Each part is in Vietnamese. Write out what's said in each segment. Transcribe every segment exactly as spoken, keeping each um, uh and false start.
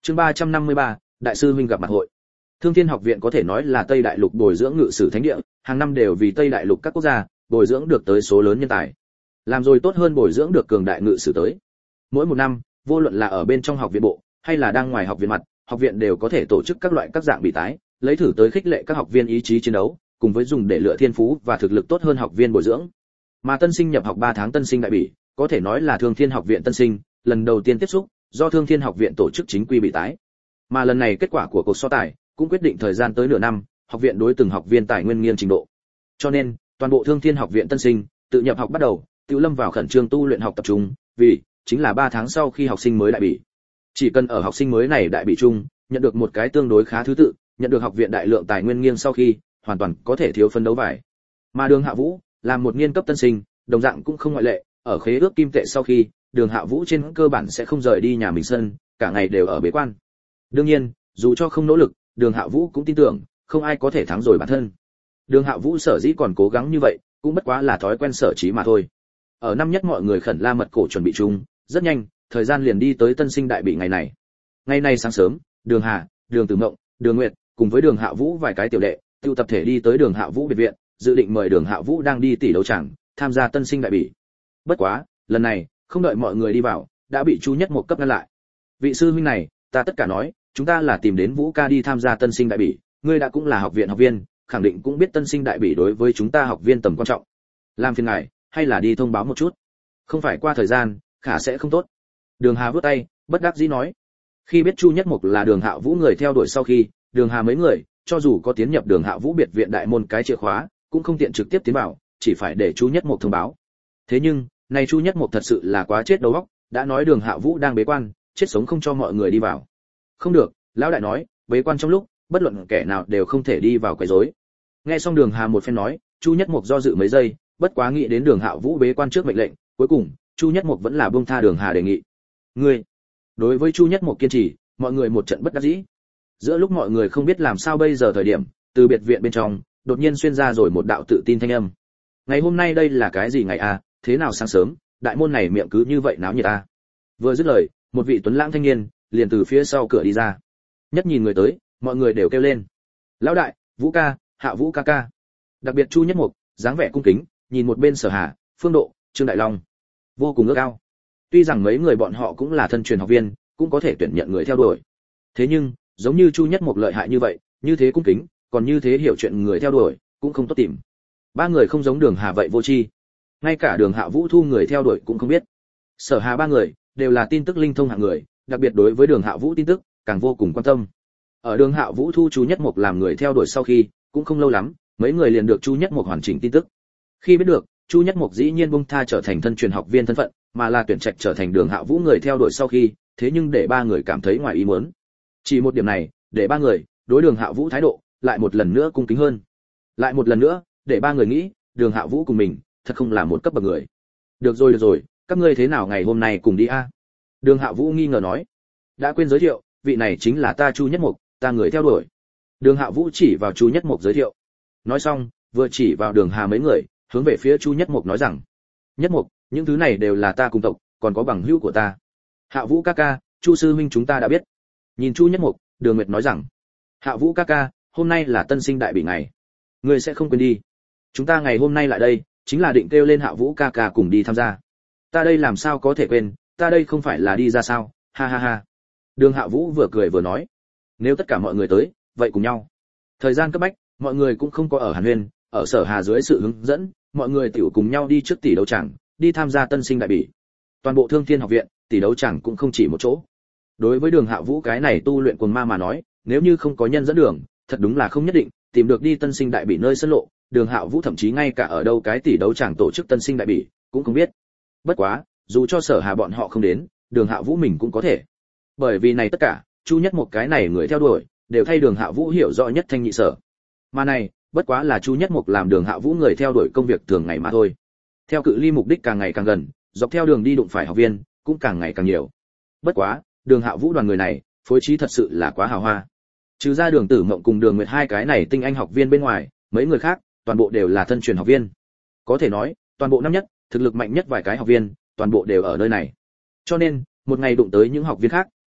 Chương ba trăm năm mươi ba, đại sư huynh gặp mặt hội. Thương Thiên học viện có thể nói là Tây Đại Lục bồi dưỡng ngự sử thánh địa, hàng năm đều vì Tây Đại Lục các quốc gia bồi dưỡng được tới số lớn nhân tài. Làm rồi tốt hơn bồi dưỡng được cường đại ngự sử tới. Mỗi một năm, vô luận là ở bên trong học viện bộ hay là đang ngoài học viện mặt, học viện đều có thể tổ chức các loại các dạng bị tái, lấy thử tới khích lệ các học viên ý chí chiến đấu, cùng với dùng để lựa thiên phú và thực lực tốt hơn học viên bồi dưỡng. Mà tân sinh nhập học ba tháng tân sinh đại bỉ, có thể nói là Thương Thiên học viện tân sinh lần đầu tiên tiếp xúc, do Thương Thiên học viện tổ chức chính quy bị tái. Mà lần này kết quả của cuộc so tài cũng quyết định thời gian tới nửa năm, học viện đối từng học viên tài nguyên nghiêng trình độ. Cho nên, toàn bộ Thương Thiên học viện tân sinh tự nhập học bắt đầu, tự lâm vào khẩn trương tu luyện học tập trung, vì chính là ba tháng sau khi học sinh mới đại bỉ. Chỉ cần ở học sinh mới này đại bỉ chung, nhận được một cái tương đối khá thứ tự, nhận được học viện đại lượng tài nguyên nghiêng sau khi, hoàn toàn có thể thiếu phân đấu vải. Mà Đường Hạ Vũ, làm một niên cấp tân sinh, đồng dạng cũng không ngoại lệ, ở khế ước kim tệ sau khi, Đường Hạ Vũ trên cơ bản sẽ không rời đi nhà mình sân, cả ngày đều ở bế quan. Đương nhiên, dù cho không nỗ lực, Đường Hạ Vũ cũng tin tưởng, không ai có thể thắng rồi bản thân. Đường Hạ Vũ sở dĩ còn cố gắng như vậy, cũng bất quá là thói quen sở trí mà thôi. Ở năm nhất mọi người khẩn la mật cổ chuẩn bị chung, rất nhanh, thời gian liền đi tới tân sinh đại bị ngày này. Ngày nay sáng sớm, Đường Hà, Đường Tử Mộng, Đường Nguyệt, cùng với Đường Hạ Vũ vài cái tiểu đệ, tụ tập thể đi tới Đường Hạ Vũ biệt viện, dự định mời Đường Hạ Vũ đang đi tỷ đấu tràng, tham gia tân sinh đại bỉ. Bất quá, lần này, không đợi mọi người đi vào, đã bị Chu Nhất Mộc cấp ngăn lại. Vị sư huynh này, ta tất cả nói, chúng ta là tìm đến Vũ ca đi tham gia tân sinh đại bỉ, ngươi đã cũng là học viện học viên, khẳng định cũng biết tân sinh đại bỉ đối với chúng ta học viên tầm quan trọng. Làm phiền ngài, hay là đi thông báo một chút. Không phải qua thời gian, khả sẽ không tốt. Đường Hà vươn tay, bất đắc dĩ nói. Khi biết Chu Nhất Mộc là Đường Hạ Vũ người theo đuổi sau khi, Đường Hà mấy người, cho dù có tiến nhập Đường Hạ Vũ biệt viện đại môn cái chìa khóa, cũng không tiện trực tiếp tiến vào, chỉ phải để Chu Nhất Mộc thông báo. Thế nhưng, này Chu Nhất Mộc thật sự là quá chết đầu óc, đã nói Đường Hạ Vũ đang bế quan, chết sống không cho mọi người đi vào. Không được, lão đại nói, bế quan trong lúc, bất luận kẻ nào đều không thể đi vào quấy rối. Nghe xong Đường Hà một phen nói, Chu Nhất Mộc do dự mấy giây, bất quá nghĩ đến Đường Hạ Vũ bế quan trước mệnh lệnh, cuối cùng, Chu Nhất Mộc vẫn là buông tha Đường Hà đề nghị. Ngươi, đối với Chu Nhất Mộc kiên trì, mọi người một trận bất đắc dĩ. Giữa lúc mọi người không biết làm sao bây giờ thời điểm, từ biệt viện bên trong, đột nhiên xuyên ra rồi một đạo tự tin thanh âm. Ngày hôm nay đây là cái gì ngày a, à, thế nào sáng sớm, đại môn này miệng cứ như vậy náo nhiệt a. À. Vừa dứt lời, một vị tuấn lãng thanh niên liền từ phía sau cửa đi ra. Nhất nhìn người tới, mọi người đều kêu lên. Lão đại, Vũ ca, Hạ Vũ ca ca. Đặc biệt Chu Nhất Mộc, dáng vẻ cung kính, nhìn một bên Sở Hà, Phương Độ, Trương Đại Long, vô cùng ước ao. Tuy rằng mấy người bọn họ cũng là thân truyền học viên, cũng có thể tuyển nhận người theo đuổi. Thế nhưng, giống như Chu Nhất Mộc lợi hại như vậy, như thế cung kính, còn như thế hiểu chuyện người theo đuổi, cũng không tốt tìm. Ba người không giống Đường Hà vậy vô tri, ngay cả Đường Hạ Vũ thu người theo đuổi cũng không biết. Sở Hà ba người đều là tin tức linh thông hạng người, đặc biệt đối với Đường Hạ Vũ tin tức càng vô cùng quan tâm. Ở Đường Hạ Vũ thu Chu Nhất Mộc làm người theo đuổi sau khi, cũng không lâu lắm, mấy người liền được Chu Nhất Mộc hoàn chỉnh tin tức. Khi biết được, Chu Nhất Mộc dĩ nhiên buông tha trở thành thân truyền học viên thân phận, mà là tuyển trạch trở thành Đường Hạ Vũ người theo đuổi sau khi, thế nhưng để ba người cảm thấy ngoài ý muốn. Chỉ một điểm này, để ba người đối Đường Hạ Vũ thái độ lại một lần nữa cung kính hơn. Lại một lần nữa, để ba người nghĩ, Đường Hạ Vũ cùng mình, thật không là một cấp bậc người. Được rồi được rồi, các ngươi thế nào ngày hôm nay cùng đi a? Đường Hạ Vũ nghi ngờ nói. Đã quên giới thiệu, vị này chính là ta Chu Nhất Mộc, ta người theo đuổi. Đường Hạ Vũ chỉ vào Chu Nhất Mộc giới thiệu. Nói xong, vừa chỉ vào Đường Hà mấy người, hướng về phía Chu Nhất Mộc nói rằng: Nhất Mộc, những thứ này đều là ta cùng tộc, còn có bằng hữu của ta. Hạ Vũ ca ca, Chu sư huynh chúng ta đã biết. Nhìn Chu Nhất Mộc, Đường Nguyệt nói rằng: Hạ Vũ ca ca, hôm nay là tân sinh đại bỉ ngày, ngươi sẽ không quên đi. Chúng ta ngày hôm nay lại đây, chính là định kêu lên Hạ Vũ ca ca cùng đi tham gia. Ta đây làm sao có thể quên, ta đây không phải là đi ra sao? Ha ha ha. Đường Hạ Vũ vừa cười vừa nói: Nếu tất cả mọi người tới, vậy cùng nhau. Thời gian cấp bách, mọi người cũng không có ở Hàn Huyên, ở Sở Hà dưới sự hướng dẫn, mọi người tiểu cùng nhau đi trước tỷ đấu tràng, đi tham gia tân sinh đại bỉ. Toàn bộ Thương Thiên học viện, tỷ đấu tràng cũng không chỉ một chỗ. Đối với Đường Hạ Vũ cái này tu luyện cuồng ma mà nói, nếu như không có nhân dẫn đường, thật đúng là không nhất định tìm được đi tân sinh đại bỉ nơi sân lộ. Đường Hạ Vũ thậm chí ngay cả ở đâu cái tỷ đấu tràng tổ chức tân sinh đại bỉ cũng không biết. Bất quá, dù cho Sở Hà bọn họ không đến, Đường Hạ Vũ mình cũng có thể. Bởi vì này tất cả, Chu Nhất một cái này người theo đuổi, đều thay Đường Hạ Vũ hiểu rõ nhất thanh nhị sở. Mà này, bất quá là Chu Nhất Mộc làm Đường Hạ Vũ người theo đuổi công việc thường ngày mà thôi. Theo cự ly mục đích càng ngày càng gần, dọc theo đường đi đụng phải học viên cũng càng ngày càng nhiều. Bất quá, Đường Hạ Vũ đoàn người này, phối trí thật sự là quá hào hoa. Trừ ra Đường Tử Mộng cùng Đường Nguyệt hai cái này tinh anh học viên bên ngoài, mấy người khác, toàn bộ đều là thân truyền học viên. Có thể nói, toàn bộ năm nhất, thực lực mạnh nhất vài cái học viên, toàn bộ đều ở nơi này. Cho nên, một ngày đụng tới những học viên khác,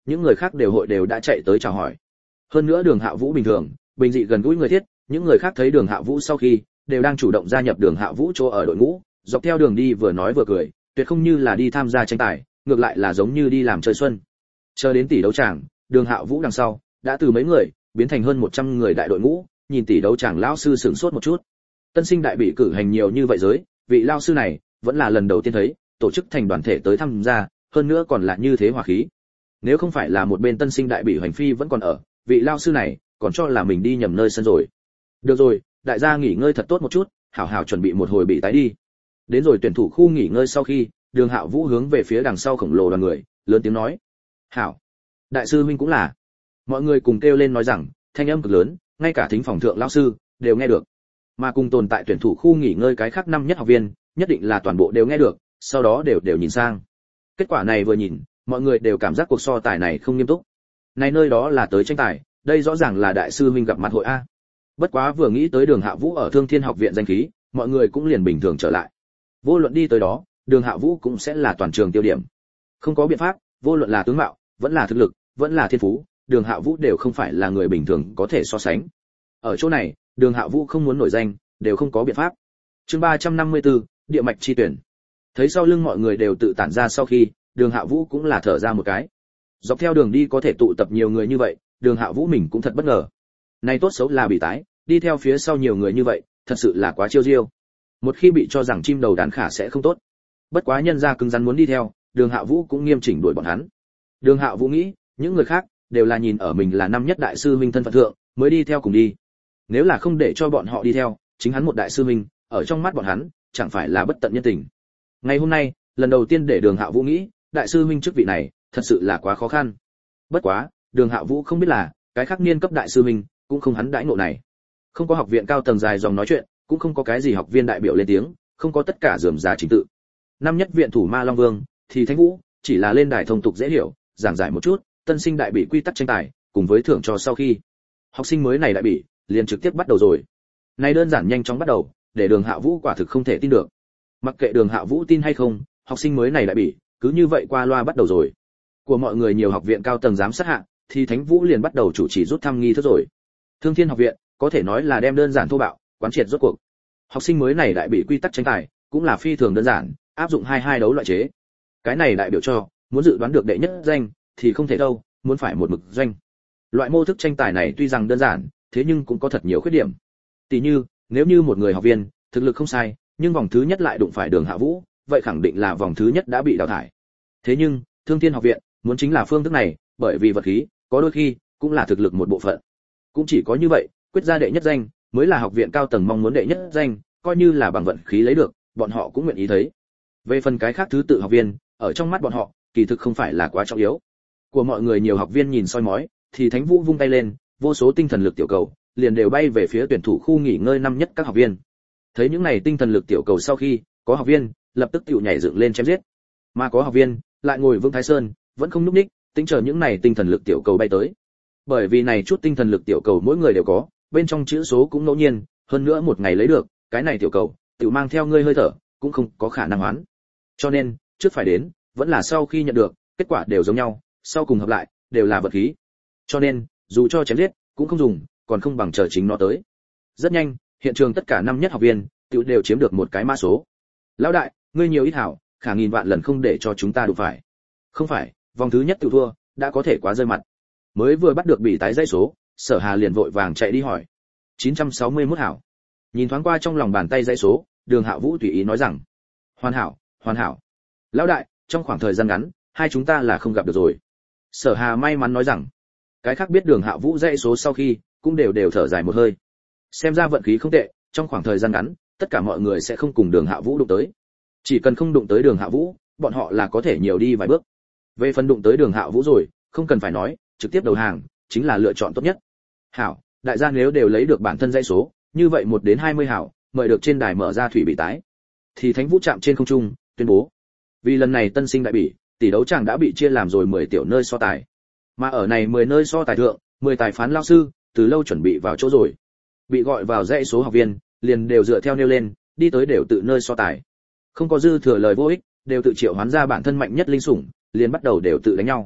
những người khác đều hội đều đã chạy tới chào hỏi. Hơn nữa Đường Hạ Vũ bình thường, bình dị gần gũi người thiết, những người khác thấy Đường Hạ Vũ sau khi, đều đang chủ động gia nhập Đường Hạ Vũ chỗ ở đội ngũ, dọc theo đường đi vừa nói vừa cười, tuyệt không như là đi tham gia tranh tài, ngược lại là giống như đi làm chơi xuân. Chờ đến tỷ đấu tràng, Đường Hạ Vũ đằng sau, đã từ mấy người biến thành hơn một trăm người đại đội ngũ, nhìn tỷ đấu tràng lão sư sửng sốt một chút. Tân sinh đại bị cử hành nhiều như vậy giới, vị lão sư này vẫn là lần đầu tiên thấy, tổ chức thành đoàn thể tới tham gia, hơn nữa còn là như thế hòa khí. Nếu không phải là một bên tân sinh đại bị hoành phi vẫn còn ở, vị lão sư này còn cho là mình đi nhầm nơi sân rồi. Được rồi, đại gia nghỉ ngơi thật tốt một chút, hảo hảo chuẩn bị một hồi bị tái đi. Đến rồi tuyển thủ khu nghỉ ngơi sau khi, Đường Hạo Vũ hướng về phía đằng sau khổng lồ đoàn người, lớn tiếng nói: "Hảo, đại sư huynh cũng là." Mọi người cùng kêu lên nói rằng, thanh âm cực lớn, ngay cả thính phòng thượng lão sư đều nghe được. Mà cùng tồn tại tuyển thủ khu nghỉ ngơi cái khác năm nhất học viên, nhất định là toàn bộ đều nghe được, sau đó đều đều nhìn sang. Kết quả này vừa nhìn, mọi người đều cảm giác cuộc so tài này không nghiêm túc. Này nơi đó là tới tranh tài, đây rõ ràng là đại sư huynh gặp mặt hội a. Bất quá vừa nghĩ tới Đường Hạ Vũ ở Thương Thiên học viện danh khí, mọi người cũng liền bình thường trở lại. Vô luận đi tới đó, Đường Hạ Vũ cũng sẽ là toàn trường tiêu điểm. Không có biện pháp, vô luận là tướng mạo, vẫn là thực lực, vẫn là thiên phú, Đường Hạ Vũ đều không phải là người bình thường có thể so sánh. Ở chỗ này, Đường Hạ Vũ không muốn nổi danh, đều không có biện pháp. Chương ba trăm năm mươi tư, địa mạch chi tuyển. Thấy sau lưng mọi người đều tự tản ra sau khi, Đường Hạ Vũ cũng là thở ra một cái. Dọc theo đường đi có thể tụ tập nhiều người như vậy, Đường Hạ Vũ mình cũng thật bất ngờ. Này tốt xấu là bị tái, đi theo phía sau nhiều người như vậy, thật sự là quá chiêu diêu. Một khi bị cho rằng chim đầu đàn khả sẽ không tốt. Bất quá nhân gia cứng rắn muốn đi theo, Đường Hạ Vũ cũng nghiêm chỉnh đuổi bọn hắn. Đường Hạ Vũ nghĩ, những người khác đều là nhìn ở mình là năm nhất đại sư huynh thân phận thượng, mới đi theo cùng đi. Nếu là không để cho bọn họ đi theo, chính hắn một đại sư huynh, ở trong mắt bọn hắn, chẳng phải là bất tận nhân tình. Ngày hôm nay, lần đầu tiên để Đường Hạ Vũ nghĩ, đại sư huynh chức vị này, thật sự là quá khó khăn. Bất quá, Đường Hạ Vũ không biết là, cái khác niên cấp đại sư huynh, cũng không hắn đãi ngộ này. Không có học viện cao tầng dài dòng nói chuyện, cũng không có cái gì học viên đại biểu lên tiếng, không có tất cả rườm rà chính tự. Năm nhất viện thủ Ma Long Vương, thì Thánh Vũ, chỉ là lên đài thông tục dễ hiểu, giảng giải một chút, tân sinh đại bị quy tắc tranh tài, cùng với thưởng cho sau khi. Học sinh mới này đại bị, liền trực tiếp bắt đầu rồi. Này đơn giản nhanh chóng bắt đầu, để Đường Hạ Vũ quả thực không thể tin được. Mặc kệ Đường Hạ Vũ tin hay không, học sinh mới này đại bị, cứ như vậy qua loa bắt đầu rồi. Của mọi người nhiều học viện cao tầng giám sát hạ, thì Thánh Vũ liền bắt đầu chủ trì rút thăm nghi thức rồi. Thương Thiên học viện, có thể nói là đem đơn giản thô bạo, quán triệt rốt cuộc. Học sinh mới này đại bị quy tắc tranh tài, cũng là phi thường đơn giản, áp dụng hai hai đấu loại chế. Cái này đại biểu cho, muốn dự đoán được đệ nhất danh, thì không thể đâu, muốn phải một mực doanh. Loại mô thức tranh tài này tuy rằng đơn giản, thế nhưng cũng có thật nhiều khuyết điểm. Tỷ như, nếu như một người học viên, thực lực không sai, nhưng vòng thứ nhất lại đụng phải Đường Hạ Vũ, vậy khẳng định là vòng thứ nhất đã bị đào thải. Thế nhưng, Thương Thiên học viện, muốn chính là phương thức này, bởi vì vật khí, có đôi khi, cũng là thực lực một bộ phận. Cũng chỉ có như vậy, quyết ra đệ nhất danh, mới là học viện cao tầng mong muốn đệ nhất danh, coi như là bằng vận khí lấy được, bọn họ cũng nguyện ý thấy. Về phần cái khác thứ tự học viên, ở trong mắt bọn họ, kỳ thực không phải là quá trọng yếu. Của mọi người nhiều học viên nhìn soi mói, thì Thánh Vũ vung tay lên, vô số tinh thần lực tiểu cầu liền đều bay về phía tuyển thủ khu nghỉ ngơi năm nhất các học viên. Thấy những này tinh thần lực tiểu cầu sau khi, có học viên lập tức tiểu nhảy dựng lên chém giết, mà có học viên lại ngồi vững Thái Sơn, vẫn không nhúc nhích, tính chờ những này tinh thần lực tiểu cầu bay tới. Bởi vì này chút tinh thần lực tiểu cầu mỗi người đều có, bên trong chữ số cũng ngẫu nhiên, hơn nữa một ngày lấy được, cái này tiểu cầu tiểu mang theo ngươi hơi thở, cũng không có khả năng hoán. Cho nên, trước phải đến, vẫn là sau khi nhận được, kết quả đều giống nhau, sau cùng hợp lại, đều là vật khí. Cho nên, dù cho chém giết, cũng không dùng, còn không bằng chờ chính nó tới. Rất nhanh, hiện trường tất cả năm nhất học viên, tiểu đều chiếm được một cái mã số. Lão đại, ngươi nhiều ít hảo, khả nghìn vạn lần không để cho chúng ta đụng phải. Không phải, vòng thứ nhất tiểu thua, đã có thể quá rơi mặt. Mới vừa bắt được bị tái dãy số, Sở Hà liền vội vàng chạy đi hỏi. chín trăm sáu mươi mốt hảo. Nhìn thoáng qua trong lòng bàn tay dãy số, Đường Hạ Vũ tùy ý nói rằng: "Hoàn hảo, hoàn hảo. Lão đại, trong khoảng thời gian ngắn, hai chúng ta là không gặp được rồi." Sở Hà may mắn nói rằng. Cái khác biết Đường Hạ Vũ dãy số sau khi, cũng đều đều thở dài một hơi. Xem ra vận khí không tệ, trong khoảng thời gian ngắn, tất cả mọi người sẽ không cùng Đường Hạ Vũ đụng tới. Chỉ cần không đụng tới Đường Hạ Vũ, bọn họ là có thể nhiều đi vài bước. Về phần đụng tới Đường Hạ Vũ rồi, không cần phải nói, trực tiếp đầu hàng chính là lựa chọn tốt nhất. Hảo, đại gia nếu đều lấy được bản thân dãy số, như vậy một đến hai mươi hảo, mời được trên đài mở ra thủy bị tái. Thì Thánh Vũ chạm trên không trung, tuyên bố. Vì lần này tân sinh đại bỉ, tỷ đấu chàng đã bị chia làm rồi mười tiểu nơi so tài. Mà ở này mười nơi so tài thượng, mười tài phán lao sư, từ lâu chuẩn bị vào chỗ rồi. Bị gọi vào dãy số học viên, liền đều dựa theo nêu lên, đi tới đều tự nơi so tài. Không có dư thừa lời vô ích, đều tự triệu hoán ra bản thân mạnh nhất linh sủng, liền bắt đầu đều tự đánh nhau.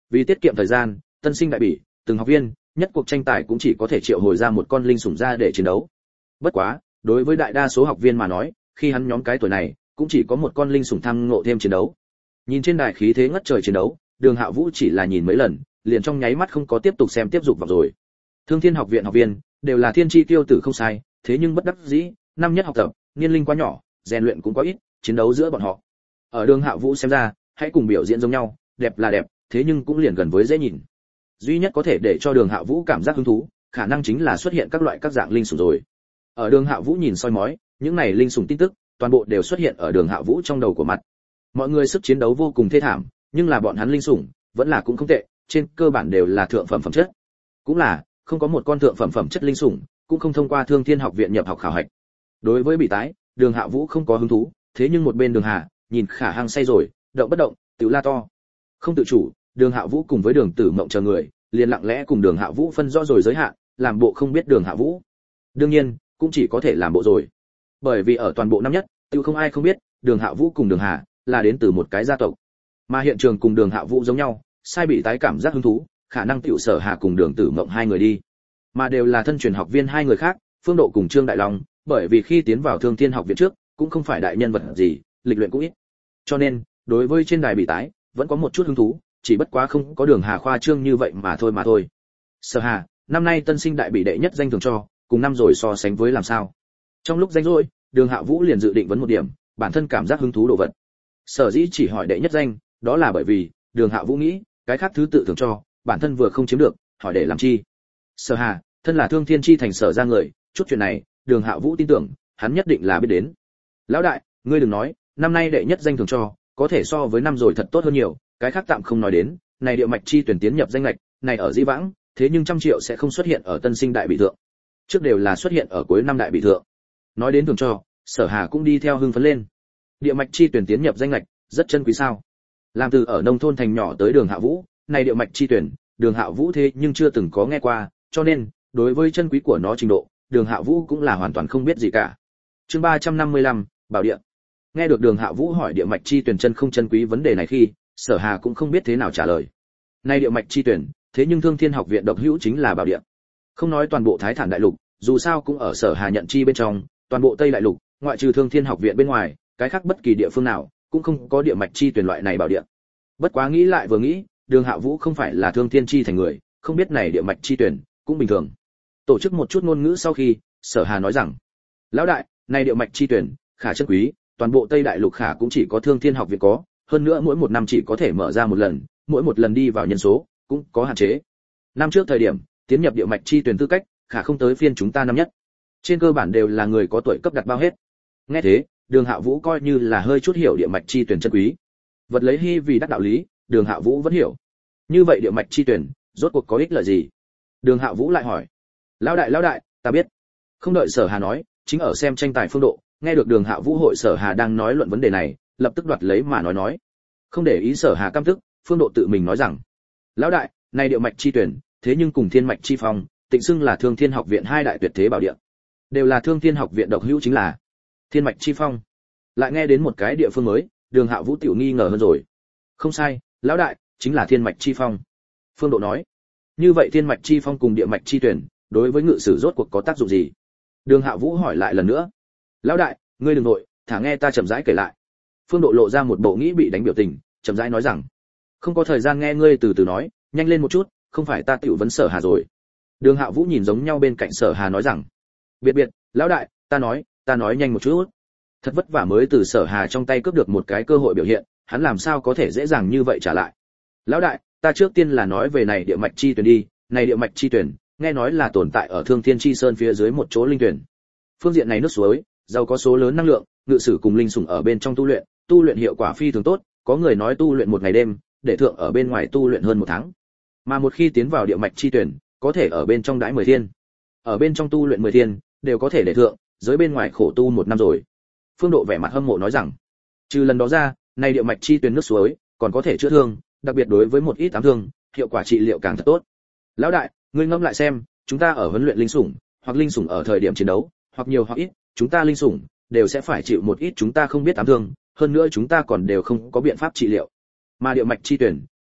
Vì tiết kiệm thời gian, tân sinh đại bỉ, từng học viên, nhất cuộc tranh tài cũng chỉ có thể triệu hồi ra một con linh sủng ra để chiến đấu. Bất quá, đối với đại đa số học viên mà nói, khi hắn nhóm cái tuổi này, cũng chỉ có một con linh sủng tham ngộ thêm chiến đấu. Nhìn trên đài khí thế ngất trời chiến đấu, Đường Hạ Vũ chỉ là nhìn mấy lần, liền trong nháy mắt không có tiếp tục xem tiếp dục vào rồi. Thương Thiên học viện học viên đều là thiên chi tiêu tử không sai, thế nhưng bất đắc dĩ, năm nhất học tập, niên linh quá nhỏ, rèn luyện cũng quá ít, chiến đấu giữa bọn họ. Ở Đường Hạ Vũ xem ra, hãy cùng biểu diễn giống nhau, đẹp là đẹp, thế nhưng cũng liền gần với dễ nhìn. Duy nhất có thể để cho Đường Hạ Vũ cảm giác hứng thú, khả năng chính là xuất hiện các loại các dạng linh sủng rồi. Ở Đường Hạ Vũ nhìn soi mói, những này linh sủng tin tức, toàn bộ đều xuất hiện ở Đường Hạ Vũ trong đầu của mặt. Mọi người sức chiến đấu vô cùng thê thảm, nhưng là bọn hắn linh sủng vẫn là cũng không tệ, trên cơ bản đều là thượng phẩm phẩm chất. Cũng là, không có một con thượng phẩm phẩm chất linh sủng, cũng không thông qua Thương Thiên học viện nhập học khảo hạch. Đối với bị tái, Đường Hạ Vũ không có hứng thú, thế nhưng một bên Đường Hà, nhìn Khả Hằng say rồi, động bất động, tự la to. Không tự chủ, Đường Hạ Vũ cùng với Đường Tử Mộng chờ người, liền lặng lẽ cùng Đường Hạ Vũ phân rõ rồi giới hạn, làm bộ không biết Đường Hạ Vũ. Đương nhiên, cũng chỉ có thể làm bộ rồi. Bởi vì ở toàn bộ năm nhất, tiêu không ai không biết, Đường Hạ Vũ cùng Đường Hà là đến từ một cái gia tộc. Mà hiện trường cùng Đường Hạ Vũ giống nhau, sai bị tái cảm giác hứng thú, khả năng tiểu Sở Hà cùng Đường Tử Mộng hai người đi. Mà đều là thân truyền học viên hai người khác, Phương Độ cùng Trương Đại Long, bởi vì khi tiến vào Thương Thiên học viện trước, cũng không phải đại nhân vật gì, lịch luyện cũng ít. Cho nên, đối với trên đài bị tái, vẫn có một chút hứng thú, chỉ bất quá không có Đường Hà khoa trương như vậy mà thôi mà thôi. Sở Hà, năm nay tân sinh đại bị đệ nhất danh thường cho, cùng năm rồi so sánh với làm sao? Trong lúc rảnh rỗi, Đường Hạ Vũ liền dự định vấn một điểm, bản thân cảm giác hứng thú đồ vật. Sở dĩ chỉ hỏi đệ nhất danh, đó là bởi vì, Đường Hạ Vũ nghĩ, cái khác thứ tự thường cho, bản thân vừa không chiếm được, hỏi để làm chi? Sở Hà, thân là Thương Thiên chi thành sở ra người, chút chuyện này, Đường Hạ Vũ tin tưởng, hắn nhất định là biết đến. Lão đại, ngươi đừng nói, năm nay đệ nhất danh thường cho, có thể so với năm rồi thật tốt hơn nhiều, cái khác tạm không nói đến, này điệu mạch chi tuyển tiến nhập danh lệch, này ở Di Vãng, thế nhưng trăm triệu sẽ không xuất hiện ở tân sinh đại bị thượng. Trước đều là xuất hiện ở cuối năm đại bị thượng. Nói đến thường cho, Sở Hà cũng đi theo hưng phấn lên. Địa mạch chi tuyển tiến nhập danh lệch, rất chân quý sao? Làm từ ở nông thôn thành nhỏ tới Đường Hạ Vũ, này địa mạch chi tuyển, Đường Hạ Vũ thế nhưng chưa từng có nghe qua, cho nên, đối với chân quý của nó trình độ, Đường Hạ Vũ cũng là hoàn toàn không biết gì cả. Chương ba trăm năm mươi lăm, Bảo địa. Nghe được Đường Hạ Vũ hỏi địa mạch chi tuyển chân không chân quý vấn đề này khi, Sở Hà cũng không biết thế nào trả lời. Này địa mạch chi tuyển, thế nhưng Thương Thiên học viện độc hữu chính là bảo địa. Không nói toàn bộ Thái Thản đại lục, dù sao cũng ở Sở Hà nhận chi bên trong, toàn bộ Tây đại lục, ngoại trừ Thương Thiên học viện bên ngoài, cái khác bất kỳ địa phương nào cũng không có địa mạch chi tuyển loại này bảo địa. Bất quá nghĩ lại vừa nghĩ, Đường Hạ Vũ không phải là Thương Thiên chi thành người, không biết này địa mạch chi tuyển cũng bình thường. Tổ chức một chút ngôn ngữ sau khi, Sở Hà nói rằng: "Lão đại, này địa mạch chi tuyển, khả chân quý, toàn bộ Tây đại lục khả cũng chỉ có Thương Thiên học viện có, hơn nữa mỗi một năm chỉ có thể mở ra một lần, mỗi một lần đi vào nhân số cũng có hạn chế. Năm trước thời điểm, tiến nhập địa mạch chi tuyển tư cách, khả không tới phiên chúng ta năm nhất. Trên cơ bản đều là người có tuổi cấp đặt bao hết." Nghe thế, Đường Hạ Vũ coi như là hơi chút hiểu địa mạch chi tuyển chân quý. Vật lấy hy vì đắc đạo lý, Đường Hạ Vũ vẫn hiểu. Như vậy địa mạch chi tuyển, rốt cuộc có ích lợi gì? Đường Hạ Vũ lại hỏi: "Lão đại lão đại, ta biết." Không đợi Sở Hà nói, chính ở xem tranh tài Phương Độ, nghe được Đường Hạ Vũ hội Sở Hà đang nói luận vấn đề này, lập tức đoạt lấy mà nói nói. Không để ý Sở Hà căm tức, Phương Độ tự mình nói rằng: "Lão đại, này địa mạch chi tuyển, thế nhưng cùng Thiên mạch chi phong, tịnh xưng là Thương Thiên học viện hai đại tuyệt thế bảo địa. Đều là Thương Thiên học viện độc hữu chính là Thiên mạch chi phong." Lại nghe đến một cái địa phương mới, Đường Hạ Vũ tiểu nghi ngờ hơn rồi. "Không sai, lão đại, chính là Thiên mạch chi phong." Phương Độ nói. "Như vậy Thiên mạch chi phong cùng địa mạch chi tuyển, đối với ngự sử rốt cuộc có tác dụng gì?" Đường Hạ Vũ hỏi lại lần nữa. "Lão đại, ngươi đừng nội, thả nghe ta chậm rãi kể lại." Phương Độ lộ ra một bộ nghĩ bị đánh biểu tình, chậm rãi nói rằng: "Không có thời gian nghe ngươi từ từ nói, nhanh lên một chút, không phải ta tiểu vấn Sở Hà rồi." Đường Hạ Vũ nhìn giống nhau bên cạnh Sở Hà nói rằng: "Biệt biệt, lão đại, ta nói, ta nói nhanh một chút." Thật vất vả mới từ Sở Hà trong tay cướp được một cái cơ hội biểu hiện, hắn làm sao có thể dễ dàng như vậy trả lại. "Lão đại, ta trước tiên là nói về này địa mạch chi tuyển đi, này địa mạch chi tuyển, nghe nói là tồn tại ở Thương Thiên chi sơn phía dưới một chỗ linh tuyển. Phương diện này nước suối, giàu có số lớn năng lượng, ngự sử cùng linh sủng ở bên trong tu luyện, tu luyện hiệu quả phi thường tốt, có người nói tu luyện một ngày đêm, để thượng ở bên ngoài tu luyện hơn một tháng. Mà một khi tiến vào địa mạch chi tuyển, có thể ở bên trong đãi mười thiên. Ở bên trong tu luyện mười thiên, đều có thể để thượng, giới bên ngoài khổ tu một năm rồi." Phương Độ vẻ mặt hâm mộ nói rằng: "Trừ lần đó ra, này địa mạch chi tuyển nước suối, còn có thể chữa thương, đặc biệt đối với một ít ám thương, hiệu quả trị liệu càng thật tốt. Lão đại, ngươi ngẫm lại xem, chúng ta ở huấn luyện linh sủng, hoặc linh sủng ở thời điểm chiến đấu, hoặc nhiều hoặc ít, chúng ta linh sủng đều sẽ phải chịu một ít chúng ta không biết ám thương, hơn nữa chúng ta còn đều không có biện pháp trị liệu. Mà địa mạch chi tuyển,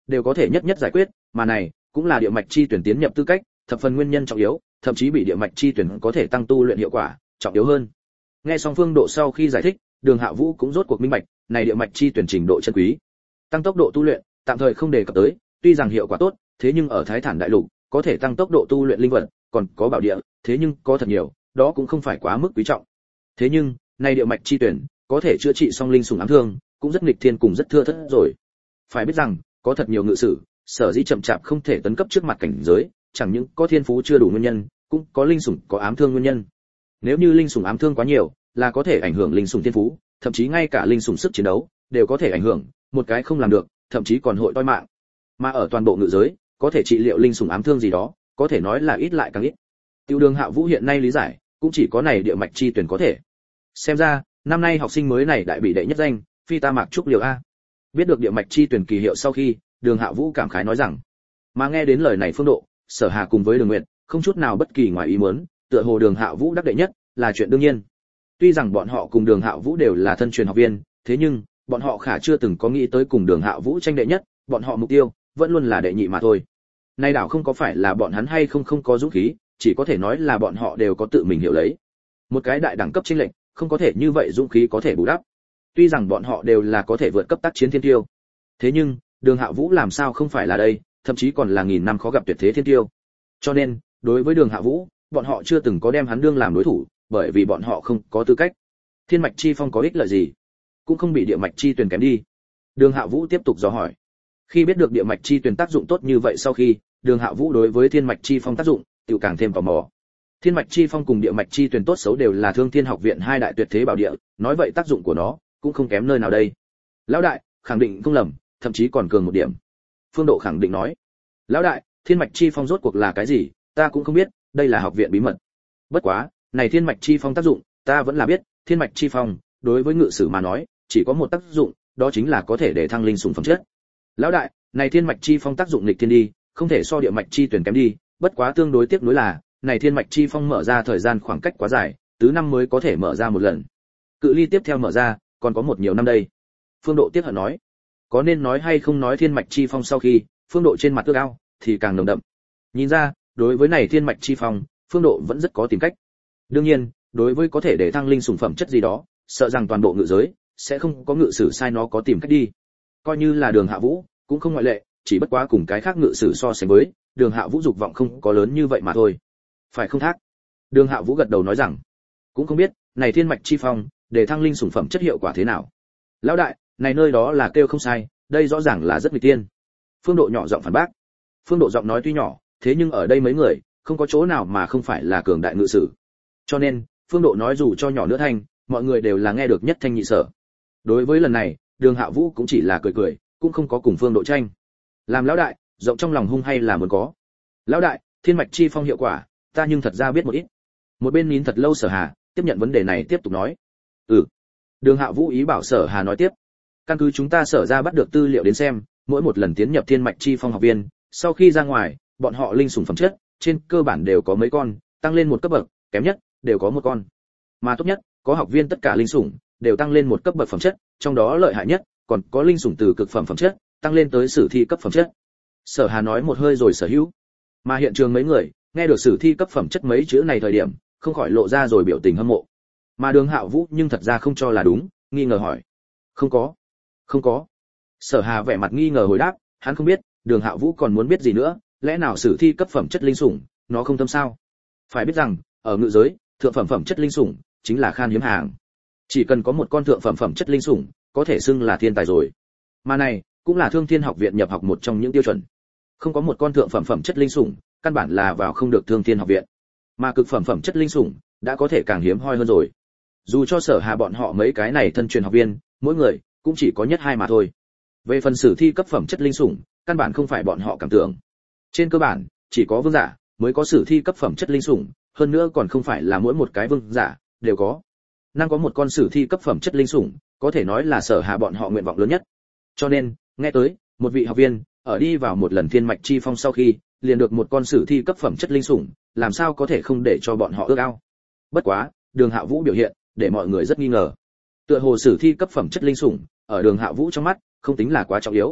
đều có thể nhất nhất giải quyết, mà này cũng là địa mạch chi tuyển tiến nhập tư cách, thập phần nguyên nhân trọng yếu, thậm chí bị địa mạch chi tuyển có thể tăng tu luyện hiệu quả, trọng yếu hơn. Nghe xong Phương Độ sau khi giải thích, Đường Hạ Vũ cũng rốt cuộc minh bạch, này địa mạch chi tuyển trình độ chân quý. Tăng tốc độ tu luyện, tạm thời không đề cập tới, tuy rằng hiệu quả tốt, thế nhưng ở Thái Thản đại lục, có thể tăng tốc độ tu luyện linh vật, còn có bảo địa, thế nhưng có thật nhiều, đó cũng không phải quá mức quý trọng. Thế nhưng, này địa mạch chi tuyển, có thể chữa trị song linh sủng ám thương, cũng rất nghịch thiên cùng rất thưa thớt rồi. Phải biết rằng, có thật nhiều ngự sử, sở dĩ chậm chạp không thể tấn cấp trước mặt cảnh giới, chẳng những có thiên phú chưa đủ nguyên nhân, cũng có linh sủng có ám thương nguyên nhân. Nếu như linh sủng ám thương quá nhiều, là có thể ảnh hưởng linh sủng thiên phú, thậm chí ngay cả linh sủng sức chiến đấu đều có thể ảnh hưởng, một cái không làm được, thậm chí còn hội toi mạng. Mà ở toàn bộ ngự giới, có thể trị liệu linh sủng ám thương gì đó, có thể nói là ít lại càng ít. Tiêu Đường Hạ Vũ hiện nay lý giải, cũng chỉ có này địa mạch chi tuyển có thể. Xem ra, năm nay học sinh mới này đại bị đệ nhất danh, phi ta Mạc Trúc Liều a. Biết được địa mạch chi tuyển kỳ hiệu sau khi, Đường Hạ Vũ cảm khái nói rằng, mà nghe đến lời này Phương Độ, Sở Hà cùng với Đường Nguyệt, không chút nào bất kỳ ngoài ý muốn, tựa hồ Đường Hạ Vũ đắc đệ nhất, là chuyện đương nhiên. Tuy rằng bọn họ cùng Đường Hạ Vũ đều là thân truyền học viên, thế nhưng, bọn họ khả chưa từng có nghĩ tới cùng Đường Hạ Vũ tranh đệ nhất, bọn họ mục tiêu vẫn luôn là đệ nhị mà thôi. Nay đảo không có phải là bọn hắn hay không không có dũng khí, chỉ có thể nói là bọn họ đều có tự mình hiểu lấy. Một cái đại đẳng cấp chênh lệch, không có thể như vậy dũng khí có thể bù đắp. Tuy rằng bọn họ đều là có thể vượt cấp tác chiến thiên tiêu, thế nhưng, Đường Hạ Vũ làm sao không phải là đây, thậm chí còn là nghìn năm khó gặp tuyệt thế thiên tiêu. Cho nên, đối với Đường Hạ Vũ, bọn họ chưa từng có đem hắn đương làm đối thủ, bởi vì bọn họ không có tư cách. Thiên mạch chi phong có ích lợi gì? Cũng không bị địa mạch chi tuyển kém đi. Đường Hạ Vũ tiếp tục dò hỏi. Khi biết được địa mạch chi tuyển tác dụng tốt như vậy sau khi, Đường Hạ Vũ đối với thiên mạch chi phong tác dụng, tự càng thêm tò mò. Thiên mạch chi phong cùng địa mạch chi tuyển tốt xấu đều là Thương Thiên học viện hai đại tuyệt thế bảo địa, nói vậy tác dụng của nó cũng không kém nơi nào đây. Lão đại, khẳng định không lầm, thậm chí còn cường một điểm. Phương Độ khẳng định nói. Lão đại, thiên mạch chi phong rốt cuộc là cái gì, ta cũng không biết, đây là học viện bí mật. Bất quá, này thiên mạch chi phong tác dụng, ta vẫn là biết, thiên mạch chi phong, đối với ngự sử mà nói, chỉ có một tác dụng, đó chính là có thể để thăng linh sủng phẩm chất. Lão đại, này thiên mạch chi phong tác dụng nghịch thiên đi, không thể so địa mạch chi tuyển kém đi, bất quá tương đối tiếc nuối là, này thiên mạch chi phong mở ra thời gian khoảng cách quá dài, tứ năm mới có thể mở ra một lần. Cự ly tiếp theo mở ra, còn có một nhiều năm đây. Phương Độ tiếc hận nói. Có nên nói hay không nói thiên mạch chi phong sau khi, Phương Độ trên mặt ước ao thì càng nồng đậm. Nhìn ra, đối với này thiên mạch chi phong, Phương Độ vẫn rất có tìm cách. Đương nhiên, đối với có thể để thăng linh sủng phẩm chất gì đó, sợ rằng toàn bộ ngự giới sẽ không có ngự sử sai nó có tìm cách đi. Coi như là Đường Hạ Vũ, cũng không ngoại lệ, chỉ bất quá cùng cái khác ngự sử so sánh với, Đường Hạ Vũ dục vọng không có lớn như vậy mà thôi. Phải không Thác? Đường Hạ Vũ gật đầu nói rằng, cũng không biết, này thiên mạch chi phong, để thăng linh sủng phẩm chất hiệu quả thế nào. Lão đại, này nơi đó là kêu không sai, đây rõ ràng là rất nguy tiên. Phương Độ nhỏ giọng phản bác. Phương Độ giọng nói tuy nhỏ, thế nhưng ở đây mấy người, không có chỗ nào mà không phải là cường đại ngự sử. Cho nên, Phương Độ nói dù cho nhỏ nữa thanh, mọi người đều là nghe được nhất thanh nhị sở. Đối với lần này, Đường Hạ Vũ cũng chỉ là cười cười, cũng không có cùng Phương Độ tranh. Làm lão đại, rộng trong lòng hung hay là muốn có. Lão đại, thiên mạch chi phong hiệu quả, ta nhưng thật ra biết một ít. Một bên nín thật lâu Sở Hà, tiếp nhận vấn đề này tiếp tục nói. Ừ. Đường Hạ Vũ ý bảo Sở Hà nói tiếp. Căn cứ chúng ta Sở ra bắt được tư liệu đến xem, mỗi một lần tiến nhập thiên mạch chi phong học viên, sau khi ra ngoài, bọn họ linh sủng phẩm chất, trên cơ bản đều có mấy con, tăng lên một cấp bậc, kém nhất đều có một con. Mà tốt nhất, có học viên tất cả linh sủng đều tăng lên một cấp bậc phẩm chất, trong đó lợi hại nhất, còn có linh sủng từ cực phẩm phẩm chất, tăng lên tới sử thi cấp phẩm chất. Sở Hà nói một hơi rồi sở hữu. Mà hiện trường mấy người, nghe được sử thi cấp phẩm chất mấy chữ này thời điểm, không khỏi lộ ra rồi biểu tình hâm mộ. Mà Đường Hạ Vũ nhưng thật ra không cho là đúng, nghi ngờ hỏi. Không có. Không có. Sở Hà vẻ mặt nghi ngờ hồi đáp, hắn không biết, Đường Hạ Vũ còn muốn biết gì nữa, lẽ nào sử thi cấp phẩm chất linh sủng, nó không thâm sao? Phải biết rằng, ở ngự giới, thượng phẩm phẩm chất linh sủng chính là khan hiếm hàng. Chỉ cần có một con thượng phẩm phẩm chất linh sủng, có thể xưng là thiên tài rồi. Mà này, cũng là Thương Thiên học viện nhập học một trong những tiêu chuẩn. Không có một con thượng phẩm phẩm chất linh sủng, căn bản là vào không được Thương Thiên học viện. Mà cực phẩm phẩm chất linh sủng đã có thể càng hiếm hoi hơn rồi. Dù cho Sở Hà bọn họ mấy cái này thân truyền học viên, mỗi người cũng chỉ có nhất hai mà thôi. Về phần sử thi cấp phẩm chất linh sủng, căn bản không phải bọn họ cảm tưởng. Trên cơ bản, chỉ có vương giả mới có sử thi cấp phẩm chất linh sủng, hơn nữa còn không phải là mỗi một cái vương giả đều có. Năng có một con sử thi cấp phẩm chất linh sủng, có thể nói là Sở Hà bọn họ nguyện vọng lớn nhất. Cho nên, nghe tới, một vị học viên ở đi vào một lần thiên mạch chi phong sau khi, liền được một con sử thi cấp phẩm chất linh sủng, làm sao có thể không để cho bọn họ ước ao. Bất quá, Đường Hạ Vũ biểu hiện để mọi người rất nghi ngờ. Tựa hồ sử thi cấp phẩm chất linh sủng, ở Đường Hạ Vũ trong mắt, không tính là quá trọng yếu.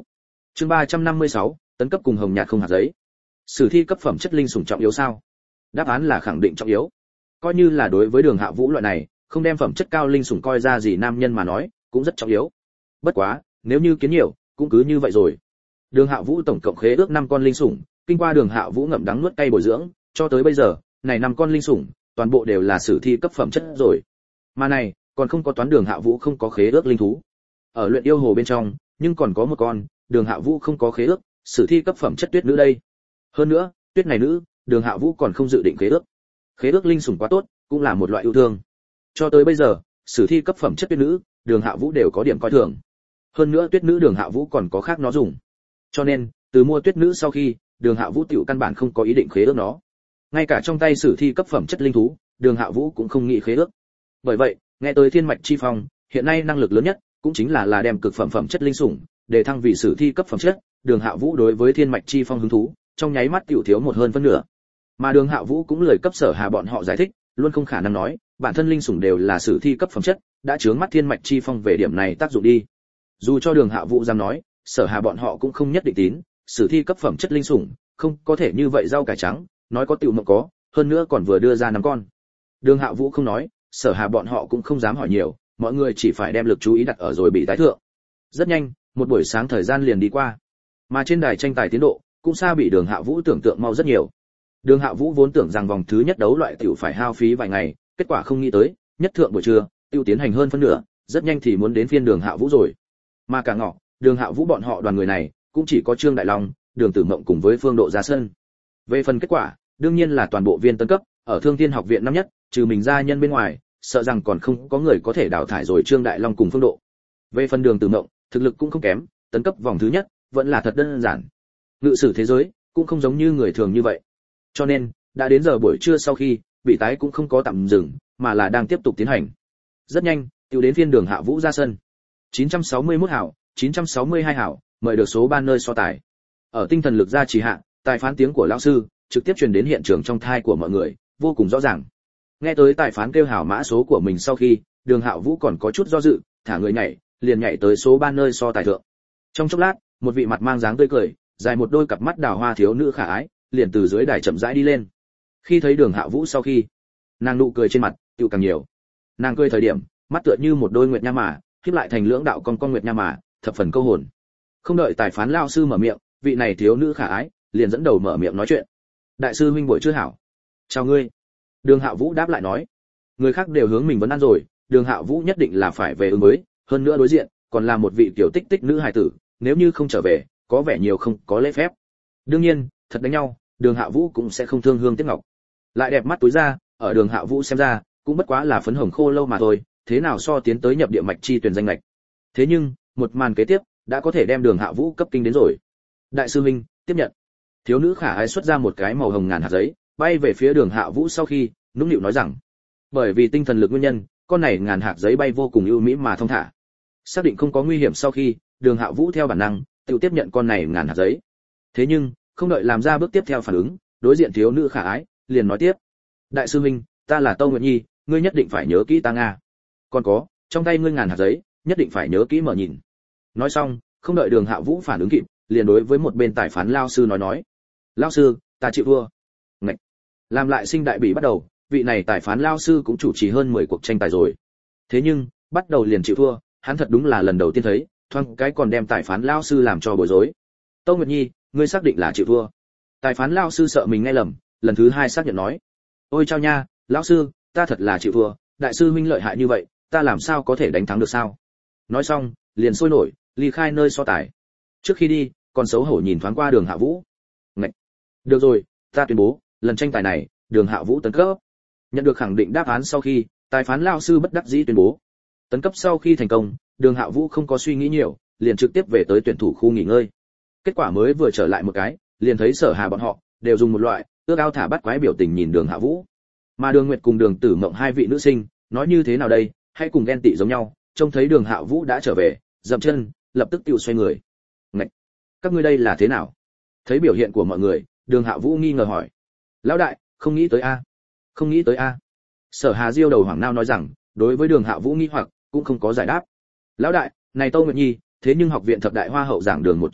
Chương ba trăm năm mươi sáu, tấn cấp cùng hồng nhạt không hạt giấy. Sử thi cấp phẩm chất linh sủng trọng yếu sao? Đáp án là khẳng định trọng yếu. Coi như là đối với Đường Hạ Vũ loại này, không đem phẩm chất cao linh sủng coi ra gì nam nhân mà nói, cũng rất trọng yếu. Bất quá, nếu như kiến nhiều, cũng cứ như vậy rồi. Đường Hạ Vũ tổng cộng khế ước năm con linh sủng, kinh qua Đường Hạ Vũ ngậm đắng nuốt cay bồi dưỡng, cho tới bây giờ, này năm con linh sủng, toàn bộ đều là sử thi cấp phẩm chất rồi. Mà này, còn không có toán Đường Hạ Vũ không có khế ước linh thú. Ở luyện yêu hồ bên trong, nhưng còn có một con, Đường Hạ Vũ không có khế ước, sử thi cấp phẩm chất tuyết nữ đây. Hơn nữa, tuyết này nữ, Đường Hạ Vũ còn không dự định khế ước. Khế ước linh sủng quá tốt, cũng là một loại ưu thương. Cho tới bây giờ, sử thi cấp phẩm chất tuyết nữ, Đường Hạ Vũ đều có điểm coi thường. Hơn nữa tuyết nữ Đường Hạ Vũ còn có khác nó dùng. Cho nên, từ mua tuyết nữ sau khi, Đường Hạ Vũ tiểu căn bản không có ý định khế ước nó. Ngay cả trong tay sử thi cấp phẩm chất linh thú, Đường Hạ Vũ cũng không nghĩ khế ước. Bởi vậy, nghe tới Thiên Mạch Chi Phong, hiện nay năng lực lớn nhất cũng chính là là đem cực phẩm phẩm chất linh sủng để thăng vị sử thi cấp phẩm chất, Đường Hạ Vũ đối với Thiên Mạch Chi Phong hứng thú, trong nháy mắt tiểu thiếu một hơn phân nửa. Mà Đường Hạ Vũ cũng lời cấp Sở Hà bọn họ giải thích, luôn không khả năng nói, bản thân linh sủng đều là sử thi cấp phẩm chất, đã chướng mắt Thiên Mạch Chi Phong về điểm này tác dụng đi. Dù cho Đường Hạ Vũ dám nói, Sở Hà bọn họ cũng không nhất định tín, sử thi cấp phẩm chất linh sủng, không có thể như vậy rau cải trắng, nói có tiểu mộng có, hơn nữa còn vừa đưa ra năm con. Đường Hạ Vũ không nói, Sở Hà bọn họ cũng không dám hỏi nhiều, mọi người chỉ phải đem lực chú ý đặt ở rồi bị tái thượng. Rất nhanh, một buổi sáng thời gian liền đi qua, mà trên đài tranh tài tiến độ cũng xa bị Đường Hạ Vũ tưởng tượng mau rất nhiều. Đường Hạ Vũ vốn tưởng rằng vòng thứ nhất đấu loại tiểu phải hao phí vài ngày, kết quả không nghĩ tới, nhất thượng buổi trưa, tiêu tiến hành hơn phân nửa, rất nhanh thì muốn đến phiên Đường Hạ Vũ rồi. Mà cả ngọ, Đường Hạ Vũ bọn họ đoàn người này, cũng chỉ có Trương Đại Long, Đường Tử Mộng cùng với Phương Độ ra sân. Về phần kết quả, đương nhiên là toàn bộ viên tấn cấp, ở Thương Thiên học viện năm nhất, trừ mình gia nhân bên ngoài, sợ rằng còn không có người có thể đào thải rồi Trương Đại Long cùng Phương Độ. Về phần Đường Tử Mộng, thực lực cũng không kém, tấn cấp vòng thứ nhất, vẫn là thật đơn giản. Ngự sử thế giới, cũng không giống như người thường như vậy. Cho nên, đã đến giờ buổi trưa sau khi, bị tái cũng không có tạm dừng, mà là đang tiếp tục tiến hành. Rất nhanh, tiểu đến phiên Đường Hạ Vũ ra sân. chín trăm sáu mươi mốt hảo, chín trăm sáu mươi hai hảo, mời được số ba nơi so tài. Ở tinh thần lực gia trì hạ, tài phán tiếng của lão sư trực tiếp truyền đến hiện trường trong thai của mọi người, vô cùng rõ ràng. Nghe tới tài phán kêu hảo mã số của mình sau khi, Đường Hạ Vũ còn có chút do dự, thả người nhảy, liền nhảy tới số ba nơi so tài thượng. Trong chốc lát, một vị mặt mang dáng tươi cười, dài một đôi cặp mắt đào hoa thiếu nữ khả ái, liền từ dưới đài chậm rãi đi lên. Khi thấy Đường Hạ Vũ sau khi, nàng nụ cười trên mặt tựu càng nhiều. Nàng cười thời điểm, mắt tựa như một đôi nguyệt nha mà, khép lại thành lưỡng đạo con con nguyệt nha mà, thập phần câu hồn. Không đợi tài phán lão sư mở miệng, vị này thiếu nữ khả ái liền dẫn đầu mở miệng nói chuyện. Đại sư huynh buổi trưa hảo. Chào ngươi. Đường Hạ Vũ đáp lại nói. Người khác đều hướng mình vấn an rồi, Đường Hạ Vũ nhất định là phải về ứng mới, hơn nữa đối diện còn là một vị tiểu tích tích nữ hài tử, nếu như không trở về, có vẻ nhiều không có lễ phép. Đương nhiên, thật đánh nhau, Đường Hạ Vũ cũng sẽ không thương hương tiếc ngọc. Lại đẹp mắt túi ra, ở Đường Hạ Vũ xem ra, cũng bất quá là phấn hồng khô lâu mà thôi, thế nào so tiến tới nhập địa mạch chi tuyển danh lệch. Thế nhưng, một màn kế tiếp đã có thể đem Đường Hạ Vũ cấp kinh đến rồi. Đại sư huynh, tiếp nhận. Thiếu nữ khả ái xuất ra một cái màu hồng ngàn hạt giấy, bay về phía Đường Hạ Vũ sau khi, nũng nịu nói rằng, bởi vì tinh thần lực nguyên nhân, con này ngàn hạt giấy bay vô cùng ưu mỹ mà thông thả. Xác định không có nguy hiểm sau khi, Đường Hạ Vũ theo bản năng tự tiếp nhận con này ngàn hạt giấy. Thế nhưng, không đợi làm ra bước tiếp theo phản ứng, đối diện thiếu nữ khả ái liền nói tiếp, đại sư huynh, ta là Tâu Nguyệt Nhi, ngươi nhất định phải nhớ kỹ ta nga. Còn có, trong tay ngươi ngàn hạt giấy, nhất định phải nhớ kỹ mở nhìn. Nói xong, không đợi Đường Hạ Vũ phản ứng kịp, liền đối với một bên tài phán lao sư nói nói, lao sư, ta chịu thua. Ngậy. Làm lại sinh đại bỉ bắt đầu, vị này tài phán lao sư cũng chủ trì hơn mười cuộc tranh tài rồi. Thế nhưng, bắt đầu liền chịu thua, hắn thật đúng là lần đầu tiên thấy, thoáng cái còn đem tài phán lao sư làm cho bối rối. Tâu Nguyệt Nhi, ngươi xác định là chịu thua? Tài phán lao sư sợ mình nghe lầm, lần thứ hai xác nhận nói, ôi chao nha, lão sư, ta thật là chịu thua, đại sư huynh lợi hại như vậy, ta làm sao có thể đánh thắng được sao? Nói xong, liền sôi nổi, ly khai nơi so tài. Trước khi đi, còn xấu hổ nhìn thoáng qua Đường Hạ Vũ. Ngậy. Được rồi, ta tuyên bố, lần tranh tài này, Đường Hạ Vũ tấn cấp. Nhận được khẳng định đáp án sau khi, tài phán lao sư bất đắc dĩ tuyên bố, tấn cấp sau khi thành công, Đường Hạ Vũ không có suy nghĩ nhiều, liền trực tiếp về tới tuyển thủ khu nghỉ ngơi. Kết quả mới vừa trở lại một cái, liền thấy Sở Hà bọn họ đều dùng một loại ước ao thả bắt quái biểu tình nhìn Đường Hạ Vũ. Mà Đường Nguyệt cùng Đường Tử Mộng hai vị nữ sinh, nói như thế nào đây, hay cùng ghen tị giống nhau, trông thấy Đường Hạ Vũ đã trở về, dậm chân, lập tức tiêu xoay người. Ngạch, các ngươi đây là thế nào? Thấy biểu hiện của mọi người, Đường Hạ Vũ nghi ngờ hỏi. Lão đại, không nghĩ tới a, không nghĩ tới a. Sở Hà diêu đầu hoảng nao nói rằng, đối với Đường Hạ Vũ nghi hoặc cũng không có giải đáp. Lão đại, này Tâu Nguyệt Nhi, thế nhưng học viện thập đại hoa hậu giảng đường một trong a,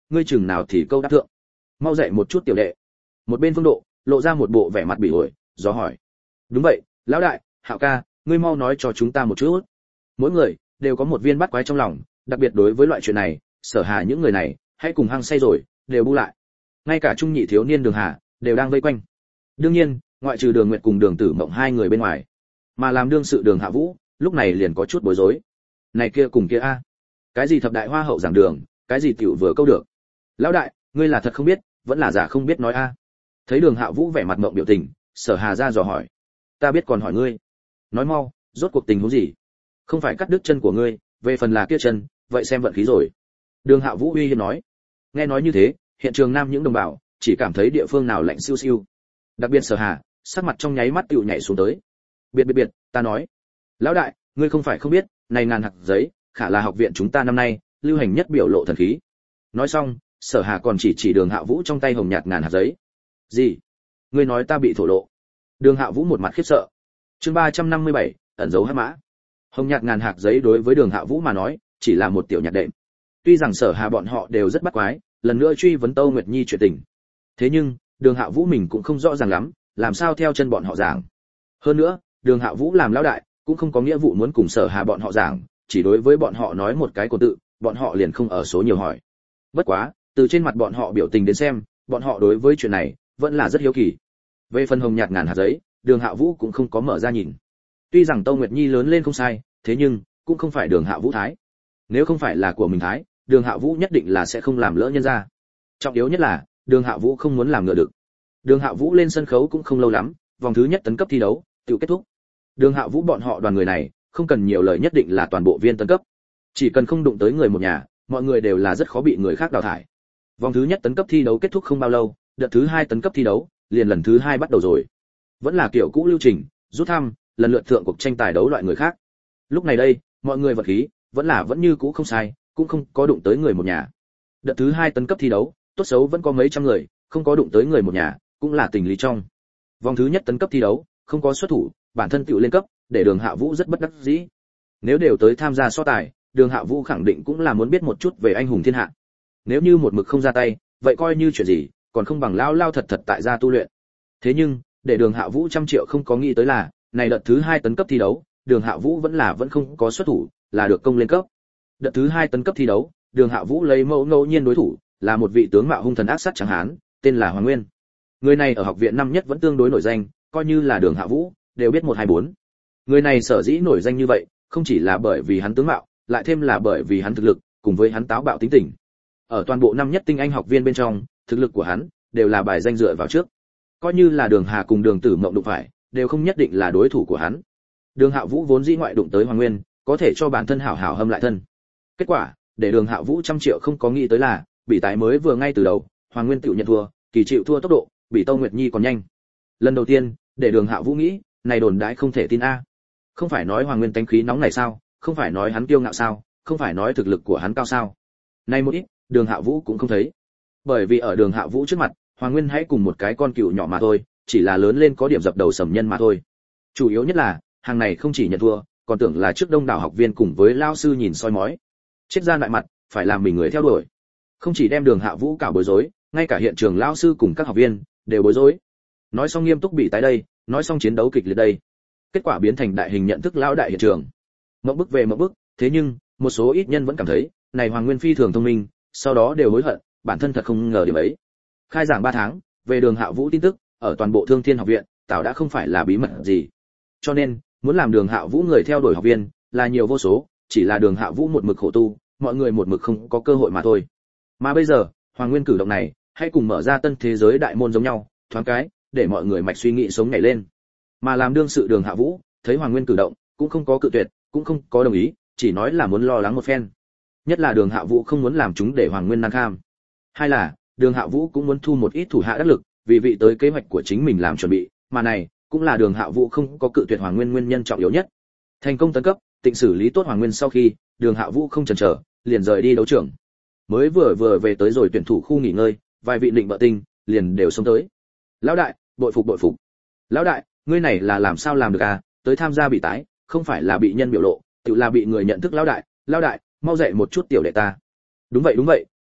ngươi chừng nào thì câu đáp thượng. Mau dậy một chút tiểu đệ. Một bên Phương Độ lộ ra một bộ vẻ mặt bỉ ổi, do hỏi. Đúng vậy, lão đại, Hạo ca, ngươi mau nói cho chúng ta một chút. Mỗi người đều có một viên bắt quái trong lòng, đặc biệt đối với loại chuyện này, Sở Hà những người này, hãy cùng hăng say rồi, đều bu lại. Ngay cả trung nhị thiếu niên Đường Hà đều đang vây quanh. Đương nhiên, ngoại trừ Đường Nguyệt cùng Đường Tử Mộng hai người bên ngoài, mà làm đương sự Đường Hạ Vũ, lúc này liền có chút bối rối. Này kia cùng kia a, cái gì thập đại hoa hậu giảng đường, cái gì tiểu vừa câu được. Lão đại, ngươi là thật không biết, vẫn là giả không biết nói a. Thấy Đường Hạ Vũ vẻ mặt mộng biểu tình, Sở Hà ra dò hỏi. Ta biết còn hỏi ngươi. Nói mau, rốt cuộc tình huống gì? Không phải cắt đứt chân của ngươi, về phần là kia chân, vậy xem vận khí rồi. Đường Hạ Vũ uy hiếp nói. Nghe nói như thế, hiện trường nam những đồng bào chỉ cảm thấy địa phương nào lạnh siêu siêu. Đặc biệt Sở Hà, sắc mặt trong nháy mắt tựu nhảy xuống tới. Biệt biệt biệt, ta nói. Lão đại, ngươi không phải không biết, này ngàn hạt giấy, khả là học viện chúng ta năm nay lưu hành nhất biểu lộ thần khí. Nói xong, Sở Hà còn chỉ chỉ Đường Hạ Vũ trong tay hồng nhạt ngàn hạt giấy. Gì? Ngươi nói ta bị thổ lộ? Đường Hạ Vũ một mặt khiếp sợ. Chương ba trăm năm mươi bảy, ẩn dấu hắc mã. Hồng nhạt ngàn hạt giấy đối với Đường Hạ Vũ mà nói, chỉ là một tiểu nhạt đệm. Tuy rằng Sở Hà bọn họ đều rất bắt quái, lần nữa truy vấn Tâu Nguyệt Nhi chuyện tình. Thế nhưng, Đường Hạ Vũ mình cũng không rõ ràng lắm, làm sao theo chân bọn họ giảng. Hơn nữa, Đường Hạ Vũ làm lão đại, cũng không có nghĩa vụ muốn cùng Sở Hà bọn họ giảng, chỉ đối với bọn họ nói một cái cột tự, bọn họ liền không ở số nhiều hỏi. Bất quá, từ trên mặt bọn họ biểu tình đến xem, bọn họ đối với chuyện này vẫn là rất hiếu kỳ. Về phần hồng nhạt ngàn hạt giấy, Đường Hạ Vũ cũng không có mở ra nhìn. Tuy rằng Tâu Nguyệt Nhi lớn lên không sai, thế nhưng cũng không phải Đường Hạ Vũ thái. Nếu không phải là của mình thái, Đường Hạ Vũ nhất định là sẽ không làm lỡ nhân ra. Trọng yếu nhất là, Đường Hạ Vũ không muốn làm ngựa được. Đường Hạ Vũ lên sân khấu cũng không lâu lắm, vòng thứ nhất tấn cấp thi đấu tự kết thúc. Đường Hạ Vũ bọn họ đoàn người này, không cần nhiều lời nhất định là toàn bộ viên tấn cấp. Chỉ cần không đụng tới người một nhà, mọi người đều là rất khó bị người khác đào thải. Vòng thứ nhất tấn cấp thi đấu kết thúc không bao lâu, đợt thứ hai tấn cấp thi đấu liền lần thứ hai bắt đầu rồi. Vẫn là kiểu cũ lưu trình, rút thăm, lần lượt thượng cuộc tranh tài đấu loại người khác. Lúc này đây, mọi người vật khí vẫn là vẫn như cũ không sai, cũng không có đụng tới người một nhà. Đợt thứ hai tấn cấp thi đấu, tốt xấu vẫn có mấy trăm người, không có đụng tới người một nhà, cũng là tình lý trong. Vòng thứ nhất tấn cấp thi đấu, không có xuất thủ, bản thân tự lên cấp, để Đường Hạ Vũ rất bất đắc dĩ. Nếu đều tới tham gia so tài, Đường Hạ Vũ khẳng định cũng là muốn biết một chút về anh hùng thiên hạ. Nếu như một mực không ra tay, vậy coi như chuyện gì, còn không bằng lao lao thật thật tại gia tu luyện. Thế nhưng, để Đường Hạ Vũ trăm triệu không có nghĩ tới là, này đợt thứ hai tấn cấp thi đấu, Đường Hạ Vũ vẫn là vẫn không có xuất thủ, là được công lên cấp. Đợt thứ hai tấn cấp thi đấu, Đường Hạ Vũ lấy mẫu ngẫu nhiên đối thủ, là một vị tướng mạo hung thần ác sát trắng hán, tên là Hoàng Nguyên. Người này ở học viện năm nhất vẫn tương đối nổi danh, coi như là Đường Hạ Vũ đều biết một hai bốn. Người này sở dĩ nổi danh như vậy, không chỉ là bởi vì hắn tướng mạo, lại thêm là bởi vì hắn thực lực, cùng với hắn táo bạo tính tình. Ở toàn bộ năm nhất tinh anh học viên bên trong, thực lực của hắn đều là bài danh dựa vào trước. Coi như là Đường Hà cùng Đường Tử Mộng đụng phải, đều không nhất định là đối thủ của hắn. Đường Hạ Vũ vốn dĩ ngoại đụng tới Hoàng Nguyên, có thể cho bản thân hảo hảo hâm lại thân. Kết quả, để Đường Hạ Vũ trăm triệu không có nghĩ tới là, bị tái mới vừa ngay từ đầu, Hoàng Nguyên tự nhận thua, kỳ chịu thua tốc độ, bị Tâu Nguyệt Nhi còn nhanh. Lần đầu tiên, để Đường Hạ Vũ nghĩ, này đồn đãi không thể tin a. Không phải nói Hoàng Nguyên tánh khí nóng này sao, không phải nói hắn kiêu ngạo sao, không phải nói thực lực của hắn cao sao. Này một ít, Đường Hạ Vũ cũng không thấy. Bởi vì ở Đường Hạ Vũ trước mặt, Hoàng Nguyên hãy cùng một cái con cừu nhỏ mà thôi, chỉ là lớn lên có điểm dập đầu sầm nhân mà thôi. Chủ yếu nhất là, hàng này không chỉ nhận thua, còn tưởng là trước đông đảo học viên cùng với lao sư nhìn soi mói. Chết ra lại mặt, phải làm mình người theo đuổi. Không chỉ đem Đường Hạ Vũ cảo bối rối, ngay cả hiện trường lao sư cùng các học viên đều bối rối. Nói xong nghiêm túc bị tái đây, nói xong chiến đấu kịch liệt đây. Kết quả biến thành đại hình nhận thức lão đại hiện trường. Mộng bức về mộng bức, thế nhưng, một số ít nhân vẫn cảm thấy, này Hoàng Nguyên phi thường thông minh, sau đó đều hối hận, bản thân thật không ngờ điểm ấy. Khai giảng ba tháng, về Đường Hạ Vũ tin tức, ở toàn bộ Thương Thiên học viện, tạo đã không phải là bí mật gì. Cho nên, muốn làm Đường Hạ Vũ người theo đuổi học viên, là nhiều vô số, chỉ là Đường Hạ Vũ một mực khổ tu, mọi người một mực không có cơ hội mà thôi. Mà bây giờ, Hoàng Nguyên cử động này, hãy cùng mở ra tân thế giới đại môn giống nhau, thoáng cái, để mọi người mạch suy nghĩ sống nhảy lên. Mà làm đương sự Đường Hạ Vũ, thấy Hoàng Nguyên cử động, cũng không có cự tuyệt, cũng không có đồng ý, chỉ nói là muốn lo lắng một phen. Nhất là Đường Hạ Vũ không muốn làm chúng để Hoàng Nguyên nan kham. Hai là, Đường Hạ Vũ cũng muốn thu một ít thủ hạ đắc lực, vì vị tới kế hoạch của chính mình làm chuẩn bị, mà này cũng là Đường Hạ Vũ không có cự tuyệt Hoàng Nguyên nguyên nhân trọng yếu nhất. Thành công tấn cấp, tịnh xử lý tốt Hoàng Nguyên sau khi, Đường Hạ Vũ không chần chờ, liền rời đi đấu trường. Mới vừa vừa về tới rồi tuyển thủ khu nghỉ ngơi, vài vị định bợ tinh liền đều xông tới. Lão đại, bội phục bội phục. Lão đại, ngươi này là làm sao làm được à, tới tham gia bị tái, không phải là bị nhân biểu lộ, tự là bị người nhận thức lão đại, lão đại, mau dậy một chút tiểu đệ ta. Đúng vậy đúng vậy,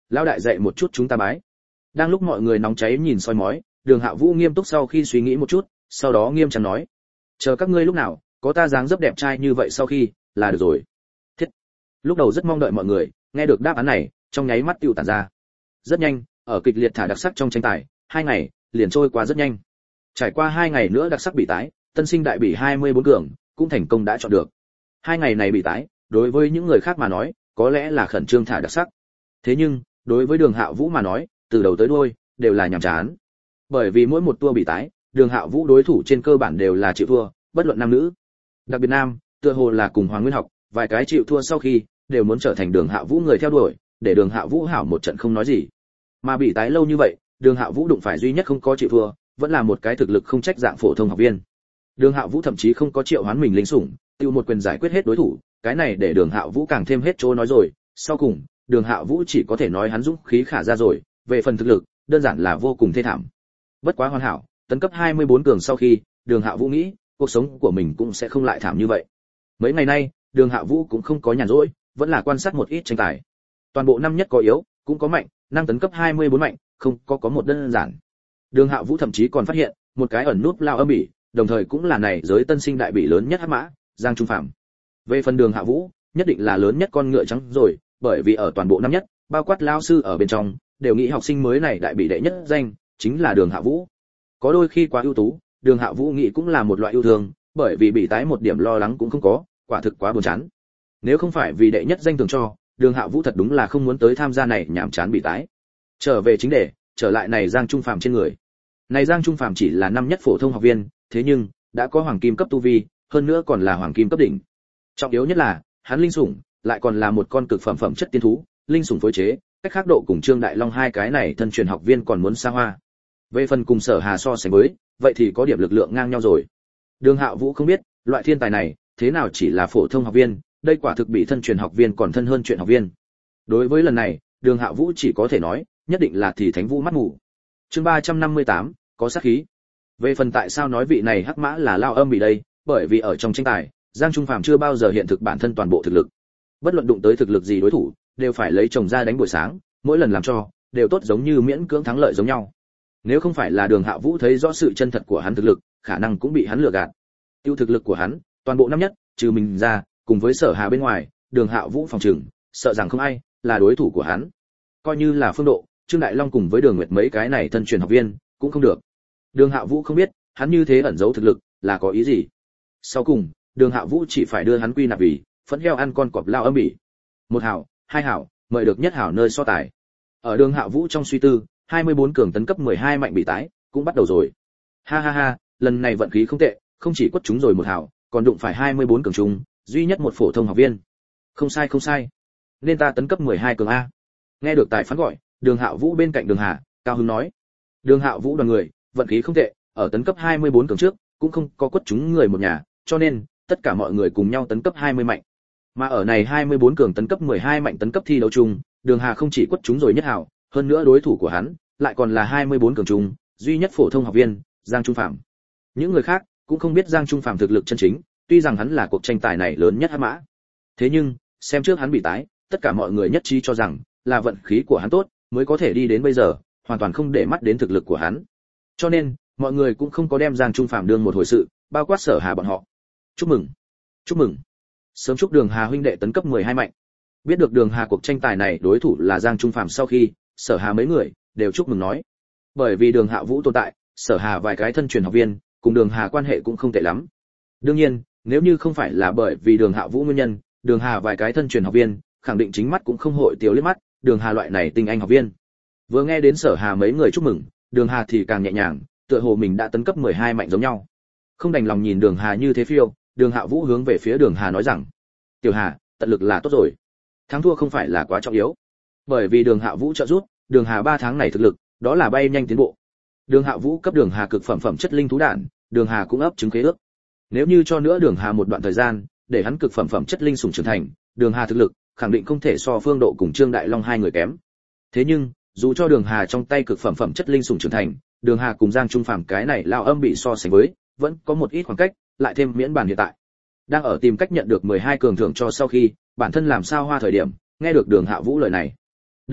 lão đại dạy một chút chúng ta bái. Đang lúc mọi người nóng cháy nhìn soi mói, Đường Hạ Vũ nghiêm túc sau khi suy nghĩ một chút, sau đó nghiêm trang nói: chờ các ngươi lúc nào có ta dáng dấp đẹp trai như vậy sau khi là được rồi. Thiết. Lúc đầu rất mong đợi mọi người nghe được đáp án này, trong nháy mắt tiêu tản ra. Rất nhanh, ở kịch liệt thả đặc sắc trong tranh tài, hai ngày liền trôi qua rất nhanh. Trải qua hai ngày nữa đặc sắc bị tái, tân sinh đại bỉ hai mươi bốn cường cũng thành công đã chọn được. Hai ngày này bị tái, đối với những người khác mà nói, có lẽ là khẩn trương thả đặc sắc. Thế nhưng, đối với Đường Hạ Vũ mà nói, từ đầu tới đuôi đều là nhàm chán. Bởi vì mỗi một tour bị tái, Đường Hạ Vũ đối thủ trên cơ bản đều là chịu thua, bất luận nam nữ. Đặc biệt nam, tựa hồ là cùng Hoàng Nguyên học, vài cái chịu thua sau khi đều muốn trở thành Đường Hạ Vũ người theo đuổi, để Đường Hạ Vũ hảo một trận không nói gì. Mà bị tái lâu như vậy, Đường Hạ Vũ đụng phải duy nhất không có chịu thua, vẫn là một cái thực lực không trách dạng phổ thông học viên. Đường Hạ Vũ thậm chí không có triệu hoán mình linh sủng, tiêu một quyền giải quyết hết đối thủ, cái này để Đường Hạ Vũ càng thêm hết chỗ nói rồi. Sau cùng, Đường Hạ Vũ chỉ có thể nói hắn dũng khí khả ra rồi, về phần thực lực, đơn giản là vô cùng thê thảm. Bất quá hoàn hảo, tấn cấp hai mươi bốn cường sau khi, Đường Hạ Vũ nghĩ, cuộc sống của mình cũng sẽ không lại thảm như vậy. Mấy ngày nay, Đường Hạ Vũ cũng không có nhàn rỗi, vẫn là quan sát một ít tranh tài. Toàn bộ năm nhất có yếu, cũng có mạnh, năng tấn cấp hai mươi bốn mạnh, không có có một đơn giản. Đường Hạ Vũ thậm chí còn phát hiện một cái ẩn núp lao âm bỉ, đồng thời cũng là này giới tân sinh đại bỉ lớn nhất hắc mã, Giang Trung Phàm. Về phần Đường Hạ Vũ, nhất định là lớn nhất con ngựa trắng rồi, bởi vì ở toàn bộ năm nhất, bao quát lao sư ở bên trong, đều nghĩ học sinh mới này đại bỉ đệ nhất danh chính là Đường Hạ Vũ. Có đôi khi quá ưu tú, Đường Hạ Vũ nghĩ cũng là một loại yêu thương, bởi vì bị tái một điểm lo lắng cũng không có, quả thực quá buồn chán. Nếu không phải vì đệ nhất danh thường cho, Đường Hạ Vũ thật đúng là không muốn tới tham gia này nhảm chán bị tái. Trở về chính đề, trở lại này Giang Trung Phàm trên người. Này Giang Trung Phàm chỉ là năm nhất phổ thông học viên, thế nhưng đã có hoàng kim cấp tu vi, hơn nữa còn là hoàng kim cấp đỉnh. Trọng yếu nhất là, hắn linh sủng lại còn là một con cực phẩm phẩm chất tiên thú, linh sủng phối chế, cách khác độ cùng Trương Đại Long hai cái này thân truyền học viên còn muốn xa hoa. Về phần cùng Sở Hà so sánh với, vậy thì có điểm lực lượng ngang nhau rồi. Đường Hạ Vũ không biết, loại thiên tài này, thế nào chỉ là phổ thông học viên, đây quả thực bị thân truyền học viên còn thân hơn chuyện học viên. Đối với lần này, Đường Hạ Vũ chỉ có thể nói, nhất định là thì Thánh Vũ mắt mù. Chương ba trăm năm mươi tám, có sát khí. Về phần tại sao nói vị này hắc mã là lao âm bị đây, bởi vì ở trong tranh tài, Giang Trung Phàm chưa bao giờ hiện thực bản thân toàn bộ thực lực. Bất luận đụng tới thực lực gì đối thủ, đều phải lấy chồng ra đánh buổi sáng, mỗi lần làm cho đều tốt giống như miễn cưỡng thắng lợi giống nhau. Nếu không phải là Đường Hạ Vũ thấy rõ sự chân thật của hắn thực lực, khả năng cũng bị hắn lừa gạt. Tiêu thực lực của hắn, toàn bộ năm nhất, trừ mình ra, cùng với Sở Hà bên ngoài, Đường Hạ Vũ phòng trừng, sợ rằng không ai là đối thủ của hắn. Coi như là Phương Độ, Trương Đại Long cùng với Đường Nguyệt mấy cái này thân truyền học viên, cũng không được. Đường Hạ Vũ không biết, hắn như thế ẩn giấu thực lực là có ý gì. Sau cùng, Đường Hạ Vũ chỉ phải đưa hắn quy nạp vì phẫn heo ăn con cọp lao âm bỉ. Một hảo, hai hảo, mời được nhất hảo nơi so tài. Ở Đường Hạ Vũ trong suy tư, hai mươi bốn cường tấn cấp mười hai mạnh bị tái, cũng bắt đầu rồi. Ha ha ha, lần này vận khí không tệ, không chỉ quất chúng rồi một hảo, còn đụng phải hai mươi bốn cường trùng, duy nhất một phổ thông học viên. Không sai không sai. Nên ta tấn cấp mười hai cường a. Nghe được tài phán gọi, Đường Hạ Vũ bên cạnh Đường Hà, cao hứng nói. Đường Hạ Vũ đoàn người, vận khí không tệ, ở tấn cấp hai mươi bốn cường trước, cũng không có quất chúng người một nhà, cho nên tất cả mọi người cùng nhau tấn cấp hai mươi mạnh. Mà ở này hai mươi bốn cường tấn cấp mười hai mạnh tấn cấp thi đấu chung, Đường Hà không chỉ quất chúng rồi nhất hảo, hơn nữa đối thủ của hắn lại còn là hai mươi bốn cường trung, duy nhất phổ thông học viên, Giang Trung Phàm. Những người khác cũng không biết Giang Trung Phàm thực lực chân chính, tuy rằng hắn là cuộc tranh tài này lớn nhất hắc mã. Thế nhưng, xem trước hắn bị tái, tất cả mọi người nhất trí cho rằng là vận khí của hắn tốt, mới có thể đi đến bây giờ, hoàn toàn không để mắt đến thực lực của hắn. Cho nên, mọi người cũng không có đem Giang Trung Phàm đương một hồi sự, bao quát Sở Hà bọn họ. Chúc mừng, chúc mừng. Sớm chúc Đường Hà huynh đệ tấn cấp mười hai mạnh. Biết được Đường Hà cuộc tranh tài này đối thủ là Giang Trung Phàm sau khi, Sở Hà mấy người đều chúc mừng nói. Bởi vì Đường Hạ Vũ tồn tại, Sở Hà vài cái thân truyền học viên cùng Đường Hà quan hệ cũng không tệ lắm. Đương nhiên, nếu như không phải là bởi vì Đường Hạ Vũ nguyên nhân, Đường Hà vài cái thân truyền học viên khẳng định chính mắt cũng không hội tiêu liếc mắt Đường Hà loại này tinh anh học viên. Vừa nghe đến Sở Hà mấy người chúc mừng, Đường Hà thì càng nhẹ nhàng, tựa hồ mình đã tấn cấp mười hai mạnh giống nhau. Không đành lòng nhìn Đường Hà như thế phiêu, Đường Hạ Vũ hướng về phía Đường Hà nói rằng: "Tiểu Hà, tận lực là tốt rồi. Thắng thua không phải là quá trọng yếu." Bởi vì Đường Hạ Vũ trợ giúp, Đường Hà ba tháng này thực lực, đó là bay nhanh tiến bộ. Đường Hạ Vũ cấp Đường Hà cực phẩm phẩm chất linh thú đản, Đường Hà cũng ấp trứng khế ước. Nếu như cho nữa Đường Hà một đoạn thời gian, để hắn cực phẩm phẩm chất linh sủng trưởng thành, Đường Hà thực lực khẳng định không thể so Phương Độ cùng Trương Đại Long hai người kém. Thế nhưng, dù cho Đường Hà trong tay cực phẩm phẩm chất linh sủng trưởng thành, Đường Hà cùng Giang Trung Phàm cái này lao âm bị so sánh với, vẫn có một ít khoảng cách, lại thêm miễn bản hiện tại. Đang ở tìm cách nhận được mười hai cường thưởng cho sau khi, bản thân làm sao hoa thời điểm, nghe được Đường Hạ Vũ lời này.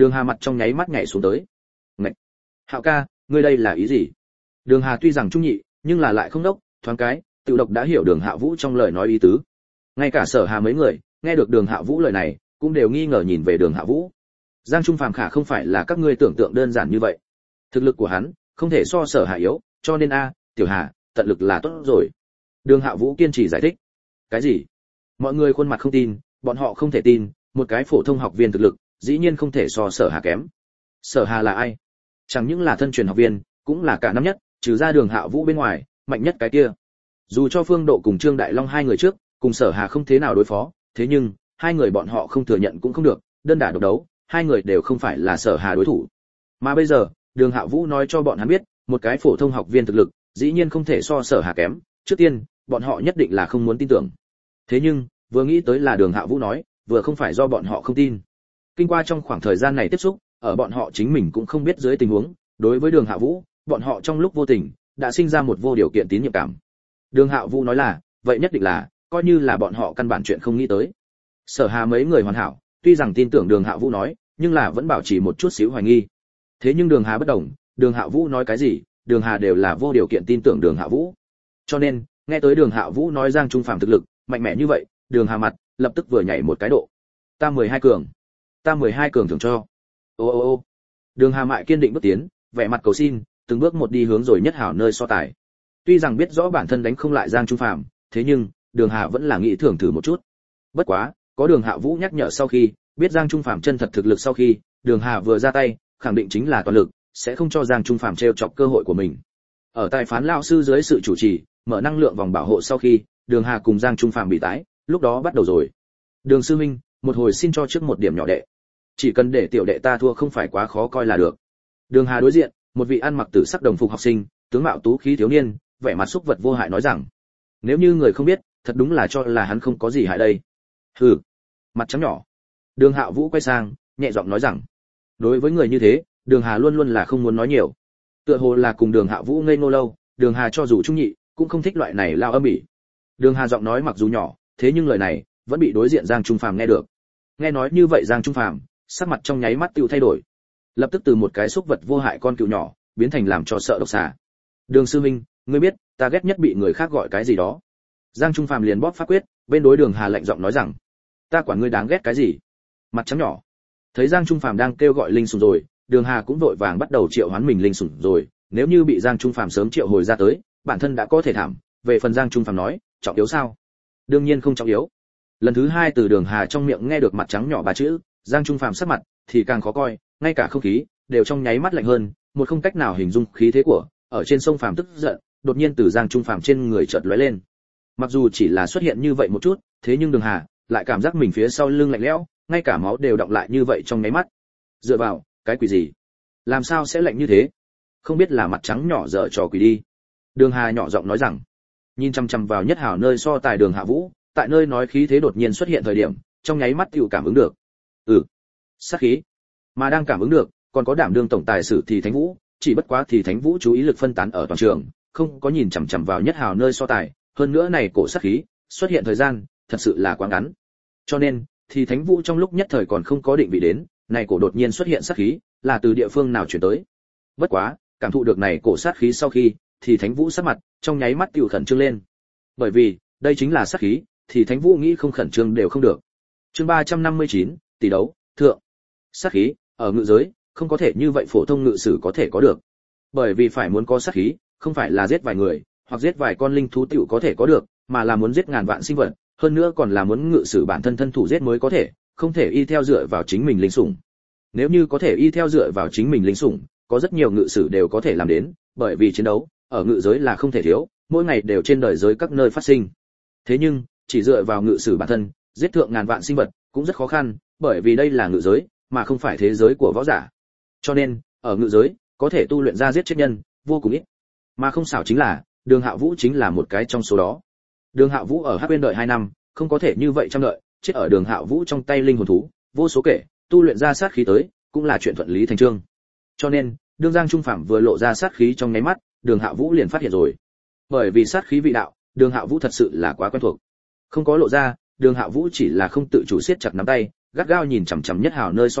Đường Hà mặt trong nháy mắt nhảy xuống tới. Ngạch! Hạo ca, ngươi đây là ý gì? Đường Hà tuy rằng trung nhị, nhưng là lại không đốc, thoáng cái, tự độc đã hiểu Đường Hạ Vũ trong lời nói ý tứ. Ngay cả Sở Hà mấy người, nghe được Đường Hạ Vũ lời này, cũng đều nghi ngờ nhìn về Đường Hạ Vũ. Giang Trung Phàm khả không phải là các ngươi tưởng tượng đơn giản như vậy. Thực lực của hắn không thể so Sở Hà yếu, cho nên a, Tiểu Hà, tận lực là tốt rồi. Đường Hạ Vũ kiên trì giải thích. Cái gì? Mọi người khuôn mặt không tin, bọn họ không thể tin, một cái phổ thông học viên thực lực, dĩ nhiên không thể so Sở Hà kém. Sở Hà là ai? Chẳng những là thân truyền học viên, cũng là cả năm nhất, trừ ra Đường Hạ Vũ bên ngoài, mạnh nhất cái kia. Dù cho Phương Độ cùng Trương Đại Long hai người trước, cùng Sở Hà không thế nào đối phó, thế nhưng hai người bọn họ không thừa nhận cũng không được, đơn đả độc đấu, hai người đều không phải là Sở Hà đối thủ. Mà bây giờ, Đường Hạ Vũ nói cho bọn hắn biết, một cái phổ thông học viên thực lực, dĩ nhiên không thể so Sở Hà kém, trước tiên, bọn họ nhất định là không muốn tin tưởng. Thế nhưng, vừa nghĩ tới là Đường Hạ Vũ nói, vừa không phải do bọn họ không tin. Kinh qua trong khoảng thời gian này tiếp xúc, ở bọn họ chính mình cũng không biết dưới tình huống, đối với Đường Hạ Vũ, bọn họ trong lúc vô tình đã sinh ra một vô điều kiện tín nhiệm cảm. Đường Hạ Vũ nói là, vậy nhất định là, coi như là bọn họ căn bản chuyện không nghĩ tới. Sở Hà mấy người hoàn hảo, tuy rằng tin tưởng Đường Hạ Vũ nói, nhưng là vẫn bảo trì một chút xíu hoài nghi. Thế nhưng Đường Hà bất đồng, Đường Hạ Vũ nói cái gì, Đường Hà đều là vô điều kiện tin tưởng Đường Hạ Vũ. Cho nên, nghe tới Đường Hạ Vũ nói Giang Trung Phàm thực lực mạnh mẽ như vậy, Đường Hà mặt lập tức vừa nhảy một cái độ. Ta mười hai cường, ta mười hai cường thưởng cho. Ô ô ô. Đường Hà mại kiên định bước tiến, vẻ mặt cầu xin, từng bước một đi hướng rồi nhất hảo nơi so tài. Tuy rằng biết rõ bản thân đánh không lại Giang Trung Phàm, thế nhưng Đường Hà vẫn là nghĩ thưởng thử một chút. Bất quá, có Đường Hạ Vũ nhắc nhở sau khi, biết Giang Trung Phàm chân thật thực lực sau khi, Đường Hà vừa ra tay, khẳng định chính là toàn lực, sẽ không cho Giang Trung Phàm trêu chọc cơ hội của mình. Ở tài phán lão sư dưới sự chủ trì, mở năng lượng vòng bảo hộ sau khi, Đường Hà cùng Giang Trung Phàm bị tái, lúc đó bắt đầu rồi. Đường sư huynh, một hồi xin cho trước một điểm nhỏ đệ. Chỉ cần để tiểu đệ ta thua không phải quá khó coi là được. Đường Hà đối diện, một vị ăn mặc tử sắc đồng phục học sinh, tướng mạo tú khí thiếu niên, vẻ mặt xúc vật vô hại nói rằng, nếu như người không biết, thật đúng là cho là hắn không có gì hại đây. Hừ, mặt trắng nhỏ. Đường Hạ Vũ quay sang, nhẹ giọng nói rằng, đối với người như thế, Đường Hà luôn luôn là không muốn nói nhiều. Tựa hồ là cùng Đường Hạ Vũ ngây ngô lâu, Đường Hà cho dù trung nhị, cũng không thích loại này lao âm ỉ. Đường Hà giọng nói mặc dù nhỏ, thế nhưng lời này vẫn bị đối diện Giang Trung Phàm nghe được. Nghe nói như vậy Giang Trung Phàm, sắc mặt trong nháy mắt tiêu thay đổi, lập tức từ một cái xúc vật vô hại con cừu nhỏ, biến thành làm cho sợ độc xà. Đường sư huynh, ngươi biết, ta ghét nhất bị người khác gọi cái gì đó. Giang Trung Phàm liền bóp pháp quyết, bên đối Đường Hà lạnh giọng nói rằng, ta quản ngươi đáng ghét cái gì? Mặt trắng nhỏ. Thấy Giang Trung Phàm đang kêu gọi linh sủng rồi, Đường Hà cũng vội vàng bắt đầu triệu hoán mình linh sủng rồi, nếu như bị Giang Trung Phàm sớm triệu hồi ra tới, bản thân đã có thể thảm, về phần Giang Trung Phàm nói, trọng yếu sao? Đương nhiên không trọng yếu. Lần thứ hai từ Đường Hà trong miệng nghe được mặt trắng nhỏ ba chữ, Giang Trung Phàm sắc mặt thì càng khó coi, ngay cả không khí đều trong nháy mắt lạnh hơn, một không cách nào hình dung khí thế của ở trên sông Phàm tức giận, đột nhiên từ Giang Trung Phàm trên người chợt lóe lên. Mặc dù chỉ là xuất hiện như vậy một chút, thế nhưng Đường Hà lại cảm giác mình phía sau lưng lạnh lẽo, ngay cả máu đều đọng lại như vậy trong nháy mắt. Dựa vào, cái quỷ gì? Làm sao sẽ lạnh như thế? Không biết là mặt trắng nhỏ dở trò quỷ đi. Đường Hà nhỏ giọng nói rằng, nhìn chăm chăm vào nhất hảo nơi so tài Đường Hạ Vũ, tại nơi nói khí thế đột nhiên xuất hiện thời điểm, trong nháy mắt tiểu cảm ứng được. Ừ, sát khí. Mà đang cảm ứng được, còn có đảm đương tổng tài sử thì Thánh Vũ, chỉ bất quá thì Thánh Vũ chú ý lực phân tán ở toàn trường, không có nhìn chằm chằm vào nhất hảo nơi so tài, hơn nữa này cổ sát khí xuất hiện thời gian thật sự là quá ngắn. Cho nên, thì Thánh Vũ trong lúc nhất thời còn không có định vị đến, này cổ đột nhiên xuất hiện sát khí, là từ địa phương nào chuyển tới. Bất quá, cảm thụ được này cổ sát khí sau khi, thì Thánh Vũ sắc mặt trong nháy mắt tiểu khẩn trương lên. Bởi vì, đây chính là sát khí, thì Thánh Vũ nghĩ không khẩn trương đều không được. Chương ba trăm năm mươi chín, tỷ đấu, thượng. Sát khí, ở ngự giới, không có thể như vậy phổ thông ngự sử có thể có được. Bởi vì phải muốn có sát khí, không phải là giết vài người, hoặc giết vài con linh thú tiểu có thể có được, mà là muốn giết ngàn vạn sinh vật, hơn nữa còn là muốn ngự sử bản thân thân thủ giết mới có thể, không thể y theo dựa vào chính mình linh sủng. Nếu như có thể y theo dựa vào chính mình linh sủng, có rất nhiều ngự sử đều có thể làm đến, bởi vì chiến đấu ở ngự giới là không thể thiếu, mỗi ngày đều trên đời giới các nơi phát sinh. Thế nhưng, chỉ dựa vào ngự sử bản thân, giết thượng ngàn vạn sinh vật cũng rất khó khăn, bởi vì đây là ngự giới, mà không phải thế giới của võ giả. Cho nên, ở ngự giới, có thể tu luyện ra giết chết nhân, vô cùng ít. Mà không xảo chính là, Đường Hạ Vũ chính là một cái trong số đó. Đường Hạ Vũ ở Hắc Uyên đợi hai năm, không có thể như vậy trăm đợi, chết ở Đường Hạ Vũ trong tay linh hồn thú, vô số kể, tu luyện ra sát khí tới, cũng là chuyện thuận lý thành chương. Cho nên, đương Giang Trung Phàm vừa lộ ra sát khí trong nháy mắt, Đường Hạ Vũ liền phát hiện rồi. Bởi vì sát khí vị đạo, Đường Hạ Vũ thật sự là quá quen thuộc. Không có lộ ra, Đường Hạ Vũ chỉ là không tự chủ siết chặt nắm tay, gắt gao nhìn chằm chằm nhất hảo nơi so tài,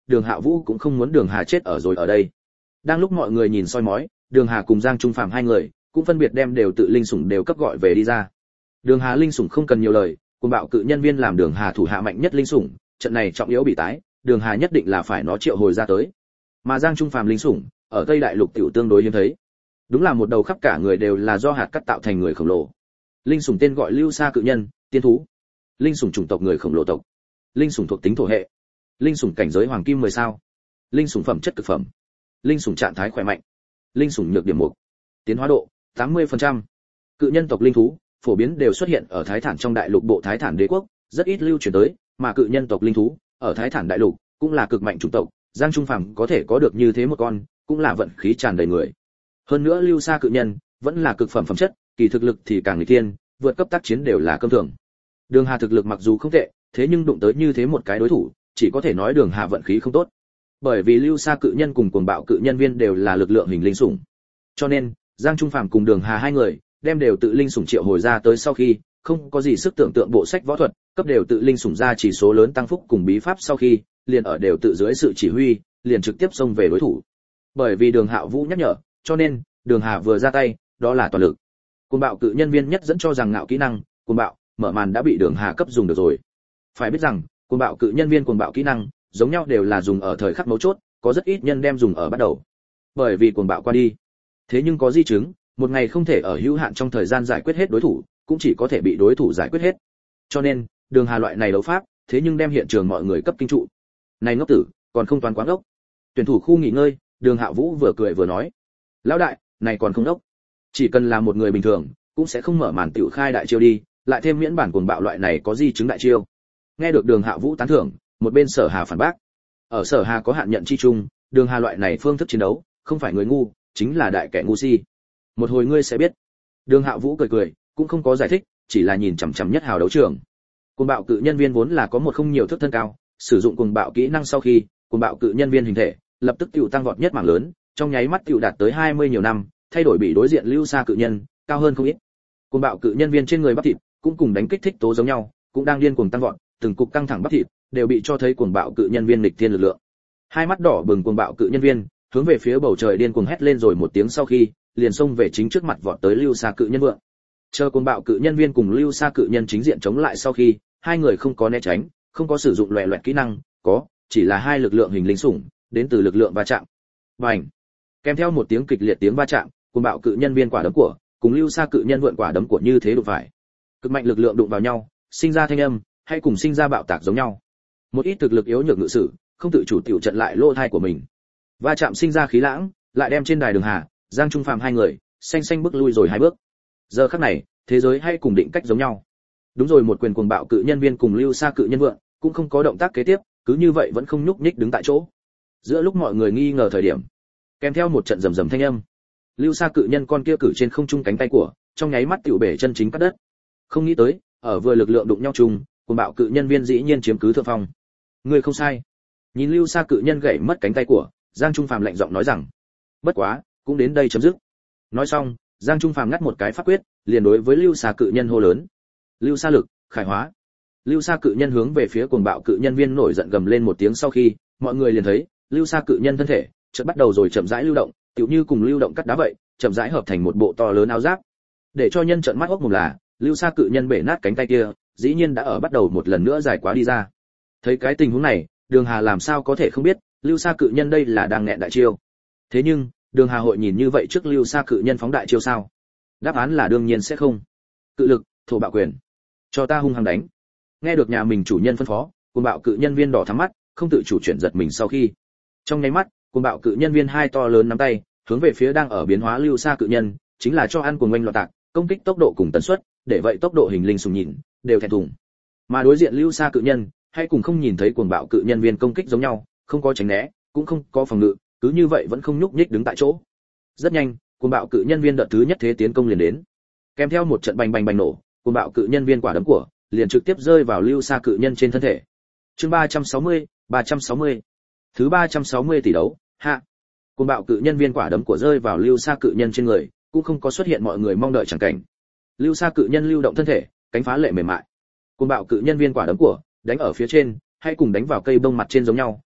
Đường Hạ Vũ cũng không muốn Đường Hà chết ở rồi ở đây. Đang lúc mọi người nhìn soi mói, Đường Hà cùng Giang Trung Phàm hai người cũng phân biệt đem đều tự linh sủng đều cấp gọi về đi ra. Đường Hà linh sủng không cần nhiều lời, cuồng bạo cự nhân viên làm Đường Hà thủ hạ mạnh nhất linh sủng, trận này trọng yếu bị tái, Đường Hà nhất định là phải nó triệu hồi ra tới. Mà Giang Trung Phàm linh sủng, ở Tây Đại Lục tiểu tương đối hiếm thấy. Đúng là một đầu khắp cả người đều là do hạt cắt tạo thành người khổng lồ. Linh sủng tên gọi Lưu Sa cự nhân, tiên thú. Linh sủng chủng tộc người khổng lồ tộc. Linh sủng thuộc tính thổ hệ. Linh sủng cảnh giới hoàng kim mười sao. Linh sủng phẩm chất cực phẩm. Linh sủng trạng thái khỏe mạnh. Linh sủng nhược điểm mục. Tiến hóa độ tám mươi phần trăm. Cự nhân tộc linh thú phổ biến đều xuất hiện ở Thái Thản trong đại lục bộ Thái Thản đế quốc, rất ít lưu truyền tới, mà cự nhân tộc linh thú ở Thái Thản đại lục cũng là cực mạnh chủng tộc, Giang Trung Phàm có thể có được như thế một con, cũng là vận khí tràn đầy người. Hơn nữa Lưu Sa cự nhân vẫn là cực phẩm phẩm chất, kỳ thực lực thì càng nghịch thiên, vượt cấp tác chiến đều là cơm thường. Đường Hà thực lực mặc dù không tệ, thế nhưng đụng tới như thế một cái đối thủ, chỉ có thể nói Đường Hà vận khí không tốt. Bởi vì Lưu Sa cự nhân cùng cuồng bạo cự nhân viên đều là lực lượng hình linh sủng. Cho nên, Giang Trung Phàm cùng Đường Hà hai người đem đều tự linh sủng triệu hồi ra tới sau khi, không có gì sức tưởng tượng bộ sách võ thuật, cấp đều tự linh sủng ra chỉ số lớn tăng phúc cùng bí pháp sau khi, liền ở đều tự dưới sự chỉ huy, liền trực tiếp xông về đối thủ. Bởi vì Đường Hạo Vũ nhắc nhở, cho nên Đường Hà vừa ra tay, đó là toàn lực. Cuồng bạo cự nhân viên nhất dẫn cho rằng ngạo kỹ năng, cuồng bạo, mở màn đã bị Đường Hà cấp dùng được rồi. Phải biết rằng, cuồng bạo cự nhân viên cuồng bạo kỹ năng, giống nhau đều là dùng ở thời khắc mấu chốt, có rất ít nhân đem dùng ở bắt đầu. Bởi vì cuồng bạo qua đi. Thế nhưng có di chứng, một ngày không thể ở hữu hạn trong thời gian giải quyết hết đối thủ, cũng chỉ có thể bị đối thủ giải quyết hết. Cho nên, Đường Hà loại này đấu pháp, thế nhưng đem hiện trường mọi người cấp kinh trụ. Này ngốc tử, còn không toàn quán ngốc. Tuyển thủ khu nghỉ ngơi, Đường Hạo Vũ vừa cười vừa nói: "Lão đại, này còn không ngốc. Chỉ cần là một người bình thường, cũng sẽ không mở màn tiểu khai đại chiêu đi, lại thêm miễn bản cuồng bạo loại này có di chứng đại chiêu." Nghe được Đường Hạo Vũ tán thưởng, một bên Sở Hà phản bác: "Ở Sở Hà có hạn nhận chi chung, Đường Hà loại này phương thức chiến đấu, không phải người ngu, chính là đại kẻ ngu si. Một hồi ngươi sẽ biết." Đường Hạo Vũ cười cười, cũng không có giải thích, chỉ là nhìn chằm chằm Nhất Hào đấu trường. Cuồng bạo cự nhân viên vốn là có một không nhiều thước thân cao, sử dụng cuồng bạo kỹ năng sau khi, cuồng bạo cự nhân viên hình thể lập tức tiểu tăng vọt nhất mảng lớn, trong nháy mắt tiểu đạt tới hai mươi nhiều năm, thay đổi bị đối diện Lưu Sa cự nhân, cao hơn không ít. Cuồng bạo cự nhân viên trên người bắp thịt cũng cùng đánh kích thích tố giống nhau, cũng đang điên cuồng tăng vọt, từng cục căng thẳng bắp thịt đều bị cho thấy cuồng bạo cự nhân viên nghịch thiên lực lượng. Hai mắt đỏ bừng cuồng bạo cự nhân viên, hướng về phía bầu trời điên cuồng hét lên rồi một tiếng sau khi, liền xông về chính trước mặt vọt tới Lưu Sa cự nhân vượng. Chờ cuồng bạo cự nhân viên cùng Lưu Sa cự nhân chính diện chống lại sau khi, hai người không có né tránh, không có sử dụng loè loẹt kỹ năng, có, chỉ là hai lực lượng hình linh sủng, đến từ lực lượng va chạm. Bành! Kèm theo một tiếng kịch liệt tiếng va chạm, cuồng bạo cự nhân viên quả đấm của, cùng Lưu Sa cự nhân vượn quả đấm của như thế đụng phải. Cực mạnh lực lượng đụng vào nhau, sinh ra thanh âm, hay cùng sinh ra bạo tạc giống nhau. Một ít thực lực yếu nhược ngự sử, không tự chủ tiểu trận lại lỗ thai của mình. Va chạm sinh ra khí lãng, lại đem trên đài Đường Hà, Giang Trung Phàm hai người, xanh xanh bước lui rồi hai bước. Giờ khắc này, thế giới hay cùng định cách giống nhau. Đúng rồi, một quyền cuồng bạo cự nhân viên cùng Lưu Sa cự nhân vượng, cũng không có động tác kế tiếp, cứ như vậy vẫn không nhúc nhích đứng tại chỗ. Giữa lúc mọi người nghi ngờ thời điểm, kèm theo một trận rầm rầm thanh âm, Lưu Sa cự nhân con kia cử trên không trung cánh tay của, trong nháy mắt tiểu bể chân chính cắt đất. Không nghĩ tới, ở vừa lực lượng đụng nhau chung, cuồng bạo cự nhân viên dĩ nhiên chiếm cứ thượng phong. Người không sai. Nhìn Lưu Sa cự nhân gãy mất cánh tay của, Giang Trung Phàm lạnh giọng nói rằng: "Bất quá, cũng đến đây chấm dứt." Nói xong, Giang Trung Phàm ngắt một cái pháp quyết, liền đối với Lưu Sa cự nhân hô lớn: "Lưu Sa lực, khải hóa." Lưu Sa cự nhân hướng về phía cuồng bạo cự nhân viên nổi giận gầm lên một tiếng sau khi, mọi người liền thấy, Lưu Sa cự nhân thân thể chợt bắt đầu rồi chậm rãi lưu động, tựu như cùng lưu động cắt đá vậy, chậm rãi hợp thành một bộ to lớn áo giáp. Để cho nhân trợn mắt hốc mồm là, Lưu Sa cự nhân bể nát cánh tay kia, dĩ nhiên đã ở bắt đầu một lần nữa giải quá đi ra. Thấy cái tình huống này, Đường Hà làm sao có thể không biết, Lưu Sa cự nhân đây là đang nghẹn đại chiêu. Thế nhưng, Đường Hà hội nhìn như vậy trước Lưu Sa cự nhân phóng đại chiêu sao? Đáp án là đương nhiên sẽ không. Cự lực, thổ bạo quyền, cho ta hung hăng đánh. Nghe được nhà mình chủ nhân phân phó, cuồng bạo cự nhân viên đỏ thắm mắt, không tự chủ chuyển giật mình sau khi. Trong nháy mắt, cuồng bạo cự nhân viên hai to lớn nắm tay, hướng về phía đang ở biến hóa Lưu Sa cự nhân, chính là cho ăn cuồng oanh loạn tạc, công kích tốc độ cùng tần suất, để vậy tốc độ hình linh sùng nhìn, đều thẹn thùng. Mà đối diện Lưu Sa cự nhân, hay cùng không nhìn thấy cuồng bạo cự nhân viên công kích giống nhau, không có tránh né, cũng không có phòng ngự, cứ như vậy vẫn không nhúc nhích đứng tại chỗ. Rất nhanh, cuồng bạo cự nhân viên đợt thứ nhất thế tiến công liền đến. Kèm theo một trận bành bành bành nổ, cuồng bạo cự nhân viên quả đấm của liền trực tiếp rơi vào Lưu Sa cự nhân trên thân thể. Chương ba trăm sáu mươi, ba trăm sáu mươi. Thứ ba trăm sáu mươi tỷ đấu, hạ. Cuồng bạo cự nhân viên quả đấm của rơi vào Lưu Sa cự nhân trên người, cũng không có xuất hiện mọi người mong đợi chẳng cảnh. Lưu Sa cự nhân lưu động thân thể, cánh phá lệ mềm mại. Cuồng bạo cự nhân viên quả đấm của đánh ở phía trên, hay cùng đánh vào cây bông mặt trên giống nhau,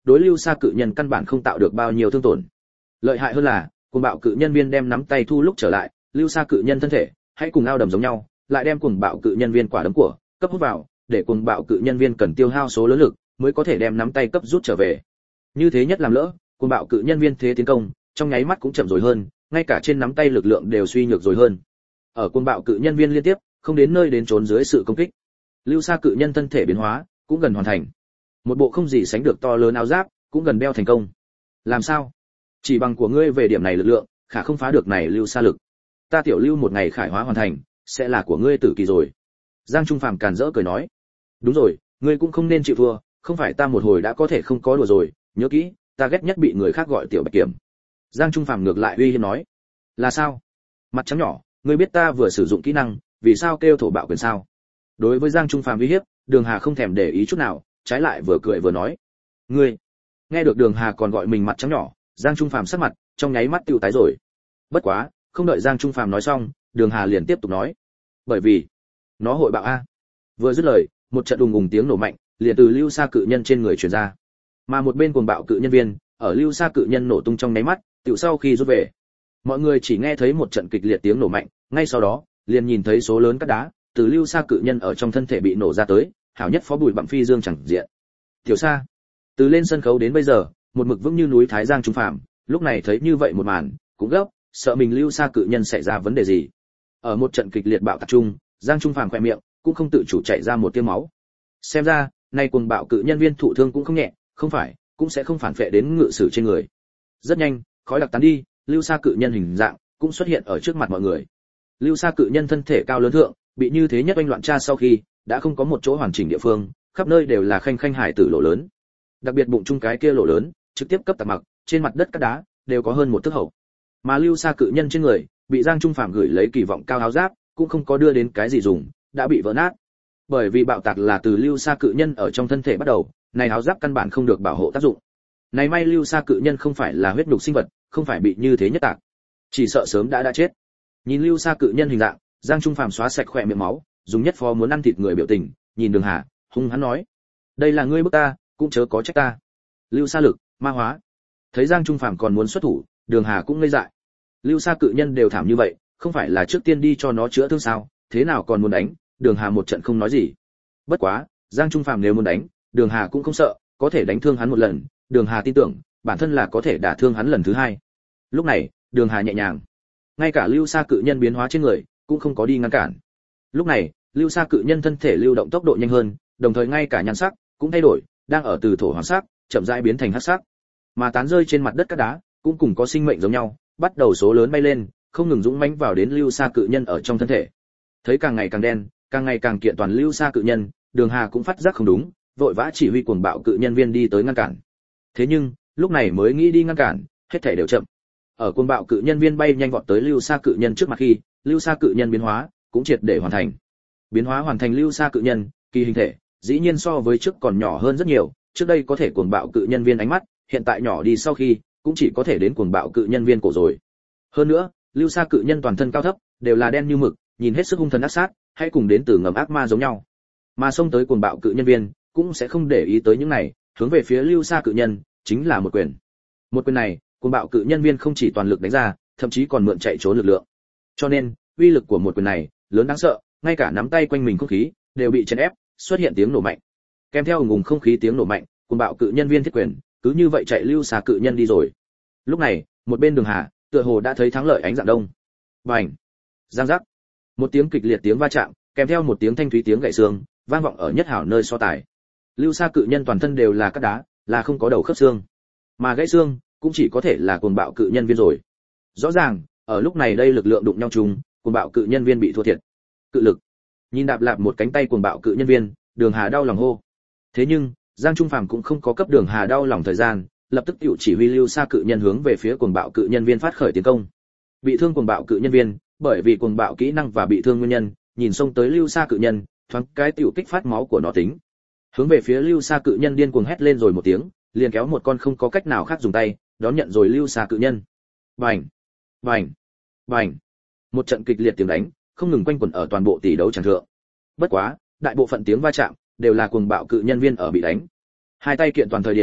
đối lưu sa cự nhân căn bản không tạo được bao nhiêu thương tổn. Lợi hại hơn là cuồng bạo cự nhân viên đem nắm tay thu lúc trở lại, lưu sa cự nhân thân thể hãy cùng ao đầm giống nhau, lại đem cuồng bạo cự nhân viên quả đấm của cấp hút vào, để cuồng bạo cự nhân viên cần tiêu hao số lớn lực mới có thể đem nắm tay cấp rút trở về. Như thế nhất làm lỡ, cuồng bạo cự nhân viên thế tiến công trong nháy mắt cũng chậm rồi hơn, ngay cả trên nắm tay lực lượng đều suy nhược rồi hơn. Ở cuồng bạo cự nhân viên liên tiếp không đến nơi đến trốn dưới sự công kích, lưu sa cự nhân thân thể biến hóa cũng gần hoàn thành. Một bộ không gì sánh được to lớn áo giáp cũng gần đeo thành công. Làm sao? Chỉ bằng của ngươi về điểm này lực lượng, khả không phá được này lưu sa lực. Ta tiểu lưu một ngày khải hóa hoàn thành, sẽ là của ngươi tử kỳ rồi. Giang Trung Phàm càn rỡ cười nói. Đúng rồi, ngươi cũng không nên chịu thua, không phải ta một hồi đã có thể không có đùa rồi, nhớ kỹ, ta ghét nhất bị người khác gọi tiểu bạch kiểm. Giang Trung Phàm ngược lại uy hiếp nói. Là sao? Mặt trắng nhỏ, ngươi biết ta vừa sử dụng kỹ năng, vì sao kêu thổ bạo quyền sao? Đối với Giang Trung Phàm uy hiếp, Đường Hà không thèm để ý chút nào, trái lại vừa cười vừa nói. Ngươi? Nghe được Đường Hà còn gọi mình mặt trắng nhỏ, Giang Trung Phàm sắc mặt trong nháy mắt tiêu tái rồi. Bất quá, không đợi Giang Trung Phàm nói xong, Đường Hà liền tiếp tục nói. Bởi vì, nó hội bạo a. Vừa dứt lời, một trận đùng ùng tiếng nổ mạnh liền từ lưu sa cự nhân trên người truyền ra. Mà một bên cuồng bạo cự nhân viên, ở lưu sa cự nhân nổ tung trong nháy mắt, tiểu sau khi rút về, mọi người chỉ nghe thấy một trận kịch liệt tiếng nổ mạnh, ngay sau đó, liền nhìn thấy số lớn cát đá từ lưu sa cự nhân ở trong thân thể bị nổ ra tới, hảo nhất phó bùi bặm phi dương chẳng diện. Tiểu Sa, từ lên sân khấu đến bây giờ, một mực vững như núi Thái Giang Trung Phàm, lúc này thấy như vậy một màn, cũng gấp, sợ mình lưu sa cự nhân xảy ra vấn đề gì. Ở một trận kịch liệt bạo tạc chung, Giang Trung Phàm khẽ miệng, cũng không tự chủ chảy ra một tia máu. Xem ra, nay cuồng bạo cự nhân viên thụ thương cũng không nhẹ, không phải, cũng sẽ không phản phệ đến ngự sử trên người. Rất nhanh, khói đặc tán đi, lưu sa cự nhân hình dạng cũng xuất hiện ở trước mặt mọi người. Lưu sa cự nhân thân thể cao lớn thượng, bị như thế nhất oanh loạn tra sau khi, đã không có một chỗ hoàn chỉnh địa phương, khắp nơi đều là khanh khanh hải tử lỗ lớn. Đặc biệt bụng chung cái kia lỗ lớn, trực tiếp cấp tạc mặc, trên mặt đất các đá đều có hơn một thước hậu. Mà lưu sa cự nhân trên người, bị Giang Trung Phàm gửi lấy kỳ vọng cao áo giáp, cũng không có đưa đến cái gì dùng, đã bị vỡ nát. Bởi vì bạo tạc là từ lưu sa cự nhân ở trong thân thể bắt đầu, này áo giáp căn bản không được bảo hộ tác dụng. Này may lưu sa cự nhân không phải là huyết nhục sinh vật, không phải bị như thế nhất tạc, chỉ sợ sớm đã đã chết. Nhìn lưu sa cự nhân hình dạng, Giang Trung Phàm xóa sạch khỏe miệng máu, dùng nhất phó muốn ăn thịt người biểu tình, nhìn Đường Hà, hung hắn nói: "Đây là ngươi bức ta, cũng chớ có trách ta." Lưu sa lực, ma hóa. Thấy Giang Trung Phàm còn muốn xuất thủ, Đường Hà cũng ngây dại. Lưu sa cự nhân đều thảm như vậy, không phải là trước tiên đi cho nó chữa thương sao, thế nào còn muốn đánh? Đường Hà một trận không nói gì. Bất quá, Giang Trung Phàm nếu muốn đánh, Đường Hà cũng không sợ, có thể đánh thương hắn một lần, Đường Hà tin tưởng, bản thân là có thể đả thương hắn lần thứ hai. Lúc này, Đường Hà nhẹ nhàng, ngay cả lưu sa cự nhân biến hóa trên người cũng không có đi ngăn cản. Lúc này, lưu sa cự nhân thân thể lưu động tốc độ nhanh hơn, đồng thời ngay cả nhan sắc cũng thay đổi, đang ở từ thổ hoàng sắc chậm rãi biến thành hắc sắc, mà tán rơi trên mặt đất các đá cũng cùng có sinh mệnh giống nhau, bắt đầu số lớn bay lên, không ngừng dũng mãnh vào đến lưu sa cự nhân ở trong thân thể. Thấy càng ngày càng đen, càng ngày càng kiện toàn lưu sa cự nhân, Đường Hà cũng phát giác không đúng, vội vã chỉ huy cuồng bạo cự nhân viên đi tới ngăn cản. Thế nhưng, lúc này mới nghĩ đi ngăn cản, hết thảy đều chậm. Ở cuồng bạo cự nhân viên bay nhanh vọt tới lưu sa cự nhân trước mặt khi, lưu sa cự nhân biến hóa cũng triệt để hoàn thành. Biến hóa hoàn thành lưu sa cự nhân, kỳ hình thể, dĩ nhiên so với trước còn nhỏ hơn rất nhiều, trước đây có thể cuồng bạo cự nhân viên ánh mắt, hiện tại nhỏ đi sau khi, cũng chỉ có thể đến cuồng bạo cự nhân viên cổ rồi. Hơn nữa, lưu sa cự nhân toàn thân cao thấp, đều là đen như mực, nhìn hết sức hung thần ác sát, hay cùng đến từ ngầm ác ma giống nhau. Mà xông tới cuồng bạo cự nhân viên, cũng sẽ không để ý tới những này, hướng về phía lưu sa cự nhân, chính là một quyền. Một quyền này, cuồng bạo cự nhân viên không chỉ toàn lực đánh ra, thậm chí còn mượn chạy trốn lực lượng. Cho nên, uy lực của một quyền này lớn đáng sợ, ngay cả nắm tay quanh mình không khí đều bị chấn ép, xuất hiện tiếng nổ mạnh. Kèm theo ùng ùng không khí tiếng nổ mạnh, cuồng bạo cự nhân viên thiết quyền, cứ như vậy chạy lưu xà cự nhân đi rồi. Lúc này, một bên Đường Hà, tựa hồ đã thấy thắng lợi ánh dạng đông. Bành! Giang giác! Một tiếng kịch liệt tiếng va chạm, kèm theo một tiếng thanh thúy tiếng gãy xương, vang vọng ở nhất hảo nơi so tài. Lưu xà cự nhân toàn thân đều là cát đá, là không có đầu khớp xương, mà gãy xương cũng chỉ có thể là cuồng bạo cự nhân viên rồi. Rõ ràng, ở lúc này đây lực lượng đụng nhau chung, cuồng bạo cự nhân viên bị thua thiệt. Cự lực. Nhìn đạp lạp một cánh tay cuồng bạo cự nhân viên, Đường Hà đau lòng hô. Thế nhưng, Giang Trung Phàm cũng không có cấp Đường Hà đau lòng thời gian, lập tức tiểu chỉ huy lưu xa cự nhân hướng về phía cuồng bạo cự nhân viên phát khởi tiến công. Bị thương cuồng bạo cự nhân viên, bởi vì cuồng bạo kỹ năng và bị thương nguyên nhân, nhìn xông tới lưu xa cự nhân, thoáng cái tiểu kích phát máu của nó tính. Hướng về phía lưu xa cự nhân điên cuồng hét lên rồi một tiếng, liền kéo một con không có cách nào khác dùng tay, đón nhận rồi lưu xa cự nhân. Bành! Bành! Bành! Một trận kịch liệt tiếng đánh, không ngừng quanh quẩn ở toàn bộ tỷ đấu tràng thượng. Bất quá, đại bộ phận tiếng va chạm đều là cuồng bạo cự nhân viên ở bị đánh. Hai tay kiện toàn thời điểm,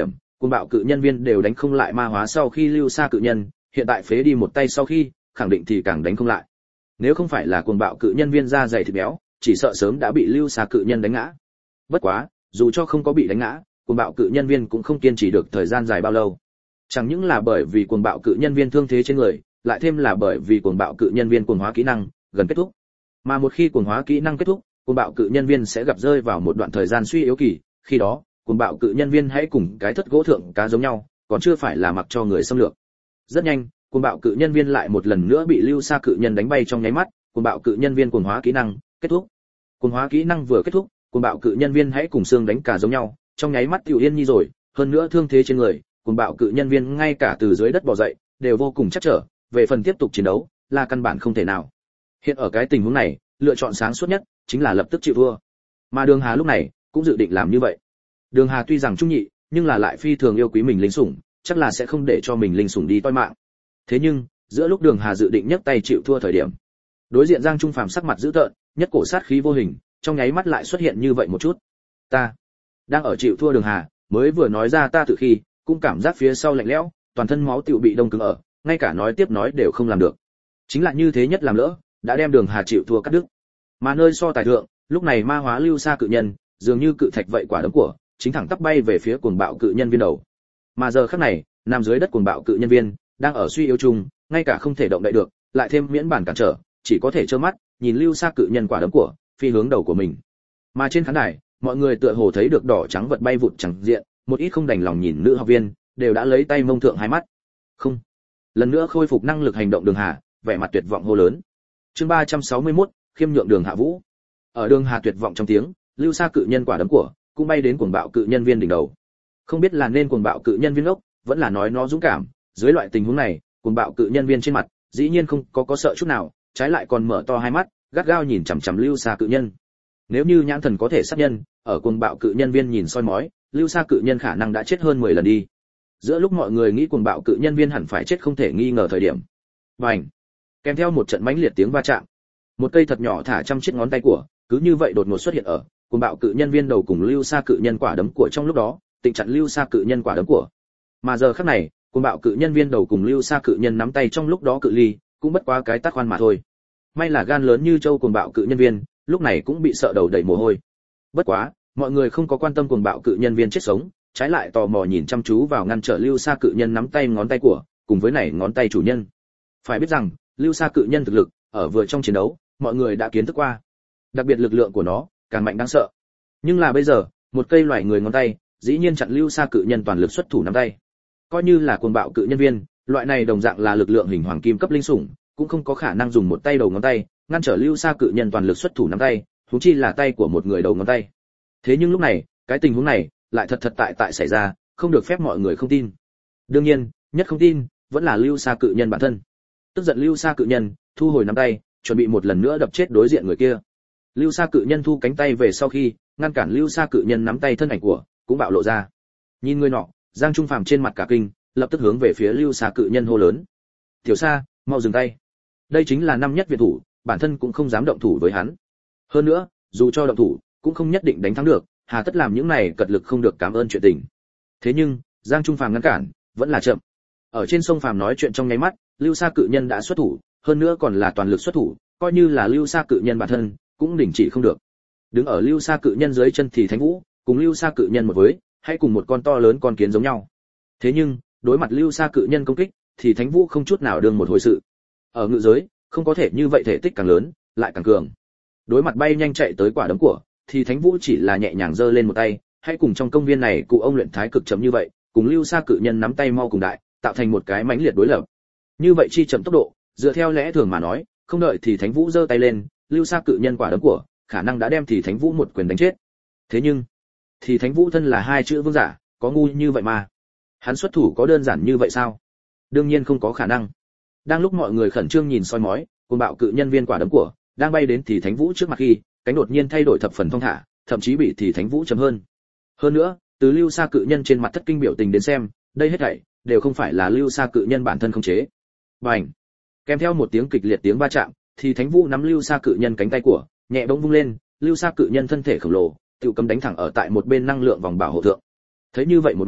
cuồng bạo cự nhân viên đều đánh không lại ma hóa sau khi lưu xa cự nhân, hiện tại phế đi một tay sau khi, khẳng định thì càng đánh không lại. Nếu không phải là cuồng bạo cự nhân viên da dày thịt béo, chỉ sợ sớm đã bị lưu xa cự nhân đánh ngã. Bất quá, dù cho không có bị đánh ngã, cuồng bạo cự nhân viên cũng không kiên trì được thời gian dài bao lâu. Chẳng những là bởi vì cuồng bạo cự nhân viên thương thế trên người, lại thêm là bởi vì cuồng bạo cự nhân viên cuồng hóa kỹ năng gần kết thúc. Mà một khi cuồng hóa kỹ năng kết thúc, cuồng bạo cự nhân viên sẽ gặp rơi vào một đoạn thời gian suy yếu kỳ, khi đó, cuồng bạo cự nhân viên hãy cùng cái thất gỗ thượng cá giống nhau, còn chưa phải là mặc cho người xâm lược. Rất nhanh, cuồng bạo cự nhân viên lại một lần nữa bị lưu xa cự nhân đánh bay trong nháy mắt, cuồng bạo cự nhân viên cuồng hóa kỹ năng kết thúc. Cuồng hóa kỹ năng vừa kết thúc, cuồng bạo cự nhân viên hãy cùng xương đánh cả giống nhau, trong nháy mắt tiểu yên nhi rồi, hơn nữa thương thế trên người, cuồng bạo cự nhân viên ngay cả từ dưới đất bò dậy, đều vô cùng chắc trở, về phần tiếp tục chiến đấu, là căn bản không thể nào. Hiện ở cái tình huống này, lựa chọn sáng suốt nhất chính là lập tức chịu thua. Mà Đường Hà lúc này cũng dự định làm như vậy. Đường Hà tuy rằng trung nhị, nhưng là lại phi thường yêu quý mình linh sủng, chắc là sẽ không để cho mình linh sủng đi toi mạng. Thế nhưng, giữa lúc Đường Hà dự định nhấc tay chịu thua thời điểm, đối diện Giang Trung Phàm sắc mặt dữ tợn, nhất cổ sát khí vô hình, trong nháy mắt lại xuất hiện như vậy một chút. Ta đang ở chịu thua Đường Hà, mới vừa nói ra ta tự khi, cũng cảm giác phía sau lạnh lẽo, toàn thân máu tựu bị đông cứng ở, ngay cả nói tiếp nói đều không làm được. Chính là như thế nhất làm lỡ, đã đem Đường Hà chịu thua cắt đứt. Mà nơi so tài thượng, lúc này ma hóa lưu xa cự nhân, dường như cự thạch vậy quả đấm của, chính thẳng tắp bay về phía cuồng bạo cự nhân viên đầu. Mà giờ khắc này, nằm dưới đất cuồng bạo cự nhân viên, đang ở suy yếu chung, ngay cả không thể động đậy được, lại thêm miễn bản cản trở, chỉ có thể trơ mắt nhìn lưu xa cự nhân quả đấm của phi hướng đầu của mình. Mà trên khán đài, mọi người tựa hồ thấy được đỏ trắng vật bay vụt chẳng diện, một ít không đành lòng nhìn nữ học viên, đều đã lấy tay mông thượng hai mắt. Không. Lần nữa khôi phục năng lực hành động Đường Hà, vẻ mặt tuyệt vọng hô lớn. Chương ba trăm sáu mươi mốt, khiêm nhượng Đường Hạ Vũ. Ở Đường Hà tuyệt vọng trong tiếng, lưu xa cự nhân quả đấm của cũng bay đến cuồng bạo cự nhân viên đỉnh đầu. Không biết là nên cuồng bạo cự nhân viên ốc, vẫn là nói nó dũng cảm, dưới loại tình huống này, cuồng bạo cự nhân viên trên mặt, dĩ nhiên không có có sợ chút nào, trái lại còn mở to hai mắt, gắt gao nhìn chằm chằm lưu xa cự nhân. Nếu như nhãn thần có thể sát nhân, ở cuồng bạo cự nhân viên nhìn soi mói, lưu xa cự nhân khả năng đã chết hơn mười lần đi. Giữa lúc mọi người nghĩ cuồng bạo cự nhân viên hẳn phải chết không thể nghi ngờ thời điểm. Bành! Kèm theo một trận mãnh liệt tiếng va chạm, một cây thật nhỏ thả trăm chiếc ngón tay của, cứ như vậy đột ngột xuất hiện ở cuồng bạo cự nhân viên đầu cùng lưu xa cự nhân quả đấm của trong lúc đó, định chặn lưu xa cự nhân quả đấm của. Mà giờ khắc này, cuồng bạo cự nhân viên đầu cùng lưu xa cự nhân nắm tay trong lúc đó cự ly, cũng bất quá cái tát khoan mà thôi. May là gan lớn như châu cuồng bạo cự nhân viên, lúc này cũng bị sợ đầu đầy mồ hôi. Bất quá, mọi người không có quan tâm cuồng bạo cự nhân viên chết sống, trái lại tò mò nhìn chăm chú vào ngăn trở lưu xa cự nhân nắm tay ngón tay của, cùng với này ngón tay chủ nhân. Phải biết rằng, lưu xa cự nhân thực lực, ở vừa trong chiến đấu, mọi người đã kiến thức qua. Đặc biệt lực lượng của nó, càng mạnh đáng sợ. Nhưng là bây giờ, một cây loài người ngón tay, dĩ nhiên chặn lưu xa cự nhân toàn lực xuất thủ nắm tay. Coi như là cuồng bạo cự nhân viên, loại này đồng dạng là lực lượng hình hoàng kim cấp linh sủng, cũng không có khả năng dùng một tay đầu ngón tay ngăn trở lưu xa cự nhân toàn lực xuất thủ nắm tay, huống chi là tay của một người đầu ngón tay. Thế nhưng lúc này, cái tình huống này lại thật thật tại tại xảy ra, không được phép mọi người không tin. Đương nhiên, nhất không tin vẫn là lưu xa cự nhân bản thân. Tức giận lưu xa cự nhân thu hồi nắm tay, chuẩn bị một lần nữa đập chết đối diện người kia. Lưu xa cự nhân thu cánh tay về sau khi ngăn cản lưu xa cự nhân nắm tay thân ảnh của cũng bạo lộ ra. Nhìn người nọ, Giang Trung Phàm trên mặt cả kinh, lập tức hướng về phía lưu xa cự nhân hô lớn: "Tiểu Sa, mau dừng tay!" Đây chính là năm nhất viện thủ, bản thân cũng không dám động thủ với hắn. Hơn nữa, dù cho động thủ, cũng không nhất định đánh thắng được, hà tất làm những này cật lực không được cảm ơn chuyện tình. Thế nhưng, Giang Trung Phàm ngăn cản, vẫn là chậm. Ở trên sông Phàm nói chuyện trong nháy mắt, lưu xa cự nhân đã xuất thủ, hơn nữa còn là toàn lực xuất thủ, coi như là lưu xa cự nhân bản thân cũng đình chỉ không được. Đứng ở lưu xa cự nhân dưới chân thì Thánh Vũ, cùng lưu xa cự nhân một với, hay cùng một con to lớn con kiến giống nhau. Thế nhưng, đối mặt lưu xa cự nhân công kích, thì Thánh Vũ không chút nào đương một hồi sự. Ở ngự giới, không có thể như vậy, thể tích càng lớn, lại càng cường. Đối mặt bay nhanh chạy tới quả đấm của, thì Thánh Vũ chỉ là nhẹ nhàng giơ lên một tay, hay cùng trong công viên này cụ ông luyện thái cực chấm như vậy, cùng lưu xa cự nhân nắm tay mau cùng đại, tạo thành một cái mãnh liệt đối lập. Như vậy chi chậm tốc độ, dựa theo lẽ thường mà nói, không đợi thì Thánh Vũ giơ tay lên, lưu xa cự nhân quả đấm của, khả năng đã đem thì Thánh Vũ một quyền đánh chết. Thế nhưng, thì Thánh Vũ thân là hai chữ vương giả, có ngu như vậy mà. Hắn xuất thủ có đơn giản như vậy sao? Đương nhiên không có khả năng. Đang lúc mọi người khẩn trương nhìn soi mói, cuồng bạo cự nhân viên quả đấm của đang bay đến thì Thánh Vũ trước mặt khi, cánh đột nhiên thay đổi thập phần thong thả, thậm chí bị thì Thánh Vũ chấm hơn. Hơn nữa, từ lưu xa cự nhân trên mặt thất kinh biểu tình đến xem, đây hết thảy đều không phải là lưu xa cự nhân bản thân khống chế. Bành! Kèm theo một tiếng kịch liệt tiếng va chạm, thì Thánh Vũ nắm lưu xa cự nhân cánh tay của, nhẹ bỗng vung lên, lưu xa cự nhân thân thể khổng lồ, tự cầm đánh thẳng ở tại một bên năng lượng vòng bảo hộ thượng. Thấy như vậy một màn,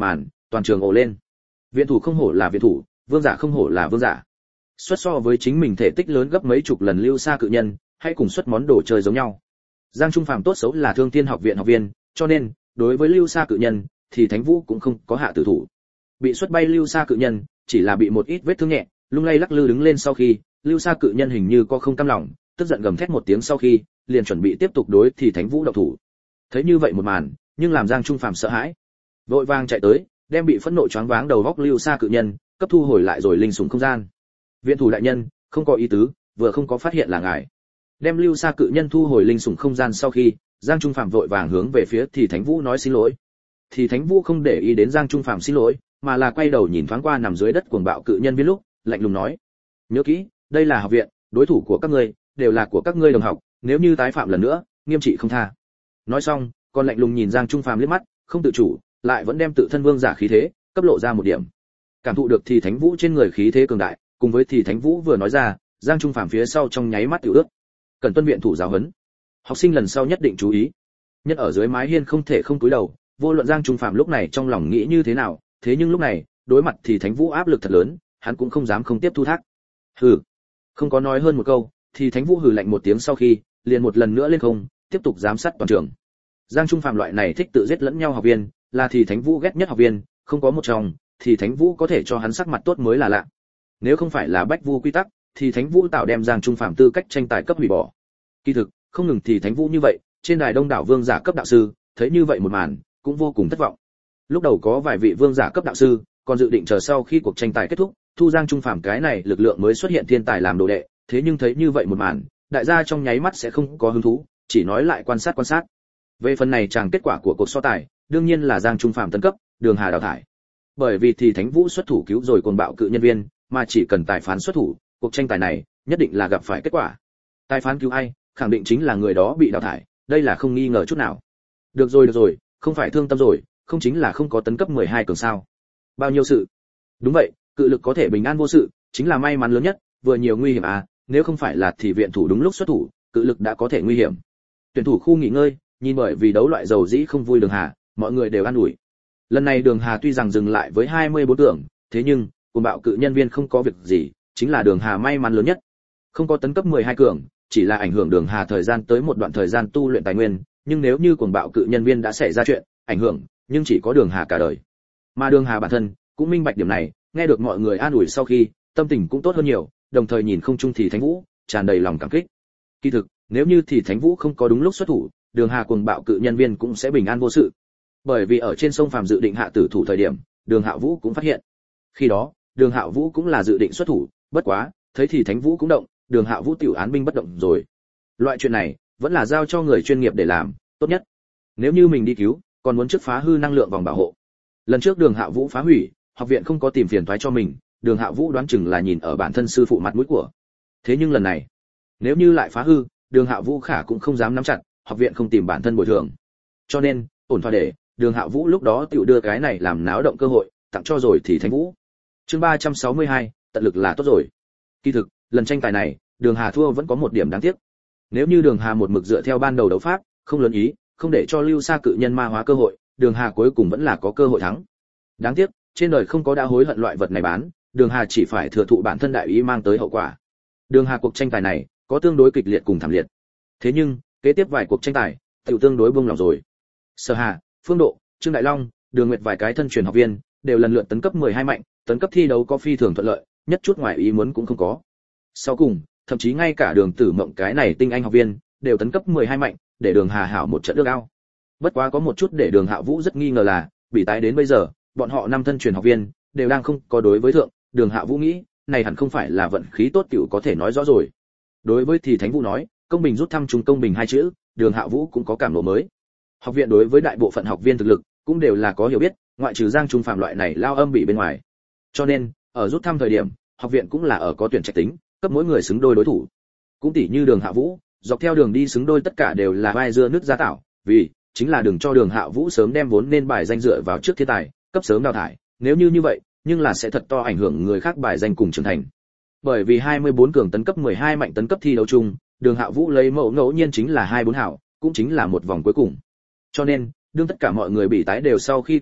toàn trường ồ lên. Viện thủ không hổ là viện thủ, vương giả không hổ là vương giả. Xuất so với chính mình thể tích lớn gấp mấy chục lần Lưu Sa cự nhân, hay cùng xuất món đồ chơi giống nhau. Giang Trung Phàm tốt xấu là Thương Thiên học viện học viên, cho nên đối với Lưu Sa cự nhân thì Thánh Vũ cũng không có hạ tử thủ. Bị xuất bay Lưu Sa cự nhân chỉ là bị một ít vết thương nhẹ, lung lay lắc lư đứng lên sau khi, Lưu Sa cự nhân hình như có không cam lòng, tức giận gầm thét một tiếng sau khi, liền chuẩn bị tiếp tục đối thì Thánh Vũ động thủ. Thấy như vậy một màn, nhưng làm Giang Trung Phàm sợ hãi, vội vàng chạy tới, đem bị phẫn nộ choáng váng đầu góc Lưu Sa cự nhân cấp thu hồi lại rồi linh sủng không gian. Viện thủ đại nhân, không có ý tứ, vừa không có phát hiện là ngài. Đem Lưu Sa cự nhân thu hồi linh sủng không gian sau khi, Giang Trung Phàm vội vàng hướng về phía thì Thánh Vũ nói xin lỗi. Thì Thánh Vũ không để ý đến Giang Trung Phàm xin lỗi, mà là quay đầu nhìn thoáng qua nằm dưới đất cuồng bạo cự nhân viên lúc, lạnh lùng nói: "Nhớ kỹ, đây là học viện, đối thủ của các ngươi đều là của các ngươi đồng học, nếu như tái phạm lần nữa, nghiêm trị không tha." Nói xong, còn lạnh lùng nhìn Giang Trung Phàm liếc mắt, không tự chủ, lại vẫn đem tự thân vương giả khí thế cấp lộ ra một điểm. Cảm thụ được thì Thánh Vũ trên người khí thế cường đại, cùng với thì Thánh Vũ vừa nói ra, Giang Trung Phàm phía sau trong nháy mắt tiểu ước. Cần tuân viện thủ giáo huấn. Học sinh lần sau nhất định chú ý. Nhất ở dưới mái hiên không thể không cúi đầu, vô luận Giang Trung Phàm lúc này trong lòng nghĩ như thế nào, thế nhưng lúc này, đối mặt thì Thánh Vũ áp lực thật lớn, hắn cũng không dám không tiếp thu thác. Hừ. Không có nói hơn một câu, thì Thánh Vũ hừ lạnh một tiếng sau khi, liền một lần nữa lên không, tiếp tục giám sát toàn trường. Giang Trung Phàm loại này thích tự giết lẫn nhau học viên, là thì Thánh Vũ ghét nhất học viên, không có một trong, thì Thánh Vũ có thể cho hắn sắc mặt tốt mới là lạ. Nếu không phải là Bách Vu quy tắc, thì Thánh Vũ tạo đem Giang Trung Phàm tư cách tranh tài cấp hủy bỏ. Kỳ thực, không ngừng thì Thánh Vũ như vậy, trên đài đông đảo vương giả cấp đạo sư, thấy như vậy một màn, cũng vô cùng thất vọng. Lúc đầu có vài vị vương giả cấp đạo sư, còn dự định chờ sau khi cuộc tranh tài kết thúc, thu Giang Trung Phàm cái này lực lượng mới xuất hiện thiên tài làm đồ đệ, thế nhưng thấy như vậy một màn, đại gia trong nháy mắt sẽ không có hứng thú, chỉ nói lại quan sát quan sát. Về phần này chàng kết quả của cuộc so tài, đương nhiên là Giang Trung Phàm tấn cấp, Đường Hà đào thải. Bởi vì thì Thánh Vũ xuất thủ cứu rồi cuồng bạo cự nhân viên, mà chỉ cần tài phán xuất thủ, cuộc tranh tài này nhất định là gặp phải kết quả. Tài phán cứu ai, khẳng định chính là người đó bị đào thải, đây là không nghi ngờ chút nào. Được rồi được rồi, không phải thương tâm rồi, không chính là không có tấn cấp mười hai cường sao? Bao nhiêu sự? Đúng vậy, cự lực có thể bình an vô sự, chính là may mắn lớn nhất, vừa nhiều nguy hiểm à, nếu không phải là thì viện thủ đúng lúc xuất thủ, cự lực đã có thể nguy hiểm. Tuyển thủ khu nghỉ ngơi, nhìn bởi vì đấu loại dầu dĩ không vui Đường Hà, mọi người đều an ủi. Lần này Đường Hà tuy rằng dừng lại với hai mươi bốn cường, thế nhưng cuồng bạo cự nhân viên không có việc gì, chính là Đường Hà may mắn lớn nhất. Không có tấn cấp mười hai cường, chỉ là ảnh hưởng Đường Hà thời gian tới một đoạn thời gian tu luyện tài nguyên, nhưng nếu như cuồng bạo cự nhân viên đã xảy ra chuyện, ảnh hưởng, nhưng chỉ có Đường Hà cả đời. Mà Đường Hà bản thân cũng minh bạch điểm này, nghe được mọi người an ủi sau khi, tâm tình cũng tốt hơn nhiều, đồng thời nhìn không trung thì Thánh Vũ, tràn đầy lòng cảm kích. Kỳ thực, nếu như thì Thánh Vũ không có đúng lúc xuất thủ, Đường Hà cuồng bạo cự nhân viên cũng sẽ bình an vô sự. Bởi vì ở trên sông Phàm dự định hạ tử thủ thời điểm, Đường Hạo Vũ cũng phát hiện. Khi đó, Đường Hạo Vũ cũng là dự định xuất thủ, bất quá, thấy thì Thánh Vũ cũng động, Đường Hạo Vũ tiểu án binh bất động rồi. Loại chuyện này, vẫn là giao cho người chuyên nghiệp để làm, tốt nhất. Nếu như mình đi cứu, còn muốn trước phá hư năng lượng vòng bảo hộ. Lần trước Đường Hạo Vũ phá hủy, học viện không có tìm phiền toái cho mình, Đường Hạo Vũ đoán chừng là nhìn ở bản thân sư phụ mặt mũi của. Thế nhưng lần này, nếu như lại phá hư, Đường Hạo Vũ khả cũng không dám nắm chặt, học viện không tìm bản thân bồi thường. Cho nên, ổn thỏa để, Đường Hạo Vũ lúc đó tiểu đưa cái này làm náo động cơ hội, tặng cho rồi thì Thánh Vũ. Chương ba trăm sáu mươi hai, tận lực là tốt rồi. Kỳ thực, lần tranh tài này, Đường Hà thua vẫn có một điểm đáng tiếc. Nếu như Đường Hà một mực dựa theo ban đầu đấu pháp, không lớn ý, không để cho Lưu Sa cự nhân ma hóa cơ hội, Đường Hà cuối cùng vẫn là có cơ hội thắng. Đáng tiếc, trên đời không có đã hối hận loại vật này bán, Đường Hà chỉ phải thừa thụ bản thân đại ý mang tới hậu quả. Đường Hà cuộc tranh tài này có tương đối kịch liệt cùng thảm liệt. Thế nhưng, kế tiếp vài cuộc tranh tài, tiểu tương đối buông lòng rồi. Sở Hà, Phương Độ, Trương Đại Long, Đường Nguyệt vài cái thân truyền học viên, đều lần lượt tấn cấp mười hai mạnh, tấn cấp thi đấu có phi thường thuận lợi, nhất chút ngoài ý muốn cũng không có. Sau cùng, thậm chí ngay cả Đường Tử Mộng cái này tinh anh học viên, đều tấn cấp mười hai mạnh, để Đường Hà hảo một trận ước ao. Bất quá có một chút để Đường Hạo Vũ rất nghi ngờ là, bị tái đến bây giờ, bọn họ năm thân truyền học viên đều đang không có đối với thượng, Đường Hạo Vũ nghĩ, này hẳn không phải là vận khí tốt tiểu có thể nói rõ rồi. Đối với thì Thánh Vũ nói, công bình rút thăm trùng công bình hai chữ, Đường Hạo Vũ cũng có cảm ngộ mới. Học viện đối với đại bộ phận học viên thực lực cũng đều là có hiểu biết, ngoại trừ Giang Trung Phàm loại này lao âm bị bên ngoài. Cho nên, ở rút thăm thời điểm, học viện cũng là ở có tuyển trạch tính, cấp mỗi người xứng đôi đối thủ. Cũng tỷ như Đường Hạo Vũ, dọc theo đường đi xứng đôi tất cả đều là vai dưa nước giá tảo, vì chính là đừng cho Đường Hạo Vũ sớm đem vốn nên bài danh dựa vào trước thiên tài, cấp sớm đào thải, nếu như như vậy, nhưng là sẽ thật to ảnh hưởng người khác bài danh cùng trưởng thành. Bởi vì hai mươi bốn cường tấn cấp mười hai mạnh tấn cấp thi đấu chung, Đường Hạo Vũ lấy mẫu ngẫu nhiên chính là hai mươi bốn hảo, cũng chính là một vòng cuối cùng. Cho nên, đương tất cả mọi người bị tái đều sau khi kết thúc,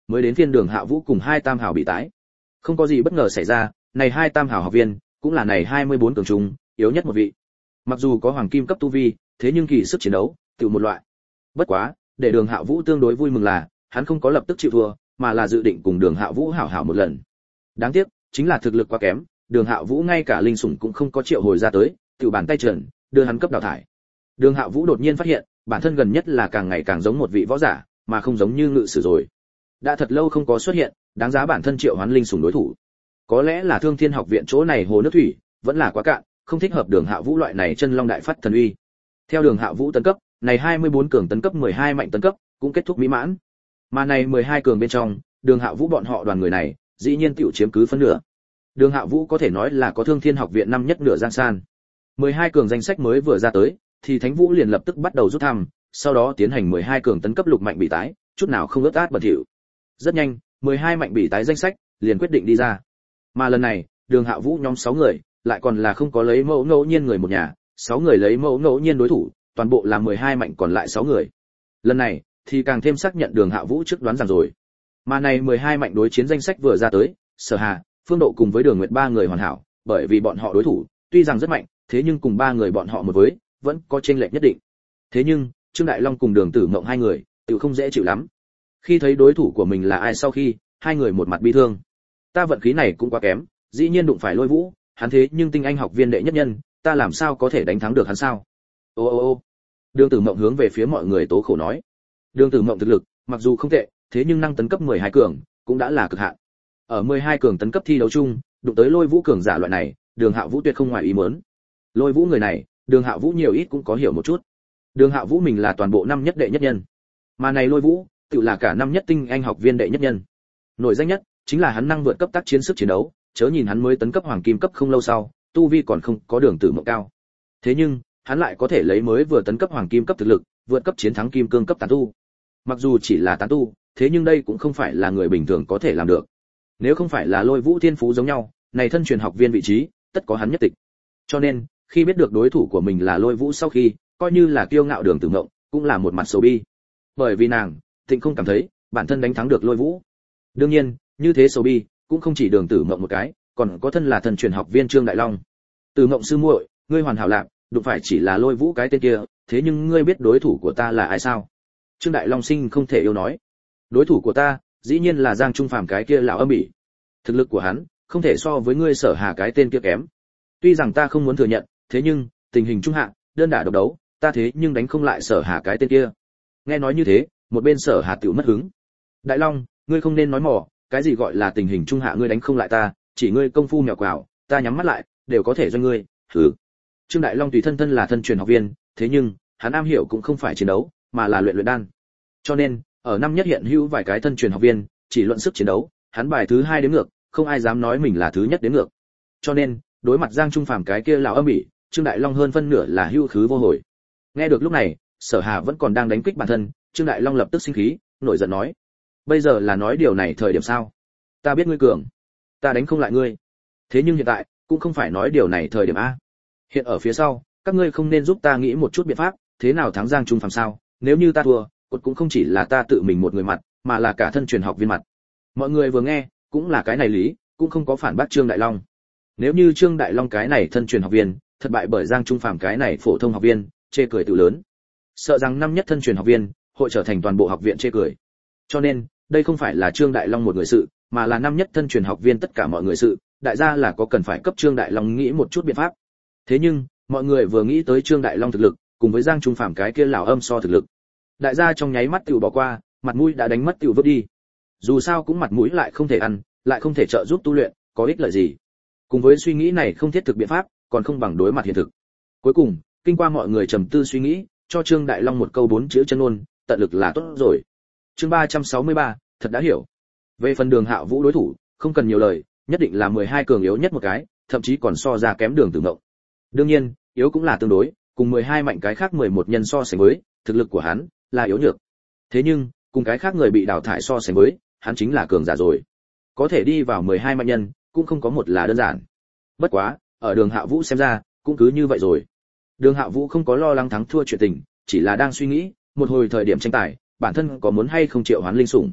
mới đến phiên Đường Hạ Vũ cùng hai tam hào bị tái. Không có gì bất ngờ xảy ra, này hai tam hào học viên cũng là này hai mươi bốn cường trung yếu nhất một vị. Mặc dù có hoàng kim cấp tu vi, thế nhưng kỳ sức chiến đấu tự một loại. Bất quá, để Đường Hạ Vũ tương đối vui mừng là, hắn không có lập tức chịu thua, mà là dự định cùng Đường Hạ Vũ hảo hảo một lần. Đáng tiếc, chính là thực lực quá kém, Đường Hạ Vũ ngay cả linh sủng cũng không có triệu hồi ra tới, tự bàn tay trần, đưa hắn cấp đào thải. Đường Hạ Vũ đột nhiên phát hiện, bản thân gần nhất là càng ngày càng giống một vị võ giả, mà không giống như ngự sử rồi. Đã thật lâu không có xuất hiện, đáng giá bản thân triệu hoán linh sủng đối thủ. Có lẽ là Thương Thiên học viện chỗ này hồ nước thủy vẫn là quá cạn, không thích hợp Đường Hạ Vũ loại này chân long đại phát thần uy. Theo Đường Hạ Vũ tấn cấp, này hai mươi bốn cường tấn cấp mười hai mạnh tấn cấp cũng kết thúc mỹ mãn. Mà này mười hai cường bên trong, Đường Hạ Vũ bọn họ đoàn người này, dĩ nhiên tiểu chiếm cứ phân nửa. Đường Hạ Vũ có thể nói là có Thương Thiên học viện năm nhất nửa giang san. mười hai cường danh sách mới vừa ra tới, thì Thánh Vũ liền lập tức bắt đầu rút thăm, sau đó tiến hành mười hai cường tấn cấp lục mạnh bị tái, chút nào không ướt át bẩn thỉu. Rất nhanh, mười hai mạnh bị tái danh sách liền quyết định đi ra. Mà lần này, Đường Hạ Vũ nhóm sáu người, lại còn là không có lấy mẫu ngẫu nhiên người một nhà, sáu người lấy mẫu ngẫu nhiên đối thủ, toàn bộ là mười hai mạnh còn lại sáu người. Lần này thì càng thêm xác nhận Đường Hạ Vũ trước đoán rằng rồi. Mà này mười hai mạnh đối chiến danh sách vừa ra tới, Sở Hà, Phương Độ cùng với Đường Nguyệt ba người hoàn hảo, bởi vì bọn họ đối thủ tuy rằng rất mạnh, thế nhưng cùng ba người bọn họ một với, vẫn có chênh lệch nhất định. Thế nhưng, Trương Đại Long cùng Đường Tử Mộng hai người, tự không dễ chịu lắm. Khi thấy đối thủ của mình là ai sau khi, hai người một mặt bi thương. Ta vận khí này cũng quá kém, dĩ nhiên đụng phải Lôi Vũ, hắn thế nhưng tinh anh học viên đệ nhất nhân, ta làm sao có thể đánh thắng được hắn sao? Ô ô ô. Đường Tử Mộng hướng về phía mọi người tố khổ nói. Đường Tử Mộng thực lực, mặc dù không tệ, thế nhưng năng tấn cấp mười hai cường, cũng đã là cực hạn. Ở mười hai cường tấn cấp thi đấu chung, đụng tới Lôi Vũ cường giả loại này, Đường Hạ Vũ tuyệt không ngoài ý muốn. Lôi Vũ người này, Đường Hạ Vũ nhiều ít cũng có hiểu một chút. Đường Hạ Vũ mình là toàn bộ năm nhất đệ nhất nhân, mà này Lôi Vũ, tự là cả năm nhất tinh anh học viên đệ nhất nhân. Nổi danh nhất chính là hắn năng vượt cấp tác chiến sức chiến đấu, chớ nhìn hắn mới tấn cấp hoàng kim cấp không lâu sau, tu vi còn không có Đường Tử Mộng cao. Thế nhưng, hắn lại có thể lấy mới vừa tấn cấp hoàng kim cấp thực lực, vượt cấp chiến thắng kim cương cấp tán tu. Mặc dù chỉ là tán tu, thế nhưng đây cũng không phải là người bình thường có thể làm được. Nếu không phải là Lôi Vũ thiên phú giống nhau, này thân truyền học viên vị trí, tất có hắn nhất tịch. Cho nên, khi biết được đối thủ của mình là Lôi Vũ sau khi, coi như là kiêu ngạo Đường Tử Mộng, cũng là một mặt xấu bi. Bởi vì nàng, Tịnh không cảm thấy bản thân đánh thắng được Lôi Vũ. Đương nhiên, như thế xấu bi, cũng không chỉ Đường Tử Mộng một cái, còn có thân là thần truyền học viên Trương Đại Long. Tử Mộng sư muội, ngươi hoàn hảo lạc, đụng phải chỉ là Lôi Vũ cái tên kia, thế nhưng ngươi biết đối thủ của ta là ai sao? Trương Đại Long sinh không thể yêu nói. Đối thủ của ta, dĩ nhiên là Giang Trung Phàm cái kia lão âm bỉ. Thực lực của hắn, không thể so với ngươi Sở Hà cái tên kia kém. Tuy rằng ta không muốn thừa nhận, thế nhưng, tình hình trung hạ, đơn đả độc đấu, ta thế nhưng đánh không lại Sở Hà cái tên kia. Nghe nói như thế, một bên Sở Hà tiểu mất hứng. Đại Long, ngươi không nên nói mỏ, cái gì gọi là tình hình trung hạ ngươi đánh không lại ta, chỉ ngươi công phu mèo quào, ta nhắm mắt lại, đều có thể doanh ngươi. Hừ. Trương Đại Long tùy thân thân là thân truyền học viên, thế nhưng, hắn am hiểu cũng không phải chiến đấu, mà là luyện luyện đan. Cho nên, ở năm nhất hiện hữu vài cái thân truyền học viên, chỉ luận sức chiến đấu, hắn bài thứ hai đến ngược, không ai dám nói mình là thứ nhất đến ngược. Cho nên, đối mặt Giang Trung Phàm cái kia lão âm ỉ, Trương Đại Long hơn phân nửa là hưu khứ vô hồi. Nghe được lúc này, Sở Hà vẫn còn đang đánh kích bản thân, Trương Đại Long lập tức sinh khí, nổi giận nói: "Bây giờ là nói điều này thời điểm sao? Ta biết ngươi cường, ta đánh không lại ngươi. Thế nhưng hiện tại, cũng không phải nói điều này thời điểm a. Hiện ở phía sau, các ngươi không nên giúp ta nghĩ một chút biện pháp, thế nào thắng Giang Trung Phàm sao? Nếu như ta thua, cột cũng không chỉ là ta tự mình một người mặt, mà là cả thân truyền học viên mặt." Mọi người vừa nghe, cũng là cái này lý, cũng không có phản bác Trương Đại Long. Nếu như Trương Đại Long cái này thân truyền học viên, thất bại bởi Giang Trung Phàm cái này phổ thông học viên, chê cười tự lớn. Sợ rằng năm nhất thân truyền học viên, hội trở thành toàn bộ học viện chê cười. Cho nên, đây không phải là Trương Đại Long một người sự, mà là năm nhất thân truyền học viên tất cả mọi người sự, đại gia là có cần phải cấp Trương Đại Long nghĩ một chút biện pháp. Thế nhưng, mọi người vừa nghĩ tới Trương Đại Long thực lực, cùng với Giang Trung Phàm cái kia lão âm so thực lực, đại gia trong nháy mắt tiểu bỏ qua, mặt mũi đã đánh mất tiểu vứt đi. Dù sao cũng mặt mũi lại không thể ăn, lại không thể trợ giúp tu luyện, có ích lợi gì? Cùng với suy nghĩ này không thiết thực biện pháp, còn không bằng đối mặt hiện thực. Cuối cùng, kinh qua mọi người trầm tư suy nghĩ, cho Trương Đại Long một câu bốn chữ chân ngôn, tận lực là tốt rồi. Chương ba trăm sáu mươi ba, thật đã hiểu. Về phần Đường Hạ Vũ đối thủ, không cần nhiều lời, nhất định là mười hai cường yếu nhất một cái, thậm chí còn so ra kém Đường Tử Mộng. Đương nhiên, yếu cũng là tương đối, cùng mười hai mạnh cái khác mười một nhân so sánh với, thực lực của hắn là yếu nhược. Thế nhưng, cùng cái khác người bị đào thải so sánh với, hắn chính là cường giả rồi. Có thể đi vào mười hai mạnh nhân, cũng không có một là đơn giản. Bất quá, ở Đường Hạ Vũ xem ra, cũng cứ như vậy rồi. Đường Hạ Vũ không có lo lắng thắng thua chuyện tình, chỉ là đang suy nghĩ, một hồi thời điểm tranh tài, bản thân có muốn hay không triệu hoán linh sủng.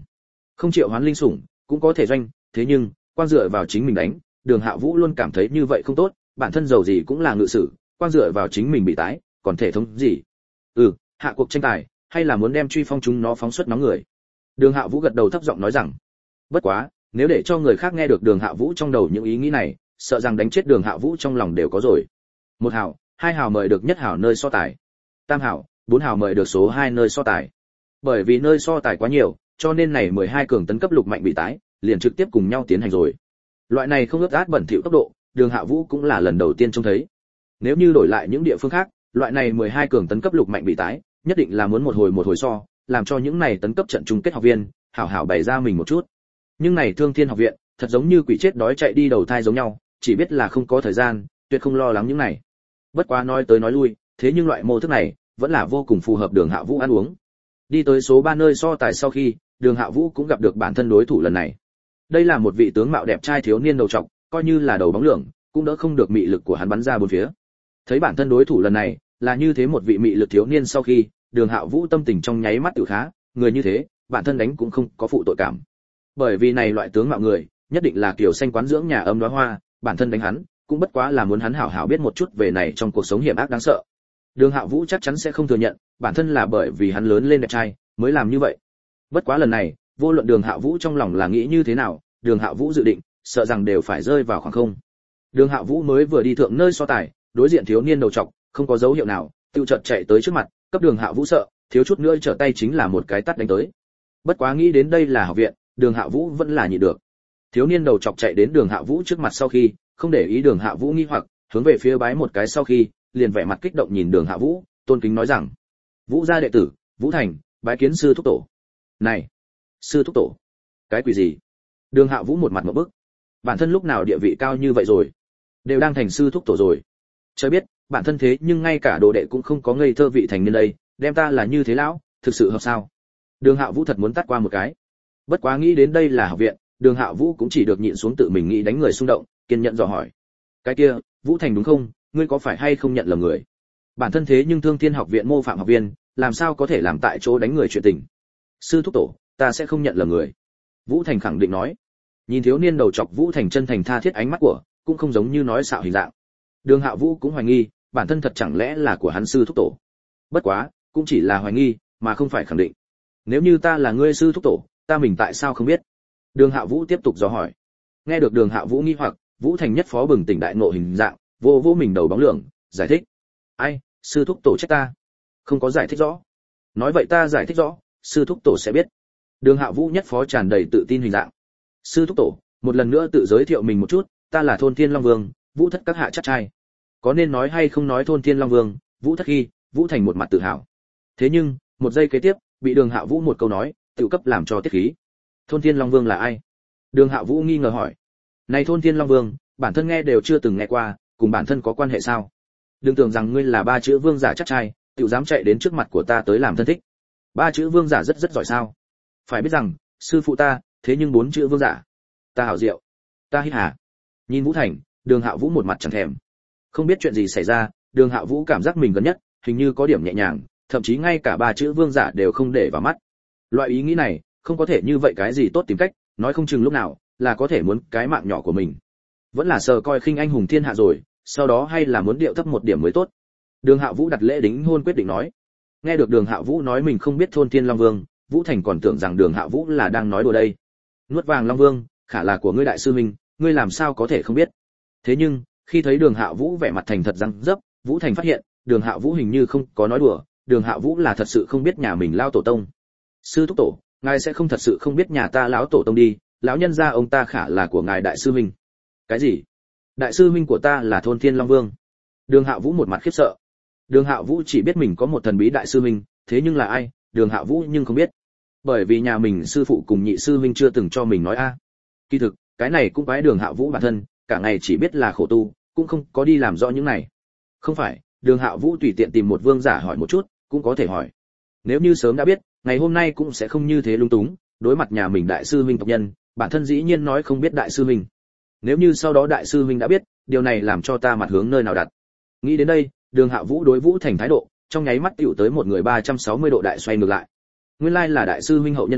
Không triệu hoán linh sủng cũng có thể doanh, thế nhưng quan dựa vào chính mình đánh, Đường Hạ Vũ luôn cảm thấy như vậy không tốt, bản thân giàu gì cũng là ngự sử, quan dựa vào chính mình bị tái, còn thể thống gì? Ừ, hạ cuộc tranh tài, hay là muốn đem truy phong chúng nó phóng xuất nóng người. Đường Hạ Vũ gật đầu thấp giọng nói rằng, bất quá, nếu để cho người khác nghe được Đường Hạ Vũ trong đầu những ý nghĩ này, sợ rằng đánh chết Đường Hạ Vũ trong lòng đều có rồi. Một hào, hai hào mời được nhất hào nơi so tài. Tam hào, bốn hào mời được số hai nơi so tài. Bởi vì nơi so tài quá nhiều, cho nên này mười hai cường tấn cấp lục mạnh bị tái, liền trực tiếp cùng nhau tiến hành rồi. Loại này không ướt át bẩn thỉu tốc độ, Đường Hạ Vũ cũng là lần đầu tiên trông thấy. Nếu như đổi lại những địa phương khác, loại này mười hai cường tấn cấp lục mạnh bị tái, nhất định là muốn một hồi một hồi so, làm cho những này tấn cấp trận chung kết học viên hảo hảo bày ra mình một chút. Nhưng này Thương Thiên học viện, thật giống như quỷ chết đói chạy đi đầu thai giống nhau, chỉ biết là không có thời gian, tuyệt không lo lắng những này. Bất quá nói tới nói lui, thế nhưng loại mô thức này vẫn là vô cùng phù hợp Đường Hạ Vũ ăn uống. Đi tới số ba nơi so tài sau khi, Đường Hạ Vũ cũng gặp được bản thân đối thủ lần này. Đây là một vị tướng mạo đẹp trai thiếu niên đầu trọc, coi như là đầu bóng lượng, cũng đỡ không được mị lực của hắn bắn ra bốn phía. Thấy bản thân đối thủ lần này là như thế một vị mị lực thiếu niên sau khi, Đường Hạ Vũ tâm tình trong nháy mắt tự khá, người như thế, bản thân đánh cũng không có phụ tội cảm. Bởi vì này loại tướng mạo người, nhất định là kiểu xanh quán dưỡng nhà âm đóa hoa, bản thân đánh hắn, cũng bất quá là muốn hắn hảo hảo biết một chút về này trong cuộc sống hiểm ác đáng sợ. Đường Hạ Vũ chắc chắn sẽ không thừa nhận, bản thân là bởi vì hắn lớn lên đẹp trai, mới làm như vậy. Bất quá lần này, vô luận Đường Hạ Vũ trong lòng là nghĩ như thế nào, Đường Hạ Vũ dự định, sợ rằng đều phải rơi vào khoảng không. Đường Hạ Vũ mới vừa đi thượng nơi so tài, đối diện thiếu niên đầu trọc, không có dấu hiệu nào, tiêu chợt chạy tới trước mặt, cấp Đường Hạ Vũ sợ, thiếu chút nữa trở tay chính là một cái tát đánh tới. Bất quá nghĩ đến đây là học viện, Đường Hạ Vũ vẫn là nhịn được. Thiếu niên đầu chọc chạy đến Đường Hạ Vũ trước mặt sau khi, không để ý Đường Hạ Vũ nghi hoặc, hướng về phía bái một cái sau khi, liền vẻ mặt kích động nhìn Đường Hạ Vũ, tôn kính nói rằng: "Vũ gia đệ tử, Vũ Thành, bái kiến sư thúc tổ." "Này, sư thúc tổ? Cái quỷ gì?" Đường Hạ Vũ một mặt ngộp bức. Bản thân lúc nào địa vị cao như vậy rồi, đều đang thành sư thúc tổ rồi. Trời biết, bản thân thế nhưng ngay cả đồ đệ cũng không có ngây thơ vị thành niên đây, đem ta là như thế lão, thực sự hợp sao? Đường Hạ Vũ thật muốn tát qua một cái. Bất quá nghĩ đến đây là học viện, Đường Hạ Vũ cũng chỉ được nhịn xuống tự mình nghĩ đánh người xung động, kiên nhẫn dò hỏi: "Cái kia, Vũ Thành đúng không? Ngươi có phải hay không nhận lầm người? Bản thân thế nhưng Thương Thiên học viện mô phạm học viên, làm sao có thể làm tại chỗ đánh người chuyện tình?" "Sư thúc tổ, ta sẽ không nhận lầm người." Vũ Thành khẳng định nói. Nhìn thiếu niên đầu chọc Vũ Thành chân thành tha thiết ánh mắt của, cũng không giống như nói xạo hình dạng. Đường Hạ Vũ cũng hoài nghi, bản thân thật chẳng lẽ là của hắn sư thúc tổ. Bất quá, cũng chỉ là hoài nghi, mà không phải khẳng định. "Nếu như ta là ngươi sư thúc tổ, ta mình tại sao không biết?" Đường Hạ Vũ tiếp tục dò hỏi. Nghe được Đường Hạ Vũ nghi hoặc, Vũ Thành nhất phó bừng tỉnh đại ngộ hình dạng, vô vô mình đầu bóng lượng, giải thích: "Ai, sư thúc tổ trách ta, không có giải thích rõ." "Nói vậy ta giải thích rõ, sư thúc tổ sẽ biết." Đường Hạ Vũ nhất phó tràn đầy tự tin hình dạng. "Sư thúc tổ, một lần nữa tự giới thiệu mình một chút, ta là Thôn Thiên Long Vương, Vũ Thất các hạ chắc trai." Có nên nói hay không nói Thôn Thiên Long Vương, Vũ Thất khi, Vũ Thành một mặt tự hào. Thế nhưng, một giây kế tiếp, bị Đường Hạ Vũ một câu nói, tự cấp làm cho tiết khí. "Thôn Thiên Long Vương là ai?" Đường Hạ Vũ nghi ngờ hỏi. "Này Thôn Thiên Long Vương, bản thân nghe đều chưa từng nghe qua, cùng bản thân có quan hệ sao? Đừng tưởng rằng ngươi là ba chữ vương giả chắc trai, tự dám chạy đến trước mặt của ta tới làm thân thích. Ba chữ vương giả rất rất giỏi sao? Phải biết rằng, sư phụ ta, thế nhưng bốn chữ vương giả. Ta hảo diệu, ta hít hà." Nhìn Vũ Thành, Đường Hạ Vũ một mặt chẳng thèm. Không biết chuyện gì xảy ra, Đường Hạ Vũ cảm giác mình gần nhất, hình như có điểm nhẹ nhàng, thậm chí ngay cả ba chữ vương giả đều không để vào mắt. Loại ý nghĩ này, không có thể như vậy cái gì tốt tìm cách, nói không chừng lúc nào là có thể muốn cái mạng nhỏ của mình. Vẫn là sờ coi khinh anh hùng thiên hạ rồi, sau đó hay là muốn điệu thấp một điểm mới tốt. Đường Hạ Vũ đặt lễ đính hôn quyết định nói. Nghe được Đường Hạ Vũ nói mình không biết Thôn Thiên Long Vương, Vũ Thành còn tưởng rằng Đường Hạ Vũ là đang nói đùa đây. "Nuốt vàng Long Vương, khả là của ngươi đại sư huynh, ngươi làm sao có thể không biết?" Thế nhưng, khi thấy Đường Hạ Vũ vẻ mặt thành thật răng dấp, Vũ Thành phát hiện, Đường Hạ Vũ hình như không có nói đùa, Đường Hạ Vũ là thật sự không biết nhà mình lao tổ tông. "Sư thúc tổ, ngài sẽ không thật sự không biết nhà ta lão tổ tông đi, lão nhân gia ông ta khả là của ngài đại sư huynh." "Cái gì? Đại sư huynh của ta là Thôn Thiên Long Vương?" Đường Hạ Vũ một mặt khiếp sợ. Đường Hạ Vũ chỉ biết mình có một thần bí đại sư huynh, thế nhưng là ai, Đường Hạ Vũ nhưng không biết. Bởi vì nhà mình sư phụ cùng nhị sư huynh chưa từng cho mình nói a. Kỳ thực, cái này cũng quái Đường Hạ Vũ bản thân, cả ngày chỉ biết là khổ tu, cũng không có đi làm rõ những này. Không phải, Đường Hạ Vũ tùy tiện tìm một vương giả hỏi một chút, cũng có thể hỏi. Nếu như sớm đã biết, ngày hôm nay cũng sẽ không như thế lung túng, đối mặt nhà mình đại sư huynh tộc nhân, bản thân dĩ nhiên nói không biết đại sư huynh. Nếu như sau đó đại sư huynh đã biết, điều này làm cho ta mặt hướng nơi nào đặt. Nghĩ đến đây, Đường Hạ Vũ đối Vũ Thành thái độ, trong nháy mắt tựu tới một người ba trăm sáu mươi độ đại xoay ngược lại. Nguyên lai là đại sư huynh hậu nhân a,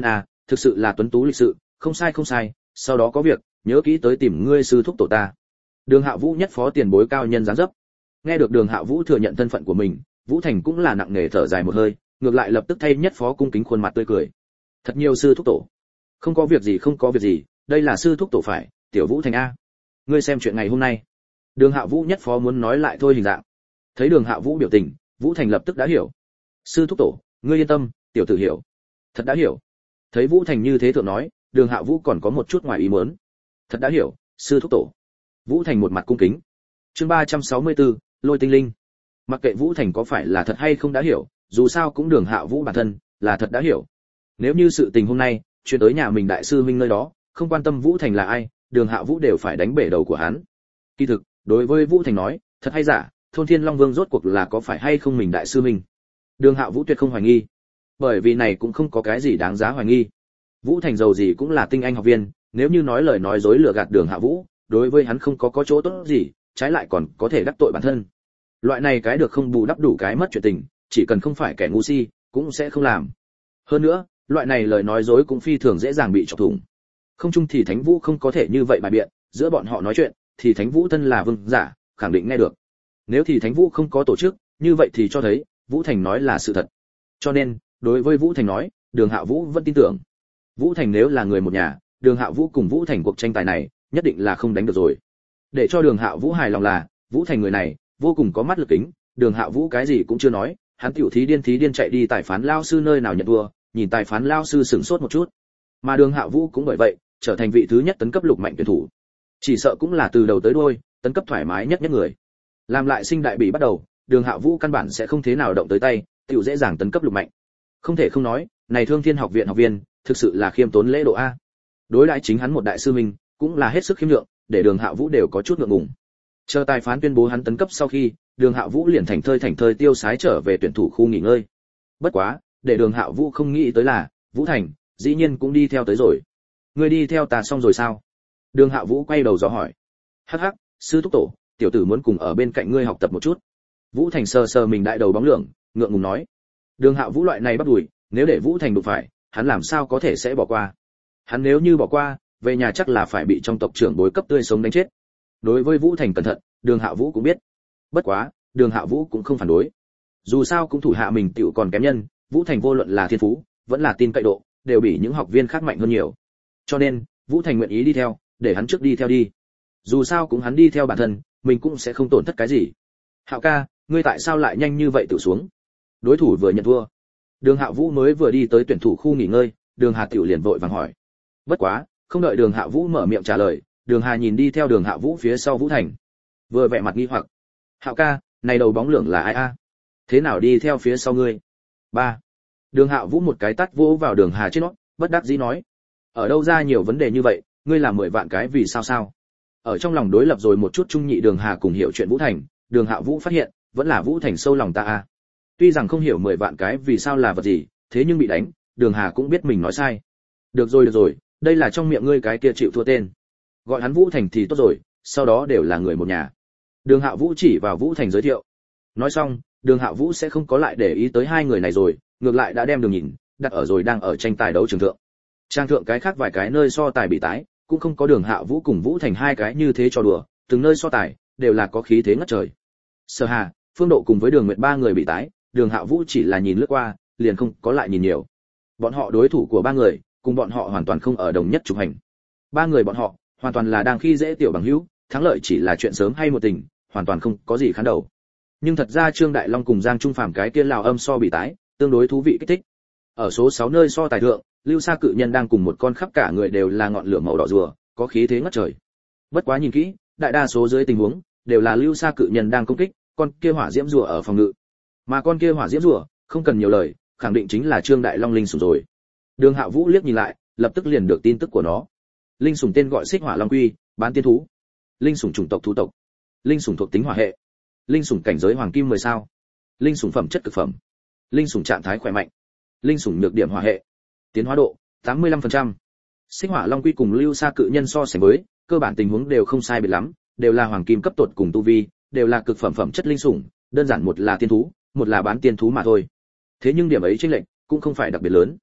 thực sự là tuấn tú lịch sự, không sai không sai, sau đó có việc nhớ kỹ tới tìm ngươi sư thúc tổ ta. Đường Hạ Vũ nhất phó tiền bối cao nhân dáng dấp. Nghe được Đường Hạ Vũ thừa nhận thân phận của mình, Vũ Thành cũng là nặng nề thở dài một hơi, ngược lại lập tức thay nhất phó cung kính khuôn mặt tươi cười. Thật nhiều sư thúc tổ. Không có việc gì không có việc gì, đây là sư thúc tổ phải, tiểu Vũ Thành a. Ngươi xem chuyện ngày hôm nay. Đường Hạ Vũ nhất phó muốn nói lại thôi hình dạng. Thấy Đường Hạ Vũ biểu tình, Vũ Thành lập tức đã hiểu. Sư thúc tổ, ngươi yên tâm, tiểu tử hiểu. Thật đã hiểu. Thấy Vũ Thành như thế thượng nói, Đường Hạ Vũ còn có một chút ngoài ý muốn. Thật đã hiểu, sư thúc tổ. Vũ Thành một mặt cung kính. Chương ba trăm sáu mươi tư, Lôi Tinh Linh. Mặc kệ Vũ Thành có phải là thật hay không đã hiểu, dù sao cũng Đường Hạ Vũ bản thân là thật đã hiểu. Nếu như sự tình hôm nay truyền tới nhà mình đại sư huynh nơi đó, không quan tâm Vũ Thành là ai, Đường Hạ Vũ đều phải đánh bể đầu của hắn. Kỳ thực, đối với Vũ Thành nói, thật hay giả, thôn Thiên Long Vương rốt cuộc là có phải hay không mình đại sư huynh. Đường Hạ Vũ tuyệt không hoài nghi, bởi vì này cũng không có cái gì đáng giá hoài nghi. Vũ Thành giàu gì cũng là tinh anh học viên, nếu như nói lời nói dối lừa gạt Đường Hạ Vũ, đối với hắn không có có chỗ tốt gì, trái lại còn có thể đắc tội bản thân. Loại này cái được không bù đắp đủ cái mất chuyện tình, chỉ cần không phải kẻ ngu si, cũng sẽ không làm. Hơn nữa, loại này lời nói dối cũng phi thường dễ dàng bị chọc thủng. Không chung thì Thánh Vũ không có thể như vậy bài biện, giữa bọn họ nói chuyện, thì Thánh Vũ thân là vương giả, khẳng định nghe được. Nếu thì Thánh Vũ không có tổ chức, như vậy thì cho thấy Vũ Thành nói là sự thật. Cho nên, đối với Vũ Thành nói, Đường Hạ Vũ vẫn tin tưởng. Vũ Thành nếu là người một nhà, Đường Hạ Vũ cùng Vũ Thành cuộc tranh tài này, nhất định là không đánh được rồi. Để cho Đường Hạ Vũ hài lòng là, Vũ Thành người này vô cùng có mắt lực kính, Đường Hạ Vũ cái gì cũng chưa nói, hắn tiểu thí điên thí điên chạy đi tài phán lao sư nơi nào nhận thua, nhìn tài phán lao sư sửng sốt một chút. Mà Đường Hạ Vũ cũng bởi vậy, trở thành vị thứ nhất tấn cấp lục mạnh tuyển thủ. Chỉ sợ cũng là từ đầu tới đuôi, tấn cấp thoải mái nhất nhất người. Làm lại sinh đại bị bắt đầu, Đường Hạ Vũ căn bản sẽ không thế nào động tới tay, tiểu dễ dàng tấn cấp lục mạnh. Không thể không nói, này Thương Thiên học viện học viên, thực sự là khiêm tốn lễ độ a. Đối đãi chính hắn một đại sư huynh, cũng là hết sức khiêm lượng, để Đường Hạ Vũ đều có chút ngượng ngùng. Chờ tài phán tuyên bố hắn tấn cấp sau khi, Đường Hạ Vũ liền thành thơi thành thơi tiêu sái trở về tuyển thủ khu nghỉ ngơi. Bất quá, để Đường Hạ Vũ không nghĩ tới là, Vũ Thành dĩ nhiên cũng đi theo tới rồi. Ngươi đi theo ta xong rồi sao? Đường Hạ Vũ quay đầu dò hỏi. Hắc hắc, sư thúc tổ, tiểu tử muốn cùng ở bên cạnh ngươi học tập một chút. Vũ Thành sờ sờ mình đại đầu bóng lượng, ngượng ngùng nói. Đường Hạ Vũ loại này bắt đuổi, nếu để Vũ Thành đụng phải, hắn làm sao có thể sẽ bỏ qua? Hắn nếu như bỏ qua, về nhà chắc là phải bị trong tộc trưởng bối cấp tươi sống đánh chết. Đối với Vũ Thành cẩn thận, Đường Hạ Vũ cũng biết. Bất quá, Đường Hạ Vũ cũng không phản đối. Dù sao cũng thủ hạ mình tiểu còn kém nhân, Vũ Thành vô luận là thiên phú, vẫn là tin cậy độ, đều bị những học viên khác mạnh hơn nhiều. Cho nên, Vũ Thành nguyện ý đi theo, để hắn trước đi theo đi. Dù sao cũng hắn đi theo bản thân, mình cũng sẽ không tổn thất cái gì. Hạo ca, ngươi tại sao lại nhanh như vậy tự xuống? Đối thủ vừa nhận thua. Đường Hạ Vũ mới vừa đi tới tuyển thủ khu nghỉ ngơi, Đường Hà tiểu liền vội vàng hỏi. Bất quá, không đợi Đường Hạ Vũ mở miệng trả lời, Đường Hà nhìn đi theo Đường Hạ Vũ phía sau Vũ Thành, vừa vẻ mặt nghi hoặc. Hạo ca, này đầu bóng lượng là ai a? Thế nào đi theo phía sau ngươi? Ba. Đường Hạ Vũ một cái tát vỗ vào Đường Hà trên nót, bất đắc dĩ nói. Ở đâu ra nhiều vấn đề như vậy, ngươi làm mười vạn cái vì sao sao? Ở trong lòng đối lập rồi một chút trung nhị Đường Hà cùng hiểu chuyện Vũ Thành, Đường Hạ Vũ phát hiện, vẫn là Vũ Thành sâu lòng ta a. Tuy rằng không hiểu mười vạn cái vì sao là vật gì, thế nhưng bị đánh, Đường Hà cũng biết mình nói sai. Được rồi được rồi, đây là trong miệng ngươi cái kia chịu thua tên. Gọi hắn Vũ Thành thì tốt rồi, sau đó đều là người một nhà. Đường Hạ Vũ chỉ vào Vũ Thành giới thiệu. Nói xong, Đường Hạ Vũ sẽ không có lại để ý tới hai người này rồi, ngược lại đã đem Đường Nhìn đặt ở rồi đang ở tranh tài đấu trường thượng. Trang thượng cái khác vài cái nơi so tài bị tái, cũng không có Đường Hạ Vũ cùng Vũ Thành hai cái như thế cho đùa, từng nơi so tài đều là có khí thế ngất trời. Sở Hà, Phương Độ cùng với Đường Nguyệt ba người bị tái, Đường Hạ Vũ chỉ là nhìn lướt qua, liền không có lại nhìn nhiều. Bọn họ đối thủ của ba người, cùng bọn họ hoàn toàn không ở đồng nhất trục hành. Ba người bọn họ, hoàn toàn là đang khi dễ tiểu bằng hữu, thắng lợi chỉ là chuyện sớm hay một tình, hoàn toàn không có gì khán đầu. Nhưng thật ra Trương Đại Long cùng Giang Trung Phàm cái kia lào âm so bị tái, tương đối thú vị kích thích. Ở số sáu nơi so tài thượng, Lưu Sa cự nhân đang cùng một con khắp cả người đều là ngọn lửa màu đỏ rùa, có khí thế ngất trời. Bất quá nhìn kỹ, đại đa số dưới tình huống đều là Lưu Sa cự nhân đang công kích, con kia hỏa diễm rùa ở phòng ngự. Mà con kia hỏa diễm rùa, không cần nhiều lời, khẳng định chính là Trương Đại Long linh sủng rồi. Đường Hạ Vũ liếc nhìn lại, lập tức liền được tin tức của nó. Linh sủng tên gọi Xích Hỏa Long Quy, bán tiên thú. Linh sủng chủng tộc thú tộc. Linh sủng thuộc tính hỏa hệ. Linh sủng cảnh giới hoàng kim mười sao. Linh sủng phẩm chất cực phẩm. Linh sủng trạng thái khỏe mạnh. Linh sủng nhược điểm hỏa hệ. Tiến hóa độ tám mươi lăm phần trăm. Xích Hỏa Long Quy cùng Lưu Sa cự nhân so sánh với, cơ bản tình huống đều không sai biệt lắm, đều là hoàng kim cấp tột cùng tu vi, đều là cực phẩm phẩm chất linh sủng, đơn giản một là tiên thú, một là bán tiên thú mà thôi. Thế nhưng điểm ấy chênh lệch cũng không phải đặc biệt lớn.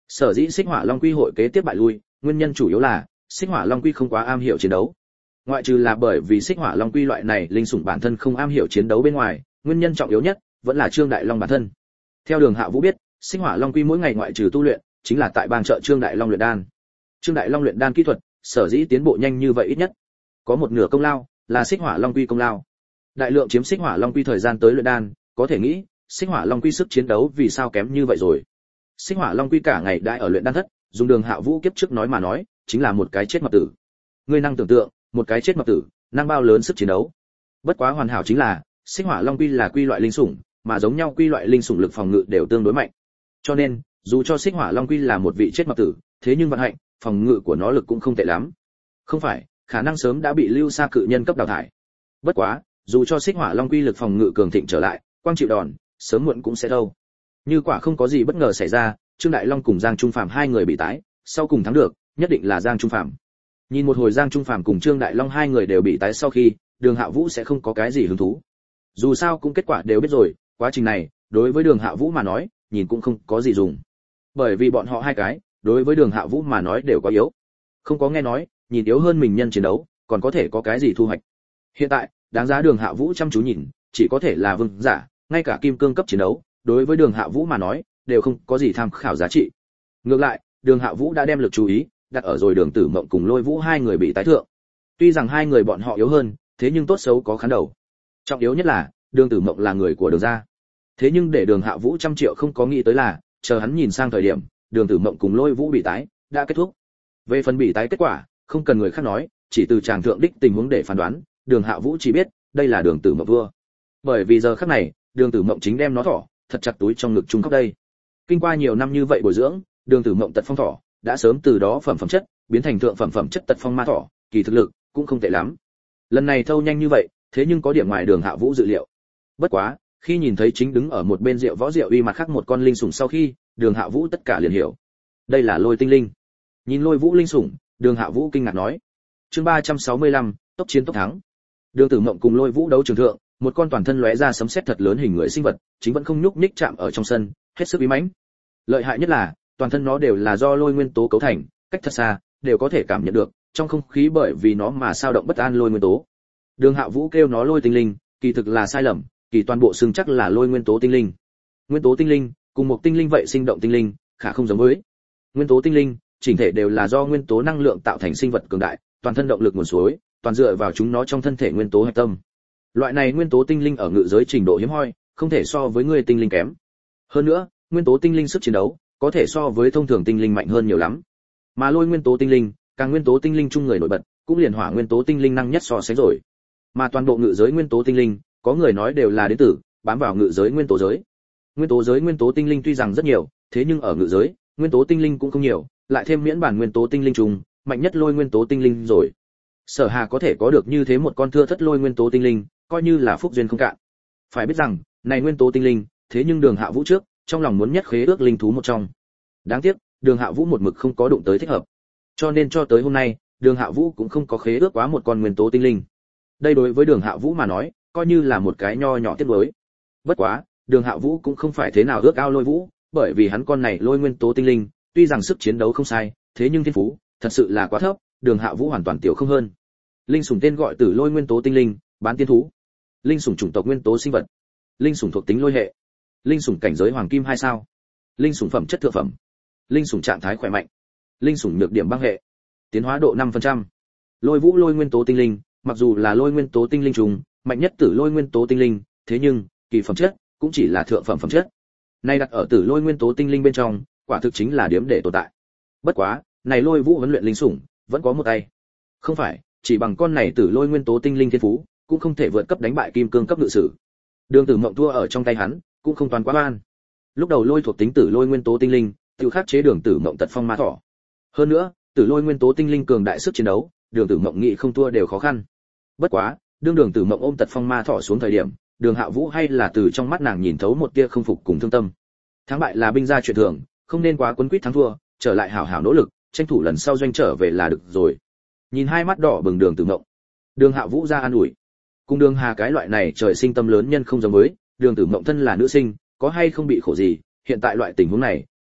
Sở dĩ Xích Hỏa Long Quy hội kế tiếp bại lui, nguyên nhân chủ yếu là Xích Hỏa Long Quy không quá am hiểu chiến đấu. Ngoại trừ là bởi vì Xích Hỏa Long Quy loại này linh sủng bản thân không am hiểu chiến đấu bên ngoài, nguyên nhân trọng yếu nhất vẫn là Trương Đại Long bản thân. Theo Đường Hạ Vũ biết, Xích Hỏa Long Quy mỗi ngày ngoại trừ tu luyện, chính là tại bang trợ Trương Đại Long luyện đan. Trương Đại Long luyện đan kỹ thuật, sở dĩ tiến bộ nhanh như vậy ít nhất có một nửa công lao là Xích Hỏa Long Quy công lao. Đại lượng chiếm Xích Hỏa Long Quy thời gian tới luyện đan, có thể nghĩ, Xích Hỏa Long Quy sức chiến đấu vì sao kém như vậy rồi. Xích Hỏa Long Quy cả ngày đãi ở luyện đan thất, dùng Đường Hạ Vũ kiếp trước nói mà nói, chính là một cái chết mập tử. Ngươi năng tưởng tượng, một cái chết mập tử, năng bao lớn sức chiến đấu. Bất quá hoàn hảo chính là, Xích Hỏa Long Quy là quy loại linh sủng, mà giống nhau quy loại linh sủng lực phòng ngự đều tương đối mạnh. Cho nên, dù cho Xích Hỏa Long Quy là một vị chết mập tử, thế nhưng vận hạnh, phòng ngự của nó lực cũng không tệ lắm. Không phải, khả năng sớm đã bị Lưu Sa cự nhân cấp đào thải. Bất quá, dù cho Xích Hỏa Long Quy lực phòng ngự cường thịnh trở lại, quang chịu đòn, sớm muộn cũng sẽ đâu. Như quả không có gì bất ngờ xảy ra, Trương Đại Long cùng Giang Trung Phàm hai người bị tái, sau cùng thắng được, nhất định là Giang Trung Phàm. Nhìn một hồi Giang Trung Phàm cùng Trương Đại Long hai người đều bị tái sau khi, Đường Hạ Vũ sẽ không có cái gì hứng thú. Dù sao cũng kết quả đều biết rồi, quá trình này, đối với Đường Hạ Vũ mà nói, nhìn cũng không có gì dùng. Bởi vì bọn họ hai cái, đối với Đường Hạ Vũ mà nói đều có yếu. Không có nghe nói, nhìn yếu hơn mình nhân chiến đấu, còn có thể có cái gì thu hoạch. Hiện tại, đáng giá Đường Hạ Vũ chăm chú nhìn, chỉ có thể là vương giả, ngay cả kim cương cấp chiến đấu, đối với Đường Hạ Vũ mà nói, đều không có gì tham khảo giá trị. Ngược lại, Đường Hạ Vũ đã đem lực chú ý đặt ở rồi Đường Tử Mộng cùng Lôi Vũ hai người bị tái thượng. Tuy rằng hai người bọn họ yếu hơn, thế nhưng tốt xấu có khán đầu. Trọng yếu nhất là, Đường Tử Mộng là người của Đường gia. Thế nhưng để Đường Hạ Vũ trăm triệu không có nghĩ tới là, chờ hắn nhìn sang thời điểm, Đường Tử Mộng cùng Lôi Vũ bị tái đã kết thúc. Về phần bị tái kết quả, không cần người khác nói, chỉ từ chàng thượng đích tình huống để phán đoán, Đường Hạ Vũ chỉ biết, đây là Đường Tử Mộng vua. Bởi vì giờ khắc này, Đường Tử Mộng chính đem nó thỏ thật chặt túi trong ngực chung khóc đây. Kinh qua nhiều năm như vậy bồi dưỡng, Đường Tử Mộng tật phong thỏ đã sớm từ đó phẩm phẩm chất biến thành thượng phẩm phẩm chất tật phong ma thỏ, kỳ thực lực cũng không tệ lắm. Lần này thâu nhanh như vậy, thế nhưng có điểm ngoài Đường Hạ Vũ dự liệu. Bất quá, khi nhìn thấy chính đứng ở một bên rượu võ rượu uy mặt khác một con linh sủng sau khi, Đường Hạ Vũ tất cả liền hiểu. Đây là Lôi Tinh Linh. Nhìn Lôi Vũ linh sủng, Đường Hạ Vũ kinh ngạc nói. Chương ba trăm sáu mươi lăm, tốc chiến tốc thắng. Đường Tử Mộng cùng Lôi Vũ đấu trường thượng, một con toàn thân lóe ra sấm sét thật lớn hình người sinh vật, chính vẫn không nhúc nhích chạm ở trong sân, hết sức uy mãnh. Lợi hại nhất là, toàn thân nó đều là do lôi nguyên tố cấu thành, cách thật xa đều có thể cảm nhận được trong không khí bởi vì nó mà sao động bất an lôi nguyên tố. Đường Hạ Vũ kêu nó Lôi Tinh Linh, kỳ thực là sai lầm, kỳ toàn bộ xương chắc là lôi nguyên tố tinh linh. Nguyên tố tinh linh cùng một tinh linh vậy sinh động tinh linh, khả không giống với. Nguyên tố tinh linh, chỉnh thể đều là do nguyên tố năng lượng tạo thành sinh vật cường đại, toàn thân động lực nguồn suối, toàn dựa vào chúng nó trong thân thể nguyên tố hạch tâm. Loại này nguyên tố tinh linh ở ngự giới trình độ hiếm hoi, không thể so với người tinh linh kém. Hơn nữa, nguyên tố tinh linh sức chiến đấu có thể so với thông thường tinh linh mạnh hơn nhiều lắm. Mà lôi nguyên tố tinh linh, càng nguyên tố tinh linh chung người nổi bật, cũng liền hỏa nguyên tố tinh linh năng nhất so sánh rồi. Mà toàn bộ ngự giới nguyên tố tinh linh, có người nói đều là đến từ bám vào ngự giới nguyên tố giới. Nguyên tố giới nguyên tố tinh linh tuy rằng rất nhiều, thế nhưng ở ngự giới, nguyên tố tinh linh cũng không nhiều, lại thêm miễn bản nguyên tố tinh linh trùng, mạnh nhất lôi nguyên tố tinh linh rồi. Sở Hà có thể có được như thế một con thưa thất lôi nguyên tố tinh linh, coi như là phúc duyên không cạn. Phải biết rằng, này nguyên tố tinh linh, thế nhưng Đường Hạ Vũ trước, trong lòng muốn nhất khế ước linh thú một trong. Đáng tiếc, Đường Hạ Vũ một mực không có đụng tới thích hợp. Cho nên cho tới hôm nay, Đường Hạ Vũ cũng không có khế ước quá một con nguyên tố tinh linh. Đây đối với Đường Hạ Vũ mà nói, coi như là một cái nho nhỏ tiếc nuối. Bất quá, Đường Hạ Vũ cũng không phải thế nào ước ao Lôi Vũ, bởi vì hắn con này lôi nguyên tố tinh linh, tuy rằng sức chiến đấu không sai, thế nhưng thiên phú thật sự là quá thấp, Đường Hạ Vũ hoàn toàn tiểu không hơn. Linh sủng tên gọi Tử Lôi nguyên tố tinh linh, bán tiên thú. Linh sủng chủng tộc nguyên tố sinh vật. Linh sủng thuộc tính lôi hệ. Linh sủng cảnh giới hoàng kim hai sao. Linh sủng phẩm chất thượng phẩm. Linh sủng trạng thái khỏe mạnh. Linh sủng nhược điểm băng hệ. Tiến hóa độ năm phần trăm. Lôi Vũ lôi nguyên tố tinh linh, mặc dù là lôi nguyên tố tinh linh trùng, mạnh nhất Tử Lôi nguyên tố tinh linh, thế nhưng kỳ phẩm chất cũng chỉ là thượng phẩm phẩm chất. Nay đặt ở Tử Lôi nguyên tố tinh linh bên trong, quả thực chính là điểm để tồn tại. Bất quá, này Lôi Vũ huấn luyện linh sủng, vẫn có một tay. Không phải, chỉ bằng con này Tử Lôi nguyên tố tinh linh thiên phú, cũng không thể vượt cấp đánh bại kim cương cấp ngự sử. Đường Tử Mộng thua ở trong tay hắn, cũng không toàn quá ban. Lúc đầu lôi thuộc tính Tử Lôi nguyên tố tinh linh, tự khắc chế Đường Tử Mộng tật phong ma thỏ. Hơn nữa, Tử Lôi nguyên tố tinh linh cường đại sức chiến đấu, Đường Tử Mộng nghĩ không thua đều khó khăn. Bất quá, đương Đường Tử Mộng ôm tật phong ma thỏ xuống thời điểm, Đường Hạ Vũ hay là từ trong mắt nàng nhìn thấu một tia không phục cùng thương tâm. Thắng bại là binh gia chuyện thường, không nên quá quấn quýt thắng thua, trở lại hảo hảo nỗ lực, tranh thủ lần sau doanh trở về là được rồi. Nhìn hai mắt đỏ bừng Đường Tử Mộng, Đường Hạ Vũ ra an ủi. Cùng Đường Hà cái loại này trời sinh tâm lớn nhân không giống với, Đường Tử Mộng thân là nữ sinh, có hay không bị khổ gì, hiện tại loại tình huống này,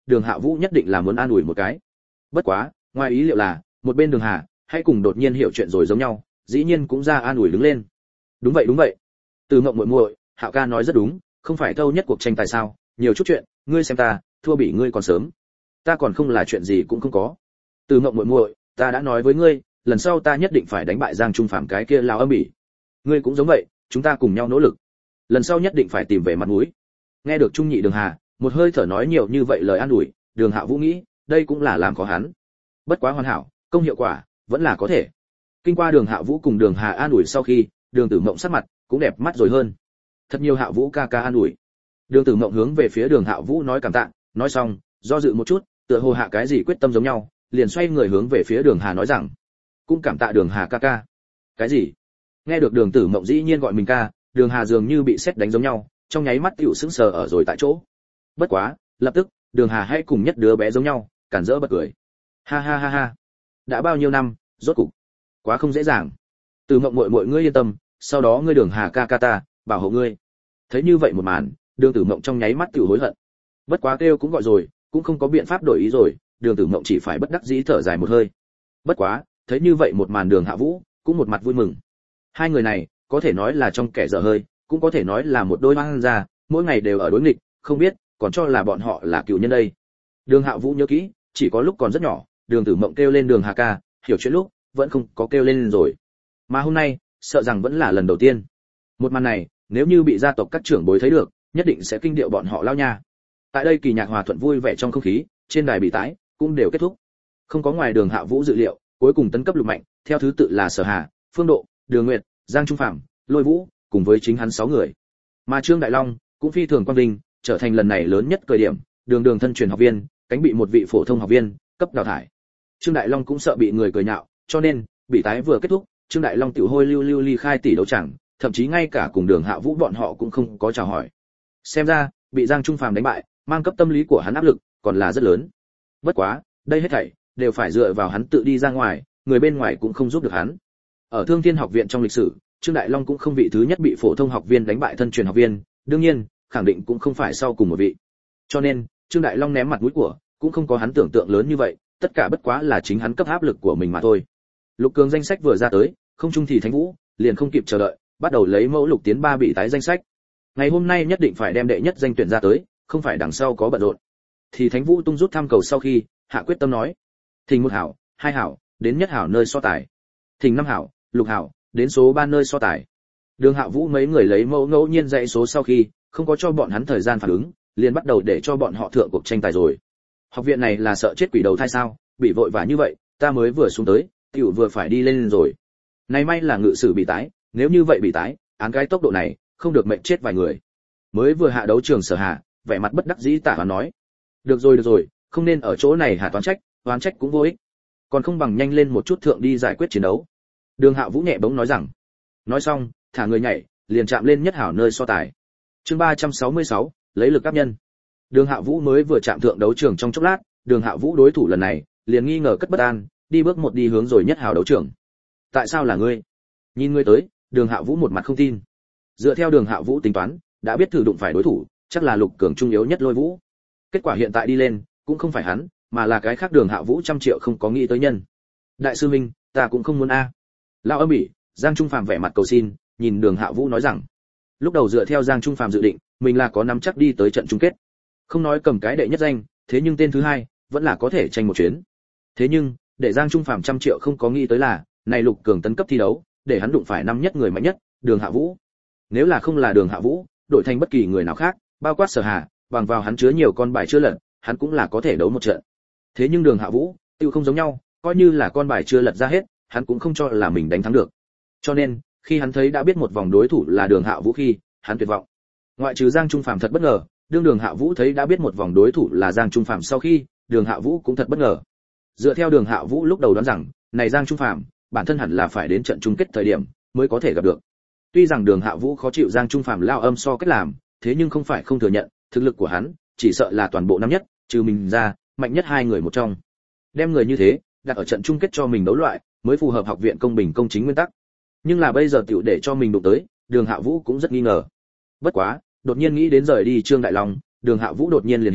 Đường Hạ Vũ nhất định là muốn an ủi một cái. Bất quá, ngoài ý liệu là, một bên Đường Hà, hãy cùng đột nhiên hiểu chuyện rồi giống nhau, dĩ nhiên cũng ra an ủi đứng lên. Đúng vậy đúng vậy. Từ Ngộng muội muội, Hạo ca nói rất đúng, không phải thâu nhất cuộc tranh tài sao, nhiều chút chuyện, ngươi xem ta, thua bị ngươi còn sớm. Ta còn không là chuyện gì cũng không có. Từ Ngộng muội muội, ta đã nói với ngươi, lần sau ta nhất định phải đánh bại Giang Trung Phàm cái kia lao âm bỉ. Ngươi cũng giống vậy, chúng ta cùng nhau nỗ lực. Lần sau nhất định phải tìm về mặt mũi. Nghe được Trung Nhị Đường Hà, một hơi thở nói nhiều như vậy lời an ủi, Đường Hạ Vũ nghĩ, đây cũng là làm khó hắn. Bất quá hoàn hảo, công hiệu quả vẫn là có thể. Kinh qua Đường Hạ Vũ cùng Đường Hà an ủi sau khi, Đường Tử Mộng sắc mặt cũng đẹp mắt rồi hơn. Thật nhiều Hạ Vũ ca ca an ủi. Đường Tử Mộng hướng về phía Đường Hạ Vũ nói cảm tạ, nói xong, do dự một chút, tựa hồ hạ cái gì quyết tâm giống nhau, liền xoay người hướng về phía Đường Hà nói rằng, cũng cảm tạ Đường Hà ca ca. Cái gì? Nghe được Đường Tử Mộng dĩ nhiên gọi mình ca, Đường Hà dường như bị sét đánh giống nhau, trong nháy mắt tiểu sững sờ ở rồi tại chỗ. Bất quá, lập tức, Đường Hà hay cùng nhất đứa bé giống nhau, cản rỡ bật cười. Ha ha ha ha. Đã bao nhiêu năm, rốt cục. Quá không dễ dàng. Từ Mộng muội muội ngươi yên tâm, sau đó ngươi Đường Hà ca ca ta, bảo hộ ngươi. Thấy như vậy một màn, Đường Tử Mộng trong nháy mắt tiểu hối hận. Bất quá kêu cũng gọi rồi, cũng không có biện pháp đổi ý rồi, Đường Tử Mộng chỉ phải bất đắc dĩ thở dài một hơi. Bất quá, thấy như vậy một màn Đường Hạ Vũ, cũng một mặt vui mừng. Hai người này, có thể nói là trong kẻ dở hơi, cũng có thể nói là một đôi hoang gia, mỗi ngày đều ở đối nghịch, không biết, còn cho là bọn họ là cựu nhân đây. Đường Hạ Vũ nhớ kỹ, chỉ có lúc còn rất nhỏ, Đường Tử Mộng kêu lên Đường Hà ca, hiểu chuyện lúc, vẫn không có kêu lên rồi. Mà hôm nay, sợ rằng vẫn là lần đầu tiên. Một màn này, nếu như bị gia tộc các trưởng bối thấy được, nhất định sẽ kinh điệu bọn họ lao nha. Tại đây kỳ nhạc hòa thuận vui vẻ trong không khí, trên đài bị tái cũng đều kết thúc. Không có ngoài Đường Hạ Vũ dự liệu, cuối cùng tấn cấp lục mạnh, theo thứ tự là Sở Hà, Phương Độ, Đường Nguyệt, Giang Trung Phàm, Lôi Vũ, cùng với chính hắn sáu người. Mà Trương Đại Long cũng phi thường quang vinh, trở thành lần này lớn nhất cởi điểm, đường đường thân truyền học viên, cánh bị một vị phổ thông học viên cấp đào thải. Trương Đại Long cũng sợ bị người cười nhạo, cho nên, bị tái vừa kết thúc, Trương Đại Long tiểu hôi lưu lưu ly khai tỷ đấu chẳng, thậm chí ngay cả cùng Đường Hạ Vũ bọn họ cũng không có chào hỏi. Xem ra, bị Giang Trung Phàm đánh bại, mang cấp tâm lý của hắn áp lực còn là rất lớn. Bất quá, đây hết thảy đều phải dựa vào hắn tự đi ra ngoài, người bên ngoài cũng không giúp được hắn. Ở Thương Thiên học viện trong lịch sử, Trương Đại Long cũng không vị thứ nhất bị phổ thông học viên đánh bại thân truyền học viên, đương nhiên, khẳng định cũng không phải sau cùng một vị. Cho nên, Trương Đại Long ném mặt mũi của, cũng không có hắn tưởng tượng lớn như vậy, tất cả bất quá là chính hắn cấp áp lực của mình mà thôi. Lục cường danh sách vừa ra tới, không chung thì Thánh Vũ, liền không kịp chờ đợi, bắt đầu lấy mẫu lục tiến ba bị tái danh sách. Ngày hôm nay nhất định phải đem đệ nhất danh tuyển ra tới, không phải đằng sau có bận rộn. Thì Thánh Vũ tung rút thăm cầu sau khi, hạ quyết tâm nói: "Thỉnh một hảo, hai hảo, đến nhất hảo nơi so tài. Thỉnh năm hảo, lục hảo, đến số ba nơi so tài." Đường Hạ Vũ mấy người lấy mẫu ngẫu nhiên dãy số sau khi, không có cho bọn hắn thời gian phản ứng, liền bắt đầu để cho bọn họ thượng cuộc tranh tài rồi. Học viện này là sợ chết quỷ đầu thai sao, bị vội vã như vậy, ta mới vừa xuống tới, tiểu vừa phải đi lên rồi. Này may là ngự sử bị tái, nếu như vậy bị tái, án cái tốc độ này, không được mệnh chết vài người. Mới vừa hạ đấu trường Sở Hạ, vẻ mặt bất đắc dĩ tả hoán nói: "Được rồi được rồi, không nên ở chỗ này hạ toán trách, toán trách cũng vô ích. Còn không bằng nhanh lên một chút thượng đi giải quyết chiến đấu." Đường Hạ Vũ nhẹ bỗng nói rằng. Nói xong, thả người nhảy, liền chạm lên nhất hảo nơi so tài. Chương ba trăm sáu mươi sáu, lấy lực áp nhân. Đường Hạ Vũ mới vừa chạm thượng đấu trường trong chốc lát, Đường Hạ Vũ đối thủ lần này, liền nghi ngờ cất bất an, đi bước một đi hướng rồi nhất hảo đấu trường. "Tại sao là ngươi?" Nhìn ngươi tới, Đường Hạ Vũ một mặt không tin. Dựa theo Đường Hạ Vũ tính toán, đã biết thử đụng phải đối thủ, chắc là lục cường trung yếu nhất Lôi Vũ. Kết quả hiện tại đi lên, cũng không phải hắn, mà là cái khác Đường Hạ Vũ trăm triệu không có nghĩ tới nhân. "Đại sư huynh, ta cũng không muốn a." À. Lão âm ỉ, Giang Trung Phàm vẻ mặt cầu xin, nhìn Đường Hạ Vũ nói rằng, lúc đầu dựa theo Giang Trung Phàm dự định, mình là có nắm chắc đi tới trận chung kết. Không nói cầm cái đệ nhất danh, thế nhưng tên thứ hai vẫn là có thể tranh một chuyến. Thế nhưng, để Giang Trung Phàm trăm triệu không có nghĩ tới là, này lục cường tấn cấp thi đấu, để hắn đụng phải năm nhất người mạnh nhất, Đường Hạ Vũ. Nếu là không là Đường Hạ Vũ, đổi thành bất kỳ người nào khác, bao quát Sở Hà, bằng vào hắn chứa nhiều con bài chưa lật, hắn cũng là có thể đấu một trận. Thế nhưng Đường Hạ Vũ, tiêu không giống nhau, coi như là con bài chưa lật ra hết, hắn cũng không cho là mình đánh thắng được. Cho nên, khi hắn thấy đã biết một vòng đối thủ là Đường Hạ Vũ khi, hắn tuyệt vọng. Ngoại trừ Giang Trung Phàm thật bất ngờ, đương Đường Hạ Vũ thấy đã biết một vòng đối thủ là Giang Trung Phàm sau khi, Đường Hạ Vũ cũng thật bất ngờ. Dựa theo Đường Hạ Vũ lúc đầu đoán rằng, này Giang Trung Phàm, bản thân hẳn là phải đến trận chung kết thời điểm mới có thể gặp được. Tuy rằng Đường Hạ Vũ khó chịu Giang Trung Phàm lao âm so cách làm, thế nhưng không phải không thừa nhận, thực lực của hắn, chỉ sợ là toàn bộ năm nhất, trừ mình ra, mạnh nhất hai người một trong. Đem người như thế, đặt ở trận chung kết cho mình đấu loại, mới phù hợp học viện công bình công chính nguyên tắc. Nhưng là bây giờ tiểu để cho mình đụng tới, Đường Hạ Vũ cũng rất nghi ngờ. Bất quá, đột nhiên nghĩ đến rời đi Trương Đại Long, Đường Hạ Vũ đột nhiên liền hiểu,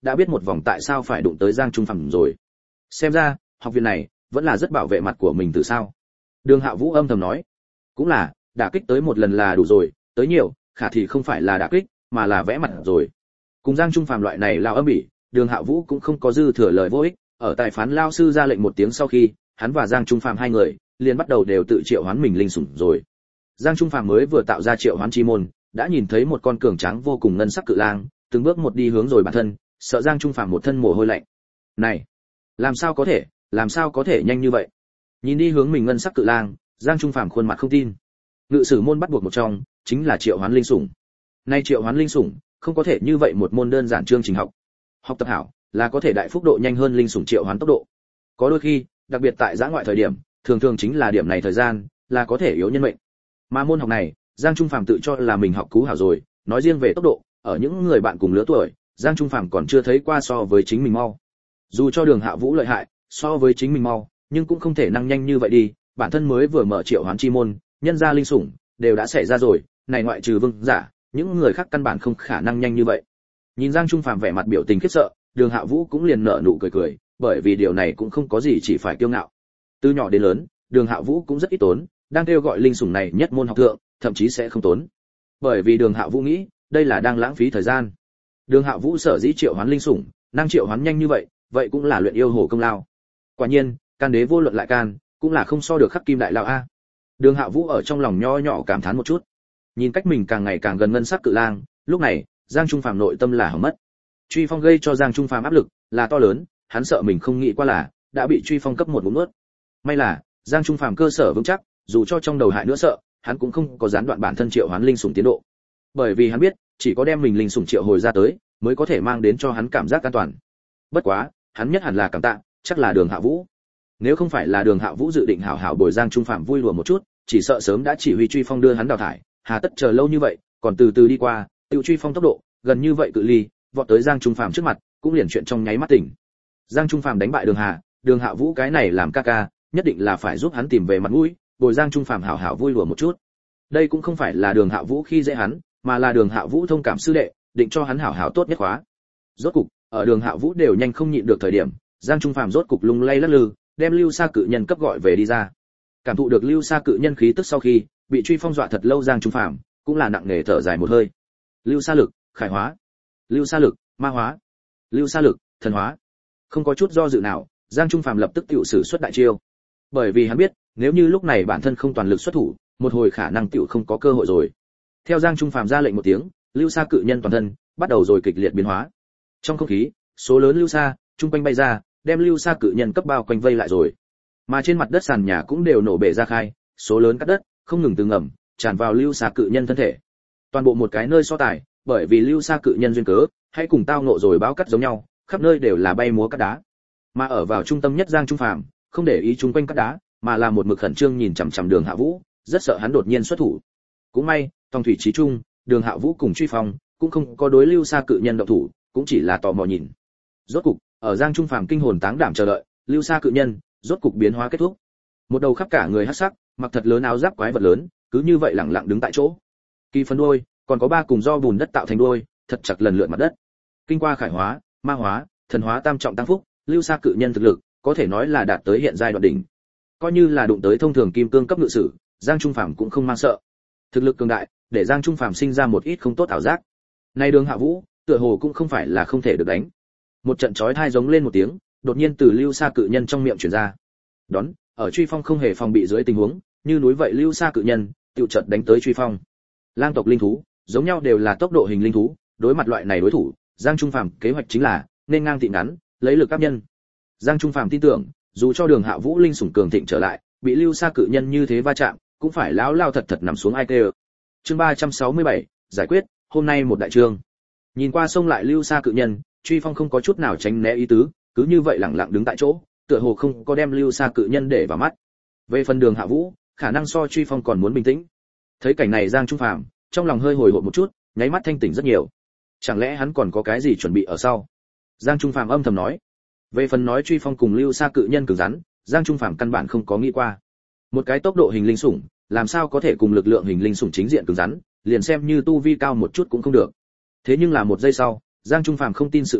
đã biết một vòng tại sao phải đụng tới Giang Trung Phàm rồi. Xem ra, học viện này vẫn là rất bảo vệ mặt của mình từ sao. Đường Hạ Vũ âm thầm nói, cũng là, đả kích tới một lần là đủ rồi, tới nhiều, khả thì không phải là đả kích, mà là vẽ mặt rồi. Cùng Giang Trung Phàm loại này lao âm bỉ, Đường Hạ Vũ cũng không có dư thừa lời vô ích, ở tài phán lao sư ra lệnh một tiếng sau khi, hắn và Giang Trung Phàm hai người liền bắt đầu đều tự triệu hoán mình linh sủng rồi. Giang Trung Phàm mới vừa tạo ra triệu hoán chi môn, đã nhìn thấy một con cường tráng vô cùng ngân sắc cự lang, từng bước một đi hướng rồi bản thân, sợ Giang Trung Phàm một thân mồ hôi lạnh. Này, làm sao có thể, làm sao có thể nhanh như vậy? Nhìn đi hướng mình ngân sắc cự lang, Giang Trung Phàm khuôn mặt không tin. Ngự sử môn bắt buộc một trong, chính là triệu hoán linh sủng. Nay triệu hoán linh sủng, không có thể như vậy một môn đơn giản chương trình học. Học tập hảo, là có thể đại phúc độ nhanh hơn linh sủng triệu hoán tốc độ. Có đôi khi, đặc biệt tại giã ngoại thời điểm, thường thường chính là điểm này thời gian, là có thể yếu nhân mệnh. Mà môn học này, Giang Trung Phàm tự cho là mình học cú hảo rồi, nói riêng về tốc độ, ở những người bạn cùng lứa tuổi, Giang Trung Phàm còn chưa thấy qua so với chính mình mau. Dù cho Đường Hạ Vũ lợi hại, so với chính mình mau, nhưng cũng không thể năng nhanh như vậy đi, bản thân mới vừa mở triệu hoán chi môn, nhân gia linh sủng đều đã xảy ra rồi, này ngoại trừ vương giả, những người khác căn bản không khả năng nhanh như vậy. Nhìn Giang Trung Phàm vẻ mặt biểu tình khiếp sợ, Đường Hạ Vũ cũng liền nở nụ cười cười, bởi vì điều này cũng không có gì chỉ phải kiêu ngạo. Từ nhỏ đến lớn, Đường Hạ Vũ cũng rất ít tốn, đang kêu gọi linh sủng này nhất môn học thượng, thậm chí sẽ không tốn. Bởi vì Đường Hạ Vũ nghĩ, đây là đang lãng phí thời gian. Đường Hạ Vũ sở dĩ triệu hoán linh sủng, năng triệu hoán nhanh như vậy, vậy cũng là luyện yêu hồ công lao. Quả nhiên, can đế vô luận lại can, cũng là không so được Khắc Kim đại lão a. Đường Hạ Vũ ở trong lòng nho nhỏ cảm thán một chút. Nhìn cách mình càng ngày càng gần ngân sắc cự lang, lúc này, Giang Trung Phàm nội tâm là hỏng mất. Truy Phong gây cho Giang Trung Phàm áp lực là to lớn, hắn sợ mình không nghĩ qua là đã bị Truy Phong cấp một ngụm nuốt. May là, Giang Trung Phàm cơ sở vững chắc, dù cho trong đầu hại nữa sợ, hắn cũng không có gián đoạn bản thân triệu hoán linh sủng tiến độ. Bởi vì hắn biết, chỉ có đem mình linh sủng triệu hồi ra tới, mới có thể mang đến cho hắn cảm giác an toàn. Bất quá, hắn nhất hẳn là cảm tạ, chắc là Đường Hạ Vũ. Nếu không phải là Đường Hạ Vũ dự định hảo hảo bồi Giang Trung Phàm vui đùa một chút, chỉ sợ sớm đã chỉ huy Truy Phong đưa hắn đào thải, hà tất chờ lâu như vậy, còn từ từ đi qua, tiêu Truy Phong tốc độ gần như vậy cự ly, vọt tới Giang Trung Phàm trước mặt, cũng liền chuyện trong nháy mắt tỉnh. Giang Trung Phàm đánh bại Đường Hà, Đường Hạ Vũ cái này làm ca ca, nhất định là phải giúp hắn tìm về mặt mũi, bồi Giang Trung Phàm hảo hảo vui đùa một chút. Đây cũng không phải là Đường Hạ Vũ khi dễ hắn, mà là Đường Hạ Vũ thông cảm sư đệ, định cho hắn hảo hảo tốt nhất khóa. Rốt cục, ở Đường Hạ Vũ đều nhanh không nhịn được thời điểm, Giang Trung Phàm rốt cục lung lay lắc lư, đem Lưu Sa cự nhân cấp gọi về đi ra. Cảm thụ được Lưu Sa cự nhân khí tức sau khi, bị Truy Phong dọa thật lâu Giang Trung Phàm, cũng là nặng nề thở dài một hơi. Lưu Sa lực, khải hóa. Lưu Sa lực, ma hóa. Lưu Sa lực, thần hóa. Không có chút do dự nào, Giang Trung Phàm lập tức tiểu sử xuất đại chiêu. Bởi vì hắn biết, nếu như lúc này bản thân không toàn lực xuất thủ, một hồi khả năng tiểu không có cơ hội rồi. Theo Giang Trung Phàm ra lệnh một tiếng, Lưu Sa cự nhân toàn thân bắt đầu rồi kịch liệt biến hóa. Trong không khí, số lớn lưu sa trung quanh bay ra, đem Lưu Sa cự nhân cấp bao quanh vây lại rồi. Mà trên mặt đất sàn nhà cũng đều nổ bể ra khai, số lớn cát đất không ngừng từ ngầm tràn vào Lưu Sa cự nhân thân thể. Toàn bộ một cái nơi so tài, bởi vì Lưu Sa cự nhân duyên cớ, hay cùng tao ngộ rồi báo cắt giống nhau, khắp nơi đều là bay múa cát đá. Mà ở vào trung tâm nhất Giang Trung Phàm, không để ý chung quanh cát đá, mà là một mực khẩn trương nhìn chằm chằm Đường Hạ Vũ, rất sợ hắn đột nhiên xuất thủ. Cũng may, trong thủy chí trung, Đường Hạ Vũ cùng Truy Phong cũng không có đối Lưu Sa cự nhân động thủ, cũng chỉ là tò mò nhìn. Rốt cục, ở Giang Trung Phàm kinh hồn táng đảm chờ đợi, Lưu Sa cự nhân rốt cục biến hóa kết thúc. Một đầu khắp cả người hắc sắc, mặc thật lớn áo giáp quái vật lớn, cứ như vậy lẳng lặng đứng tại chỗ. Kỳ phần đuôi, còn có ba cùng do bùn đất tạo thành đuôi, thật chặt lần lượt mặt đất. Kinh qua khải hóa, ma hóa, thần hóa tam trọng tăng phúc, Lưu Sa cự nhân thực lực có thể nói là đạt tới hiện giai đoạn đỉnh. Coi như là đụng tới thông thường kim cương cấp ngự sử, Giang Trung Phàm cũng không mang sợ. Thực lực cường đại, để Giang Trung Phàm sinh ra một ít không tốt ảo giác. Nay Đường Hạ Vũ, tựa hồ cũng không phải là không thể được đánh. Một trận chói tai giống lên một tiếng, đột nhiên từ Lưu Sa cự nhân trong miệng truyền ra. Đón, ở Truy Phong không hề phòng bị dưới tình huống, như núi vậy Lưu Sa cự nhân, tiểu chợt đánh tới Truy Phong. Lang tộc linh thú, giống nhau đều là tốc độ hình linh thú, đối mặt loại này đối thủ, Giang Trung Phàm kế hoạch chính là nên ngang tị ngắn, lấy lực áp nhân. Giang Trung Phàm tin tưởng, dù cho Đường Hạ Vũ linh sủng cường thịnh trở lại, bị Lưu Sa cự nhân như thế va chạm, cũng phải lão lao thật thật nằm xuống ai tê. Chương ba trăm sáu mươi bảy, giải quyết, hôm nay một đại chương. Nhìn qua sông lại Lưu Sa cự nhân, Truy Phong không có chút nào tránh né ý tứ, cứ như vậy lẳng lặng đứng tại chỗ, tựa hồ không có đem Lưu Sa cự nhân để vào mắt. Về phần Đường Hạ Vũ, khả năng so Truy Phong còn muốn bình tĩnh. Thấy cảnh này Giang Trung Phàm, trong lòng hơi hồi hộp một chút, nháy mắt thanh tỉnh rất nhiều. Chẳng lẽ hắn còn có cái gì chuẩn bị ở sau? Giang Trung Phàm âm thầm nói. Về phần nói Truy Phong cùng Lưu Sa cự nhân cứng rắn, Giang Trung Phàm căn bản không có nghĩ qua. Một cái tốc độ hình linh sủng, làm sao có thể cùng lực lượng hình linh sủng chính diện cứng rắn, liền xem như tu vi cao một chút cũng không được. Thế nhưng là một giây sau, Giang Trung Phàm không tin sự tình,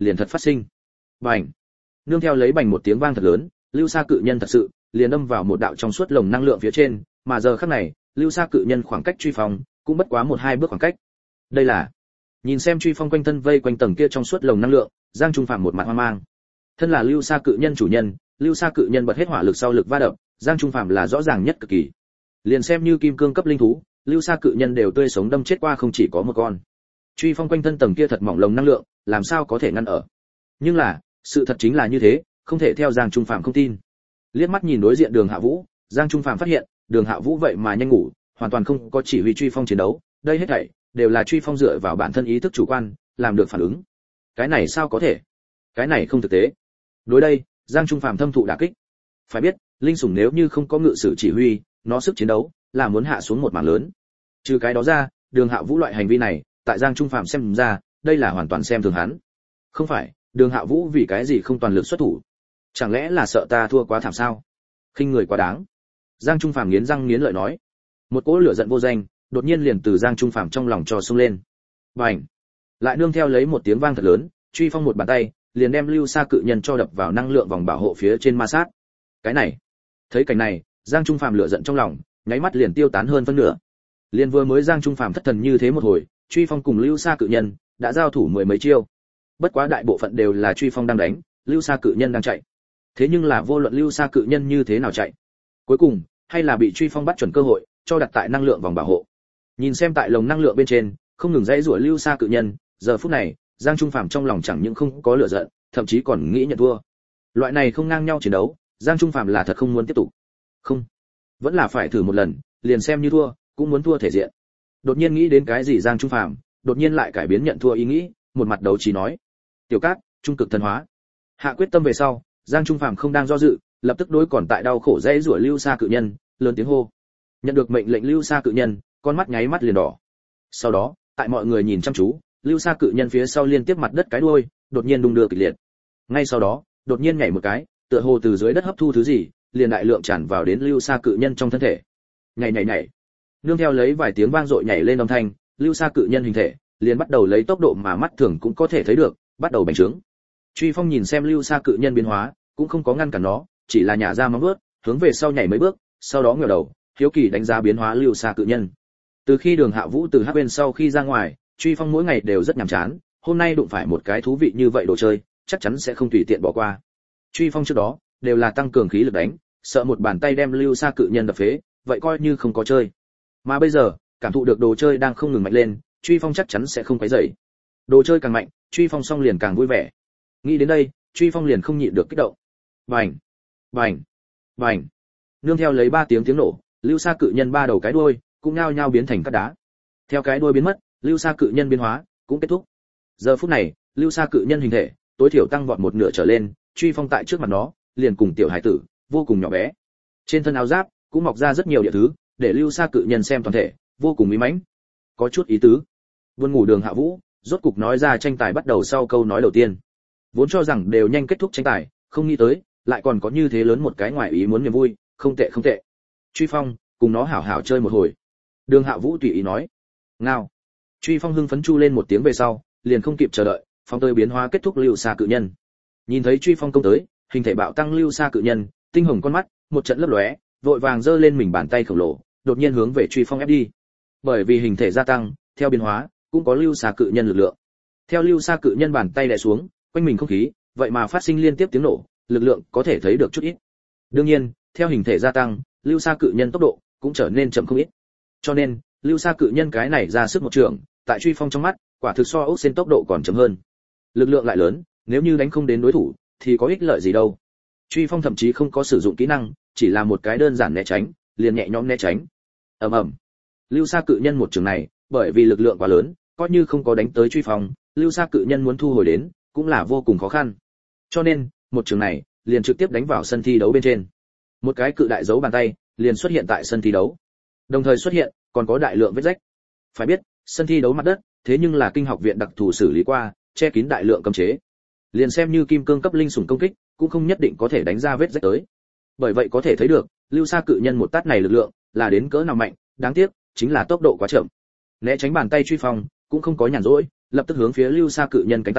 liền thật phát sinh. Bành! Nương theo lấy bành một tiếng vang thật lớn, lưu sa cự nhân thật sự liền đâm vào một đạo trong suốt lồng năng lượng phía trên, mà giờ khắc này, lưu sa cự nhân khoảng cách Truy Phong cũng bất quá một hai bước khoảng cách. Đây là nhìn xem Truy Phong quanh thân vây quanh tầng kia trong suốt lồng năng lượng, Giang Trung Phàm một mặt hoang mang. Thân là lưu sa cự nhân chủ nhân, lưu sa cự nhân bật hết hỏa lực sau lực va đập, Giang Trung Phàm là rõ ràng nhất cực kỳ. Liền xem như kim cương cấp linh thú, lưu sa cự nhân đều tươi sống đâm chết qua không chỉ có một con. Truy Phong quanh thân tầng kia thật mỏng lồng năng lượng, làm sao có thể ngăn ở? Nhưng là, sự thật chính là như thế, không thể theo Giang Trung Phàm không tin. Liếc mắt nhìn đối diện Đường Hạ Vũ, Giang Trung Phàm phát hiện, Đường Hạ Vũ vậy mà nhanh ngủ, hoàn toàn không có chỉ huy Truy Phong chiến đấu, đây hết thảy đều là Truy Phong dựa vào bản thân ý thức chủ quan, làm được phản ứng. Cái này sao có thể? Cái này không thực tế. Đối đây, Giang Trung Phàm thâm thụ đả kích. Phải biết, linh sủng nếu như không có ngự sử chỉ huy, nó sức chiến đấu là muốn hạ xuống một mảng lớn. Trừ cái đó ra, Đường Hạ Vũ loại hành vi này, tại Giang Trung Phàm xem ra, đây là hoàn toàn xem thường hắn. Không phải, Đường Hạ Vũ vì cái gì không toàn lực xuất thủ? Chẳng lẽ là sợ ta thua quá thảm sao? Khinh người quá đáng. Giang Trung Phàm nghiến răng nghiến lợi nói. Một cỗ lửa giận vô danh, đột nhiên liền từ Giang Trung Phàm trong lòng trò xông lên. Bành! Lại nương theo lấy một tiếng vang thật lớn, Truy Phong một bàn tay, liền đem lưu sa cự nhân cho đập vào năng lượng vòng bảo hộ phía trên ma sát. Cái này, thấy cảnh này, Giang Trung Phàm lửa giận trong lòng, nháy mắt liền tiêu tán hơn phân nửa. Liên vừa mới Giang Trung Phàm thất thần như thế một hồi, Truy Phong cùng lưu sa cự nhân đã giao thủ mười mấy chiêu. Bất quá đại bộ phận đều là Truy Phong đang đánh, lưu sa cự nhân đang chạy. Thế nhưng là vô luận lưu sa cự nhân như thế nào chạy, cuối cùng hay là bị Truy Phong bắt chuẩn cơ hội, cho đặt tại năng lượng vòng bảo hộ. Nhìn xem tại lồng năng lượng bên trên, không ngừng dãy rủa lưu sa cự nhân, giờ phút này, Giang Trung Phàm trong lòng chẳng những không có lửa giận, thậm chí còn nghĩ nhận thua. Loại này không ngang nhau chiến đấu, Giang Trung Phàm là thật không muốn tiếp tục. Không, vẫn là phải thử một lần, liền xem như thua, cũng muốn thua thể diện. Đột nhiên nghĩ đến cái gì Giang Trung Phàm, đột nhiên lại cải biến nhận thua ý nghĩ, một mặt đấu trí nói: "Tiểu Cát, trung cực thần hóa." Hạ quyết tâm về sau, Giang Trung Phàm không đang do dự, lập tức đối còn tại đau khổ dãy rủa lưu sa cự nhân, lớn tiếng hô. Nhận được mệnh lệnh lưu sa cự nhân, con mắt nháy mắt liền đỏ. Sau đó, tại mọi người nhìn chăm chú, lưu sa cự nhân phía sau liên tiếp mặt đất cái đuôi, đột nhiên đung đưa kịch liệt. Ngay sau đó, đột nhiên nhảy một cái, tựa hồ từ dưới đất hấp thu thứ gì, liền đại lượng tràn vào đến lưu sa cự nhân trong thân thể. Nhảy nhảy nhảy. Nương theo lấy vài tiếng vang dội nhảy lên âm thanh, lưu sa cự nhân hình thể liền bắt đầu lấy tốc độ mà mắt thường cũng có thể thấy được, bắt đầu bành trướng. Truy Phong nhìn xem lưu sa cự nhân biến hóa, cũng không có ngăn cản nó, chỉ là nhả ra móng vuốt, hướng về sau nhảy mấy bước, sau đó ngửa đầu, hiếu kỳ đánh giá biến hóa lưu sa cự nhân. Từ khi Đường Hạ Vũ từ Hắc Bên sau khi ra ngoài, Truy Phong mỗi ngày đều rất nhàm chán, hôm nay đụng phải một cái thú vị như vậy đồ chơi, chắc chắn sẽ không tùy tiện bỏ qua. Truy Phong trước đó đều là tăng cường khí lực đánh, sợ một bàn tay đem lưu sa cự nhân đập phế, vậy coi như không có chơi. Mà bây giờ, cảm thụ được đồ chơi đang không ngừng mạnh lên, Truy Phong chắc chắn sẽ không quấy rầy. Đồ chơi càng mạnh, Truy Phong xong liền càng vui vẻ. Nghĩ đến đây, Truy Phong liền không nhịn được kích động. Bành, bành, bành. Nương theo lấy ba tiếng tiếng nổ, lưu sa cự nhân ba đầu cái đuôi cũng nhao nhao biến thành cát đá. Theo cái đuôi biến mất, lưu sa cự nhân biến hóa cũng kết thúc. Giờ phút này, lưu sa cự nhân hình thể tối thiểu tăng vọt một nửa trở lên, Truy Phong tại trước mặt nó, liền cùng tiểu hải tử, vô cùng nhỏ bé. Trên thân áo giáp cũng mọc ra rất nhiều địa thứ, để lưu sa cự nhân xem toàn thể, vô cùng mỹ mãnh. Có chút ý tứ. Buồn ngủ Đường Hạ Vũ, rốt cục nói ra tranh tài bắt đầu sau câu nói đầu tiên. Vốn cho rằng đều nhanh kết thúc tranh tài, không nghĩ tới, lại còn có như thế lớn một cái ngoài ý muốn niềm vui, không tệ không tệ. Truy Phong, cùng nó hảo hảo chơi một hồi. Đường Hạ Vũ tùy ý nói. Ngao. Truy Phong hưng phấn chu lên một tiếng về sau, liền không kịp chờ đợi, phong tới biến hóa kết thúc lưu sa cự nhân. Nhìn thấy Truy Phong công tới, hình thể bạo tăng lưu sa cự nhân, tinh hồng con mắt, một trận lấp lóe, vội vàng giơ lên mình bàn tay khổng lồ, đột nhiên hướng về Truy Phong ép đi. Bởi vì hình thể gia tăng, theo biến hóa, cũng có lưu sa cự nhân lực lượng. Theo lưu sa cự nhân bàn tay đè xuống, quanh mình không khí, vậy mà phát sinh liên tiếp tiếng nổ, lực lượng có thể thấy được chút ít. Đương nhiên, theo hình thể gia tăng, lưu sa cự nhân tốc độ cũng trở nên chậm không ít. Cho nên, lưu sa cự nhân cái này ra sức một trường, tại Truy Phong trong mắt, quả thực so ốc sen tốc độ còn chậm hơn. Lực lượng lại lớn, nếu như đánh không đến đối thủ, thì có ích lợi gì đâu. Truy Phong thậm chí không có sử dụng kỹ năng, chỉ là một cái đơn giản né tránh, liền nhẹ nhõm né tránh. Ầm ầm. Lưu sa cự nhân một trường này, bởi vì lực lượng quá lớn, coi như không có đánh tới Truy Phong, lưu sa cự nhân muốn thu hồi đến, cũng là vô cùng khó khăn. Cho nên, một trường này, liền trực tiếp đánh vào sân thi đấu bên trên. Một cái cự đại dấu bàn tay, liền xuất hiện tại sân thi đấu. Đồng thời xuất hiện, còn có đại lượng vết rách. Phải biết, sân thi đấu mặt đất, thế nhưng là kinh học viện đặc thù xử lý qua, che kín đại lượng cấm chế. Liền xem như kim cương cấp linh sủng công kích, cũng không nhất định có thể đánh ra vết rách tới. Bởi vậy có thể thấy được, lưu sa cự nhân một tát này lực lượng, là đến cỡ nào mạnh, đáng tiếc, chính là tốc độ quá chậm. Né tránh bàn tay Truy Phong, cũng không có nhàn rỗi, lập tức hướng phía lưu sa cự nhân cánh tay,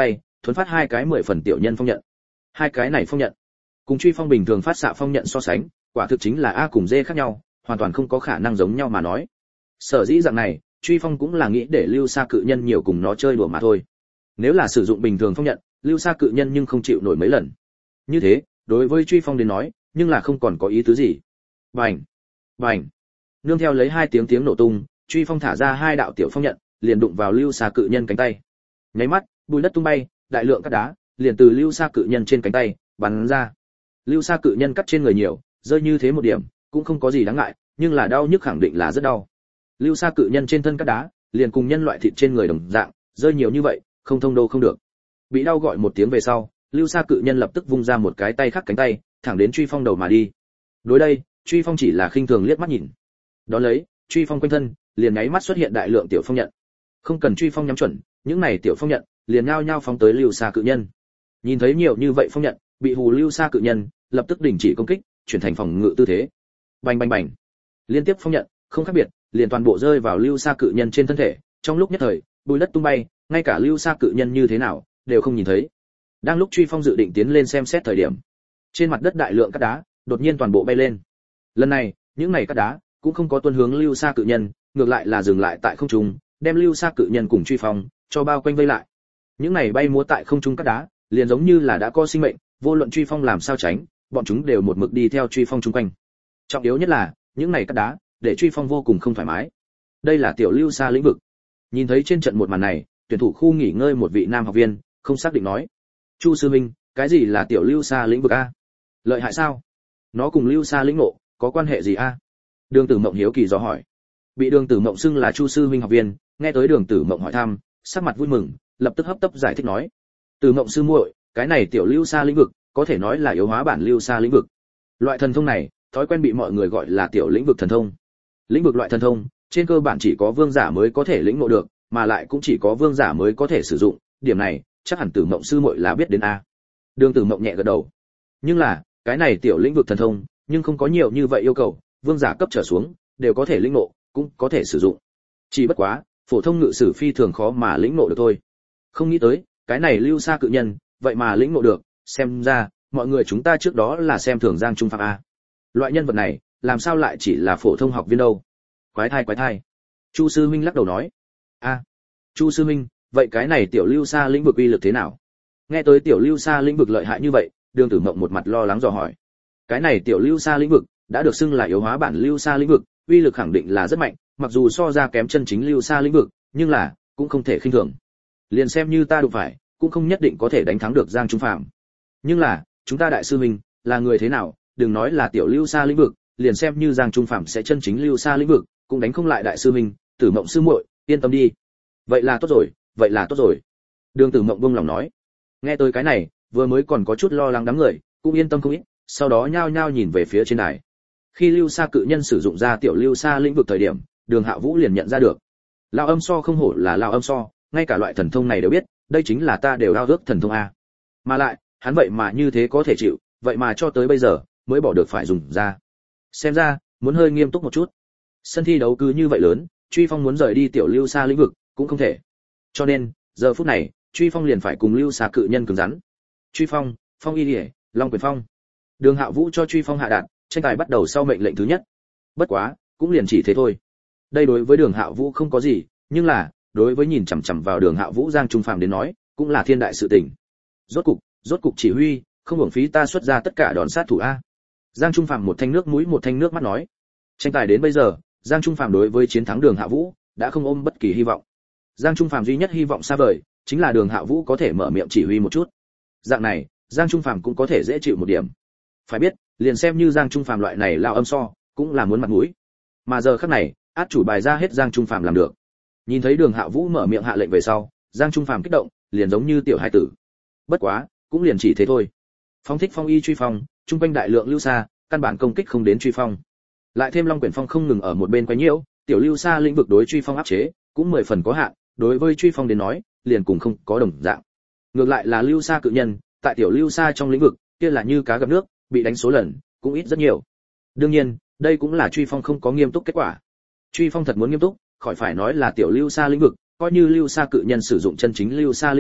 thuấn phát hai cái mười phần tiểu nhân phong nhận. Hai cái này phong nhận, cùng truy phong bình thường phát xạ phong nhận so sánh, quả thực chính là A cùng D khác nhau, hoàn toàn không có khả năng giống nhau mà nói. Sở dĩ dạng này, truy phong cũng là nghĩ để lưu xa cự nhân nhiều cùng nó chơi đùa mà thôi. Nếu là sử dụng bình thường phong nhận, lưu xa cự nhân nhưng không chịu nổi mấy lần. Như thế, đối với truy phong đến nói, nhưng là không còn có ý tứ gì. Bành, bành, nương theo lấy hai tiếng tiếng nổ tung, truy phong thả ra hai đạo tiểu phong nhận, liền đụng vào lưu xa cự nhân cánh tay. Nháy mắt, bùi đất tung bay, đại lượng cát đá liền từ lưu xa cự nhân trên cánh tay bắn ra. Lưu xa cự nhân cắt trên người nhiều, rơi như thế một điểm, cũng không có gì đáng ngại, nhưng là đau nhức khẳng định là rất đau. Lưu xa cự nhân trên thân cát đá, liền cùng nhân loại thịt trên người đồng dạng, rơi nhiều như vậy, không thông đâu không được. Bị đau gọi một tiếng về sau, lưu xa cự nhân lập tức vung ra một cái tay khác cánh tay, thẳng đến truy phong đầu mà đi. Đối đây, truy phong chỉ là khinh thường liếc mắt nhìn. Đó lấy, truy phong quanh thân, liền nháy mắt xuất hiện đại lượng tiểu phong nhận. Không cần truy phong nhắm chuẩn, những này tiểu phong nhận liền nhao nhao phóng tới lưu xa cự nhân. Nhìn thấy nhiều như vậy phong nhận, bị hù lưu xa cự nhân lập tức đình chỉ công kích, chuyển thành phòng ngự tư thế. Bành bành bành, liên tiếp phong nhận, không khác biệt, liền toàn bộ rơi vào lưu xa cự nhân trên thân thể. Trong lúc nhất thời, bùi đất tung bay, ngay cả lưu xa cự nhân như thế nào đều không nhìn thấy. Đang lúc truy phong dự định tiến lên xem xét thời điểm, trên mặt đất đại lượng cát đá đột nhiên toàn bộ bay lên. Lần này, những này cát đá cũng không có tuôn hướng lưu xa cự nhân, ngược lại là dừng lại tại không trung, đem lưu xa cự nhân cùng truy phong cho bao quanh vây lại. Những này bay múa tại không trung cát đá, liền giống như là đã có sinh mệnh, vô luận truy phong làm sao tránh, bọn chúng đều một mực đi theo truy phong chung quanh. Trọng yếu nhất là, những này cát đá để truy phong vô cùng không thoải mái. Đây là tiểu lưu xa lĩnh vực. Nhìn thấy trên trận một màn này, tuyển thủ khu nghỉ ngơi một vị nam học viên không xác định nói: Chu sư minh, cái gì là tiểu lưu xa lĩnh vực a? Lợi hại sao? Nó cùng lưu xa lĩnh ngộ có quan hệ gì a? Đường Tử Mộng hiếu kỳ dò hỏi. Bị Đường Tử Mộng xưng là Chu sư minh học viên, nghe tới Đường Tử Mộng hỏi thăm, sắc mặt vui mừng, lập tức hấp tấp giải thích nói: Tử Mộng sư muội, cái này tiểu lưu xa lĩnh vực, có thể nói là yếu hóa bản lưu xa lĩnh vực. Loại thần thông này, thói quen bị mọi người gọi là tiểu lĩnh vực thần thông. Lĩnh vực loại thần thông, trên cơ bản chỉ có vương giả mới có thể lĩnh ngộ được, mà lại cũng chỉ có vương giả mới có thể sử dụng, điểm này, chắc hẳn Tử Mộng sư muội là biết đến a. Đường Tử Mộng nhẹ gật đầu. Nhưng là, cái này tiểu lĩnh vực thần thông, nhưng không có nhiều như vậy yêu cầu, vương giả cấp trở xuống đều có thể lĩnh ngộ, cũng có thể sử dụng. Chỉ bất quá, phổ thông ngự sử phi thường khó mà lĩnh ngộ được thôi. Không nghĩ tới, cái này lưu xa cự nhân, vậy mà lĩnh ngộ được, xem ra, mọi người chúng ta trước đó là xem thường Giang Trung Phạm a. Loại nhân vật này, làm sao lại chỉ là phổ thông học viên đâu? Quái thai quái thai. Chu sư minh lắc đầu nói: A, Chu sư minh, vậy cái này tiểu lưu xa lĩnh vực uy lực thế nào? Nghe tới tiểu lưu xa lĩnh vực lợi hại như vậy, Đường Tử Mộng một mặt lo lắng dò hỏi. Cái này tiểu lưu xa lĩnh vực đã được xưng là yếu hóa bản lưu xa lĩnh vực, uy lực khẳng định là rất mạnh, mặc dù so ra kém chân chính lưu xa lĩnh vực, nhưng là cũng không thể khinh thường. Liền xem như ta đụng phải, cũng không nhất định có thể đánh thắng được Giang Trung Phạm. Nhưng là, chúng ta đại sư huynh là người thế nào, đừng nói là tiểu lưu xa lĩnh vực, liền xem như Giang Trung Phạm sẽ chân chính lưu xa lĩnh vực, cũng đánh không lại đại sư huynh, Tử Mộng sư muội, yên tâm đi. Vậy là tốt rồi, vậy là tốt rồi. Đường Tử Mộng buông lòng nói. Nghe tới cái này, vừa mới còn có chút lo lắng đám người, cũng yên tâm không ít, sau đó nhao nhao nhìn về phía trên đài. Khi lưu xa cự nhân sử dụng ra tiểu lưu xa lĩnh vực thời điểm, Đường Hạ Vũ liền nhận ra được. Lão âm so không hổ là lão âm so, ngay cả loại thần thông này đều biết, đây chính là ta đều ao ước thần thông a. Mà lại, hắn vậy mà như thế có thể chịu, vậy mà cho tới bây giờ mới bỏ được phải dùng ra. Xem ra, muốn hơi nghiêm túc một chút. Sân thi đấu cứ như vậy lớn, Truy Phong muốn rời đi tiểu lưu xa lĩnh vực cũng không thể. Cho nên, giờ phút này, Truy Phong liền phải cùng lưu xa cự nhân cứng rắn. Truy Phong, Phong Y Liễu, Long Quyền Phong. Đường Hạ Vũ cho Truy Phong hạ đạn, tranh tài bắt đầu sau mệnh lệnh thứ nhất. Bất quá, cũng liền chỉ thế thôi. Đây đối với Đường Hạ Vũ không có gì, nhưng là, đối với nhìn chằm chằm vào Đường Hạ Vũ Giang Trung Phàm đến nói, cũng là thiên đại sự tình. Rốt cục, rốt cục chỉ huy, không hưởng phí ta xuất ra tất cả đòn sát thủ a. Giang Trung Phàm một thanh nước mũi một thanh nước mắt nói. Tranh tài đến bây giờ, Giang Trung Phàm đối với chiến thắng Đường Hạ Vũ đã không ôm bất kỳ hy vọng. Giang Trung Phàm duy nhất hy vọng xa vời chính là Đường Hạ Vũ có thể mở miệng chỉ huy một chút. Dạng này, Giang Trung Phàm cũng có thể dễ chịu một điểm. Phải biết, liền xem như Giang Trung Phàm loại này lao âm so, cũng là muốn mặt mũi. Mà giờ khắc này, át chủ bài ra hết Giang Trung Phàm làm được. Nhìn thấy Đường Hạ Vũ mở miệng hạ lệnh về sau, Giang Trung Phàm kích động, liền giống như tiểu hải tử. Bất quá, cũng liền chỉ thế thôi. Phong thích phong y truy phong, trung quanh đại lượng lưu xa, căn bản công kích không đến truy phong. Lại thêm Long Quyển Phong không ngừng ở một bên quấy nhiễu, tiểu lưu xa lĩnh vực đối truy phong áp chế, cũng mười phần có hạn, đối với truy phong đến nói, liền cùng không có đồng dạng. Ngược lại là lưu xa cự nhân, tại tiểu lưu xa trong lĩnh vực, kia là như cá gặp nước, bị đánh số lần cũng ít rất nhiều. Đương nhiên, đây cũng là truy phong không có nghiêm túc kết quả. Truy phong thật muốn nghiêm túc, khỏi phải nói là tiểu lưu xa lĩnh vực, coi như lưu xa cự nhân sử dụng chân chính lưu xa lĩnh vực,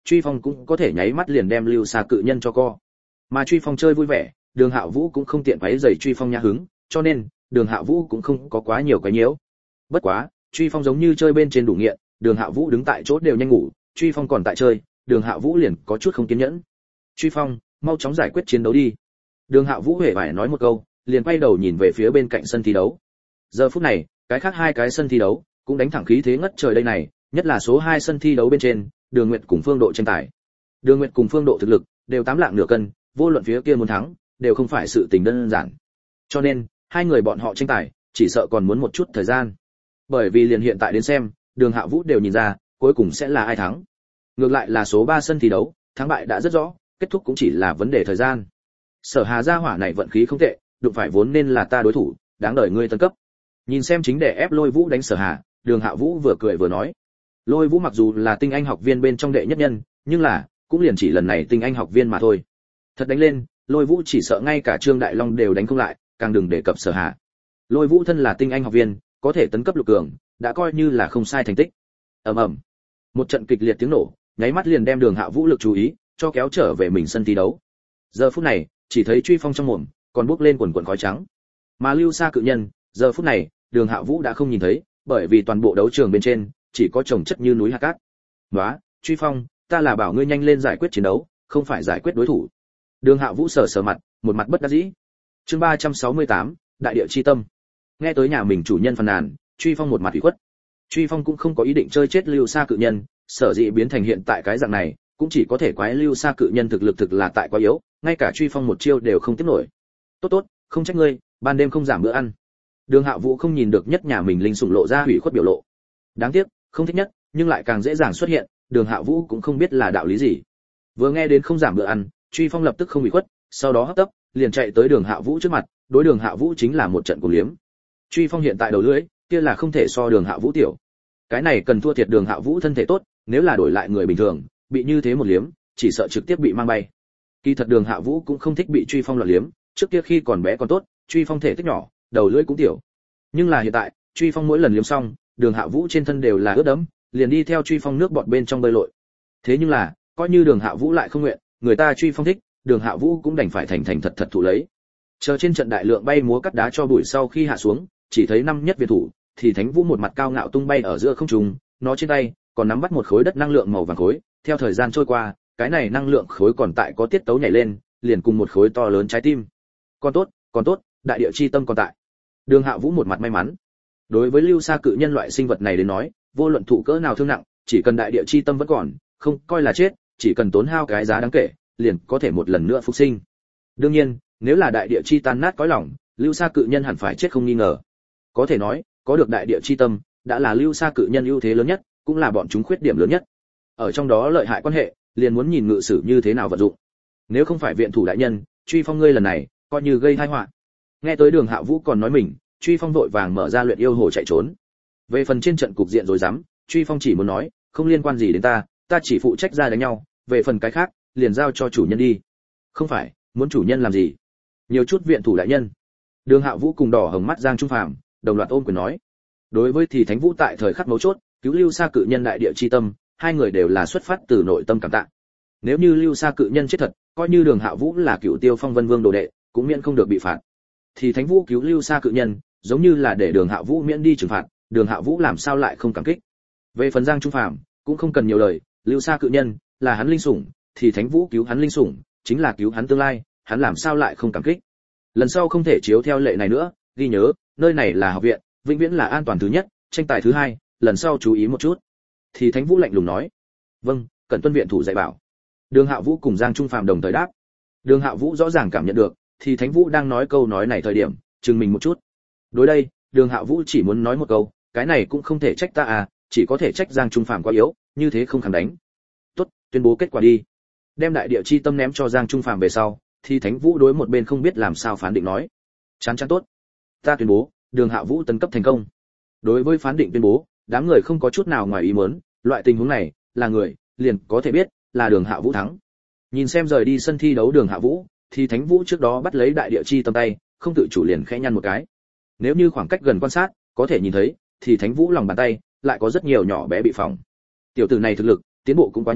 Truy Phong cũng có thể nháy mắt liền đem Lưu Sa cự nhân cho co. Mà Truy Phong chơi vui vẻ, Đường Hạo Vũ cũng không tiện quấy rầy Truy Phong nhã hứng, cho nên Đường Hạo Vũ cũng không có quá nhiều quấy nhiễu. Bất quá, Truy Phong giống như chơi bên trên đủ nghiện, Đường Hạo Vũ đứng tại chỗ đều nhanh ngủ, Truy Phong còn tại chơi, Đường Hạo Vũ liền có chút không kiên nhẫn. "Truy Phong, mau chóng giải quyết chiến đấu đi." Đường Hạo Vũ hề phải nói một câu, liền quay đầu nhìn về phía bên cạnh sân thi đấu. Giờ phút này, cái khác hai cái sân thi đấu cũng đánh thẳng khí thế ngất trời đây này, nhất là số hai sân thi đấu bên trên, Đường Nguyệt cùng Phương Độ tranh tài. Đường Nguyệt cùng Phương Độ thực lực đều tám lạng nửa cân, vô luận phía kia muốn thắng, đều không phải sự tình đơn giản. Cho nên, hai người bọn họ tranh tài, chỉ sợ còn muốn một chút thời gian. Bởi vì liền hiện tại đến xem, Đường Hạo Vũ đều nhìn ra, cuối cùng sẽ là ai thắng. Ngược lại là số ba sân thi đấu, thắng bại đã rất rõ, kết thúc cũng chỉ là vấn đề thời gian. Sở Hà gia hỏa này vận khí không tệ, đụng phải vốn nên là ta đối thủ, đáng đợi ngươi tấn cấp. Nhìn xem chính để ép Lôi Vũ đánh Sở Hà, Đường Hạo Vũ vừa cười vừa nói. Lôi Vũ mặc dù là tinh anh học viên bên trong đệ nhất nhân, nhưng là cũng liền chỉ lần này tinh anh học viên mà thôi. Thật đánh lên, Lôi Vũ chỉ sợ ngay cả Trương Đại Long đều đánh không lại, càng đừng đề cập Sở Hà. Lôi Vũ thân là tinh anh học viên, có thể tấn cấp lục cường, đã coi như là không sai thành tích. Ầm ầm. Một trận kịch liệt tiếng nổ, nháy mắt liền đem Đường Hạo Vũ lực chú ý cho kéo trở về mình sân thi đấu. Giờ phút này, chỉ thấy Truy Phong trong mồm còn bốc lên quần quần khói trắng. Mà Lưu Sa cự nhân, giờ phút này, Đường Hạo Vũ đã không nhìn thấy, bởi vì toàn bộ đấu trường bên trên chỉ có chồng chất như núi hạt cát. "Nóa, Truy Phong, ta là bảo ngươi nhanh lên giải quyết chiến đấu, không phải giải quyết đối thủ." Đường Hạo Vũ sờ sờ mặt, một mặt bất đắc dĩ. Chương ba trăm sáu mươi tám, Đại địa chi tâm. Nghe tới nhà mình chủ nhân phàn nàn, Truy Phong một mặt ủy khuất. Truy Phong cũng không có ý định chơi chết Lưu Sa cự nhân, sở dĩ biến thành hiện tại cái dạng này, cũng chỉ có thể quái Lưu Sa cự nhân thực lực thực là tại quá yếu, ngay cả Truy Phong một chiêu đều không tiếp nổi. "Tốt tốt, không trách ngươi, ban đêm không giảm bữa ăn." Đường Hạo Vũ không nhìn được nhất nhà mình linh sủng lộ ra hủy khuất biểu lộ. Đáng tiếc, không thích nhất, nhưng lại càng dễ dàng xuất hiện, Đường Hạo Vũ cũng không biết là đạo lý gì. Vừa nghe đến không giảm bữa ăn, Truy Phong lập tức không bị khuất, sau đó hấp tấp, liền chạy tới Đường Hạo Vũ trước mặt, đối Đường Hạo Vũ chính là một trận cùng liếm. Truy Phong hiện tại đầu lưỡi, kia là không thể so Đường Hạo Vũ tiểu. Cái này cần thua thiệt Đường Hạo Vũ thân thể tốt, nếu là đổi lại người bình thường, bị như thế một liếm, chỉ sợ trực tiếp bị mang bay. Kỳ thật Đường Hạo Vũ cũng không thích bị Truy Phong loạn liếm, trước kia khi còn bé còn tốt, Truy Phong thể tích nhỏ, đầu lưỡi cũng tiểu. Nhưng là hiện tại, Truy Phong mỗi lần liếm xong, Đường Hạo Vũ trên thân đều là ướt đẫm, liền đi theo Truy Phong nước bọt bên trong bơi lội. Thế nhưng là, coi như Đường Hạo Vũ lại không nguyện, người ta Truy Phong thích, Đường Hạo Vũ cũng đành phải thành thành thật thật thụ lấy. Chờ trên trận đại lượng bay múa cắt đá cho bụi sau khi hạ xuống, chỉ thấy năm nhất việt thủ, thì Thánh Vũ một mặt cao ngạo tung bay ở giữa không trung, nó trên tay còn nắm bắt một khối đất năng lượng màu vàng khối, theo thời gian trôi qua, cái này năng lượng khối còn tại có tiết tấu nhảy lên, liền cùng một khối to lớn trái tim. Còn tốt, còn tốt, đại địa chi tâm còn tại. Đường Hạo Vũ một mặt may mắn. Đối với Lưu Sa cự nhân loại sinh vật này đến nói, vô luận thụ cỡ nào thương nặng, chỉ cần đại địa chi tâm vẫn còn, không coi là chết, chỉ cần tốn hao cái giá đáng kể, liền có thể một lần nữa phục sinh. Đương nhiên, nếu là đại địa chi tan nát cõi lòng, Lưu Sa cự nhân hẳn phải chết không nghi ngờ. Có thể nói, có được đại địa chi tâm, đã là Lưu Sa cự nhân ưu thế lớn nhất, cũng là bọn chúng khuyết điểm lớn nhất. Ở trong đó lợi hại quan hệ, liền muốn nhìn ngự sử như thế nào vận dụng. Nếu không phải viện thủ đại nhân, Truy Phong ngươi lần này, coi như gây tai họa. Nghe tới Đường Hạo Vũ còn nói mình, Truy Phong vội vàng mở ra luyện yêu hồ chạy trốn. Về phần trên trận cục diện rồi dám, Truy Phong chỉ muốn nói, không liên quan gì đến ta, ta chỉ phụ trách ra đánh nhau, về phần cái khác, liền giao cho chủ nhân đi. Không phải, muốn chủ nhân làm gì? Nhiều chút viện thủ đại nhân. Đường Hạo Vũ cùng đỏ hồng mắt Giang Trung Phàm, đồng loạt ôm quyền nói. Đối với thì Thánh Vũ tại thời khắc mấu chốt, cứu Lưu Sa cự nhân đại địa chi tâm, hai người đều là xuất phát từ nội tâm cảm tạ. Nếu như Lưu Sa cự nhân chết thật, coi như Đường Hạo Vũ là Cựu Tiêu Phong Vân Vương đồ đệ, cũng miễn không được bị phạt. Thì Thánh Vũ cứu Lưu Sa cự nhân, giống như là để Đường Hạo Vũ miễn đi trừng phạt, Đường Hạo Vũ làm sao lại không cảm kích. Về phần Giang Trung Phàm, cũng không cần nhiều lời, Lưu Sa cự nhân là hắn linh sủng, thì Thánh Vũ cứu hắn linh sủng, chính là cứu hắn tương lai, hắn làm sao lại không cảm kích. Lần sau không thể chiếu theo lệ này nữa, ghi nhớ, nơi này là học viện, vĩnh viễn là an toàn thứ nhất, tranh tài thứ hai, lần sau chú ý một chút. Thì Thánh Vũ lạnh lùng nói. Vâng, cần tuân viện thủ dạy bảo. Đường Hạo Vũ cùng Giang Trung Phàm đồng thời đáp. Đường Hạo Vũ rõ ràng cảm nhận được, thì Thánh Vũ đang nói câu nói này thời điểm, chừng mình một chút. Đối đây, Đường Hạo Vũ chỉ muốn nói một câu, cái này cũng không thể trách ta à, chỉ có thể trách Giang Trung Phàm quá yếu, như thế không kháng đánh. Tốt, tuyên bố kết quả đi. Đem đại địa chi tâm ném cho Giang Trung Phàm về sau, thì Thánh Vũ đối một bên không biết làm sao phán định nói. Chán chán tốt. Ta tuyên bố, Đường Hạo Vũ tấn cấp thành công. Đối với phán định tuyên bố, đám người không có chút nào ngoài ý muốn, loại tình huống này, là người, liền có thể biết, là Đường Hạo Vũ thắng. Nhìn xem rời đi sân thi đấu Đường Hạo Vũ, thì Thánh Vũ trước đó bắt lấy đại địa chi tâm tay, không tự chủ liền khẽ nhăn một cái. Nếu như khoảng cách gần quan sát, có thể nhìn thấy, thì Thánh Vũ lòng bàn tay lại có rất nhiều nhỏ bé bị phỏng. Tiểu tử này thực lực, tiến bộ cũng quá nhanh,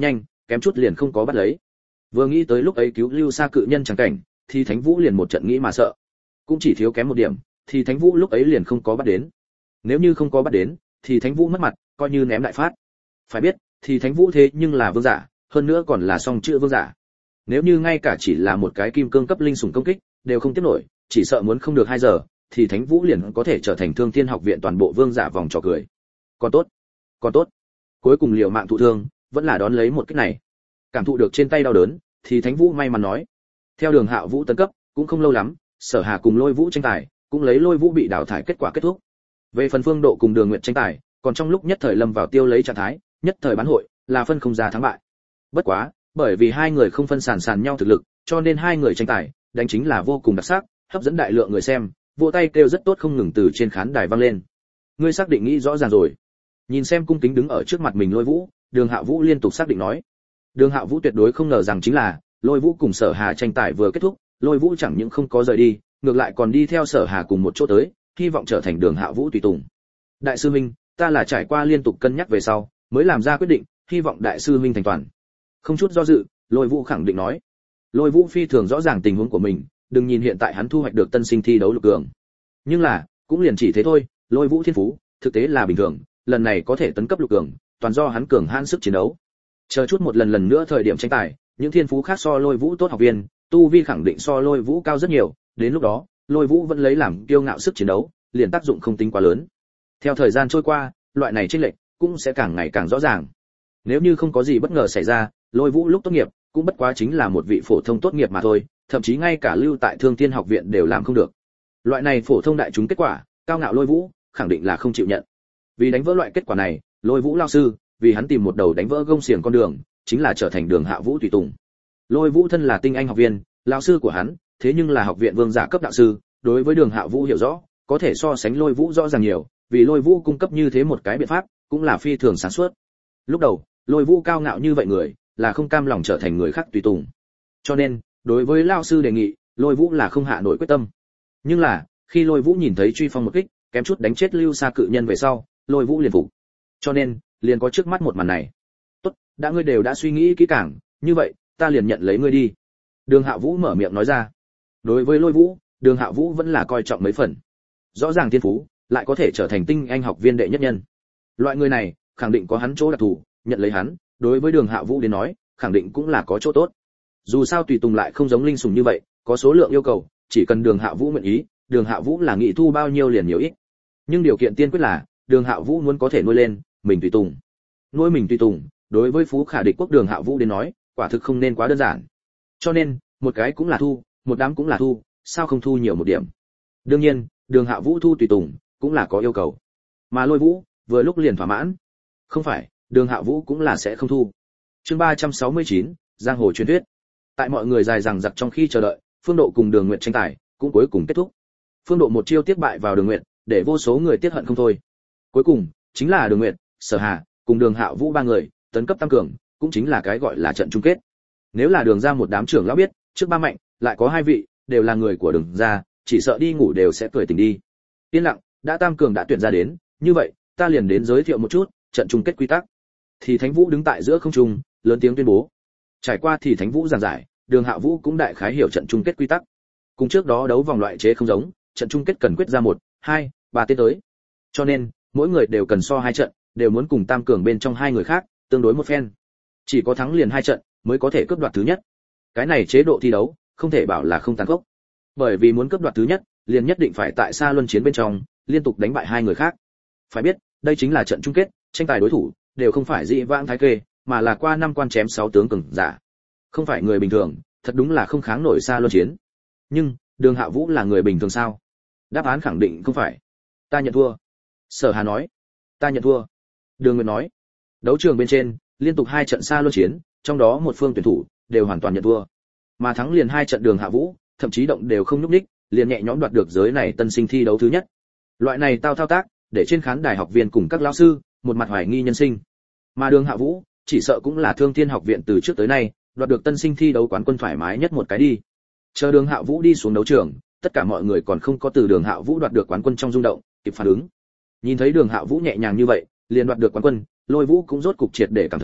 kém chút liền không có bắt lấy. Vừa nghĩ tới lúc ấy cứu Lưu Sa cự nhân chẳng cảnh, thì Thánh Vũ liền một trận nghĩ mà sợ. Cũng chỉ thiếu kém một điểm, thì Thánh Vũ lúc ấy liền không có bắt đến. Nếu như không có bắt đến, thì Thánh Vũ mất mặt, coi như ném đại phát. Phải biết, thì Thánh Vũ thế nhưng là vương giả, hơn nữa còn là song chữ vương giả. Nếu như ngay cả chỉ là một cái kim cương cấp linh sủng công kích đều không tiếp nổi, chỉ sợ muốn không được hai giờ, thì Thánh Vũ liền có thể trở thành Thương Thiên học viện toàn bộ vương giả vòng trò cười. Còn tốt, còn tốt. Cuối cùng liều mạng thụ thương, vẫn là đón lấy một kích này. Cảm thụ được trên tay đau đớn, thì Thánh Vũ may mắn nói. Theo Đường Hạo Vũ tấn cấp, cũng không lâu lắm, Sở Hà cùng Lôi Vũ tranh tài, cũng lấy Lôi Vũ bị đào thải kết quả kết thúc. Về phần Phương Độ cùng Đường Nguyệt tranh tài, còn trong lúc nhất thời lâm vào tiêu lấy trạng thái, nhất thời bán hội, là phân không ra thắng bại. Bất quá, bởi vì hai người không phân sàn sàn nhau thực lực, cho nên hai người tranh tài, đánh chính là vô cùng đặc sắc, hấp dẫn đại lượng người xem, vỗ tay kêu rất tốt không ngừng từ trên khán đài vang lên. Ngươi xác định nghĩ rõ ràng rồi? Nhìn xem cung kính đứng ở trước mặt mình Lôi Vũ, Đường Hạo Vũ liên tục xác định nói. Đường Hạo Vũ tuyệt đối không ngờ rằng chính là, Lôi Vũ cùng Sở Hà tranh tài vừa kết thúc, Lôi Vũ chẳng những không có rời đi, ngược lại còn đi theo Sở Hà cùng một chỗ tới, hy vọng trở thành Đường Hạo Vũ tùy tùng. Đại sư huynh, ta là trải qua liên tục cân nhắc về sau, mới làm ra quyết định, hy vọng đại sư huynh thành toàn. Không chút do dự, Lôi Vũ khẳng định nói. Lôi Vũ phi thường rõ ràng tình huống của mình, đừng nhìn hiện tại hắn thu hoạch được tân sinh thi đấu lục cường. Nhưng là, cũng liền chỉ thế thôi, Lôi Vũ thiên phú, thực tế là bình thường, lần này có thể tấn cấp lục cường, toàn do hắn cường hãn sức chiến đấu. Chờ chút một lần lần nữa thời điểm tranh tài, những thiên phú khác so Lôi Vũ tốt học viên, tu vi khẳng định so Lôi Vũ cao rất nhiều, đến lúc đó, Lôi Vũ vẫn lấy làm kiêu ngạo sức chiến đấu, liền tác dụng không tính quá lớn. Theo thời gian trôi qua, loại này chênh lệch cũng sẽ càng ngày càng rõ ràng. Nếu như không có gì bất ngờ xảy ra, Lôi Vũ lúc tốt nghiệp cũng bất quá chính là một vị phổ thông tốt nghiệp mà thôi, thậm chí ngay cả lưu tại Thương Thiên học viện đều làm không được. Loại này phổ thông đại chúng kết quả, cao ngạo Lôi Vũ khẳng định là không chịu nhận. Vì đánh vỡ loại kết quả này, Lôi Vũ lão sư, vì hắn tìm một đầu đánh vỡ gông xiềng con đường, chính là trở thành Đường Hạ Vũ tùy tùng. Lôi Vũ thân là tinh anh học viên, lão sư của hắn, thế nhưng là học viện vương giả cấp đạo sư, đối với Đường Hạ Vũ hiểu rõ, có thể so sánh Lôi Vũ rõ ràng nhiều, vì Lôi Vũ cung cấp như thế một cái biện pháp, cũng là phi thường sáng suốt. Lúc đầu, Lôi Vũ cao ngạo như vậy người, là không cam lòng trở thành người khác tùy tùng. Cho nên, đối với lão sư đề nghị, Lôi Vũ là không hạ nổi quyết tâm. Nhưng là, khi Lôi Vũ nhìn thấy truy phong một kích, kém chút đánh chết Lưu Sa cự nhân về sau, Lôi Vũ liền phục. Cho nên, liền có trước mắt một màn này. Tốt, đã ngươi đều đã suy nghĩ kỹ càng, như vậy, ta liền nhận lấy ngươi đi. Đường Hạ Vũ mở miệng nói ra. Đối với Lôi Vũ, Đường Hạ Vũ vẫn là coi trọng mấy phần. Rõ ràng thiên phú, lại có thể trở thành tinh anh học viên đệ nhất nhân. Loại người này, khẳng định có hắn chỗ đặc thù, nhận lấy hắn, đối với Đường Hạ Vũ đến nói, khẳng định cũng là có chỗ tốt. Dù sao tùy tùng lại không giống linh sủng như vậy, có số lượng yêu cầu, chỉ cần Đường Hạ Vũ nguyện ý, Đường Hạ Vũ là nghị thu bao nhiêu liền nhiều ít. Nhưng điều kiện tiên quyết là, Đường Hạ Vũ muốn có thể nuôi lên mình tùy tùng. Nuôi mình tùy tùng, đối với phú khả địch quốc Đường Hạ Vũ đến nói, quả thực không nên quá đơn giản. Cho nên, một cái cũng là thu, một đám cũng là thu, sao không thu nhiều một điểm. Đương nhiên, Đường Hạ Vũ thu tùy tùng cũng là có yêu cầu. Mà Lôi Vũ, vừa lúc liền thỏa mãn. Không phải, Đường Hạ Vũ cũng là sẽ không thu. Chương ba trăm sáu mươi chín, giang hồ truyền thuyết. Tại mọi người dài dằng dặc trong khi chờ đợi, Phương Độ cùng Đường Nguyệt tranh tài cũng cuối cùng kết thúc. Phương Độ một chiêu tiếp bại vào Đường Nguyệt, để vô số người tiếc hận không thôi. Cuối cùng, chính là Đường Nguyệt, Sở Hà cùng Đường Hạo Vũ ba người tấn cấp tăng cường, cũng chính là cái gọi là trận chung kết. Nếu là Đường gia một đám trưởng lão biết, trước ba mạnh, lại có hai vị đều là người của Đường gia, chỉ sợ đi ngủ đều sẽ cười tỉnh đi. Yên lặng, đã tam cường đã tuyển ra đến, như vậy, ta liền đến giới thiệu một chút trận chung kết quy tắc. Thì Thánh Vũ đứng tại giữa không trung, lớn tiếng tuyên bố. Trải qua thì Thánh Vũ giảng giải, Đường Hạo Vũ cũng đại khái hiểu trận chung kết quy tắc. Cùng trước đó đấu vòng loại chế không giống, trận chung kết cần quyết ra một, hai, ba tên tới. Cho nên, mỗi người đều cần so hai trận, đều muốn cùng tam cường bên trong hai người khác tương đối một phen. Chỉ có thắng liền hai trận mới có thể cướp đoạt thứ nhất. Cái này chế độ thi đấu không thể bảo là không tàn khốc. Bởi vì muốn cướp đoạt thứ nhất, liền nhất định phải tại xa luân chiến bên trong liên tục đánh bại hai người khác. Phải biết, đây chính là trận chung kết, tranh tài đối thủ đều không phải dị vãng thái kê, mà là qua năm quan chém sáu tướng cường giả. Không phải người bình thường, thật đúng là không kháng nổi xa luân chiến. Nhưng, Đường Hạ Vũ là người bình thường sao? Đáp án khẳng định không phải. Ta nhận thua. Sở Hà nói. Ta nhận thua. Đường Nguyệt nói. Đấu trường bên trên, liên tục hai trận xa luân chiến, trong đó một phương tuyển thủ đều hoàn toàn nhận thua. Mà thắng liền hai trận Đường Hạ Vũ, thậm chí động đều không nhúc nhích, liền nhẹ nhõm đoạt được giới này tân sinh thi đấu thứ nhất. Loại này tao thao tác, để trên khán đài học viên cùng các lão sư một mặt hoài nghi nhân sinh. Mà Đường Hạ Vũ, chỉ sợ cũng là Thương Thiên học viện từ trước tới nay đoạt được tân sinh thi đấu quán quân thoải mái nhất một cái đi. Chờ Đường Hạ Vũ đi xuống đấu trường, tất cả mọi người còn không có từ Đường Hạ Vũ đoạt được quán quân trong rung động kịp phản ứng. Nhìn thấy Đường Hạ Vũ nhẹ nhàng như vậy, liền đoạt được quán quân, Lôi Vũ cũng rốt cục triệt để cảm thấy,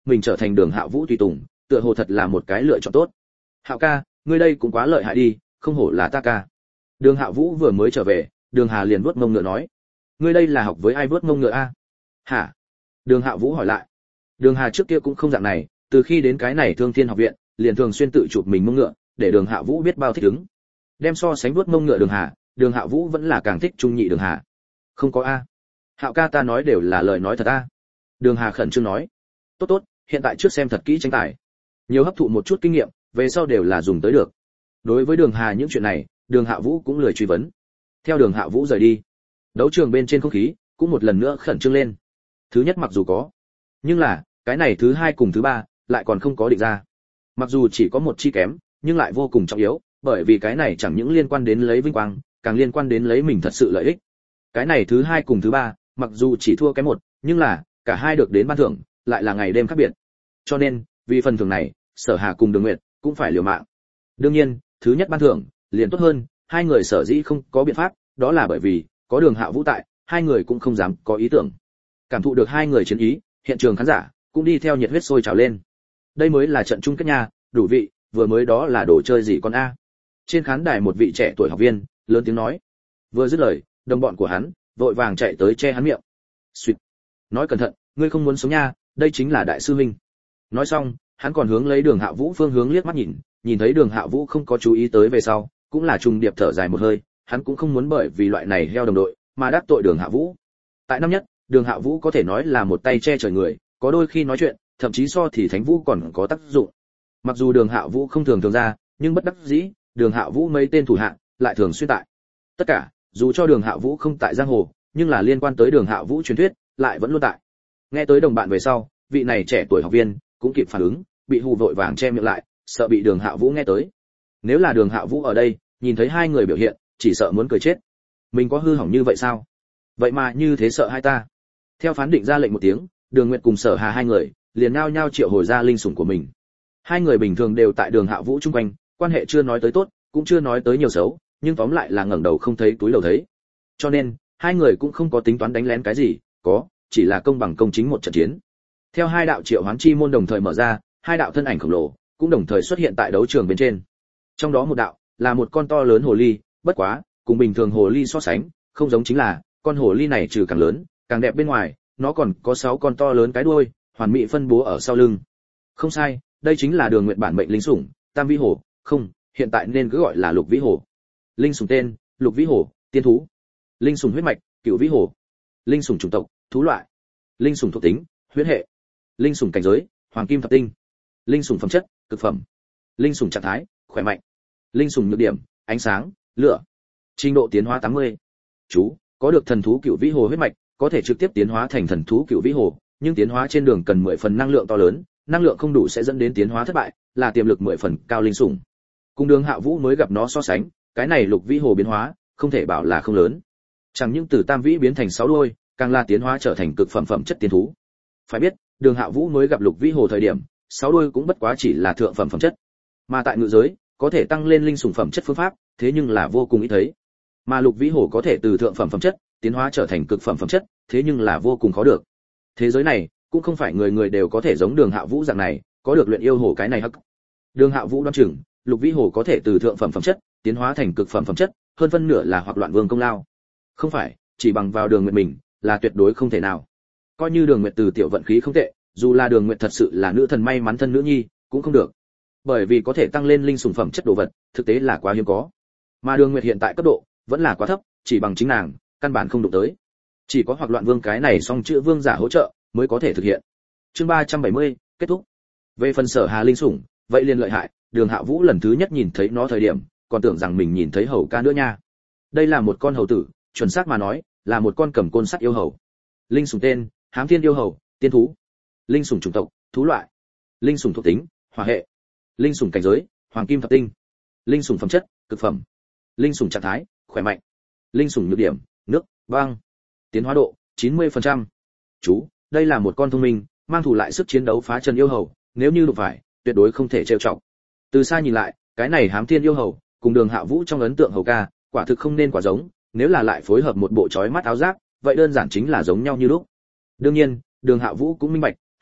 mình trở thành Đường Hạ Vũ tùy tùng, tựa hồ thật là một cái lựa chọn tốt. Hạo ca, ngươi đây cũng quá lợi hại đi, không hổ là ta ca. Đường Hạ Vũ vừa mới trở về, Đường Hà liền vuốt mông ngựa nói, ngươi đây là học với ai vuốt mông ngựa a? Hả? Đường Hạ Vũ hỏi lại. Đường Hà trước kia cũng không dạng này, từ khi đến cái này Thương Thiên học viện, liền thường xuyên tự chụp mình mông ngựa, để Đường Hạ Vũ biết bao thích ứng. Đem so sánh vuốt mông ngựa Đường Hà, Đường Hạ Vũ vẫn là càng thích trung nhị Đường Hà. Không có a. Hạo ca, ta nói đều là lời nói thật a. Đường Hà khẩn trương nói. Tốt tốt, hiện tại trước xem thật kỹ tranh tài, nhiều hấp thụ một chút kinh nghiệm, về sau đều là dùng tới được. Đối với Đường Hà những chuyện này, Đường Hạ Vũ cũng lười truy vấn. Theo Đường Hạ Vũ rời đi, đấu trường bên trên không khí cũng một lần nữa khẩn trương lên. Thứ nhất mặc dù có, nhưng là cái này thứ hai cùng thứ ba lại còn không có định ra. Mặc dù chỉ có một chi kém, nhưng lại vô cùng trọng yếu, bởi vì cái này chẳng những liên quan đến lấy vinh quang, càng liên quan đến lấy mình thật sự lợi ích. Cái này thứ hai cùng thứ ba, mặc dù chỉ thua cái một, nhưng là cả hai được đến ban thưởng, lại là ngày đêm khác biệt. Cho nên, vì phần thưởng này, Sở Hà cùng Đường Nguyệt cũng phải liều mạng. Đương nhiên, thứ nhất ban thưởng liền tốt hơn, hai người sở dĩ không có biện pháp, đó là bởi vì có Đường Hạ Vũ tại, hai người cũng không dám có ý tưởng. Cảm thụ được hai người chiến ý, hiện trường khán giả cũng đi theo nhiệt huyết sôi trào lên. Đây mới là trận chung kết nha, đủ vị, vừa mới đó là đồ chơi gì con a. Trên khán đài một vị trẻ tuổi học viên lớn tiếng nói. Vừa dứt lời, đồng bọn của hắn vội vàng chạy tới che hắn miệng. Xuyệt. Nói cẩn thận, ngươi không muốn sống nha, đây chính là đại sư huynh. Nói xong, hắn còn hướng lấy Đường Hạ Vũ phương hướng liếc mắt nhìn, nhìn thấy Đường Hạ Vũ không có chú ý tới về sau, cũng là trùng điệp thở dài một hơi, hắn cũng không muốn bởi vì loại này heo đồng đội mà đắc tội Đường Hạ Vũ. Tại năm nhất, Đường Hạ Vũ có thể nói là một tay che trời người, có đôi khi nói chuyện, thậm chí so thì Thánh Vũ còn có tác dụng. Mặc dù Đường Hạ Vũ không thường thường ra, nhưng bất đắc dĩ, Đường Hạ Vũ mấy tên thủ hạ lại thường xuyên tại. Tất cả, dù cho Đường Hạ Vũ không tại giang hồ, nhưng là liên quan tới Đường Hạ Vũ truyền thuyết, lại vẫn luôn tại. Nghe tới đồng bạn về sau, vị này trẻ tuổi học viên cũng kịp phản ứng, bị hù vội vàng che miệng lại, sợ bị Đường Hạ Vũ nghe tới. Nếu là Đường Hạ Vũ ở đây, nhìn thấy hai người biểu hiện, chỉ sợ muốn cười chết. Mình có hư hỏng như vậy sao? Vậy mà như thế sợ hai ta. Theo phán định ra lệnh một tiếng, Đường Nguyệt cùng Sở Hà hai người liền nhao nhao triệu hồi ra linh sủng của mình. Hai người bình thường đều tại Đường Hạ Vũ chung quanh, quan hệ chưa nói tới tốt, cũng chưa nói tới nhiều xấu, nhưng tóm lại là ngẩng đầu không thấy túi lầu thấy. Cho nên, hai người cũng không có tính toán đánh lén cái gì, có, chỉ là công bằng công chính một trận chiến. Theo hai đạo triệu hoán chi môn đồng thời mở ra, hai đạo thân ảnh khổng lồ cũng đồng thời xuất hiện tại đấu trường bên trên. Trong đó một đạo là một con to lớn hồ ly, bất quá, cùng bình thường hồ ly so sánh, không giống chính là, con hồ ly này trừ càng lớn, càng đẹp bên ngoài, nó còn có sáu con to lớn cái đuôi, hoàn mỹ phân bố ở sau lưng. Không sai, đây chính là Đường Nguyệt bản mệnh linh sủng, Tam Vĩ Hổ, không, hiện tại nên cứ gọi là Lục Vĩ Hổ. Linh sủng tên, Lục Vĩ Hổ, tiên thú. Linh sủng huyết mạch, Cửu Vĩ Hổ. Linh sủng chủng tộc, thú loại. Linh sủng thuộc tính, huyết hệ. Linh sủng cảnh giới, hoàng kim thập tinh. Linh sủng phẩm chất, cực phẩm. Linh sủng trạng thái, khỏe mạnh. Linh sủng nhược điểm, ánh sáng, lửa. Trình độ tiến hóa tám mươi. Chú, có được thần thú Cửu Vĩ Hồ huyết mạch, có thể trực tiếp tiến hóa thành thần thú Cửu Vĩ Hồ, nhưng tiến hóa trên đường cần mười phần năng lượng to lớn, năng lượng không đủ sẽ dẫn đến tiến hóa thất bại, là tiềm lực mười phần cao linh sủng. Cùng Đường Hạ Vũ mới gặp nó so sánh, cái này Lục Vĩ Hồ biến hóa, không thể bảo là không lớn. Chẳng những từ tam vĩ biến thành sáu đuôi, càng là tiến hóa trở thành cực phẩm phẩm chất tiên thú. Phải biết, Đường Hạ Vũ mới gặp Lục Vĩ Hồ thời điểm, sáu đuôi cũng bất quá chỉ là thượng phẩm phẩm chất. Mà tại ngự giới, có thể tăng lên linh sủng phẩm chất phương pháp, thế nhưng là vô cùng ít thấy. Mà Lục Vĩ Hồ có thể từ thượng phẩm phẩm chất tiến hóa trở thành cực phẩm phẩm chất, thế nhưng là vô cùng khó được. Thế giới này cũng không phải người người đều có thể giống Đường Hạ Vũ dạng này, có được luyện yêu hồ cái này hắc. Đường Hạ Vũ đoán chừng, Lục Vĩ Hồ có thể từ thượng phẩm phẩm chất tiến hóa thành cực phẩm phẩm chất, hơn phân nửa là hoặc Loạn Vương công lao. Không phải, chỉ bằng vào Đường Nguyệt mình, là tuyệt đối không thể nào. Coi như Đường Nguyệt từ tiểu vận khí không tệ, dù là Đường Nguyệt thật sự là nữ thần may mắn thân nữ nhi, cũng không được. Bởi vì có thể tăng lên linh sủng phẩm chất đồ vật, thực tế là quá hiếm có. Mà Đường Nguyệt hiện tại cấp độ vẫn là quá thấp, chỉ bằng chính nàng, căn bản không đụng tới. Chỉ có hoặc Loạn Vương cái này song chữ vương giả hỗ trợ mới có thể thực hiện. Chương ba trăm bảy mươi, kết thúc. Về phần Sở Hà linh sủng, vậy liền lợi hại, Đường Hạ Vũ lần thứ nhất nhìn thấy nó thời điểm, còn tưởng rằng mình nhìn thấy hầu ca nữa nha. Đây là một con hầu tử, chuẩn xác mà nói, là một con cầm côn sắt yêu hầu. Linh sủng tên, Hám Thiên yêu hầu, tiên thú. Linh sủng chủng tộc, thú loại. Linh sủng thuộc tính, hỏa hệ. Linh sủng cảnh giới, hoàng kim thập tinh. Linh sủng phẩm chất, cực phẩm. Linh sủng trạng thái, khỏe mạnh. Linh sủng nhược điểm, nước, băng. Tiến hóa độ, chín mươi phần trăm. Chú, đây là một con thông minh, mang thủ lại sức chiến đấu phá chân yêu hầu, nếu như đụng phải, tuyệt đối không thể trêu chọc. Từ xa nhìn lại, cái này Hám Thiên yêu hầu, cùng Đường Hạ Vũ trong ấn tượng hầu ca, quả thực không nên quả giống, nếu là lại phối hợp một bộ chói mắt áo giáp, vậy đơn giản chính là giống nhau như lúc. Đương nhiên, Đường Hạ Vũ cũng minh bạch,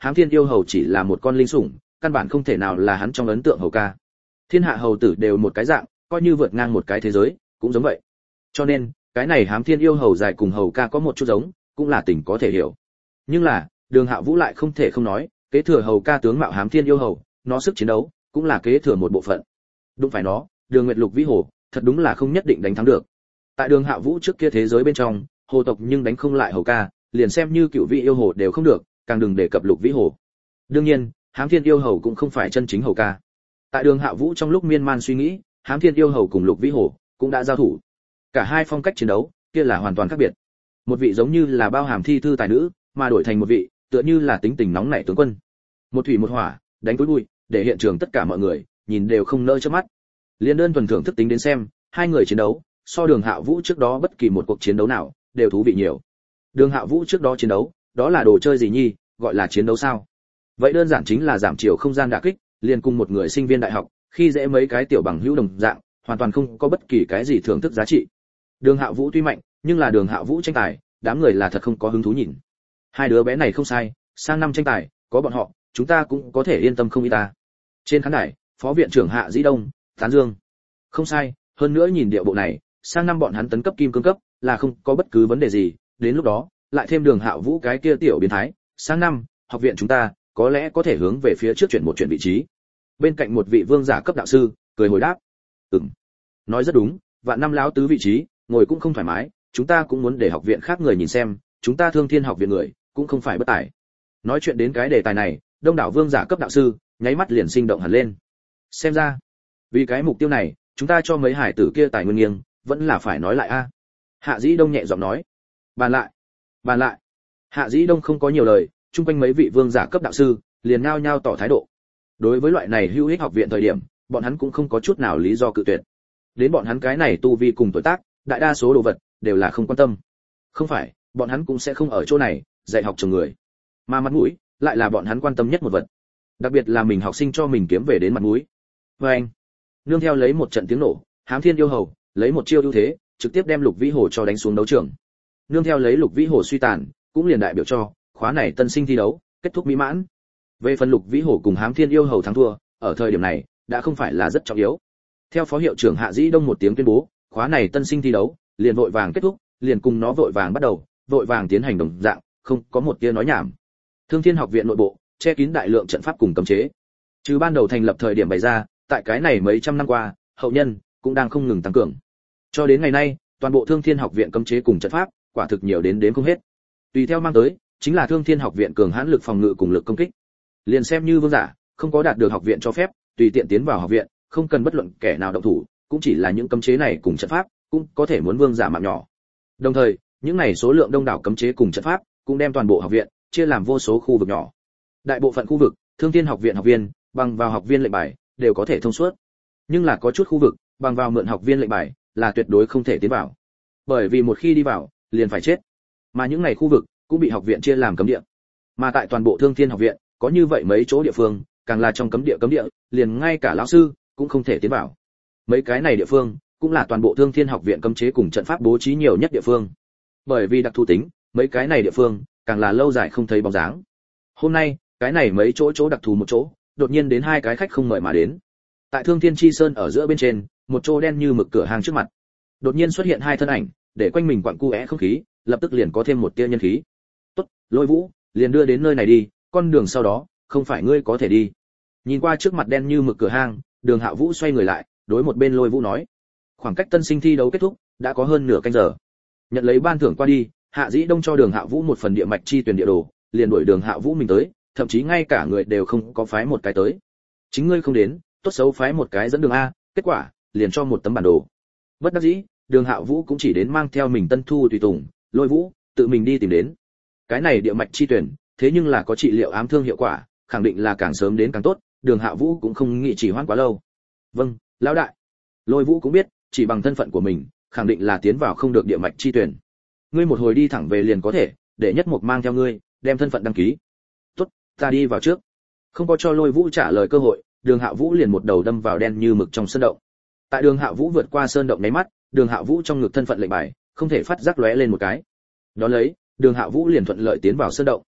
Hám Thiên yêu hầu chỉ là một con linh sủng, căn bản không thể nào là hắn trong ấn tượng hầu ca. Thiên hạ hầu tử đều một cái dạng, coi như vượt ngang một cái thế giới, cũng giống vậy. Cho nên, cái này Hám Thiên yêu hầu dài cùng hầu ca có một chút giống, cũng là tình có thể hiểu. Nhưng là, Đường Hạ Vũ lại không thể không nói, kế thừa hầu ca tướng mạo Hám Thiên yêu hầu, nó sức chiến đấu cũng là kế thừa một bộ phận. Đúng phải nó, Đường Nguyệt Lục Vĩ Hồ, thật đúng là không nhất định đánh thắng được. Tại Đường Hạ Vũ trước kia thế giới bên trong, hồ tộc nhưng đánh không lại hầu ca, liền xem như cựu vị yêu hồ đều không được, càng đừng đề cập Lục Vĩ Hồ. Đương nhiên, Hám Thiên yêu hầu cũng không phải chân chính hầu ca. Tại Đường Hạ Vũ trong lúc miên man suy nghĩ, Hám Thiên yêu hầu cùng Lục Vĩ Hồ cũng đã giao thủ. Cả hai phong cách chiến đấu kia là hoàn toàn khác biệt. Một vị giống như là bao hàm thi thư tài nữ, mà đổi thành một vị tựa như là tính tình nóng nảy tướng quân. Một thủy một hỏa, đánh túi bụi, để hiện trường tất cả mọi người nhìn đều không nỡ chớp mắt. Liên đơn thuần thưởng thức tính đến xem, hai người chiến đấu, so Đường Hạ Vũ trước đó bất kỳ một cuộc chiến đấu nào đều thú vị nhiều. Đường Hạ Vũ trước đó chiến đấu, đó là đồ chơi gì nhi, gọi là chiến đấu sao? Vậy đơn giản chính là giảm chiều không gian đả kích, liền cùng một người sinh viên đại học, khi dễ mấy cái tiểu bằng hữu đồng dạng, hoàn toàn không có bất kỳ cái gì thưởng thức giá trị. Đường Hạ Vũ tuy mạnh, nhưng là Đường Hạ Vũ tranh tài, đám người là thật không có hứng thú nhìn. Hai đứa bé này không sai, sang năm tranh tài, có bọn họ, chúng ta cũng có thể yên tâm không ít ta. Trên khán đài, Phó viện trưởng Hạ Dĩ Đông tán dương. Không sai, hơn nữa nhìn điệu bộ này, sang năm bọn hắn tấn cấp kim cương cấp, là không có bất cứ vấn đề gì, đến lúc đó, lại thêm Đường Hạ Vũ cái kia tiểu biến thái, sang năm, học viện chúng ta có lẽ có thể hướng về phía trước chuyển một chuyển vị trí. Bên cạnh một vị vương giả cấp đạo sư, cười hồi đáp. Ừm. Nói rất đúng, vạn năm lão tứ vị trí, ngồi cũng không thoải mái, chúng ta cũng muốn để học viện khác người nhìn xem, chúng ta Thương Thiên học viện người, cũng không phải bất tài. Nói chuyện đến cái đề tài này, đông đảo vương giả cấp đạo sư, nháy mắt liền sinh động hẳn lên. Xem ra, vì cái mục tiêu này, chúng ta cho mấy hải tử kia tài nguyên nghiêng, vẫn là phải nói lại a. Hạ Dĩ Đông nhẹ giọng nói. Bàn lại, bàn lại. Hạ Dĩ Đông không có nhiều lời, chung quanh mấy vị vương giả cấp đạo sư, liền nhao nhao tỏ thái độ. Đối với loại này hữu ích học viện thời điểm, bọn hắn cũng không có chút nào lý do cự tuyệt. Đến bọn hắn cái này tu vi cùng tuổi tác, đại đa số đồ vật đều là không quan tâm. Không phải, bọn hắn cũng sẽ không ở chỗ này dạy học trường người. Mà mặt mũi lại là bọn hắn quan tâm nhất một vật. Đặc biệt là mình học sinh cho mình kiếm về đến mặt mũi. Và anh, nương theo lấy một trận tiếng nổ, Hám Thiên yêu hầu lấy một chiêu ưu thế, trực tiếp đem Lục Vĩ Hồ cho đánh xuống đấu trường. Nương theo lấy Lục Vĩ Hồ suy tàn, cũng liền đại biểu cho khóa này tân sinh thi đấu kết thúc mỹ mãn. Về phần Lục Vĩ Hồ cùng Hám Thiên yêu hầu thắng thua, ở thời điểm này đã không phải là rất trọng yếu. Theo phó hiệu trưởng Hạ Dĩ Đông một tiếng tuyên bố, khóa này tân sinh thi đấu liền vội vàng kết thúc, liền cùng nó vội vàng bắt đầu, vội vàng tiến hành đồng dạng, không có một tia nói nhảm. Thương Thiên học viện nội bộ che kín đại lượng trận pháp cùng cấm chế. Trừ ban đầu thành lập thời điểm bày ra, tại cái này mấy trăm năm qua, hậu nhân cũng đang không ngừng tăng cường. Cho đến ngày nay, toàn bộ Thương Thiên học viện cấm chế cùng trận pháp, quả thực nhiều đến đến không hết. Tùy theo mang tới, chính là Thương Thiên học viện cường hãn lực phòng ngự cùng lực công kích. Liền xem như vương giả, không có đạt được học viện cho phép, tùy tiện tiến vào học viện, không cần bất luận kẻ nào động thủ, cũng chỉ là những cấm chế này cùng trận pháp, cũng có thể muốn vương giả mạng nhỏ. Đồng thời, những này số lượng đông đảo cấm chế cùng trận pháp, cũng đem toàn bộ học viện chia làm vô số khu vực nhỏ. Đại bộ phận khu vực, Thương Thiên học viện học viên, bằng vào học viên lệnh bài, đều có thể thông suốt. Nhưng là có chút khu vực, bằng vào mượn học viên lệnh bài, là tuyệt đối không thể tiến vào. Bởi vì một khi đi vào, liền phải chết. Mà những này khu vực cũng bị học viện chia làm cấm địa. Mà tại toàn bộ Thương Thiên học viện, có như vậy mấy chỗ địa phương, càng là trong cấm địa cấm địa, liền ngay cả lão sư cũng không thể tiến vào. Mấy cái này địa phương, cũng là toàn bộ Thương Thiên học viện cấm chế cùng trận pháp bố trí nhiều nhất địa phương. Bởi vì đặc thù tính, mấy cái này địa phương, càng là lâu dài không thấy bóng dáng. Hôm nay, cái này mấy chỗ chỗ đặc thù một chỗ, đột nhiên đến hai cái khách không mời mà đến. Tại Thương Thiên Chi Sơn ở giữa bên trên, một chỗ đen như mực cửa hàng trước mặt, đột nhiên xuất hiện hai thân ảnh, để quanh mình quặn cuẽ không khí, lập tức liền có thêm một tia nhân khí. "Tốt, Lôi Vũ, liền đưa đến nơi này đi, con đường sau đó, không phải ngươi có thể đi." Nhìn qua trước mặt đen như mực cửa hàng, Đường Hạ Vũ xoay người lại, đối một bên Lôi Vũ nói: "Khoảng cách tân sinh thi đấu kết thúc, đã có hơn nửa canh giờ." Nhận lấy ban thưởng qua đi, Hạ Dĩ Đông cho Đường Hạ Vũ một phần địa mạch chi tuyển địa đồ, liền đuổi Đường Hạ Vũ mình tới, thậm chí ngay cả người đều không có phái một cái tới. "Chính ngươi không đến, tốt xấu phái một cái dẫn đường a." Kết quả, liền cho một tấm bản đồ. Bất đắc dĩ, Đường Hạ Vũ cũng chỉ đến mang theo mình Tân Thu tùy tùng, Lôi Vũ tự mình đi tìm đến. Cái này địa mạch chi tuyển, thế nhưng là có trị liệu ám thương hiệu quả, khẳng định là càng sớm đến càng tốt, Đường Hạ Vũ cũng không nghĩ chỉ hoãn quá lâu. "Vâng, lão đại." Lôi Vũ cũng biết, chỉ bằng thân phận của mình, khẳng định là tiến vào không được địa mạch chi tuyển. "Ngươi một hồi đi thẳng về liền có thể, để Nhất Mục mang theo ngươi, đem thân phận đăng ký." "Tốt, ta đi vào trước." Không có cho Lôi Vũ trả lời cơ hội, Đường Hạ Vũ liền một đầu đâm vào đen như mực trong sơn động. Tại Đường Hạ Vũ vượt qua sơn động nháy mắt, Đường Hạ Vũ trong ngực thân phận lệnh bài, không thể phát giác lóe lên một cái. Đó lấy, Đường Hạ Vũ liền thuận lợi tiến vào sơn động.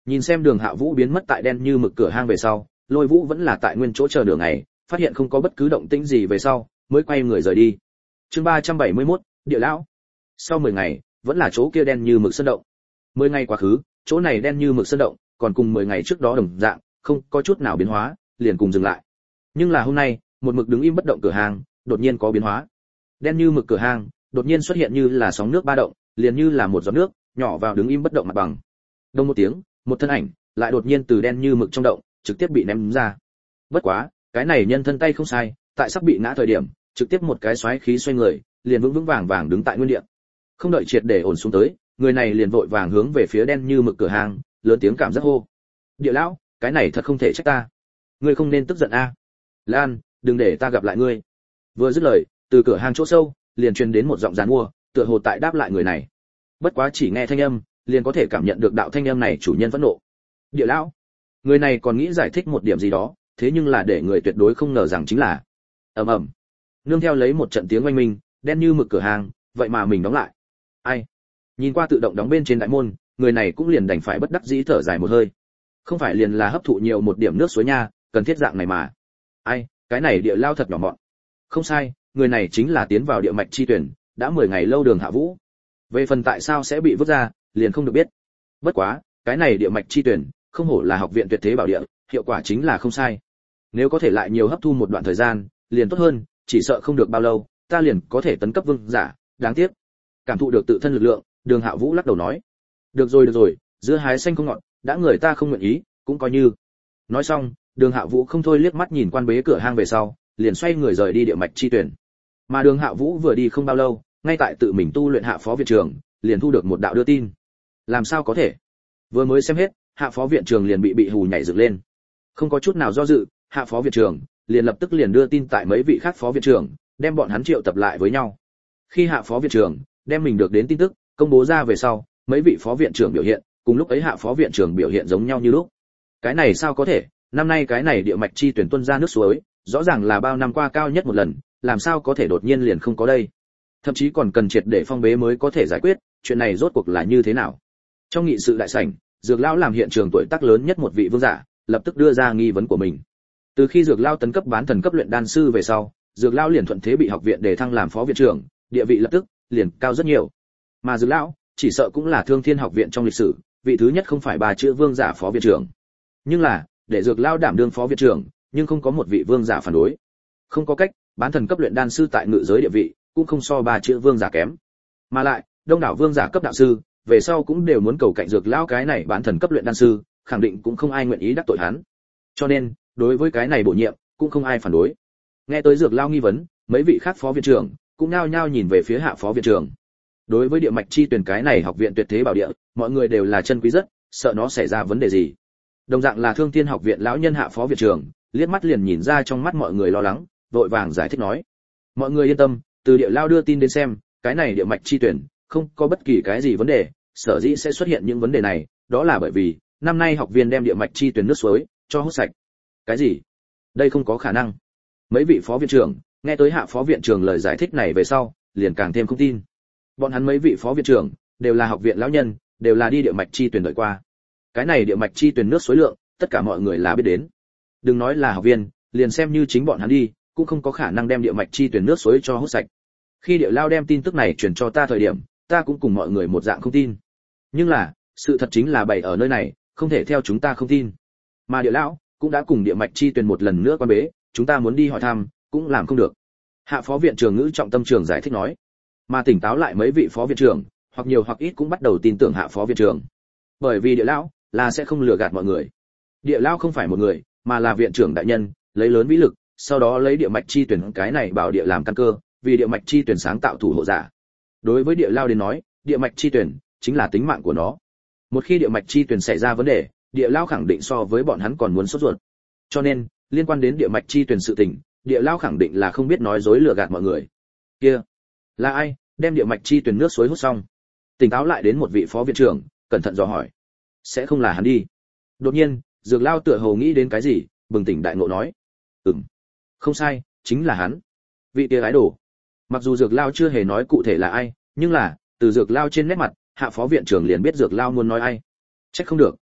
Nhìn xem Đường Hạ Vũ biến mất tại đen như mực cửa hang về sau, Lôi Vũ vẫn là tại nguyên chỗ chờ nửa ngày, phát hiện không có bất cứ động tĩnh gì về sau, mới quay người rời đi. Chương ba trăm bảy mươi mốt, Địa lão. Sau mười ngày, vẫn là chỗ kia đen như mực sơn động. mười ngày quá khứ, chỗ này đen như mực sơn động, còn cùng mười ngày trước đó đồng dạng, không có chút nào biến hóa, liền cùng dừng lại. Nhưng là hôm nay, một mực đứng im bất động cửa hang, đột nhiên có biến hóa. Đen như mực cửa hang, đột nhiên xuất hiện như là sóng nước ba động, liền như là một giọt nước, nhỏ vào đứng im bất động mặt bằng. Đông một tiếng, một thân ảnh lại đột nhiên từ đen như mực trong động, trực tiếp bị ném ra. Bất quá, cái này nhân thân tay không sai, tại sắp bị ngã thời điểm, trực tiếp một cái xoáy khí xoay người, liền vững vững vàng vàng đứng tại nguyên địa. Không đợi triệt để ổn xuống tới, người này liền vội vàng hướng về phía đen như mực cửa hang, lớn tiếng cảm giác hô: "Địa lão, cái này thật không thể trách ta. Ngươi không nên tức giận a. Lan, đừng để ta gặp lại ngươi." Vừa dứt lời, từ cửa hang chỗ sâu, liền truyền đến một giọng giàn mua, tựa hồ tại đáp lại người này. Bất quá chỉ nghe thanh âm, liền có thể cảm nhận được đạo thanh âm này chủ nhân phẫn nộ. "Địa lão." Người này còn nghĩ giải thích một điểm gì đó, thế nhưng là để người tuyệt đối không ngờ rằng chính là ầm ầm. Nương theo lấy một trận tiếng oanh minh, đen như mực cửa hàng, vậy mà mình đóng lại. Ai? Nhìn qua tự động đóng bên trên đại môn, người này cũng liền đành phải bất đắc dĩ thở dài một hơi. Không phải liền là hấp thụ nhiều một điểm nước suối nha, cần thiết dạng này mà. Ai, cái này địa lao thật nhỏ mọn. Không sai, người này chính là tiến vào địa mạch chi tuyển, đã mười ngày lâu Đường Hạ Vũ. Về phần tại sao sẽ bị vứt ra, liền không được biết. Bất quá, cái này địa mạch chi tuyển, không hổ là học viện tuyệt thế bảo địa, hiệu quả chính là không sai. Nếu có thể lại nhiều hấp thu một đoạn thời gian, liền tốt hơn, chỉ sợ không được bao lâu, ta liền có thể tấn cấp vương giả, đáng tiếc. Cảm thụ được tự thân lực lượng, Đường Hạ Vũ lắc đầu nói: "Được rồi được rồi, dưa hái xanh không ngọt, đã người ta không nguyện ý, cũng coi như." Nói xong, Đường Hạ Vũ không thôi liếc mắt nhìn quan bế cửa hang về sau, liền xoay người rời đi địa mạch chi tuyển. Mà Đường Hạ Vũ vừa đi không bao lâu, ngay tại tự mình tu luyện hạ phó viện trưởng, liền thu được một đạo đưa tin. Làm sao có thể? Vừa mới xem hết, hạ phó viện trưởng liền bị bị hù nhảy dựng lên. Không có chút nào do dự, hạ phó viện trưởng liền lập tức liền đưa tin tại mấy vị khác phó viện trưởng, đem bọn hắn triệu tập lại với nhau. Khi hạ phó viện trưởng đem mình được đến tin tức công bố ra về sau, mấy vị phó viện trưởng biểu hiện, cùng lúc ấy hạ phó viện trưởng biểu hiện giống nhau như lúc. Cái này sao có thể? Năm nay cái này địa mạch chi tuyển tuân ra nước suối, rõ ràng là bao năm qua cao nhất một lần, làm sao có thể đột nhiên liền không có đây? Thậm chí còn cần triệt để phong bế mới có thể giải quyết, chuyện này rốt cuộc là như thế nào? Trong nghị sự đại sảnh, Dược lão làm hiện trường tuổi tác lớn nhất một vị vương giả, lập tức đưa ra nghi vấn của mình. Từ khi Dược lão tấn cấp bán thần cấp luyện đan sư về sau, Dược lão liền thuận thế bị học viện đề thăng làm phó viện trưởng, địa vị lập tức liền cao rất nhiều. Mà Dược lão chỉ sợ cũng là Thương Thiên học viện trong lịch sử, vị thứ nhất không phải ba chữ vương giả phó viện trưởng. Nhưng là, để Dược lão đảm đương phó viện trưởng, nhưng không có một vị vương giả phản đối. Không có cách, bán thần cấp luyện đan sư tại ngự giới địa vị, cũng không so ba chữ vương giả kém. Mà lại, đông đảo vương giả cấp đạo sư, về sau cũng đều muốn cầu cạnh Dược lão cái này bán thần cấp luyện đan sư, khẳng định cũng không ai nguyện ý đắc tội hắn. Cho nên, đối với cái này bổ nhiệm, cũng không ai phản đối. Nghe tới Dược lão nghi vấn, mấy vị khác phó viện trưởng cũng nhao nhao nhìn về phía hạ phó viện trưởng. Đối với địa mạch chi tuyển cái này học viện tuyệt thế bảo địa, mọi người đều là chân quý rất, sợ nó xảy ra vấn đề gì. Đồng dạng là Thương Thiên học viện lão nhân hạ phó viện trưởng, liếc mắt liền nhìn ra trong mắt mọi người lo lắng, vội vàng giải thích nói: "Mọi người yên tâm, từ địa lao đưa tin đến xem, cái này địa mạch chi tuyển không có bất kỳ cái gì vấn đề, sở dĩ sẽ xuất hiện những vấn đề này, đó là bởi vì năm nay học viên đem địa mạch chi tuyển nước suối cho hút sạch." Cái gì? Đây không có khả năng. Mấy vị phó viện trưởng nghe tới hạ phó viện trưởng lời giải thích này về sau, liền càng thêm không tin. Bọn hắn mấy vị phó viện trưởng đều là học viện lão nhân, đều là đi địa mạch chi tuyển đợi qua. Cái này địa mạch chi tuyển nước suối lượng, tất cả mọi người là biết đến. Đừng nói là học viên, liền xem như chính bọn hắn đi, cũng không có khả năng đem địa mạch chi tuyển nước suối cho hút sạch. Khi địa lao đem tin tức này truyền cho ta thời điểm, ta cũng cùng mọi người một dạng không tin. Nhưng là, sự thật chính là bày ở nơi này, không thể theo chúng ta không tin. Mà địa lão cũng đã cùng địa mạch chi tuyển một lần nữa quan bế, chúng ta muốn đi hỏi thăm, cũng làm không được. Hạ phó viện trưởng ngữ trọng tâm trường giải thích nói. Mà tỉnh táo lại mấy vị phó viện trưởng, hoặc nhiều hoặc ít cũng bắt đầu tin tưởng hạ phó viện trưởng. Bởi vì địa lão là sẽ không lừa gạt mọi người. Địa lão không phải một người, mà là viện trưởng đại nhân, lấy lớn vĩ lực, sau đó lấy địa mạch chi tuyển cái này bảo địa làm căn cơ, vì địa mạch chi tuyển sáng tạo thủ hộ giả. Đối với địa lao đến nói, địa mạch chi tuyển chính là tính mạng của nó. Một khi địa mạch chi tuyển xảy ra vấn đề, địa lao khẳng định so với bọn hắn còn muốn sốt ruột. Cho nên, liên quan đến địa mạch chi tuyển sự tình, địa lao khẳng định là không biết nói dối lừa gạt mọi người. Kia, là ai đem địa mạch chi tuyển nước suối hút xong? Tỉnh táo lại đến một vị phó viện trưởng, cẩn thận dò hỏi. Sẽ không là hắn đi. Đột nhiên, Dược lao tựa hồ nghĩ đến cái gì, bừng tỉnh đại ngộ nói: "Ừm, không sai, chính là hắn." Vị kia gái đồ. Mặc dù Dược lao chưa hề nói cụ thể là ai, nhưng là, từ Dược lao trên nét mặt, hạ phó viện trưởng liền biết Dược lao muốn nói ai. Chắc không được.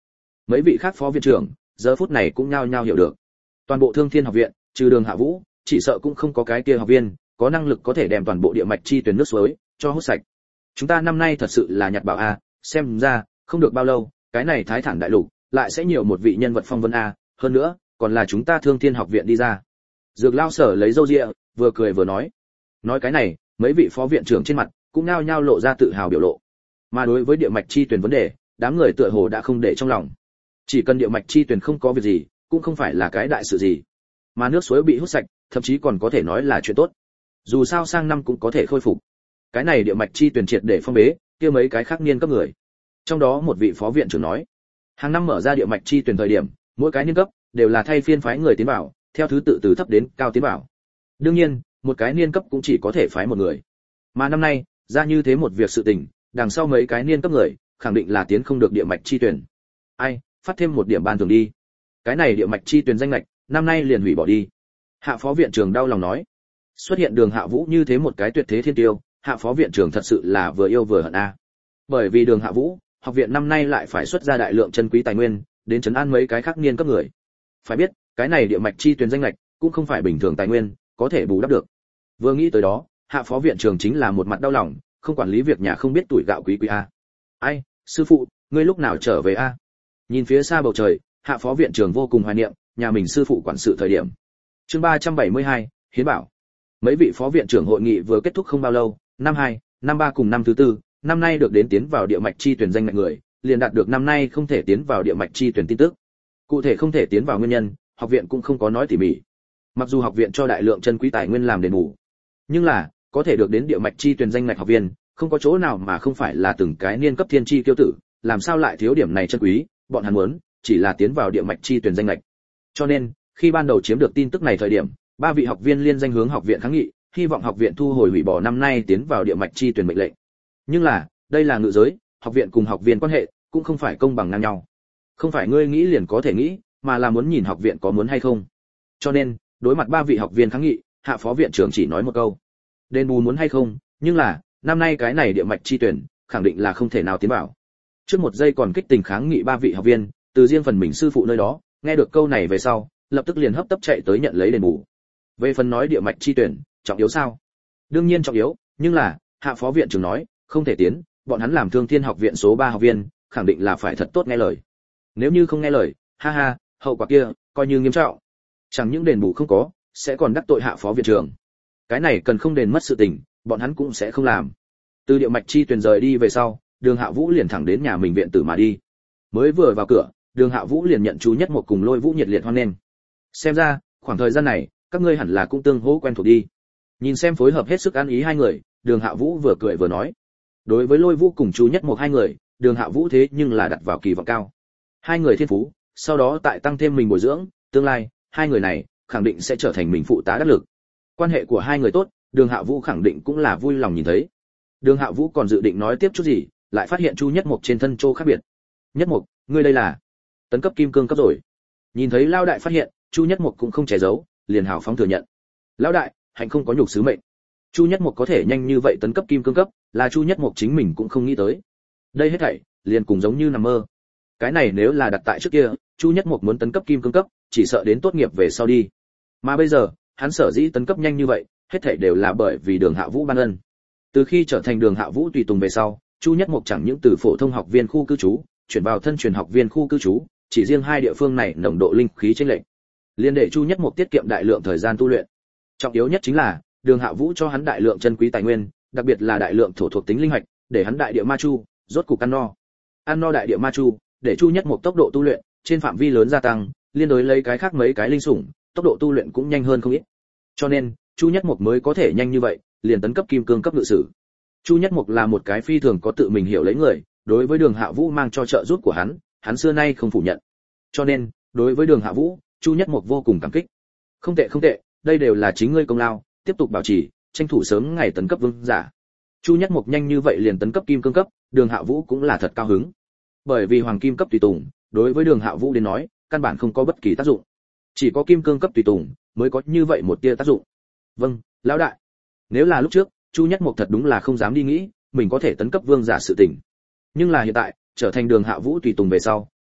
Mấy vị khác phó viện trưởng giờ phút này cũng nhao nhao hiểu được, toàn bộ Thương Thiên học viện trừ Đường Hạ Vũ, chỉ sợ cũng không có cái kia học viên có năng lực có thể đem toàn bộ địa mạch chi tuyển nước suối cho hút sạch. Chúng ta năm nay thật sự là nhặt bảo a, xem ra không được bao lâu, cái này Thái Thản đại lục lại sẽ nhiều một vị nhân vật phong vân a, hơn nữa còn là chúng ta Thương Thiên học viện đi ra. Dược Lao Sở lấy râu ria, vừa cười vừa nói. Nói cái này, mấy vị phó viện trưởng trên mặt cũng nhao nhao lộ ra tự hào biểu lộ. Mà đối với địa mạch chi tuyển vấn đề, đám người tựa hồ đã không để trong lòng. Chỉ cần địa mạch chi tuyển không có việc gì, cũng không phải là cái đại sự gì. Mà nước suối bị hút sạch, thậm chí còn có thể nói là chuyện tốt. Dù sao sang năm cũng có thể khôi phục. Cái này địa mạch chi tuyển triệt để phong bế, kia mấy cái khác niên cấp người. Trong đó một vị phó viện trưởng nói, hàng năm mở ra địa mạch chi tuyển thời điểm, mỗi cái niên cấp đều là thay phiên phái người tiến vào, theo thứ tự từ thấp đến cao tiến vào. Đương nhiên, một cái niên cấp cũng chỉ có thể phái một người. Mà năm nay, ra như thế một việc sự tình, đằng sau mấy cái niên cấp người, khẳng định là tiến không được địa mạch chi tuyển. Ai, phát thêm một điểm ban thưởng đi. Cái này địa mạch chi tuyển danh lệch, năm nay liền hủy bỏ đi. Hạ phó viện trưởng đau lòng nói. Xuất hiện Đường Hạ Vũ như thế một cái tuyệt thế thiên tiêu, hạ phó viện trưởng thật sự là vừa yêu vừa hận a. Bởi vì Đường Hạ Vũ, học viện năm nay lại phải xuất ra đại lượng chân quý tài nguyên, đến trấn an mấy cái khác niên cấp người. Phải biết, cái này địa mạch chi tuyển danh lệch, cũng không phải bình thường tài nguyên có thể bù đắp được. Vừa nghĩ tới đó, hạ phó viện trưởng chính là một mặt đau lòng, không quản lý việc nhà không biết tuổi gạo quý quý a. Ai, sư phụ, ngươi lúc nào trở về a? Nhìn phía xa bầu trời, hạ phó viện trưởng vô cùng hoài niệm nhà mình sư phụ quản sự thời điểm. Chương ba trăm bảy mươi hai, hiến bảo. Mấy vị phó viện trưởng hội nghị vừa kết thúc không bao lâu, năm hai, năm ba cùng năm thứ tư, năm nay được đến tiến vào địa mạch chi tuyển danh ngạch người, liền đạt được năm nay không thể tiến vào địa mạch chi tuyển tin tức. Cụ thể không thể tiến vào nguyên nhân, học viện cũng không có nói tỉ mỉ. Mặc dù học viện cho đại lượng chân quý tài nguyên làm đền bù, nhưng là có thể được đến địa mạch chi tuyển danh ngạch học viên, không có chỗ nào mà không phải là từng cái niên cấp thiên chi kiêu tử, làm sao lại thiếu điểm này chân quý, bọn hắn muốn chỉ là tiến vào địa mạch chi tuyển danh ngạch. Cho nên, khi ban đầu chiếm được tin tức này thời điểm, ba vị học viên liên danh hướng học viện kháng nghị, hy vọng học viện thu hồi hủy bỏ năm nay tiến vào địa mạch chi tuyển mệnh lệnh. Nhưng là, đây là ngự giới, học viện cùng học viên quan hệ cũng không phải công bằng ngang nhau. Không phải ngươi nghĩ liền có thể nghĩ, mà là muốn nhìn học viện có muốn hay không. Cho nên, đối mặt ba vị học viên kháng nghị, hạ phó viện trưởng chỉ nói một câu: đền bù muốn hay không, nhưng là năm nay cái này địa mạch chi tuyển khẳng định là không thể nào tiến vào. Trước một giây còn kích tình kháng nghị ba vị học viên, từ riêng phần mình sư phụ nơi đó, nghe được câu này về sau, lập tức liền hấp tấp chạy tới nhận lấy đền bù. Về phần nói địa mạch chi tuyển trọng yếu sao? Đương nhiên trọng yếu, nhưng là hạ phó viện trưởng nói không thể tiến, bọn hắn làm Thương Thiên học viện số ba học viên, khẳng định là phải thật tốt nghe lời. Nếu như không nghe lời, ha ha, hậu quả kia coi như nghiêm trọng. Chẳng những đền bù không có, sẽ còn đắc tội hạ phó viện trưởng. Cái này cần không đền mất sự tình, bọn hắn cũng sẽ không làm. Từ địa mạch chi tuyển rời đi về sau, Đường Hạ Vũ liền thẳng đến nhà mình viện tử mà đi. Mới vừa vào cửa, Đường Hạ Vũ liền nhận chú nhất một cùng Lôi Vũ nhiệt liệt hoan nghênh. Xem ra, khoảng thời gian này, các ngươi hẳn là cũng tương hỗ quen thuộc đi. Nhìn xem phối hợp hết sức ăn ý hai người, Đường Hạ Vũ vừa cười vừa nói. Đối với Lôi Vũ cùng chú nhất một hai người, Đường Hạ Vũ thế nhưng là đặt vào kỳ vọng cao. Hai người thiên phú, sau đó tại tăng thêm mình bồi dưỡng, tương lai, hai người này khẳng định sẽ trở thành mình phụ tá đắc lực. Quan hệ của hai người tốt, Đường Hạ Vũ khẳng định cũng là vui lòng nhìn thấy. Đường Hạ Vũ còn dự định nói tiếp chút gì, lại phát hiện Chu Nhất Mộc trên thân trô khác biệt. Nhất Mộc, ngươi đây là tấn cấp kim cương cấp rồi. Nhìn thấy Lão đại phát hiện, Chu Nhất Mộc cũng không che giấu, liền hào phóng thừa nhận. Lão đại, hạnh không có nhục sứ mệnh. Chu Nhất Mộc có thể nhanh như vậy tấn cấp kim cương cấp, là Chu Nhất Mộc chính mình cũng không nghĩ tới. Đây hết thảy liền cùng giống như nằm mơ. Cái này nếu là đặt tại trước kia, Chu Nhất Mộc muốn tấn cấp kim cương cấp, chỉ sợ đến tốt nghiệp về sau đi. Mà bây giờ, hắn sở dĩ tấn cấp nhanh như vậy, hết thảy đều là bởi vì Đường Hạ Vũ ban ân. Từ khi trở thành Đường Hạ Vũ tùy tùng về sau, Chu Nhất Mộc chẳng những từ phổ thông học viên khu cư trú, chuyển vào thân truyền học viên khu cư trú, chỉ riêng hai địa phương này nồng độ linh khí chênh lệch, liên để Chu Nhất Mộc tiết kiệm đại lượng thời gian tu luyện. Trọng yếu nhất chính là, Đường Hạ Vũ cho hắn đại lượng chân quý tài nguyên, đặc biệt là đại lượng thổ thuộc tính linh hạch, để hắn đại địa ma chu, rốt cục ăn no. Ăn no đại địa ma chu, để Chu Nhất Mộc tốc độ tu luyện trên phạm vi lớn gia tăng, liên đối lấy cái khác mấy cái linh sủng, tốc độ tu luyện cũng nhanh hơn không ít. Cho nên, Chu Nhất Mộc mới có thể nhanh như vậy, liền tấn cấp kim cương cấp ngự sử. Chu Nhất Mộc là một cái phi thường có tự mình hiểu lấy người, đối với Đường Hạ Vũ mang cho trợ giúp của hắn, hắn xưa nay không phủ nhận. Cho nên, đối với Đường Hạ Vũ, Chu Nhất Mộc vô cùng cảm kích. Không tệ không tệ, đây đều là chính ngươi công lao, tiếp tục bảo trì, tranh thủ sớm ngày tấn cấp vương giả. Chu Nhất Mộc nhanh như vậy liền tấn cấp kim cương cấp, Đường Hạ Vũ cũng là thật cao hứng. Bởi vì hoàng kim cấp tùy tùng, đối với Đường Hạ Vũ đến nói, căn bản không có bất kỳ tác dụng. Chỉ có kim cương cấp tùy tùng mới có như vậy một tia tác dụng. Vâng, lão đại. Nếu là lúc trước, Chu Nhất Mộc thật đúng là không dám đi nghĩ, mình có thể tấn cấp vương giả sự tình. Nhưng là hiện tại, trở thành Đường Hạ Vũ tùy tùng về sau,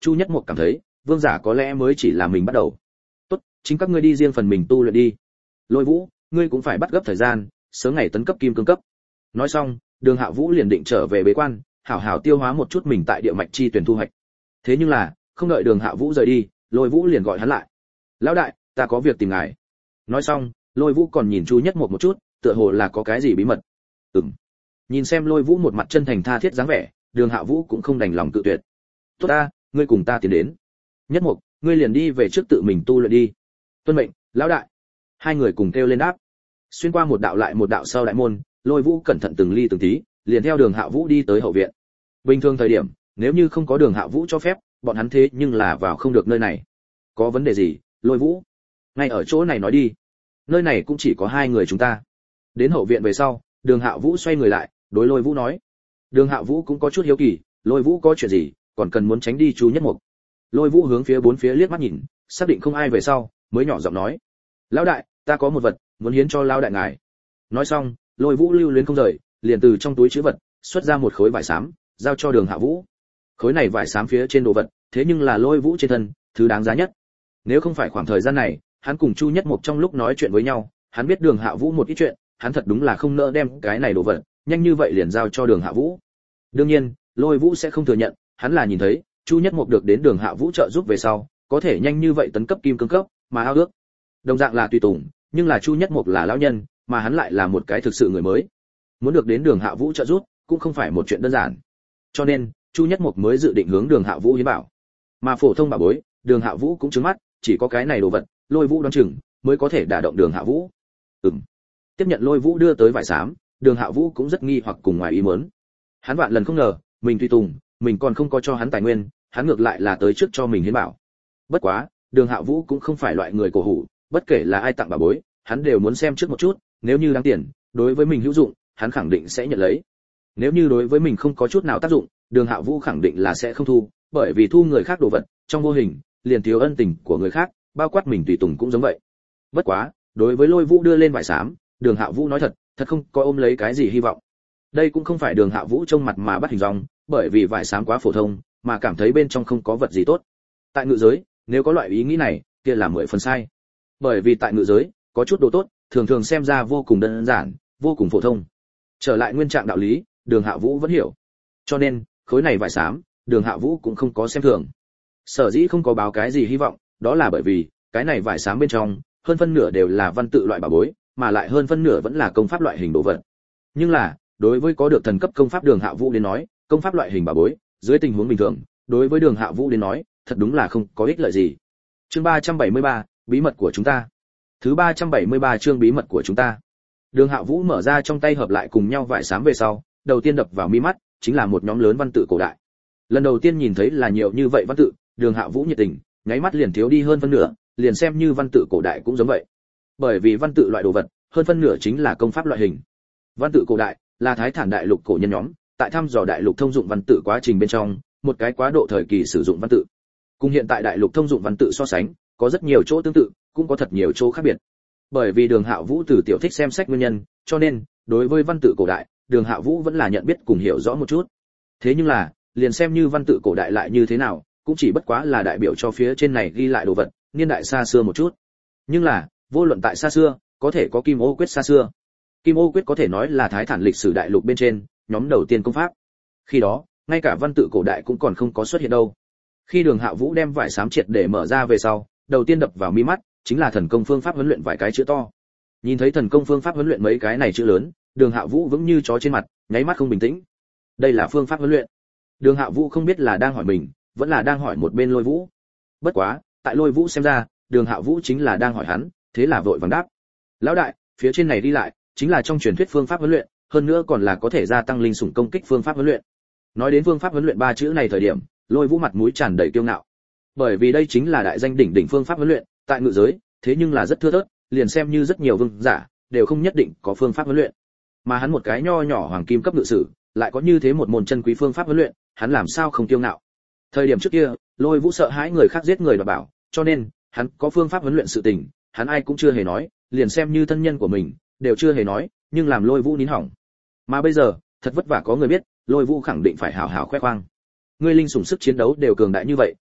Chu Nhất Mục cảm thấy, vương giả có lẽ mới chỉ là mình bắt đầu. Tốt, chính các ngươi đi riêng phần mình tu luyện đi. Lôi Vũ, ngươi cũng phải bắt gấp thời gian, sớm ngày tấn cấp kim cương cấp. Nói xong, Đường Hạ Vũ liền định trở về bế quan, hảo hảo tiêu hóa một chút mình tại địa mạch chi tuyển thu hoạch. Thế nhưng là, không đợi Đường Hạ Vũ rời đi, Lôi Vũ liền gọi hắn lại. Lão đại, ta có việc tìm ngài. Nói xong, Lôi Vũ còn nhìn Chu Nhất Mục một chút, tựa hồ là có cái gì bí mật. Ừm. Nhìn xem Lôi Vũ một mặt chân thành tha thiết dáng vẻ, Đường Hạ Vũ cũng không đành lòng cự tuyệt. Tốt ta, ngươi cùng ta tiến đến. Nhất Mục, ngươi liền đi về trước tự mình tu luyện đi. Tuân mệnh, lão đại. Hai người cùng kêu lên đáp. Xuyên qua một đạo lại một đạo sau đại môn, Lôi Vũ cẩn thận từng ly từng tí, liền theo Đường Hạ Vũ đi tới hậu viện. Bình thường thời điểm, nếu như không có Đường Hạ Vũ cho phép, bọn hắn thế nhưng là vào không được nơi này. Có vấn đề gì, Lôi Vũ? Ngay ở chỗ này nói đi. Nơi này cũng chỉ có hai người chúng ta. Đến hậu viện về sau, Đường Hạ Vũ xoay người lại, đối Lôi Vũ nói. Đường Hạ Vũ cũng có chút hiếu kỳ, Lôi Vũ có chuyện gì, còn cần muốn tránh đi Chu Nhất Mục. Lôi Vũ hướng phía bốn phía liếc mắt nhìn, xác định không ai về sau, mới nhỏ giọng nói: "Lão đại, ta có một vật, muốn hiến cho lão đại ngài." Nói xong, Lôi Vũ lưu luyến không rời, liền từ trong túi trữ vật xuất ra một khối vải xám, giao cho Đường Hạ Vũ. Khối này vải xám phía trên đồ vật, thế nhưng là Lôi Vũ trên thân thứ đáng giá nhất. Nếu không phải khoảng thời gian này, hắn cùng Chu Nhất Mục trong lúc nói chuyện với nhau, hắn biết Đường Hạ Vũ một ít chuyện, hắn thật đúng là không nỡ đem cái này đồ vật nhanh như vậy liền giao cho Đường Hạ Vũ. Đương nhiên, Lôi Vũ sẽ không thừa nhận, hắn là nhìn thấy Chu Nhất Mục được đến Đường Hạ Vũ trợ giúp về sau, có thể nhanh như vậy tấn cấp kim cương cấp, mà ao ước. Đồng dạng là tùy tùng, nhưng là Chu Nhất Mục là lão nhân, mà hắn lại là một cái thực sự người mới. Muốn được đến Đường Hạ Vũ trợ giúp, cũng không phải một chuyện đơn giản. Cho nên, Chu Nhất Mục mới dự định hướng Đường Hạ Vũ hiến bảo. Mà phổ thông bảo bối, Đường Hạ Vũ cũng trừng mắt, chỉ có cái này đồ vật, Lôi Vũ đoán chừng mới có thể đả động Đường Hạ Vũ. Ừm. Tiếp nhận Lôi Vũ đưa tới vải xám, Đường Hạ Vũ cũng rất nghi hoặc cùng ngoài ý muốn. Hắn vạn lần không ngờ, mình tùy tùng, mình còn không có cho hắn tài nguyên, hắn ngược lại là tới trước cho mình hiến bảo. Bất quá, Đường Hạ Vũ cũng không phải loại người cổ hủ, bất kể là ai tặng bảo bối, hắn đều muốn xem trước một chút, nếu như đáng tiền, đối với mình hữu dụng, hắn khẳng định sẽ nhận lấy. Nếu như đối với mình không có chút nào tác dụng, Đường Hạ Vũ khẳng định là sẽ không thu, bởi vì thu người khác đồ vật, trong vô hình liền thiếu ân tình của người khác, bao quát mình tùy tùng cũng giống vậy. Bất quá, đối với Lôi Vũ đưa lên vải xám, Đường Hạ Vũ nói thật, thật không có ôm lấy cái gì hy vọng. Đây cũng không phải Đường Hạ Vũ trông mặt mà bắt hình dong, bởi vì vải xám quá phổ thông, mà cảm thấy bên trong không có vật gì tốt. Tại ngự giới, nếu có loại ý nghĩ này, kia là mười phần sai. Bởi vì tại ngự giới, có chút đồ tốt, thường thường xem ra vô cùng đơn giản, vô cùng phổ thông. Trở lại nguyên trạng đạo lý, Đường Hạ Vũ vẫn hiểu. Cho nên, khối này vải xám, Đường Hạ Vũ cũng không có xem thường. Sở dĩ không có báo cái gì hy vọng, đó là bởi vì, cái này vải xám bên trong, hơn phân nửa đều là văn tự loại bảo bối, mà lại hơn phân nửa vẫn là công pháp loại hình đồ vật. Nhưng là, đối với có được thần cấp công pháp Đường Hạ Vũ đến nói, công pháp loại hình bảo bối, dưới tình huống bình thường, đối với Đường Hạ Vũ đến nói, thật đúng là không có ích lợi gì. Chương ba trăm bảy mươi ba, bí mật của chúng ta. Thứ ba trăm bảy mươi ba chương bí mật của chúng ta. Đường Hạ Vũ mở ra trong tay hợp lại cùng nhau vải xám về sau, đầu tiên đập vào mi mắt chính là một nhóm lớn văn tự cổ đại. Lần đầu tiên nhìn thấy là nhiều như vậy văn tự, Đường Hạ Vũ nhiệt tình, nháy mắt liền thiếu đi hơn phân nửa, liền xem như văn tự cổ đại cũng giống vậy. Bởi vì văn tự loại đồ vật, hơn phân nửa chính là công pháp loại hình. Văn tự cổ đại là Thái Thản đại lục cổ nhân nhóm, tại thăm dò đại lục thông dụng văn tự quá trình bên trong, một cái quá độ thời kỳ sử dụng văn tự. Cùng hiện tại đại lục thông dụng văn tự so sánh, có rất nhiều chỗ tương tự, cũng có thật nhiều chỗ khác biệt. Bởi vì Đường Hạ Vũ từ tiểu thích xem sách nguyên nhân, cho nên đối với văn tự cổ đại, Đường Hạ Vũ vẫn là nhận biết cùng hiểu rõ một chút. Thế nhưng là, liền xem như văn tự cổ đại lại như thế nào, cũng chỉ bất quá là đại biểu cho phía trên này ghi lại đồ vật, niên đại xa xưa một chút. Nhưng là, vô luận tại xa xưa, có thể có Kim Ô Quyết xa xưa. Kim Ô Quyết có thể nói là Thái Thản lịch sử đại lục bên trên, nhóm đầu tiên công pháp. Khi đó, ngay cả văn tự cổ đại cũng còn không có xuất hiện đâu. Khi Đường Hạ Vũ đem vải xám triệt để mở ra về sau, đầu tiên đập vào mi mắt chính là thần công phương pháp huấn luyện vài cái chữ to. Nhìn thấy thần công phương pháp huấn luyện mấy cái này chữ lớn, Đường Hạ Vũ vững như chó trên mặt, nháy mắt không bình tĩnh. Đây là phương pháp huấn luyện. Đường Hạ Vũ không biết là đang hỏi mình, vẫn là đang hỏi một bên Lôi Vũ. Bất quá, tại Lôi Vũ xem ra, Đường Hạ Vũ chính là đang hỏi hắn, thế là vội vàng đáp. Lão đại, phía trên này đi lại, chính là trong truyền thuyết phương pháp huấn luyện, hơn nữa còn là có thể gia tăng linh sủng công kích phương pháp huấn luyện. Nói đến phương pháp huấn luyện ba chữ này thời điểm, Lôi Vũ mặt mũi tràn đầy kiêu ngạo. Bởi vì đây chính là đại danh đỉnh đỉnh phương pháp huấn luyện, tại ngự giới, thế nhưng là rất thưa thớt, liền xem như rất nhiều vương giả đều không nhất định có phương pháp huấn luyện. Mà hắn một cái nho nhỏ hoàng kim cấp ngự sử, lại có như thế một môn chân quý phương pháp huấn luyện, hắn làm sao không kiêu ngạo. Thời điểm trước kia, Lôi Vũ sợ hãi người khác giết người và bảo, cho nên hắn có phương pháp huấn luyện sự tình, hắn ai cũng chưa hề nói, liền xem như thân nhân của mình đều chưa hề nói, nhưng làm Lôi Vũ nín hỏng. Mà bây giờ, thật vất vả có người biết, Lôi Vũ khẳng định phải hào hào khoe khoang. Ngươi linh sủng sức chiến đấu đều cường đại như vậy,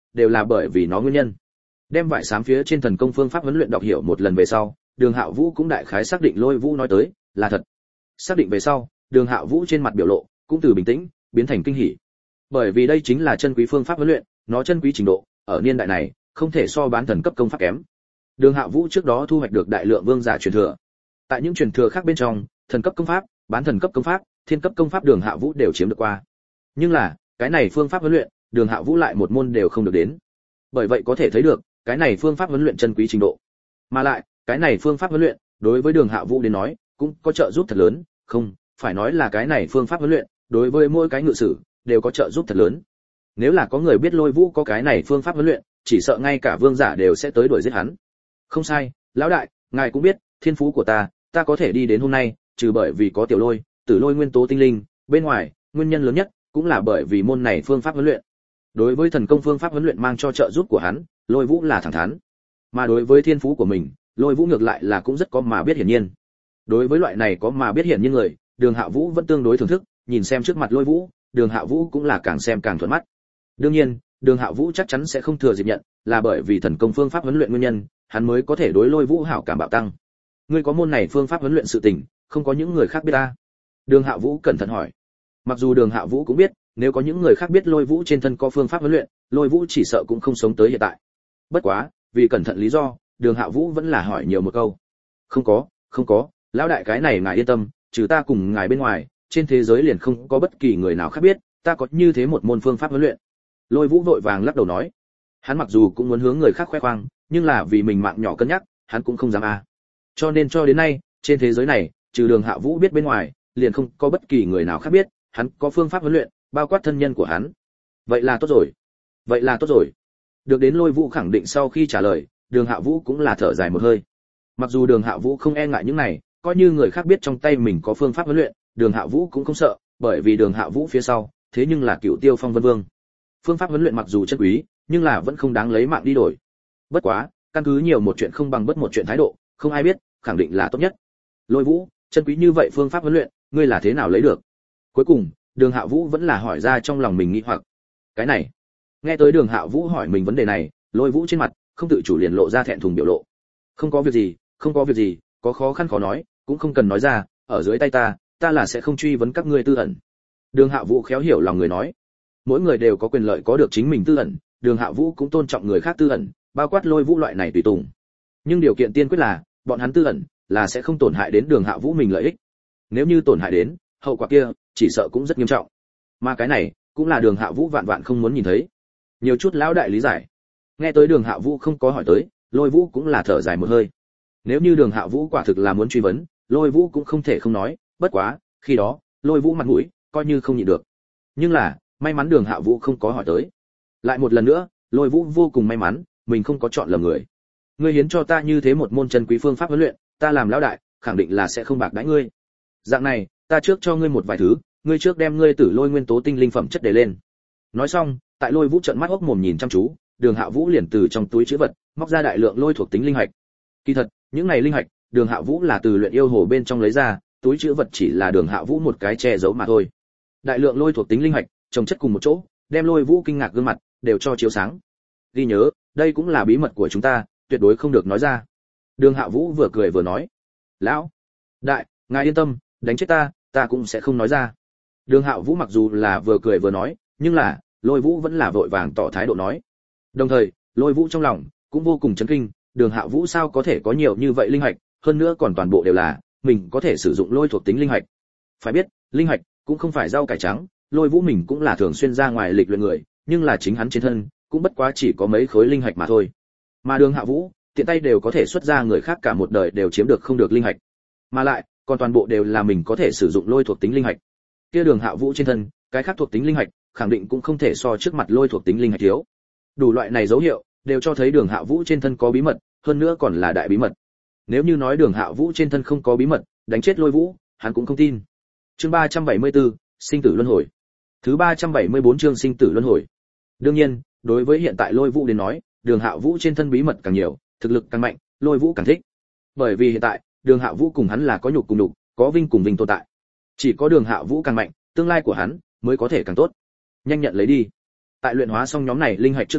đều là bởi vì nó nguyên nhân. Đem vải xám phía trên thần công phương pháp huấn luyện đọc hiểu một lần về sau, Đường Hạo Vũ cũng đại khái xác định Lôi Vũ nói tới là thật. Xác định về sau, Đường Hạo Vũ trên mặt biểu lộ cũng từ bình tĩnh biến thành kinh hỉ. Bởi vì đây chính là chân quý phương pháp huấn luyện, nó chân quý trình độ ở niên đại này không thể so bán thần cấp công pháp kém. Đường Hạo Vũ trước đó thu hoạch được đại lượng vương giả truyền thừa. Tại những truyền thừa khác bên trong, thần cấp công pháp, bán thần cấp công pháp, thiên cấp công pháp Đường Hạo Vũ đều chiếm được qua. Nhưng là, cái này phương pháp huấn luyện, Đường Hạo Vũ lại một môn đều không được đến. Bởi vậy có thể thấy được, cái này phương pháp huấn luyện chân quý trình độ. Mà lại, cái này phương pháp huấn luyện, đối với Đường Hạo Vũ đến nói, cũng có trợ giúp thật lớn, không, phải nói là cái này phương pháp huấn luyện, đối với mỗi cái ngự sử đều có trợ giúp thật lớn. Nếu là có người biết Lôi Vũ có cái này phương pháp huấn luyện, chỉ sợ ngay cả vương giả đều sẽ tới đuổi giết hắn. Không sai, lão đại, ngài cũng biết, thiên phú của ta, ta có thể đi đến hôm nay, trừ bởi vì có Tiểu Lôi, Tử Lôi nguyên tố tinh linh, bên ngoài, nguyên nhân lớn nhất cũng là bởi vì môn này phương pháp huấn luyện. Đối với thần công phương pháp huấn luyện mang cho trợ giúp của hắn, Lôi Vũ là thẳng thắn. Mà đối với thiên phú của mình, Lôi Vũ ngược lại là cũng rất có mà biết hiển nhiên. Đối với loại này có mà biết hiển nhiên người, Đường Hạo Vũ vẫn tương đối thưởng thức, nhìn xem trước mặt Lôi Vũ, Đường Hạo Vũ cũng là càng xem càng thuận mắt. Đương nhiên, Đường Hạo Vũ chắc chắn sẽ không thừa dịp nhận, là bởi vì thần công phương pháp huấn luyện nguyên nhân, hắn mới có thể đối Lôi Vũ hảo cảm bạo tăng. Ngươi có môn này phương pháp huấn luyện sự tình, không có những người khác biết ta? Đường Hạo Vũ cẩn thận hỏi. Mặc dù Đường Hạo Vũ cũng biết, nếu có những người khác biết Lôi Vũ trên thân có phương pháp huấn luyện, Lôi Vũ chỉ sợ cũng không sống tới hiện tại. Bất quá, vì cẩn thận lý do, Đường Hạo Vũ vẫn là hỏi nhiều một câu. Không có, không có, lão đại cái này ngài yên tâm, trừ ta cùng ngài bên ngoài, trên thế giới liền không có bất kỳ người nào khác biết, ta có như thế một môn phương pháp huấn luyện. Lôi Vũ vội vàng lắc đầu nói. Hắn mặc dù cũng muốn hướng người khác khoe khoang, nhưng là vì mình mạng nhỏ cân nhắc, hắn cũng không dám a. À. Cho nên cho đến nay, trên thế giới này, trừ Đường Hạo Vũ biết bên ngoài, liền không có bất kỳ người nào khác biết, hắn có phương pháp huấn luyện, bao quát thân nhân của hắn. Vậy là tốt rồi. Vậy là tốt rồi. Được đến Lôi Vũ khẳng định sau khi trả lời, Đường Hạo Vũ cũng là thở dài một hơi. Mặc dù Đường Hạo Vũ không e ngại những này, coi như người khác biết trong tay mình có phương pháp huấn luyện, Đường Hạo Vũ cũng không sợ, bởi vì Đường Hạo Vũ phía sau, thế nhưng là Cửu Tiêu Phong Vân Vương. Phương pháp huấn luyện mặc dù chân quý, nhưng là vẫn không đáng lấy mạng đi đổi. Bất quá, căn cứ nhiều một chuyện không bằng bất một chuyện thái độ, không ai biết, khẳng định là tốt nhất. Lôi Vũ, chân quý như vậy phương pháp huấn luyện, ngươi là thế nào lấy được? Cuối cùng, Đường Hạo Vũ vẫn là hỏi ra trong lòng mình nghi hoặc. Cái này, nghe tới Đường Hạo Vũ hỏi mình vấn đề này, Lôi Vũ trên mặt không tự chủ liền lộ ra thẹn thùng biểu lộ. Không có việc gì, không có việc gì, có khó khăn khó nói, cũng không cần nói ra, ở dưới tay ta, ta là sẽ không truy vấn các ngươi tư ẩn. Đường Hạo Vũ khéo hiểu lòng người nói. Mỗi người đều có quyền lợi có được chính mình tư ẩn, Đường Hạo Vũ cũng tôn trọng người khác tư ẩn, bao quát Lôi Vũ loại này tùy tùng. Nhưng điều kiện tiên quyết là, bọn hắn tư ẩn là sẽ không tổn hại đến Đường Hạo Vũ mình lợi ích. Nếu như tổn hại đến, hậu quả kia chỉ sợ cũng rất nghiêm trọng. Mà cái này cũng là Đường Hạo Vũ vạn vạn không muốn nhìn thấy. Nhiều chút lão đại lý giải. Nghe tới Đường Hạo Vũ không có hỏi tới, Lôi Vũ cũng là thở dài một hơi. Nếu như Đường Hạo Vũ quả thực là muốn truy vấn, Lôi Vũ cũng không thể không nói, bất quá, khi đó, Lôi Vũ mặt mũi coi như không nhịn được. Nhưng là, may mắn Đường Hạo Vũ không có hỏi tới. Lại một lần nữa, Lôi Vũ vô cùng may mắn, mình không có chọn lầm người. Ngươi hiến cho ta như thế một môn chân quý phương pháp huấn luyện, ta làm lão đại, khẳng định là sẽ không bạc đãi ngươi. Dạng này, ta trước cho ngươi một vài thứ, ngươi trước đem ngươi Tử Lôi nguyên tố tinh linh phẩm chất để lên. Nói xong, tại Lôi Vũ trợn mắt hốc mồm nhìn chăm chú, Đường Hạo Vũ liền từ trong túi trữ vật, móc ra đại lượng lôi thuộc tính linh hạch. Kỳ thật, những này linh hạch, Đường Hạo Vũ là từ luyện yêu hồ bên trong lấy ra, túi trữ vật chỉ là Đường Hạo Vũ một cái che giấu mà thôi. Đại lượng lôi thuộc tính linh hạch, chồng chất cùng một chỗ, đem Lôi Vũ kinh ngạc gương mặt đều cho chiếu sáng. Ghi nhớ, đây cũng là bí mật của chúng ta, tuyệt đối không được nói ra. Đường Hạo Vũ vừa cười vừa nói. Lão đại, ngài yên tâm, đánh chết ta, ta cũng sẽ không nói ra. Đường Hạo Vũ mặc dù là vừa cười vừa nói, nhưng là Lôi Vũ vẫn là vội vàng tỏ thái độ nói. Đồng thời, Lôi Vũ trong lòng cũng vô cùng chấn kinh, Đường Hạo Vũ sao có thể có nhiều như vậy linh hạch, hơn nữa còn toàn bộ đều là mình có thể sử dụng lôi thuộc tính linh hạch. Phải biết, linh hạch cũng không phải rau cải trắng, Lôi Vũ mình cũng là thường xuyên ra ngoài lịch luyện người, nhưng là chính hắn trên thân cũng bất quá chỉ có mấy khối linh hạch mà thôi. Mà Đường Hạo Vũ, tiện tay đều có thể xuất ra người khác cả một đời đều chiếm được không được linh hạch. Mà lại, còn toàn bộ đều là mình có thể sử dụng lôi thuộc tính linh hạch. Kia Đường Hạo Vũ trên thân, cái khác thuộc tính linh hạch, khẳng định cũng không thể so trước mặt lôi thuộc tính linh hạch thiếu. Đủ loại này dấu hiệu đều cho thấy Đường Hạo Vũ trên thân có bí mật, hơn nữa còn là đại bí mật. Nếu như nói Đường Hạo Vũ trên thân không có bí mật, đánh chết Lôi Vũ, hắn cũng không tin. Chương ba trăm bảy mươi tư, sinh tử luân hồi. Thứ ba trăm bảy mươi bốn chương sinh tử luân hồi. Đương nhiên, đối với hiện tại Lôi Vũ đến nói, Đường Hạo Vũ trên thân bí mật càng nhiều, thực lực càng mạnh, Lôi Vũ càng thích. Bởi vì hiện tại, Đường Hạo Vũ cùng hắn là có nhục cùng nhục, có vinh cùng vinh tồn tại. Chỉ có Đường Hạo Vũ càng mạnh, tương lai của hắn mới có thể càng tốt. Nhanh nhận lấy đi. Tại luyện hóa xong nhóm này linh hạch trước đó,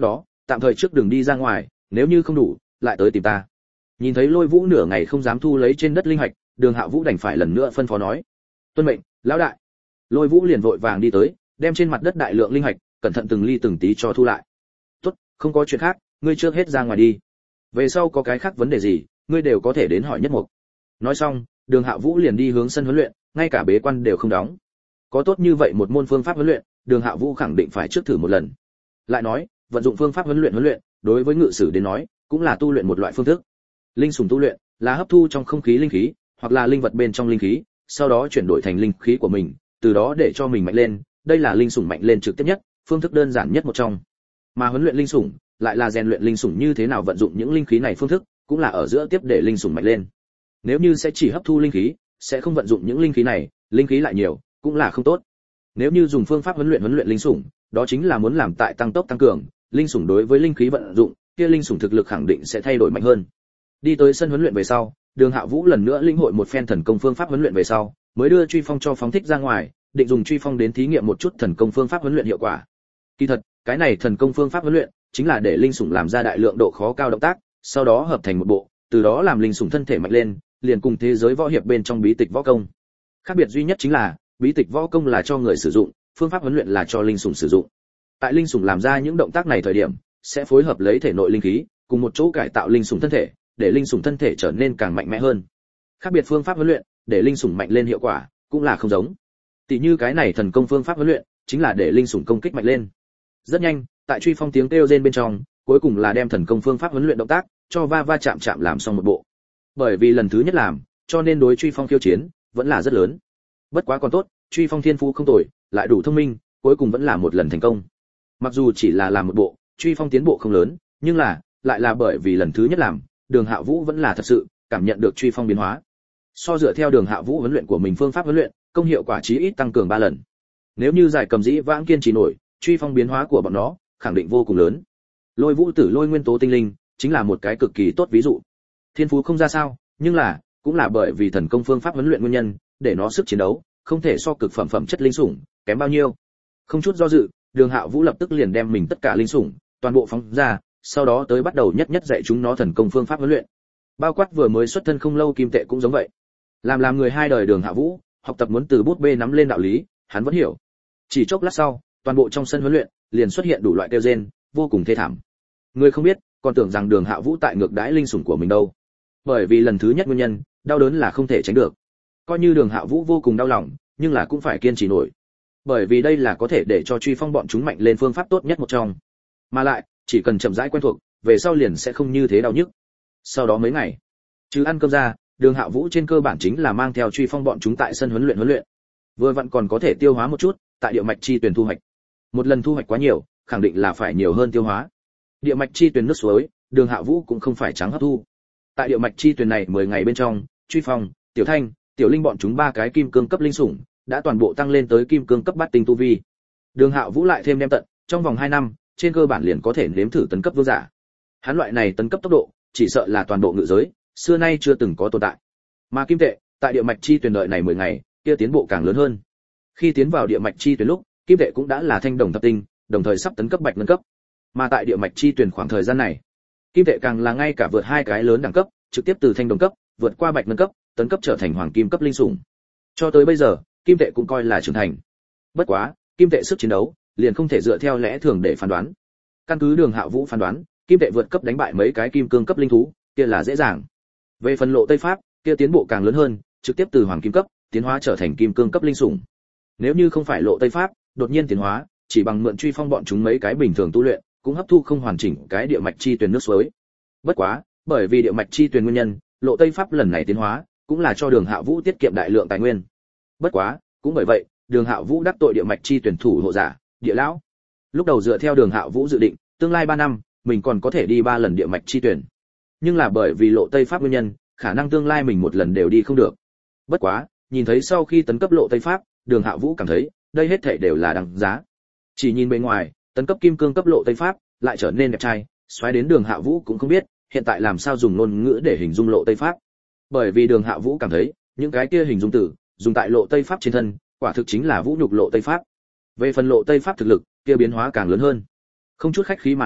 tạm thời trước đường đi ra ngoài, nếu như không đủ lại tới tìm ta. Nhìn thấy Lôi Vũ nửa ngày không dám thu lấy trên đất linh hạch, Đường Hạ Vũ đành phải lần nữa phân phó nói: "Tuân mệnh, lão đại." Lôi Vũ liền vội vàng đi tới, đem trên mặt đất đại lượng linh hạch cẩn thận từng ly từng tí cho thu lại. "Tốt, không có chuyện khác, ngươi trước hết ra ngoài đi. Về sau có cái khác vấn đề gì, ngươi đều có thể đến hỏi Nhất Mục." Nói xong, Đường Hạ Vũ liền đi hướng sân huấn luyện, ngay cả bế quan đều không đóng. Có tốt như vậy một môn phương pháp huấn luyện, Đường Hạ Vũ khẳng định phải trước thử một lần. Lại nói, vận dụng phương pháp huấn luyện huấn luyện, đối với ngự sử đến nói, cũng là tu luyện một loại phương thức. Linh sủng tu luyện là hấp thu trong không khí linh khí, hoặc là linh vật bên trong linh khí, sau đó chuyển đổi thành linh khí của mình, từ đó để cho mình mạnh lên, đây là linh sủng mạnh lên trực tiếp nhất, phương thức đơn giản nhất một trong. Mà huấn luyện linh sủng, lại là rèn luyện linh sủng như thế nào vận dụng những linh khí này phương thức, cũng là ở giữa tiếp để linh sủng mạnh lên. Nếu như sẽ chỉ hấp thu linh khí, sẽ không vận dụng những linh khí này, linh khí lại nhiều, cũng là không tốt. Nếu như dùng phương pháp huấn luyện huấn luyện linh sủng, đó chính là muốn làm tại tăng tốc tăng cường, linh sủng đối với linh khí vận dụng, kia linh sủng thực lực khẳng định sẽ thay đổi mạnh hơn. Đi tới sân huấn luyện về sau, Đường Hạ Vũ lần nữa linh hội một phen thần công phương pháp huấn luyện về sau, mới đưa truy phong cho phóng thích ra ngoài, định dùng truy phong đến thí nghiệm một chút thần công phương pháp huấn luyện hiệu quả. Kỳ thật, cái này thần công phương pháp huấn luyện chính là để linh sủng làm ra đại lượng độ khó cao động tác, sau đó hợp thành một bộ, từ đó làm linh sủng thân thể mạnh lên, liền cùng thế giới võ hiệp bên trong bí tịch võ công. Khác biệt duy nhất chính là, bí tịch võ công là cho người sử dụng, phương pháp huấn luyện là cho linh sủng sử dụng. Tại linh sủng làm ra những động tác này thời điểm, sẽ phối hợp lấy thể nội linh khí, cùng một chỗ cải tạo linh sủng thân thể, để linh sủng thân thể trở nên càng mạnh mẽ hơn. Khác biệt phương pháp huấn luyện, để linh sủng mạnh lên hiệu quả cũng là không giống. Tỷ như cái này thần công phương pháp huấn luyện, chính là để linh sủng công kích mạnh lên. Rất nhanh, tại truy phong tiếng kêu rên bên trong, cuối cùng là đem thần công phương pháp huấn luyện động tác cho va va chạm chạm làm xong một bộ. Bởi vì lần thứ nhất làm, cho nên đối truy phong khiêu chiến vẫn là rất lớn. Bất quá còn tốt, truy phong thiên phú không tồi, lại đủ thông minh, cuối cùng vẫn là một lần thành công. Mặc dù chỉ là làm một bộ, truy phong tiến bộ không lớn, nhưng là lại là bởi vì lần thứ nhất làm, Đường Hạ Vũ vẫn là thật sự cảm nhận được truy phong biến hóa. So dựa theo Đường Hạ Vũ huấn luyện của mình phương pháp huấn luyện, công hiệu quả chí ít tăng cường ba lần. Nếu như giải cầm dĩ vãng kiên trì nổi, truy phong biến hóa của bọn nó khẳng định vô cùng lớn. Lôi Vũ Tử Lôi Nguyên Tố Tinh Linh chính là một cái cực kỳ tốt ví dụ. Thiên phú không ra sao, nhưng là cũng là bởi vì thần công phương pháp huấn luyện nguyên nhân, để nó sức chiến đấu không thể so cực phẩm phẩm chất linh sủng kém bao nhiêu. Không chút do dự, Đường Hạ Vũ lập tức liền đem mình tất cả linh sủng toàn bộ phóng ra, sau đó tới bắt đầu nhất nhất dạy chúng nó thần công phương pháp huấn luyện. Bao quát vừa mới xuất thân không lâu Kim Tệ cũng giống vậy. Làm làm người hai đời Đường Hạ Vũ, học tập muốn từ bút bê nắm lên đạo lý, hắn vẫn hiểu. Chỉ chốc lát sau, toàn bộ trong sân huấn luyện liền xuất hiện đủ loại kêu rên, vô cùng thê thảm. Người không biết, còn tưởng rằng Đường Hạ Vũ tại ngược đãi linh sủng của mình đâu. Bởi vì lần thứ nhất nguyên nhân, đau đớn là không thể tránh được. Coi như Đường Hạ Vũ vô cùng đau lòng, nhưng là cũng phải kiên trì nổi. Bởi vì đây là có thể để cho truy phong bọn chúng mạnh lên phương pháp tốt nhất một trong. Mà lại, chỉ cần chậm rãi quen thuộc, về sau liền sẽ không như thế đau nhức. Sau đó mấy ngày, chứ ăn cơm ra, Đường Hạ Vũ trên cơ bản chính là mang theo truy phong bọn chúng tại sân huấn luyện huấn luyện. Vừa vặn còn có thể tiêu hóa một chút, tại địa mạch chi tuyển thu hoạch. Một lần thu hoạch quá nhiều, khẳng định là phải nhiều hơn tiêu hóa. Địa mạch chi tuyển nước suối, Đường Hạ Vũ cũng không phải trắng hấp thu. Tại địa mạch chi tuyển này mười ngày bên trong, truy phong, tiểu thanh, tiểu linh bọn chúng ba cái kim cương cấp linh sủng đã toàn bộ tăng lên tới kim cương cấp bát tinh tu vi. Đường Hạ Vũ lại thêm đem tận, trong vòng hai năm, trên cơ bản liền có thể nếm thử tấn cấp vương giả. Hắn loại này tấn cấp tốc độ, chỉ sợ là toàn bộ ngự giới, xưa nay chưa từng có tồn tại. Mà Kim Tệ, tại địa mạch chi tuyển đợi này mười ngày, kia tiến bộ càng lớn hơn. Khi tiến vào địa mạch chi tuyển lúc, Kim Tệ cũng đã là thanh đồng thập tinh, đồng thời sắp tấn cấp bạch ngân cấp. Mà tại địa mạch chi tuyển khoảng thời gian này, Kim Tệ càng là ngay cả vượt hai cái lớn đẳng cấp, trực tiếp từ thanh đồng cấp vượt qua bạch ngân cấp, tấn cấp trở thành hoàng kim cấp linh sủng. Cho tới bây giờ, Kim Tệ cũng coi là trưởng thành. Bất quá, Kim Tệ sức chiến đấu liền không thể dựa theo lẽ thường để phán đoán. Căn cứ Đường Hạ Vũ phán đoán, Kim Tệ vượt cấp đánh bại mấy cái kim cương cấp linh thú, kia là dễ dàng. Về phần Lộ Tây Pháp, kia tiến bộ càng lớn hơn, trực tiếp từ hoàng kim cấp tiến hóa trở thành kim cương cấp linh sủng. Nếu như không phải Lộ Tây Pháp đột nhiên tiến hóa, chỉ bằng mượn truy phong bọn chúng mấy cái bình thường tu luyện, cũng hấp thu không hoàn chỉnh cái địa mạch chi tuyển nước suối. Bất quá, bởi vì địa mạch chi tuyển nguyên nhân, Lộ Tây Pháp lần này tiến hóa, cũng là cho Đường Hạ Vũ tiết kiệm đại lượng tài nguyên. Bất quá, cũng bởi vậy, Đường Hạ Vũ đắc tội địa mạch chi tuyển thủ hộ giả, Địa lão. Lúc đầu dựa theo Đường Hạ Vũ dự định, tương lai ba năm, mình còn có thể đi ba lần địa mạch chi tuyển. Nhưng là bởi vì Lộ Tây Pháp nguyên nhân, khả năng tương lai mình một lần đều đi không được. Bất quá, nhìn thấy sau khi tấn cấp Lộ Tây Pháp, Đường Hạ Vũ cảm thấy, đây hết thảy đều là đáng giá. Chỉ nhìn bên ngoài, tấn cấp kim cương cấp Lộ Tây Pháp, lại trở nên đẹp trai, xoáy đến Đường Hạ Vũ cũng không biết, hiện tại làm sao dùng ngôn ngữ để hình dung Lộ Tây Pháp. Bởi vì Đường Hạ Vũ cảm thấy, những cái kia hình dung từ, dùng tại Lộ Tây Pháp trên thân, quả thực chính là vũ nhục Lộ Tây Pháp. Về phần Lộ Tây Pháp thực lực, kia biến hóa càng lớn hơn. Không chút khách khí mà nói,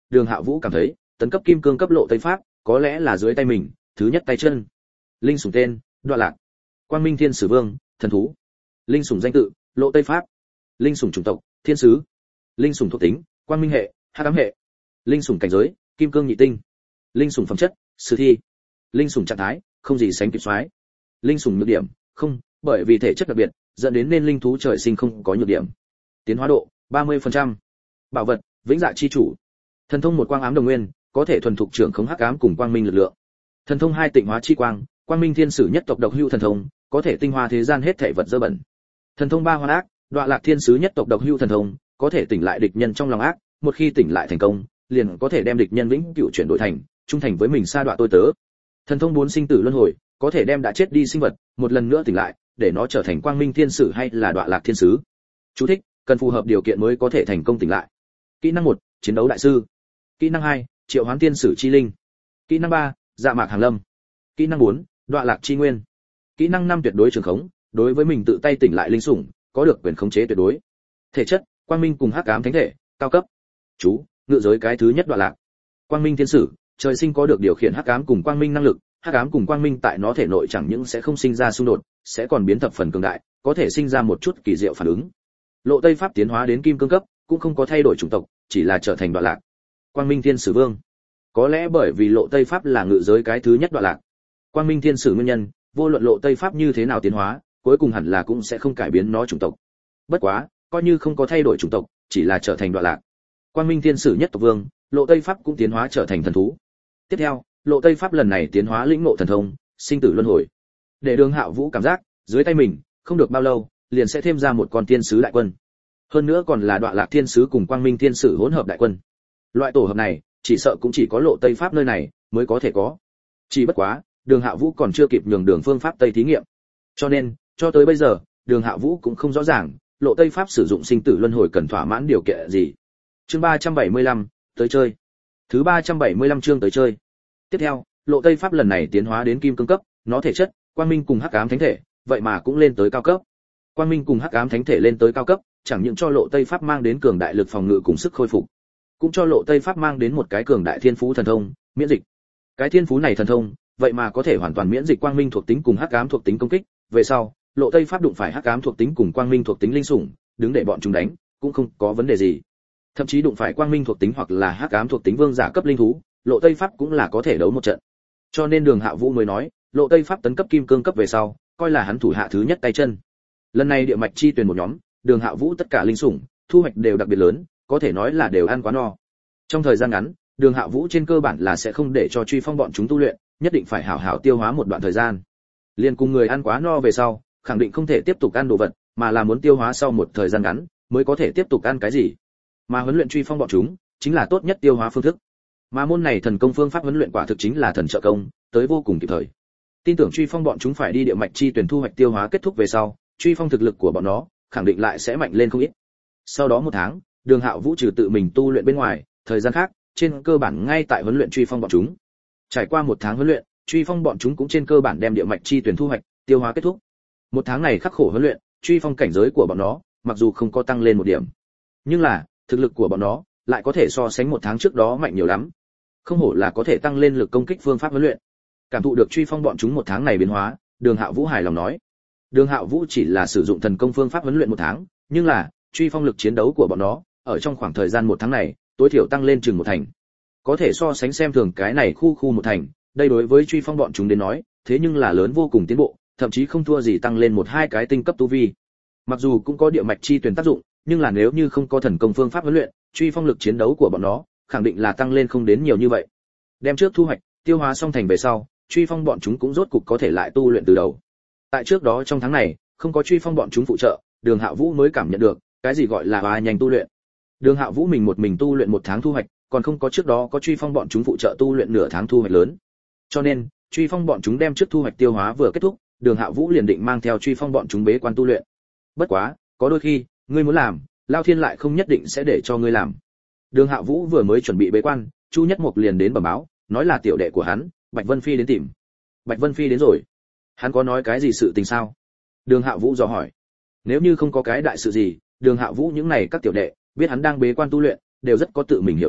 Đường Hạo Vũ cảm thấy, tấn cấp kim cương cấp Lộ Tây Pháp, có lẽ là dưới tay mình, thứ nhất tay chân. Linh sủng tên, Đoạ Lạc. Quang Minh Thiên Sử Vương, thần thú. Linh sủng danh tự, Lộ Tây Pháp. Linh sủng chủng tộc, Thiên sứ. Linh sủng thuộc tính, Quang Minh hệ, Hắc ám hệ. Linh sủng cảnh giới, Kim cương nhị tinh. Linh sủng phẩm chất, Sử thi. Linh sủng trạng thái, không gì sánh kịp soái. Linh sủng nhược điểm, không, bởi vì thể chất đặc biệt, dẫn đến nên linh thú trời sinh không có nhược điểm. Tiến hóa độ, ba mươi phần trăm. Bảo vật, Vĩnh Dạ chi chủ. Thần thông một quang ám đồng nguyên, có thể thuần thục trưởng khống hắc ám cùng quang minh lực lượng. Thần thông hai tịnh hóa chi quang, Quang Minh Thiên Sử nhất tộc độc hữu thần thông, có thể tinh hoa thế gian hết thảy vật dơ bẩn. Thần thông ba hoan ác, Đoạ Lạc Thiên Sứ nhất tộc độc hữu thần thông, có thể tỉnh lại địch nhân trong lòng ác, một khi tỉnh lại thành công, liền có thể đem địch nhân vĩnh cửu chuyển đổi thành trung thành với mình sa đọa tôi tớ. Thần thông bốn sinh tử luân hồi, có thể đem đã chết đi sinh vật một lần nữa tỉnh lại, để nó trở thành Quang Minh Thiên Sử hay là Đoạ Lạc Thiên Sứ. Chú thích: cần phù hợp điều kiện mới có thể thành công tỉnh lại. Kỹ năng một, chiến đấu đại sư. Kỹ năng hai, triệu hoán tiên sử chi linh. Kỹ năng ba, dạ mạc hàng lâm. Kỹ năng bốn, Đoạ Lạc chi nguyên. Kỹ năng năm, tuyệt đối trường khống, đối với mình tự tay tỉnh lại linh sủng, có được quyền khống chế tuyệt đối. Thể chất, Quang Minh cùng Hắc ám thánh thể, cao cấp. Chú, ngự giới cái thứ nhất Đoạ Lạc. Quang Minh Thiên Sử, trời sinh có được điều khiển Hắc ám cùng Quang Minh năng lực, Hắc ám cùng Quang Minh tại nó thể nội chẳng những sẽ không sinh ra xung đột, sẽ còn biến thập phần cường đại, có thể sinh ra một chút kỳ diệu phản ứng. Lộ Tây Pháp tiến hóa đến kim cương cấp, cũng không có thay đổi chủng tộc, chỉ là trở thành Đoạ Lạc. Quang Minh Thiên Sử Vương. Có lẽ bởi vì Lộ Tây Pháp là ngự giới cái thứ nhất Đoạ Lạc. Quang Minh Thiên Sử nguyên nhân, vô luận Lộ Tây Pháp như thế nào tiến hóa, cuối cùng hẳn là cũng sẽ không cải biến nó chủng tộc. Bất quá, coi như không có thay đổi chủng tộc, chỉ là trở thành Đoạ Lạc. Quang Minh Thiên Sử nhất tộc vương, Lộ Tây Pháp cũng tiến hóa trở thành thần thú. Tiếp theo, Lộ Tây Pháp lần này tiến hóa lĩnh ngộ thần thông, sinh tử luân hồi. Để Đường Hạo Vũ cảm giác, dưới tay mình, không được bao lâu, liền sẽ thêm ra một con tiên sứ đại quân. Hơn nữa còn là Đoạ Lạc Thiên Sứ cùng Quang Minh Thiên Sử hỗn hợp đại quân. Loại tổ hợp này, chỉ sợ cũng chỉ có Lộ Tây Pháp nơi này mới có thể có. Chỉ bất quá, Đường Hạo Vũ còn chưa kịp nhường Đường phương pháp Tây thí nghiệm. Cho nên, cho tới bây giờ, Đường Hạo Vũ cũng không rõ ràng, Lộ Tây Pháp sử dụng sinh tử luân hồi cần thỏa mãn điều kiện gì. Chương ba trăm bảy mươi lăm, tới chơi. Thứ ba trăm bảy mươi lăm chương tới chơi. Tiếp theo, Lộ Tây Pháp lần này tiến hóa đến kim cương cấp, nó thể chất, Quang Minh cùng Hắc ám thánh thể, vậy mà cũng lên tới cao cấp. Quang Minh cùng Hắc ám thánh thể lên tới cao cấp, chẳng những cho Lộ Tây Pháp mang đến cường đại lực phòng ngự cùng sức khôi phục, cũng cho Lộ Tây Pháp mang đến một cái cường đại thiên phú thần thông, miễn dịch. Cái thiên phú này thần thông, vậy mà có thể hoàn toàn miễn dịch Quang Minh thuộc tính cùng Hắc ám thuộc tính công kích, về sau, Lộ Tây Pháp đụng phải Hắc ám thuộc tính cùng Quang Minh thuộc tính linh sủng, đứng để bọn chúng đánh, cũng không có vấn đề gì. Thậm chí đụng phải Quang Minh thuộc tính hoặc là Hắc ám thuộc tính vương giả cấp linh thú, Lộ Tây Pháp cũng là có thể đấu một trận. Cho nên Đường Hạo Vũ mới nói, Lộ Tây Pháp tấn cấp kim cương cấp về sau, coi là hắn thủ hạ thứ nhất tay chân. Lần này địa mạch chi tuyển một nhóm, Đường Hạo Vũ tất cả linh sủng, thu hoạch đều đặc biệt lớn, có thể nói là đều ăn quá no. Trong thời gian ngắn, Đường Hạo Vũ trên cơ bản là sẽ không để cho truy phong bọn chúng tu luyện, nhất định phải hảo hảo tiêu hóa một đoạn thời gian. Liên cùng người ăn quá no về sau, khẳng định không thể tiếp tục ăn đồ vật, mà là muốn tiêu hóa sau một thời gian ngắn, mới có thể tiếp tục ăn cái gì. Mà huấn luyện truy phong bọn chúng, chính là tốt nhất tiêu hóa phương thức. Mà môn này thần công phương pháp huấn luyện quả thực chính là thần trợ công, tới vô cùng kịp thời. Tin tưởng truy phong bọn chúng phải đi địa mạch chi tuyển thu hoạch tiêu hóa kết thúc về sau, truy phong thực lực của bọn nó, khẳng định lại sẽ mạnh lên không ít. Sau đó một tháng, Đường Hạo Vũ trừ tự mình tu luyện bên ngoài, thời gian khác, trên cơ bản ngay tại huấn luyện truy phong bọn chúng. Trải qua một tháng huấn luyện, truy phong bọn chúng cũng trên cơ bản đem địa mạch chi tuyển thu hoạch, tiêu hóa kết thúc. Một tháng này khắc khổ huấn luyện, truy phong cảnh giới của bọn nó, mặc dù không có tăng lên một điểm, nhưng là thực lực của bọn nó lại có thể so sánh một tháng trước đó mạnh nhiều lắm. Không hổ là có thể tăng lên lực công kích phương pháp huấn luyện. Cảm thụ được truy phong bọn chúng một tháng này biến hóa, Đường Hạo Vũ hài lòng nói. Đường Hạo Vũ chỉ là sử dụng thần công phương pháp huấn luyện một tháng, nhưng là truy phong lực chiến đấu của bọn nó, ở trong khoảng thời gian một tháng này, tối thiểu tăng lên chừng một thành. Có thể so sánh xem thường cái này khu khu một thành, đây đối với truy phong bọn chúng đến nói, thế nhưng là lớn vô cùng tiến bộ, thậm chí không thua gì tăng lên một hai cái tinh cấp tu vi. Mặc dù cũng có địa mạch chi tuyển tác dụng, nhưng là nếu như không có thần công phương pháp huấn luyện, truy phong lực chiến đấu của bọn nó, khẳng định là tăng lên không đến nhiều như vậy. Đem trước thu hoạch, tiêu hóa xong thành về sau, truy phong bọn chúng cũng rốt cục có thể lại tu luyện từ đầu. Tại trước đó trong tháng này, không có truy phong bọn chúng phụ trợ, Đường Hạo Vũ mới cảm nhận được cái gì gọi là hòa nhanh tu luyện. Đường Hạo Vũ mình một mình tu luyện một tháng thu hoạch, còn không có trước đó có truy phong bọn chúng phụ trợ tu luyện nửa tháng thu hoạch lớn. Cho nên, truy phong bọn chúng đem trước thu hoạch tiêu hóa vừa kết thúc, Đường Hạo Vũ liền định mang theo truy phong bọn chúng bế quan tu luyện. Bất quá, có đôi khi, ngươi muốn làm, Lao Thiên lại không nhất định sẽ để cho ngươi làm. Đường Hạo Vũ vừa mới chuẩn bị bế quan, Chu Nhất Mộc liền đến bẩm báo, nói là tiểu đệ của hắn, Bạch Vân Phi đến tìm. Bạch Vân Phi đến rồi. Hắn có nói cái gì sự tình sao? Đường Hạo Vũ dò hỏi. Nếu như không có cái đại sự gì, Đường Hạo Vũ những này các tiểu đệ, biết hắn đang bế quan tu luyện, đều rất có tự mình hiểu lấy,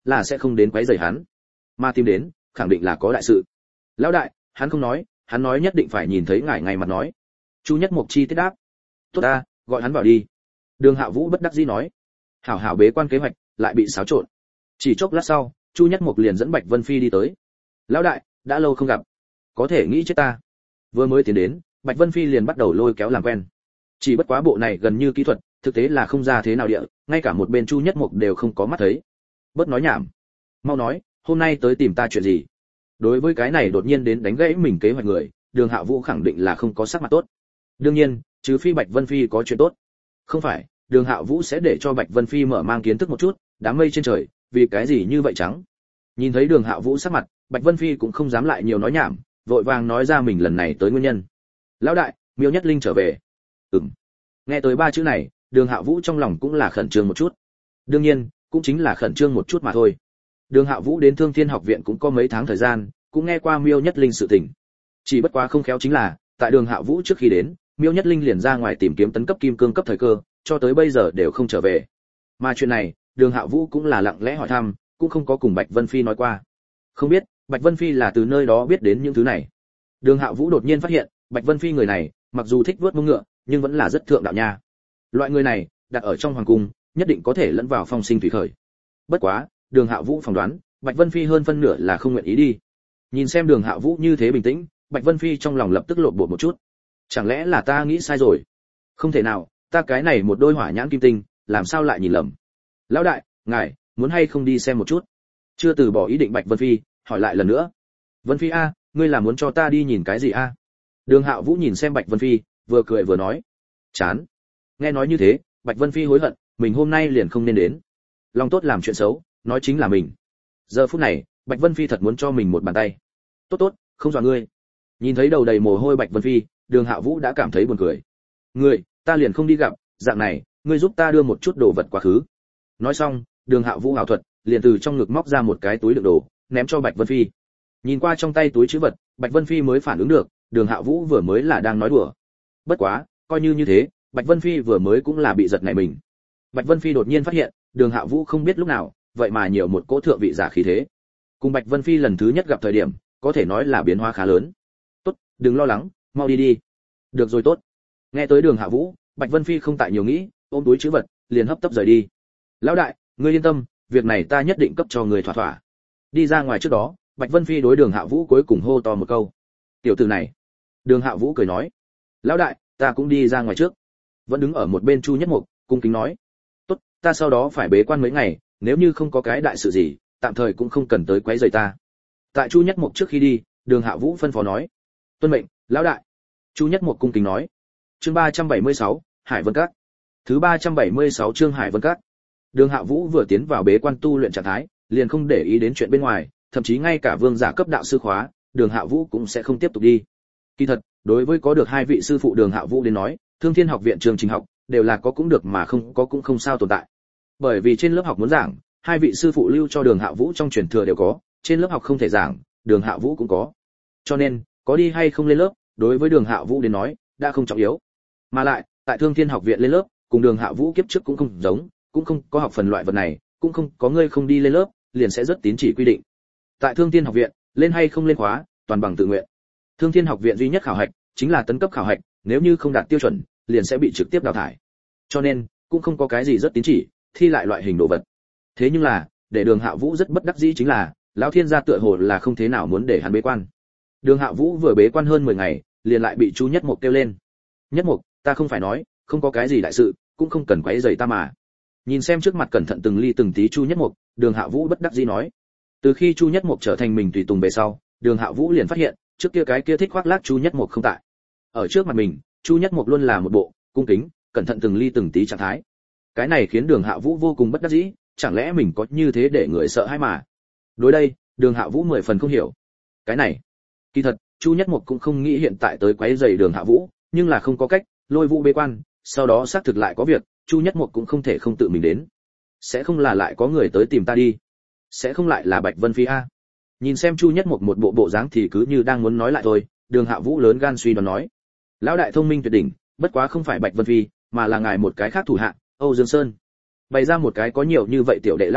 là sẽ không đến quấy rầy hắn, mà tìm đến khẳng định là có đại sự. Lão đại, hắn không nói, hắn nói nhất định phải nhìn thấy ngài ngày mặt nói. Chu Nhất Mộc chi tiết đáp. Tốt ta, gọi hắn vào đi. Đường Hạ Vũ bất đắc dĩ nói. Hảo hảo bế quan kế hoạch lại bị xáo trộn. Chỉ chốc lát sau, Chu Nhất Mộc liền dẫn Bạch Vân Phi đi tới. Lão đại, đã lâu không gặp, có thể nghĩ chết ta. Vừa mới tiến đến, Bạch Vân Phi liền bắt đầu lôi kéo làm quen. Chỉ bất quá bộ này gần như kỹ thuật, thực tế là không ra thế nào địa, ngay cả một bên Chu Nhất Mộc đều không có mắt thấy. Bớt nói nhảm, mau nói, hôm nay tới tìm ta chuyện gì? Đối với cái này đột nhiên đến đánh gãy mình kế hoạch người, Đường Hạ Vũ khẳng định là không có sắc mặt tốt. Đương nhiên, trừ phi Bạch Vân Phi có chuyện tốt. Không phải, Đường Hạ Vũ sẽ để cho Bạch Vân Phi mở mang kiến thức một chút, đám mây trên trời, vì cái gì như vậy trắng. Nhìn thấy Đường Hạ Vũ sắc mặt, Bạch Vân Phi cũng không dám lại nhiều nói nhảm, vội vàng nói ra mình lần này tới nguyên nhân. Lão đại, Miêu Nhất Linh trở về. Ừm. Nghe tới ba chữ này, Đường Hạ Vũ trong lòng cũng là khẩn trương một chút. Đương nhiên, cũng chính là khẩn trương một chút mà thôi. Đường Hạ Vũ đến Thương Thiên học viện cũng có mấy tháng thời gian, cũng nghe qua Miêu Nhất Linh sự tình. Chỉ bất quá không khéo chính là, tại Đường Hạ Vũ trước khi đến, Miêu Nhất Linh liền ra ngoài tìm kiếm tấn cấp kim cương cấp thời cơ, cho tới bây giờ đều không trở về. Mà chuyện này, Đường Hạ Vũ cũng là lặng lẽ hỏi thăm, cũng không có cùng Bạch Vân Phi nói qua. Không biết, Bạch Vân Phi là từ nơi đó biết đến những thứ này. Đường Hạ Vũ đột nhiên phát hiện, Bạch Vân Phi người này, mặc dù thích vuốt mông ngựa, nhưng vẫn là rất thượng đạo nha. Loại người này, đặt ở trong hoàng cung, nhất định có thể lẫn vào phong sinh thủy khởi. Bất quá, Đường Hạ Vũ phỏng đoán, Bạch Vân Phi hơn phân nửa là không nguyện ý đi. Nhìn xem Đường Hạ Vũ như thế bình tĩnh, Bạch Vân Phi trong lòng lập tức lộn bột một chút. Chẳng lẽ là ta nghĩ sai rồi? Không thể nào, ta cái này một đôi hỏa nhãn kim tinh, làm sao lại nhìn lầm? Lão đại, ngài muốn hay không đi xem một chút? Chưa từ bỏ ý định Bạch Vân Phi, hỏi lại lần nữa. Vân Phi a, ngươi là muốn cho ta đi nhìn cái gì a? Đường Hạ Vũ nhìn xem Bạch Vân Phi, vừa cười vừa nói. Chán. Nghe nói như thế, Bạch Vân Phi hối hận, mình hôm nay liền không nên đến. Lòng tốt làm chuyện xấu, nói chính là mình. Giờ phút này, Bạch Vân Phi thật muốn cho mình một bàn tay. Tốt tốt, không dọa ngươi. Nhìn thấy đầu đầy mồ hôi Bạch Vân Phi, Đường Hạ Vũ đã cảm thấy buồn cười. Ngươi, ta liền không đi gặp, dạng này, ngươi giúp ta đưa một chút đồ vật quá khứ. Nói xong, Đường Hạ Vũ ảo thuật, liền từ trong ngực móc ra một cái túi đựng đồ, ném cho Bạch Vân Phi. Nhìn qua trong tay túi trữ vật, Bạch Vân Phi mới phản ứng được, Đường Hạ Vũ vừa mới là đang nói đùa. Bất quá, coi như như thế, Bạch Vân Phi vừa mới cũng là bị giật nảy mình. Bạch Vân Phi đột nhiên phát hiện, Đường Hạ Vũ không biết lúc nào, vậy mà nhiều một cỗ thượng vị giả khí thế. Cùng Bạch Vân Phi lần thứ nhất gặp thời điểm, có thể nói là biến hóa khá lớn. "Tốt, đừng lo lắng, mau đi đi." "Được rồi tốt." Nghe tới Đường Hạ Vũ, Bạch Vân Phi không tại nhiều nghĩ, ôm túi trữ vật, liền hấp tấp rời đi. "Lão đại, ngươi yên tâm, việc này ta nhất định cấp cho người thỏa thỏa." Đi ra ngoài trước đó, Bạch Vân Phi đối Đường Hạ Vũ cuối cùng hô to một câu. "Tiểu tử này." Đường Hạ Vũ cười nói. "Lão đại, ta cũng đi ra ngoài trước." Vẫn đứng ở một bên Chu Nhất Mộc, cung kính nói. "Tốt, ta sau đó phải bế quan mấy ngày, nếu như không có cái đại sự gì, tạm thời cũng không cần tới quấy rầy ta." Tại Chu Nhất Mộc trước khi đi, Đường Hạ Vũ phân phó nói. "Tuân mệnh, lão đại." Chu Nhất Mộc cung kính nói. Chương ba trăm bảy mươi sáu, Hải Vân Các. Thứ ba trăm bảy mươi sáu chương Hải Vân Các. Đường Hạ Vũ vừa tiến vào bế quan tu luyện trạng thái, liền không để ý đến chuyện bên ngoài, thậm chí ngay cả vương giả cấp đạo sư khóa, Đường Hạ Vũ cũng sẽ không tiếp tục đi. Kỳ thật, đối với có được hai vị sư phụ Đường Hạ Vũ đến nói, Thương Thiên học viện trường trình học đều là có cũng được mà không có cũng không sao tồn tại. Bởi vì trên lớp học muốn giảng, hai vị sư phụ lưu cho Đường Hạ Vũ trong truyền thừa đều có, trên lớp học không thể giảng, Đường Hạ Vũ cũng có. Cho nên, có đi hay không lên lớp, đối với Đường Hạ Vũ đến nói, đã không trọng yếu. Mà lại, tại Thương Thiên học viện lên lớp, cùng Đường Hạ Vũ kiếp trước cũng không giống, cũng không có học phần loại vật này, cũng không có ngươi không đi lên lớp, liền sẽ rất tín chỉ quy định. Tại Thương Thiên học viện, lên hay không lên khóa, toàn bằng tự nguyện. Thương Thiên học viện duy nhất khảo hạch chính là tấn cấp khảo hạch, nếu như không đạt tiêu chuẩn, liền sẽ bị trực tiếp đào thải. Cho nên, cũng không có cái gì rất tín chỉ, thi lại loại hình đồ vật. Thế nhưng là, để Đường Hạ Vũ rất bất đắc dĩ chính là, lão thiên gia tựa hồ là không thế nào muốn để hắn bế quan. Đường Hạ Vũ vừa bế quan hơn mười ngày, liền lại bị Chu Nhất Mộc kêu lên. "Nhất Mộc, ta không phải nói, không có cái gì đại sự, cũng không cần quấy rầy ta mà." Nhìn xem trước mặt cẩn thận từng ly từng tí Chu Nhất Mộc, Đường Hạ Vũ bất đắc dĩ nói. Từ khi Chu Nhất Mộc trở thành mình tùy tùng về sau, Đường Hạ Vũ liền phát hiện, trước kia cái kia thích khoác lác Chu Nhất Mộc không tại. Ở trước mặt mình, Chu Nhất Mộc luôn là một bộ cung kính, cẩn thận từng ly từng tí trạng thái. Cái này khiến Đường Hạ Vũ vô cùng bất đắc dĩ, chẳng lẽ mình có như thế để người sợ hay mà. Đối đây, Đường Hạ Vũ mười phần không hiểu. Cái này, kỳ thật, Chu Nhất Mộc cũng không nghĩ hiện tại tới quấy rầy Đường Hạ Vũ, nhưng là không có cách, Lôi Vũ bế quan, sau đó xác thực lại có việc, Chu Nhất Mộc cũng không thể không tự mình đến. Sẽ không là lại có người tới tìm ta đi? Sẽ không lại là Bạch Vân Phi a? Nhìn xem Chu Nhất Mộc một bộ bộ dáng thì cứ như đang muốn nói lại thôi, Đường Hạ Vũ lớn gan suy đoán nói. Lão đại thông minh tuyệt đỉnh, bất quá không phải Bạch Vân Phi, mà là ngài một cái khác thủ hạ, Âu Dương Sơn. Bày ra một cái có nhiều như vậy tiểu đệ lão đại,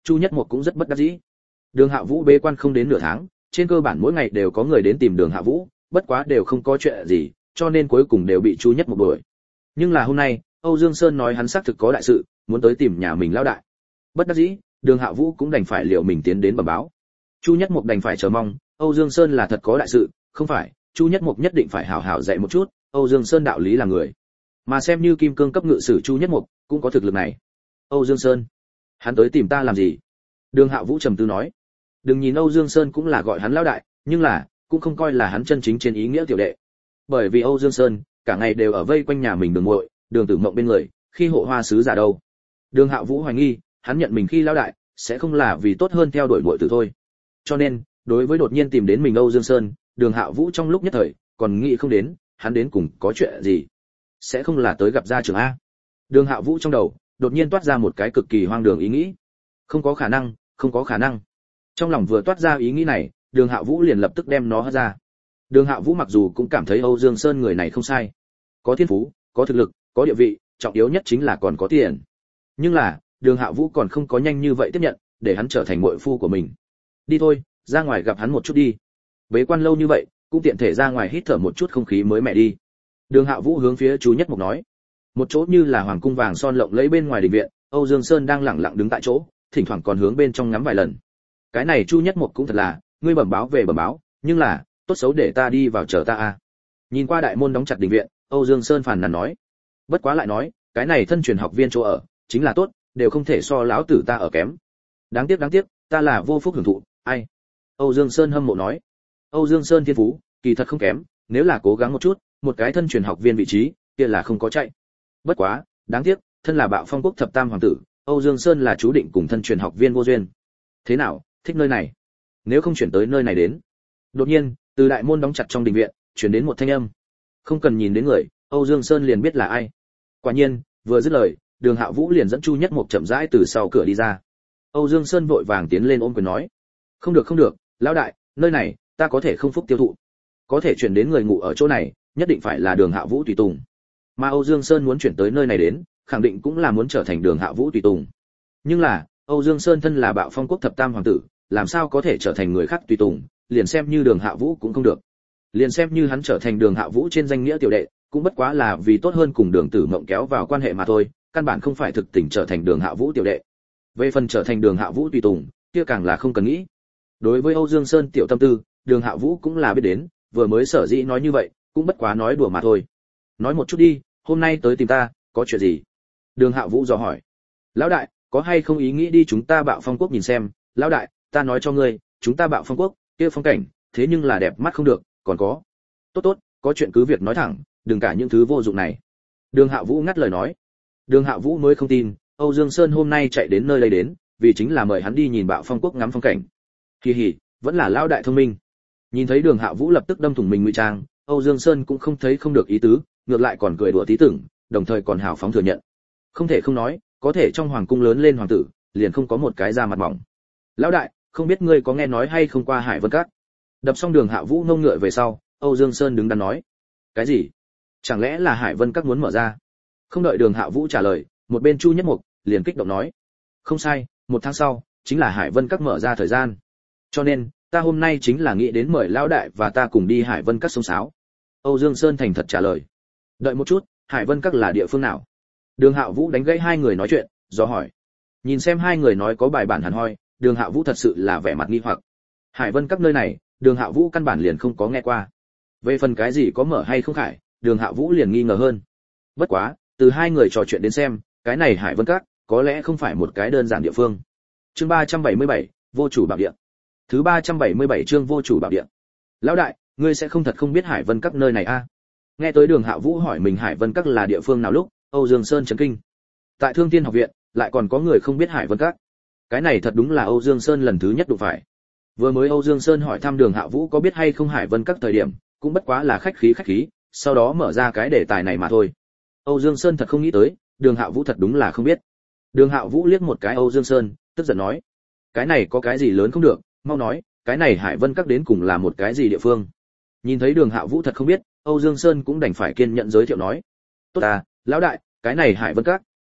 Chu Nhất Mộc cũng rất bất đắc dĩ. Đường Hạ Vũ bế quan không đến nửa tháng, trên cơ bản mỗi ngày đều có người đến tìm Đường Hạ Vũ, bất quá đều không có chuyện gì, cho nên cuối cùng đều bị Chu Nhất Mộc đuổi. Nhưng là hôm nay, Âu Dương Sơn nói hắn xác thực có đại sự, muốn tới tìm nhà mình lão đại. Bất đắc dĩ, Đường Hạ Vũ cũng đành phải liệu mình tiến đến bẩm báo. Chu Nhất Mộc đành phải chờ mong, Âu Dương Sơn là thật có đại sự, không phải, Chu Nhất Mộc nhất định phải hảo hảo dạy một chút, Âu Dương Sơn đạo lý là người. Mà xem như kim cương cấp ngự sử Chu Nhất Mộc, cũng có thực lực này. Âu Dương Sơn, hắn tới tìm ta làm gì? Đường Hạ Vũ trầm tư nói. Đừng nhìn Âu Dương Sơn cũng là gọi hắn lão đại, nhưng là cũng không coi là hắn chân chính trên ý nghĩa tiểu đệ. Bởi vì Âu Dương Sơn cả ngày đều ở vây quanh nhà mình Đường muội, Đường Tử Mộng bên người, khi hộ hoa sứ giả đâu. Đường Hạ Vũ hoài nghi, hắn nhận mình khi lão đại, sẽ không là vì tốt hơn theo đuổi muội tử thôi. Cho nên, đối với đột nhiên tìm đến mình Âu Dương Sơn, Đường Hạ Vũ trong lúc nhất thời còn nghĩ không đến, hắn đến cùng có chuyện gì. Sẽ không là tới gặp gia trưởng a. Đường Hạ Vũ trong đầu đột nhiên toát ra một cái cực kỳ hoang đường ý nghĩ. Không có khả năng, không có khả năng. Trong lòng vừa toát ra ý nghĩ này, Đường Hạ Vũ liền lập tức đem nó hất ra. Đường Hạ Vũ mặc dù cũng cảm thấy Âu Dương Sơn người này không sai, có thiên phú, có thực lực, có địa vị, trọng yếu nhất chính là còn có tiền. Nhưng là, Đường Hạ Vũ còn không có nhanh như vậy tiếp nhận, để hắn trở thành muội phu của mình. Đi thôi, ra ngoài gặp hắn một chút đi. Bế quan lâu như vậy, cũng tiện thể ra ngoài hít thở một chút không khí mới mẻ đi. Đường Hạ Vũ hướng phía Chu Nhất Mộc nói. Một chỗ như là hoàng cung vàng son lộng lẫy bên ngoài đình viện, Âu Dương Sơn đang lẳng lặng đứng tại chỗ, thỉnh thoảng còn hướng bên trong ngắm vài lần. Cái này Chu Nhất Mộc cũng thật là, ngươi bẩm báo về bẩm báo, nhưng là, tốt xấu để ta đi vào chờ ta a. Nhìn qua đại môn đóng chặt đình viện, Âu Dương Sơn phàn nàn nói. Bất quá lại nói, cái này thân truyền học viên chỗ ở, chính là tốt, đều không thể so lão tử ta ở kém. Đáng tiếc đáng tiếc, ta là vô phúc hưởng thụ, ai? Âu Dương Sơn hâm mộ nói. Âu Dương Sơn thiên phú, kỳ thật không kém, nếu là cố gắng một chút, một cái thân truyền học viên vị trí, kia là không có chạy. Bất quá, đáng tiếc, thân là Bạo Phong quốc thập tam hoàng tử, Âu Dương Sơn là chú định cùng thân truyền học viên vô duyên. Thế nào, thích nơi này? Nếu không chuyển tới nơi này đến. Đột nhiên, từ đại môn đóng chặt trong đình viện, truyền đến một thanh âm. Không cần nhìn đến người, Âu Dương Sơn liền biết là ai. Quả nhiên, vừa dứt lời, Đường Hạ Vũ liền dẫn Chu Nhất Mộc chậm rãi từ sau cửa đi ra. Âu Dương Sơn vội vàng tiến lên ôm quyền nói: "Không được không được, lão đại, nơi này, ta có thể không phúc tiêu thụ. Có thể chuyển đến người ngủ ở chỗ này, nhất định phải là Đường Hạ Vũ tùy tùng." Mà Âu Dương Sơn muốn chuyển tới nơi này đến, khẳng định cũng là muốn trở thành Đường Hạ Vũ tùy tùng. Nhưng là, Âu Dương Sơn thân là Bạo Phong quốc thập tam hoàng tử, làm sao có thể trở thành người khác tùy tùng, liền xem như Đường Hạ Vũ cũng không được. Liền xem như hắn trở thành Đường Hạ Vũ trên danh nghĩa tiểu đệ, cũng bất quá là vì tốt hơn cùng Đường Tử Mộng kéo vào quan hệ mà thôi, căn bản không phải thực tình trở thành Đường Hạ Vũ tiểu đệ. Về phần trở thành Đường Hạ Vũ tùy tùng, kia càng là không cần nghĩ. Đối với Âu Dương Sơn tiểu tâm tư, Đường Hạ Vũ cũng là biết đến, vừa mới sở dĩ nói như vậy, cũng bất quá nói đùa mà thôi. Nói một chút đi, hôm nay tới tìm ta, có chuyện gì? Đường Hạ Vũ dò hỏi. Lão đại, có hay không ý nghĩ đi chúng ta Bạo Phong quốc nhìn xem? Lão đại, ta nói cho ngươi, chúng ta Bạo Phong quốc, kia phong cảnh, thế nhưng là đẹp mắt không được, còn có. Tốt tốt, có chuyện cứ việc nói thẳng, đừng cả những thứ vô dụng này. Đường Hạ Vũ ngắt lời nói. Đường Hạ Vũ mới không tin, Âu Dương Sơn hôm nay chạy đến nơi đây đến, vì chính là mời hắn đi nhìn Bạo Phong quốc ngắm phong cảnh. Kỳ hỉ, vẫn là lão đại thông minh. Nhìn thấy Đường Hạ Vũ lập tức đâm thủng mình ngụy trang, Âu Dương Sơn cũng không thấy không được ý tứ, ngược lại còn cười đùa tí tưởng, đồng thời còn hào phóng thừa nhận. Không thể không nói, có thể trong hoàng cung lớn lên hoàng tử, liền không có một cái da mặt mỏng. Lão đại, không biết ngươi có nghe nói hay không qua Hải Vân Các? Đập xong Đường Hạ Vũ ngông ngựa về sau, Âu Dương Sơn đứng đắn nói. Cái gì? Chẳng lẽ là Hải Vân Các muốn mở ra? Không đợi Đường Hạ Vũ trả lời, một bên Chu Nhất Mộc liền kích động nói. Không sai, một tháng sau, chính là Hải Vân Các mở ra thời gian. Cho nên, ta hôm nay chính là nghĩ đến mời lão đại và ta cùng đi Hải Vân Các sông sáo. Âu Dương Sơn thành thật trả lời. Đợi một chút, Hải Vân Các là địa phương nào? Đường Hạ Vũ đánh gãy hai người nói chuyện, do hỏi. Nhìn xem hai người nói có bài bản hẳn hoi, Đường Hạ Vũ thật sự là vẻ mặt nghi hoặc. Hải Vân Các nơi này, Đường Hạ Vũ căn bản liền không có nghe qua. Về phần cái gì có mở hay không khải, Đường Hạ Vũ liền nghi ngờ hơn. Bất quá, từ hai người trò chuyện đến xem, cái này Hải Vân Các có lẽ không phải một cái đơn giản địa phương. Chương ba trăm bảy mươi bảy, vô chủ bảo địa. Thứ ba trăm bảy mươi bảy chương vô chủ bảo địa. Lão đại, ngươi sẽ không thật không biết Hải Vân Các nơi này a? À? Nghe tới Đường Hạ Vũ hỏi mình Hải Vân Các là địa phương nào lúc, Âu Dương Sơn chấn kinh. Tại Thương Thiên học viện, lại còn có người không biết Hải Vân Các. Cái này thật đúng là Âu Dương Sơn lần thứ nhất đụng phải. Vừa mới Âu Dương Sơn hỏi thăm Đường Hạ Vũ có biết hay không Hải Vân Các thời điểm, cũng bất quá là khách khí khách khí, sau đó mở ra cái đề tài này mà thôi. Âu Dương Sơn thật không nghĩ tới, Đường Hạ Vũ thật đúng là không biết. Đường Hạ Vũ liếc một cái Âu Dương Sơn, tức giận nói: "Cái này có cái gì lớn không được, mau nói, cái này Hải Vân Các đến cùng là một cái gì địa phương?" Nhìn thấy Đường Hạ Vũ thật không biết, Âu Dương Sơn cũng đành phải kiên nhẫn giới thiệu nói: "Tốt à, lão đại, cái này Hải Vân Các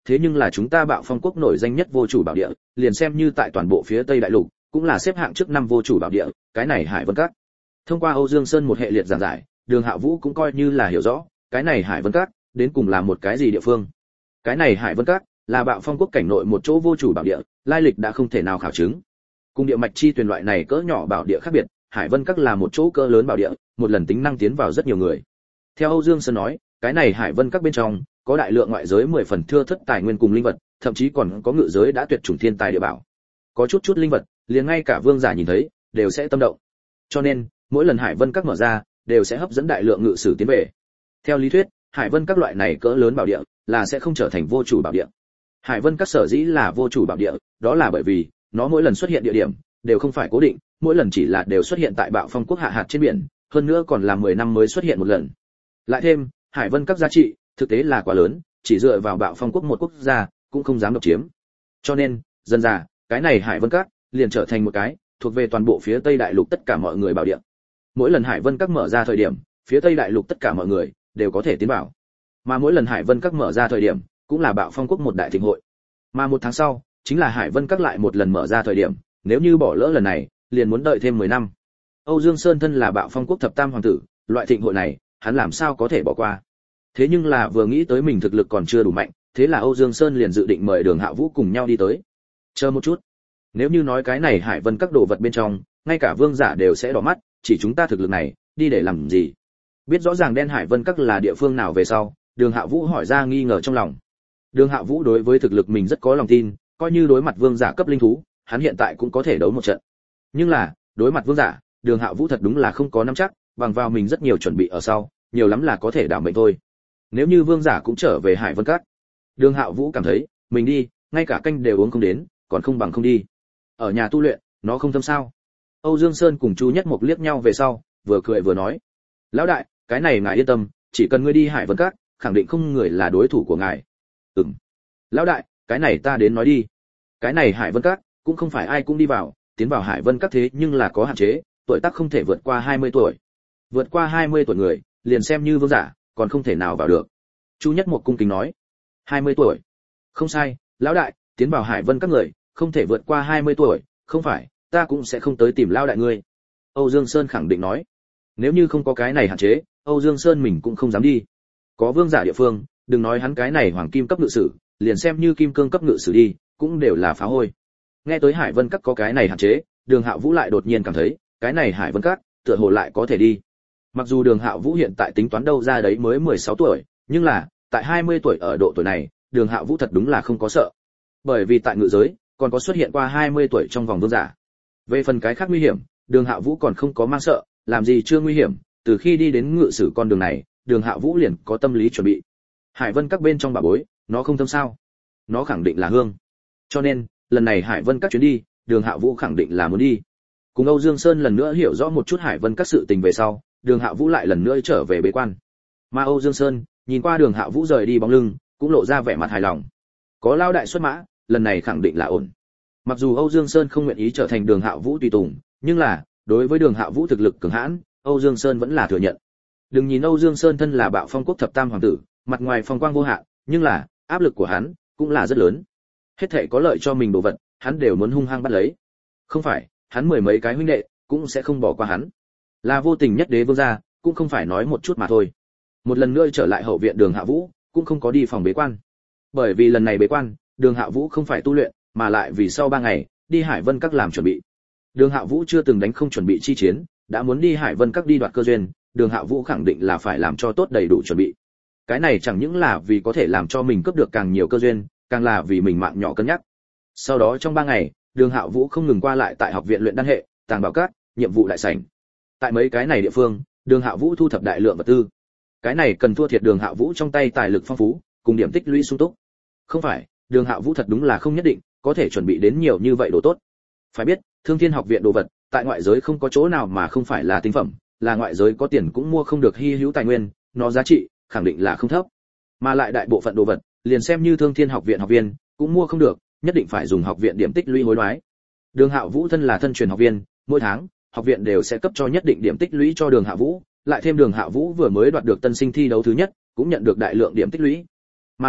thế nhưng là chúng ta Bạo Phong quốc nổi danh nhất vô chủ bảo địa, liền xem như tại toàn bộ phía Tây đại lục, cũng là xếp hạng trước năm vô chủ bảo địa, cái này Hải Vân Các. Thông qua Âu Dương Sơn một hệ liệt giảng giải, Đường Hạ Vũ cũng coi như là hiểu rõ, cái này Hải Vân Các đến cùng là một cái gì địa phương. Cái này Hải Vân Các là Bạo Phong quốc cảnh nội một chỗ vô chủ bảo địa, lai lịch đã không thể nào khảo chứng. Cùng địa mạch chi tuyển loại này cỡ nhỏ bảo địa khác biệt, Hải Vân Các là một chỗ cỡ lớn bảo địa, một lần tính năng tiến vào rất nhiều người. Theo Âu Dương Sơn nói, cái này Hải Vân Các bên trong có đại lượng ngoại giới mười phần thưa thớt tài nguyên cùng linh vật, thậm chí còn có ngự giới đã tuyệt chủng thiên tài địa bảo. Có chút chút linh vật, liền ngay cả vương giả nhìn thấy đều sẽ tâm động. Cho nên, mỗi lần Hải Vân Các mở ra, đều sẽ hấp dẫn đại lượng ngự sử tiến về. Theo lý thuyết, Hải Vân Các loại này cỡ lớn bảo địa là sẽ không trở thành vô chủ bảo địa. Hải Vân Các sở dĩ là vô chủ bảo địa, đó là bởi vì nó mỗi lần xuất hiện địa điểm đều không phải cố định, mỗi lần chỉ là đều xuất hiện tại Bạo Phong quốc hạ hạt trên biển, hơn nữa còn là mười năm mới xuất hiện một lần. Lại thêm, Hải Vân Các giá trị thực tế là quá lớn, chỉ dựa vào Bạo Phong quốc một quốc gia cũng không dám độc chiếm. Cho nên, dần dà, cái này Hải Vân Các liền trở thành một cái thuộc về toàn bộ phía Tây đại lục tất cả mọi người bảo địa. Mỗi lần Hải Vân Các mở ra thời điểm, phía Tây đại lục tất cả mọi người đều có thể tiến vào. Mà mỗi lần Hải Vân Các mở ra thời điểm, cũng là Bạo Phong quốc một đại thịnh hội. Mà một tháng sau, chính là Hải Vân Các lại một lần mở ra thời điểm, nếu như bỏ lỡ lần này, liền muốn đợi thêm mười năm. Âu Dương Sơn thân là Bạo Phong quốc thập tam hoàng tử, loại thịnh hội này, hắn làm sao có thể bỏ qua. Thế nhưng là vừa nghĩ tới mình thực lực còn chưa đủ mạnh, thế là Âu Dương Sơn liền dự định mời Đường Hạ Vũ cùng nhau đi tới. Chờ một chút, nếu như nói cái này Hải Vân Các đồ vật bên trong, ngay cả vương giả đều sẽ đỏ mắt, chỉ chúng ta thực lực này, đi để làm gì? Biết rõ ràng đen Hải Vân Các là địa phương nào về sau, Đường Hạ Vũ hỏi ra nghi ngờ trong lòng. Đường Hạ Vũ đối với thực lực mình rất có lòng tin, coi như đối mặt vương giả cấp linh thú, hắn hiện tại cũng có thể đấu một trận. Nhưng là, đối mặt vương giả, Đường Hạ Vũ thật đúng là không có nắm chắc, bằng vào mình rất nhiều chuẩn bị ở sau, nhiều lắm là có thể đảm mệnh thôi. Nếu như vương giả cũng trở về Hải Vân Các, Đường Hạ Vũ cảm thấy, mình đi, ngay cả canh đều uống không đến, còn không bằng không đi. Ở nhà tu luyện, nó không thâm sao? Âu Dương Sơn cùng Chu Nhất Mộc liếc nhau về sau, vừa cười vừa nói: "Lão đại, cái này ngài yên tâm, chỉ cần ngươi đi Hải Vân Các, khẳng định không người là đối thủ của ngài." "Ừm." "Lão đại, cái này ta đến nói đi. Cái này Hải Vân Các cũng không phải ai cũng đi vào, tiến vào Hải Vân Các thế nhưng là có hạn chế, tuổi tác không thể vượt qua hai mươi tuổi. Vượt qua hai mươi tuổi người, liền xem như vương giả, còn không thể nào vào được." Chu Nhất Mộc cung kính nói: hai mươi tuổi. "Không sai, lão đại, tiến vào Hải Vân Các người, không thể vượt qua hai mươi tuổi, không phải, ta cũng sẽ không tới tìm lão đại ngươi." Âu Dương Sơn khẳng định nói. Nếu như không có cái này hạn chế, Âu Dương Sơn mình cũng không dám đi. Có vương giả địa phương, đừng nói hắn cái này hoàng kim cấp ngự sử, liền xem như kim cương cấp ngự sử đi, cũng đều là phá hôi. Nghe tới Hải Vân Các có cái này hạn chế, Đường Hạ Vũ lại đột nhiên cảm thấy, cái này Hải Vân Các, tựa hồ lại có thể đi. Mặc dù Đường Hạ Vũ hiện tại tính toán đâu ra đấy mới mười sáu tuổi, nhưng là, tại hai mươi tuổi ở độ tuổi này, Đường Hạ Vũ thật đúng là không có sợ. Bởi vì tại ngự giới, còn có xuất hiện qua hai mươi tuổi trong vòng vương giả. Về phần cái khác nguy hiểm, Đường Hạ Vũ còn không có mang sợ, làm gì chưa nguy hiểm, từ khi đi đến ngự sử con đường này, Đường Hạ Vũ liền có tâm lý chuẩn bị. Hải Vân Các bên trong bà bối, nó không thâm sao? Nó khẳng định là hương. Cho nên, lần này Hải Vân Các chuyến đi, Đường Hạ Vũ khẳng định là muốn đi. Cùng Âu Dương Sơn lần nữa hiểu rõ một chút Hải Vân Các sự tình về sau, Đường Hạ Vũ lại lần nữa trở về bế quan. Mà Âu Dương Sơn, nhìn qua Đường Hạ Vũ rời đi bóng lưng, cũng lộ ra vẻ mặt hài lòng. Có lao đại xuất mã, lần này khẳng định là ổn. Mặc dù Âu Dương Sơn không nguyện ý trở thành Đường Hạ Vũ tùy tùng, nhưng là, đối với Đường Hạ Vũ thực lực cường hãn, Âu Dương Sơn vẫn là thừa nhận. Đừng nhìn Âu Dương Sơn thân là Bạo Phong quốc thập tam hoàng tử, mặt ngoài phong quang vô hạn, nhưng là, áp lực của hắn cũng là rất lớn. Hết thảy có lợi cho mình đồ vật, hắn đều muốn hung hăng bắt lấy. Không phải, hắn mười mấy cái huynh đệ cũng sẽ không bỏ qua hắn. Là vô tình nhất đế vương gia, cũng không phải nói một chút mà thôi. Một lần nữa trở lại hậu viện Đường Hạ Vũ, cũng không có đi phòng bế quan. Bởi vì lần này bế quan, Đường Hạ Vũ không phải tu luyện, mà lại vì sau ba ngày, đi Hải Vân Các làm chuẩn bị. Đường Hạ Vũ chưa từng đánh không chuẩn bị chi chiến, đã muốn đi Hải Vân Các đi đoạt cơ duyên, Đường Hạ Vũ khẳng định là phải làm cho tốt đầy đủ chuẩn bị. Cái này chẳng những là vì có thể làm cho mình cướp được càng nhiều cơ duyên, càng là vì mình mạng nhỏ cân nhắc. Sau đó trong ba ngày, Đường Hạ Vũ không ngừng qua lại tại học viện luyện đan hệ, tàng bảo các, nhiệm vụ đại sảnh. Tại mấy cái này địa phương, Đường Hạ Vũ thu thập đại lượng vật tư. Cái này cần thua thiệt Đường Hạ Vũ trong tay tài lực phong phú, cùng điểm tích lũy sung túc. Không phải, Đường Hạ Vũ thật đúng là không nhất định có thể chuẩn bị đến nhiều như vậy đồ tốt. Phải biết, Thương Thiên học viện đồ vật, tại ngoại giới không có chỗ nào mà không phải là tinh phẩm, là ngoại giới có tiền cũng mua không được hi hữu tài nguyên, nó giá trị khẳng định là không thấp. Mà lại đại bộ phận đồ vật, liền xem như Thương Thiên học viện học viên, cũng mua không được, nhất định phải dùng học viện điểm tích lũy hối đoái. Đường Hạ Vũ thân là thân truyền học viên, mỗi tháng, học viện đều sẽ cấp cho nhất định điểm tích lũy cho Đường Hạ Vũ, lại thêm Đường Hạ Vũ vừa mới đoạt được tân sinh thi đấu thứ nhất, cũng nhận được đại lượng điểm tích lũy. Mà lại,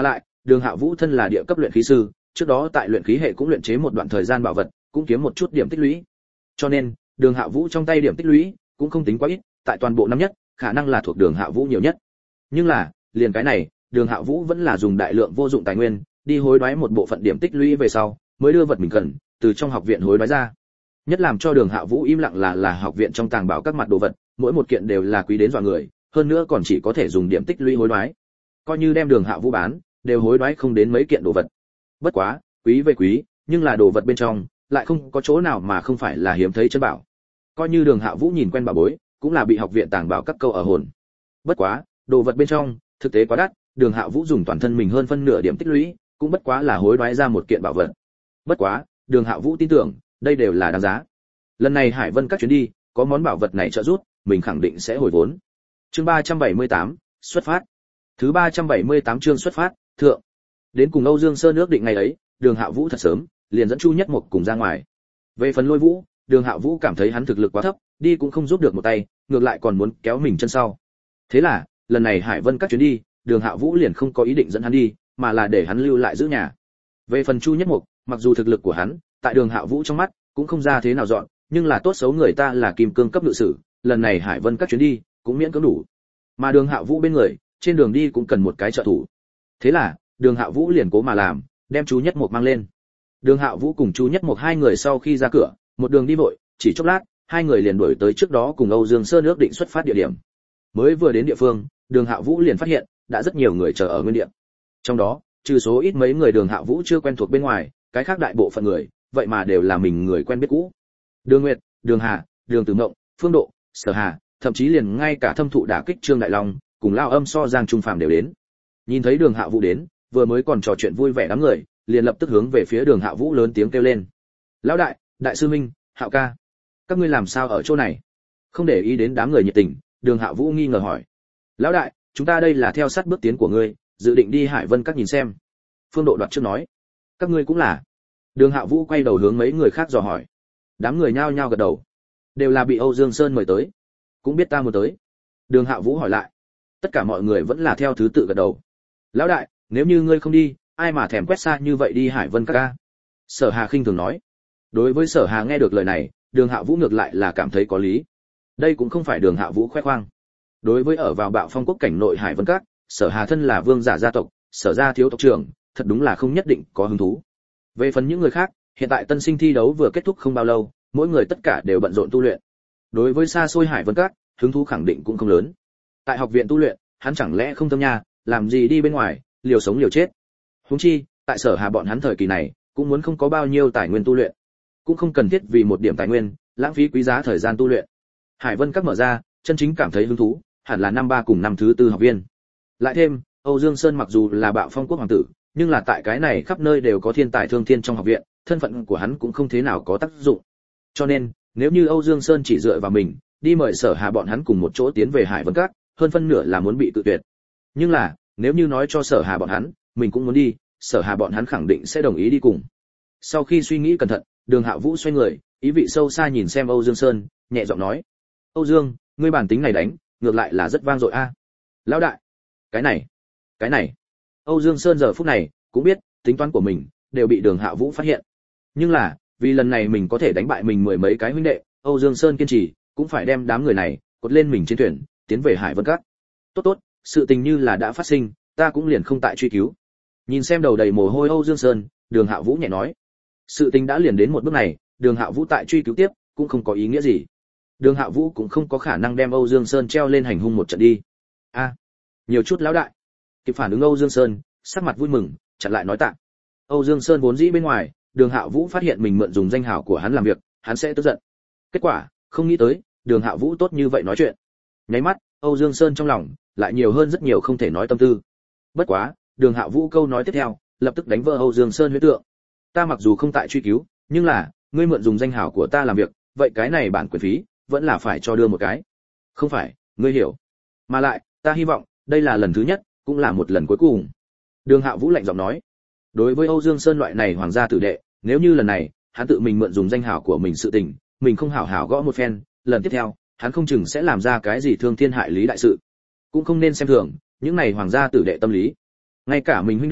Đường Hạ Vũ thân là địa cấp luyện khí sư, trước đó tại luyện khí hệ cũng luyện chế một đoạn thời gian bảo vật, cũng kiếm một chút điểm tích lũy. Cho nên, Đường Hạ Vũ trong tay điểm tích lũy cũng không tính quá ít, tại toàn bộ năm nhất, khả năng là thuộc Đường Hạ Vũ nhiều nhất. Nhưng là, liền cái này, Đường Hạ Vũ vẫn là dùng đại lượng vô dụng tài nguyên, đi hối đoái một bộ phận điểm tích lũy về sau, mới đưa vật mình cần từ trong học viện hối đoái ra. Nhất làm cho Đường Hạ Vũ im lặng là là học viện trong tàng bảo các mặt đồ vật, mỗi một kiện đều là quý đến dọa người, hơn nữa còn chỉ có thể dùng điểm tích lũy hối đoái. Coi như đem Đường Hạ Vũ bán, đều hối đoái không đến mấy kiện đồ vật. Bất quá, quý về quý, nhưng là đồ vật bên trong lại không có chỗ nào mà không phải là hiếm thấy chân bảo. Coi như Đường Hạ Vũ nhìn quen bảo bối, cũng là bị học viện tàng bảo các câu ở hồn. Bất quá, đồ vật bên trong thực tế quá đắt, Đường Hạ Vũ dùng toàn thân mình hơn phân nửa điểm tích lũy, cũng bất quá là hối đoái ra một kiện bảo vật. Bất quá, Đường Hạ Vũ tin tưởng, đây đều là đáng giá. Lần này Hải Vân các chuyến đi, có món bảo vật này trợ giúp, mình khẳng định sẽ hồi vốn. Chương ba trăm bảy mươi tám, xuất phát. Thứ ba trăm bảy mươi tám chương xuất phát, thượng. Đến cùng Âu Dương Sơn ước định ngày ấy, Đường Hạ Vũ thật sớm, liền dẫn Chu Nhất Mộc cùng ra ngoài. Về phần Lôi Vũ, Đường Hạ Vũ cảm thấy hắn thực lực quá thấp, đi cũng không giúp được một tay, ngược lại còn muốn kéo mình chân sau. Thế là, lần này Hải Vân các chuyến đi, Đường Hạ Vũ liền không có ý định dẫn hắn đi, mà là để hắn lưu lại giữ nhà. Về phần Chu Nhất Mộc, mặc dù thực lực của hắn tại Đường Hạ Vũ trong mắt cũng không ra thế nào dọn, nhưng là tốt xấu người ta là kim cương cấp ngự sử, lần này Hải Vân các chuyến đi cũng miễn cưỡng đủ. Mà Đường Hạ Vũ bên người, trên đường đi cũng cần một cái trợ thủ. Thế là, Đường Hạ Vũ liền cố mà làm, đem Chu Nhất Mộc mang lên. Đường Hạ Vũ cùng Chu Nhất Mộc hai người sau khi ra cửa, một đường đi vội, chỉ chốc lát, hai người liền đuổi tới trước đó cùng Âu Dương Sơn ước định xuất phát địa điểm. Mới vừa đến địa phương, Đường Hạ Vũ liền phát hiện, đã rất nhiều người chờ ở nguyên địa. Trong đó, trừ số ít mấy người Đường Hạ Vũ chưa quen thuộc bên ngoài, cái khác đại bộ phận người, vậy mà đều là mình người quen biết cũ. Đường Nguyệt, Đường Hà, Đường Tử Mộng, Phương Độ, Sở Hà, thậm chí liền ngay cả thâm thụ đả kích Trương Đại Long, cùng Lao Âm So Giang Trung Phàm đều đến. Nhìn thấy Đường Hạ Vũ đến, vừa mới còn trò chuyện vui vẻ đám người, liền lập tức hướng về phía Đường Hạ Vũ lớn tiếng kêu lên: "Lão đại, đại sư minh, Hạo ca, các ngươi làm sao ở chỗ này?" Không để ý đến đám người nhiệt tình, Đường Hạ Vũ nghi ngờ hỏi: "Lão đại, chúng ta đây là theo sát bước tiến của ngươi, dự định đi Hải Vân các nhìn xem." Phương Độ đoạt trước nói: "Các ngươi cũng là?" Đường Hạ Vũ quay đầu hướng mấy người khác dò hỏi. Đám người nhao nhao gật đầu, đều là bị Âu Dương Sơn mời tới, cũng biết ta muốn tới. Đường Hạ Vũ hỏi lại. Tất cả mọi người vẫn là theo thứ tự gật đầu. "Lão đại, nếu như ngươi không đi, ai mà thèm quét xa như vậy đi Hải Vân các ca?" Sở Hà khinh thường nói. Đối với Sở Hà nghe được lời này, Đường Hạ Vũ ngược lại là cảm thấy có lý. Đây cũng không phải Đường Hạ Vũ khoe khoang. Đối với ở vào Bạo Phong quốc cảnh nội Hải Vân các, Sở Hà thân là vương giả gia tộc, Sở gia thiếu tộc trưởng, thật đúng là không nhất định có hứng thú. Về phần những người khác, hiện tại tân sinh thi đấu vừa kết thúc không bao lâu, mỗi người tất cả đều bận rộn tu luyện. Đối với xa xôi Hải Vân các, hứng thú khẳng định cũng không lớn. Tại học viện tu luyện, hắn chẳng lẽ không tâm nha, làm gì đi bên ngoài, liều sống liều chết. Huống chi, tại Sở Hà bọn hắn thời kỳ này, cũng muốn không có bao nhiêu tài nguyên tu luyện, cũng không cần thiết vì một điểm tài nguyên, lãng phí quý giá thời gian tu luyện. Hải Vân các mở ra, chân chính cảm thấy hứng thú, hẳn là năm ba cùng năm thứ tư học viên. Lại thêm, Âu Dương Sơn mặc dù là Bạo Phong quốc hoàng tử, nhưng là tại cái này khắp nơi đều có thiên tài thương thiên trong học viện, thân phận của hắn cũng không thế nào có tác dụng. Cho nên, nếu như Âu Dương Sơn chỉ dựa vào mình, đi mời Sở Hà bọn hắn cùng một chỗ tiến về Hải Vân các, hơn phân nửa là muốn bị tự tuyệt. Nhưng là, nếu như nói cho Sở Hà bọn hắn, mình cũng muốn đi, Sở Hà bọn hắn khẳng định sẽ đồng ý đi cùng. Sau khi suy nghĩ cẩn thận, Đường Hạ Vũ xoay người, ý vị sâu xa nhìn xem Âu Dương Sơn, nhẹ giọng nói: "Âu Dương, ngươi bản tính này đánh, ngược lại là rất vang dội a." "Lão đại, cái này, cái này." Âu Dương Sơn giờ phút này cũng biết, tính toán của mình đều bị Đường Hạ Vũ phát hiện. Nhưng là, vì lần này mình có thể đánh bại mình mười mấy cái huynh đệ, Âu Dương Sơn kiên trì, cũng phải đem đám người này cột lên mình trên thuyền, tiến về Hải Vân các. "Tốt tốt, sự tình như là đã phát sinh, ta cũng liền không tại truy cứu." Nhìn xem đầu đầy mồ hôi Âu Dương Sơn, Đường Hạ Vũ nhẹ nói: "Sự tình đã liền đến một bước này, Đường Hạ Vũ tại truy cứu tiếp, cũng không có ý nghĩa gì. Đường Hạ Vũ cũng không có khả năng đem Âu Dương Sơn treo lên hành hung một trận đi." "A, nhiều chút lão đại." Kịp phản ứng Âu Dương Sơn, sắc mặt vui mừng, chặn lại nói tạ. Âu Dương Sơn vốn dĩ bên ngoài, Đường Hạ Vũ phát hiện mình mượn dùng danh hào của hắn làm việc, hắn sẽ tức giận. Kết quả, không nghĩ tới, Đường Hạ Vũ tốt như vậy nói chuyện. Nháy mắt, Âu Dương Sơn trong lòng lại nhiều hơn rất nhiều không thể nói tâm tư. Bất quá, Đường Hạ Vũ câu nói tiếp theo, lập tức đánh vỡ Âu Dương Sơn huyễn tượng. "Ta mặc dù không tại truy cứu, nhưng là, ngươi mượn dùng danh hào của ta làm việc, vậy cái này bản quyền phí, vẫn là phải cho đưa một cái. Không phải, ngươi hiểu. Mà lại, ta hy vọng, đây là lần thứ nhất, cũng là một lần cuối cùng." Đường Hạ Vũ lạnh giọng nói. Đối với Âu Dương Sơn loại này hoàng gia tử đệ, nếu như lần này, hắn tự mình mượn dùng danh hào của mình sự tình, mình không hảo hảo gõ một phen, lần tiếp theo, hắn không chừng sẽ làm ra cái gì thương thiên hại lý đại sự. Cũng không nên xem thường những này hoàng gia tử đệ tâm lý. Ngay cả mình huynh đệ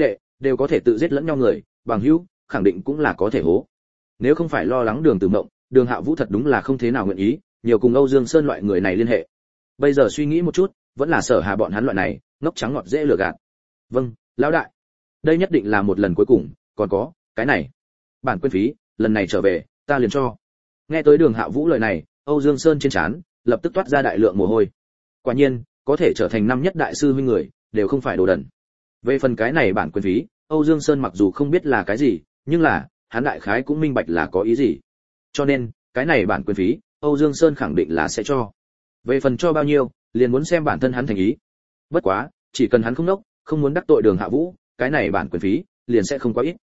đều có thể tự giết lẫn nhau người, bằng hữu, khẳng định cũng là có thể hố. Nếu không phải lo lắng Đường Tử Mộng, Đường Hạ Vũ thật đúng là không thế nào nguyện ý, nhiều cùng Âu Dương Sơn loại người này liên hệ. Bây giờ suy nghĩ một chút, vẫn là Sở Hà bọn hắn loại này, ngốc trắng ngọt dễ lừa gạt. Vâng, lão đại. Đây nhất định là một lần cuối cùng, còn có, cái này. Bản quyền phí, lần này trở về, ta liền cho. Nghe tới Đường Hạ Vũ lời này, Âu Dương Sơn trên trán lập tức toát ra đại lượng mồ hôi. Quả nhiên, có thể trở thành năm nhất đại sư huynh người, đều không phải đồ đần. Về phần cái này bản quyền phí, Âu Dương Sơn mặc dù không biết là cái gì, nhưng là, hắn đại khái cũng minh bạch là có ý gì. Cho nên, cái này bản quyền phí, Âu Dương Sơn khẳng định là sẽ cho. Về phần cho bao nhiêu, liền muốn xem bản thân hắn thành ý. Bất quá, chỉ cần hắn không nốc, không muốn đắc tội Đường Hạ Vũ, cái này bản quyền phí liền sẽ không quá ít.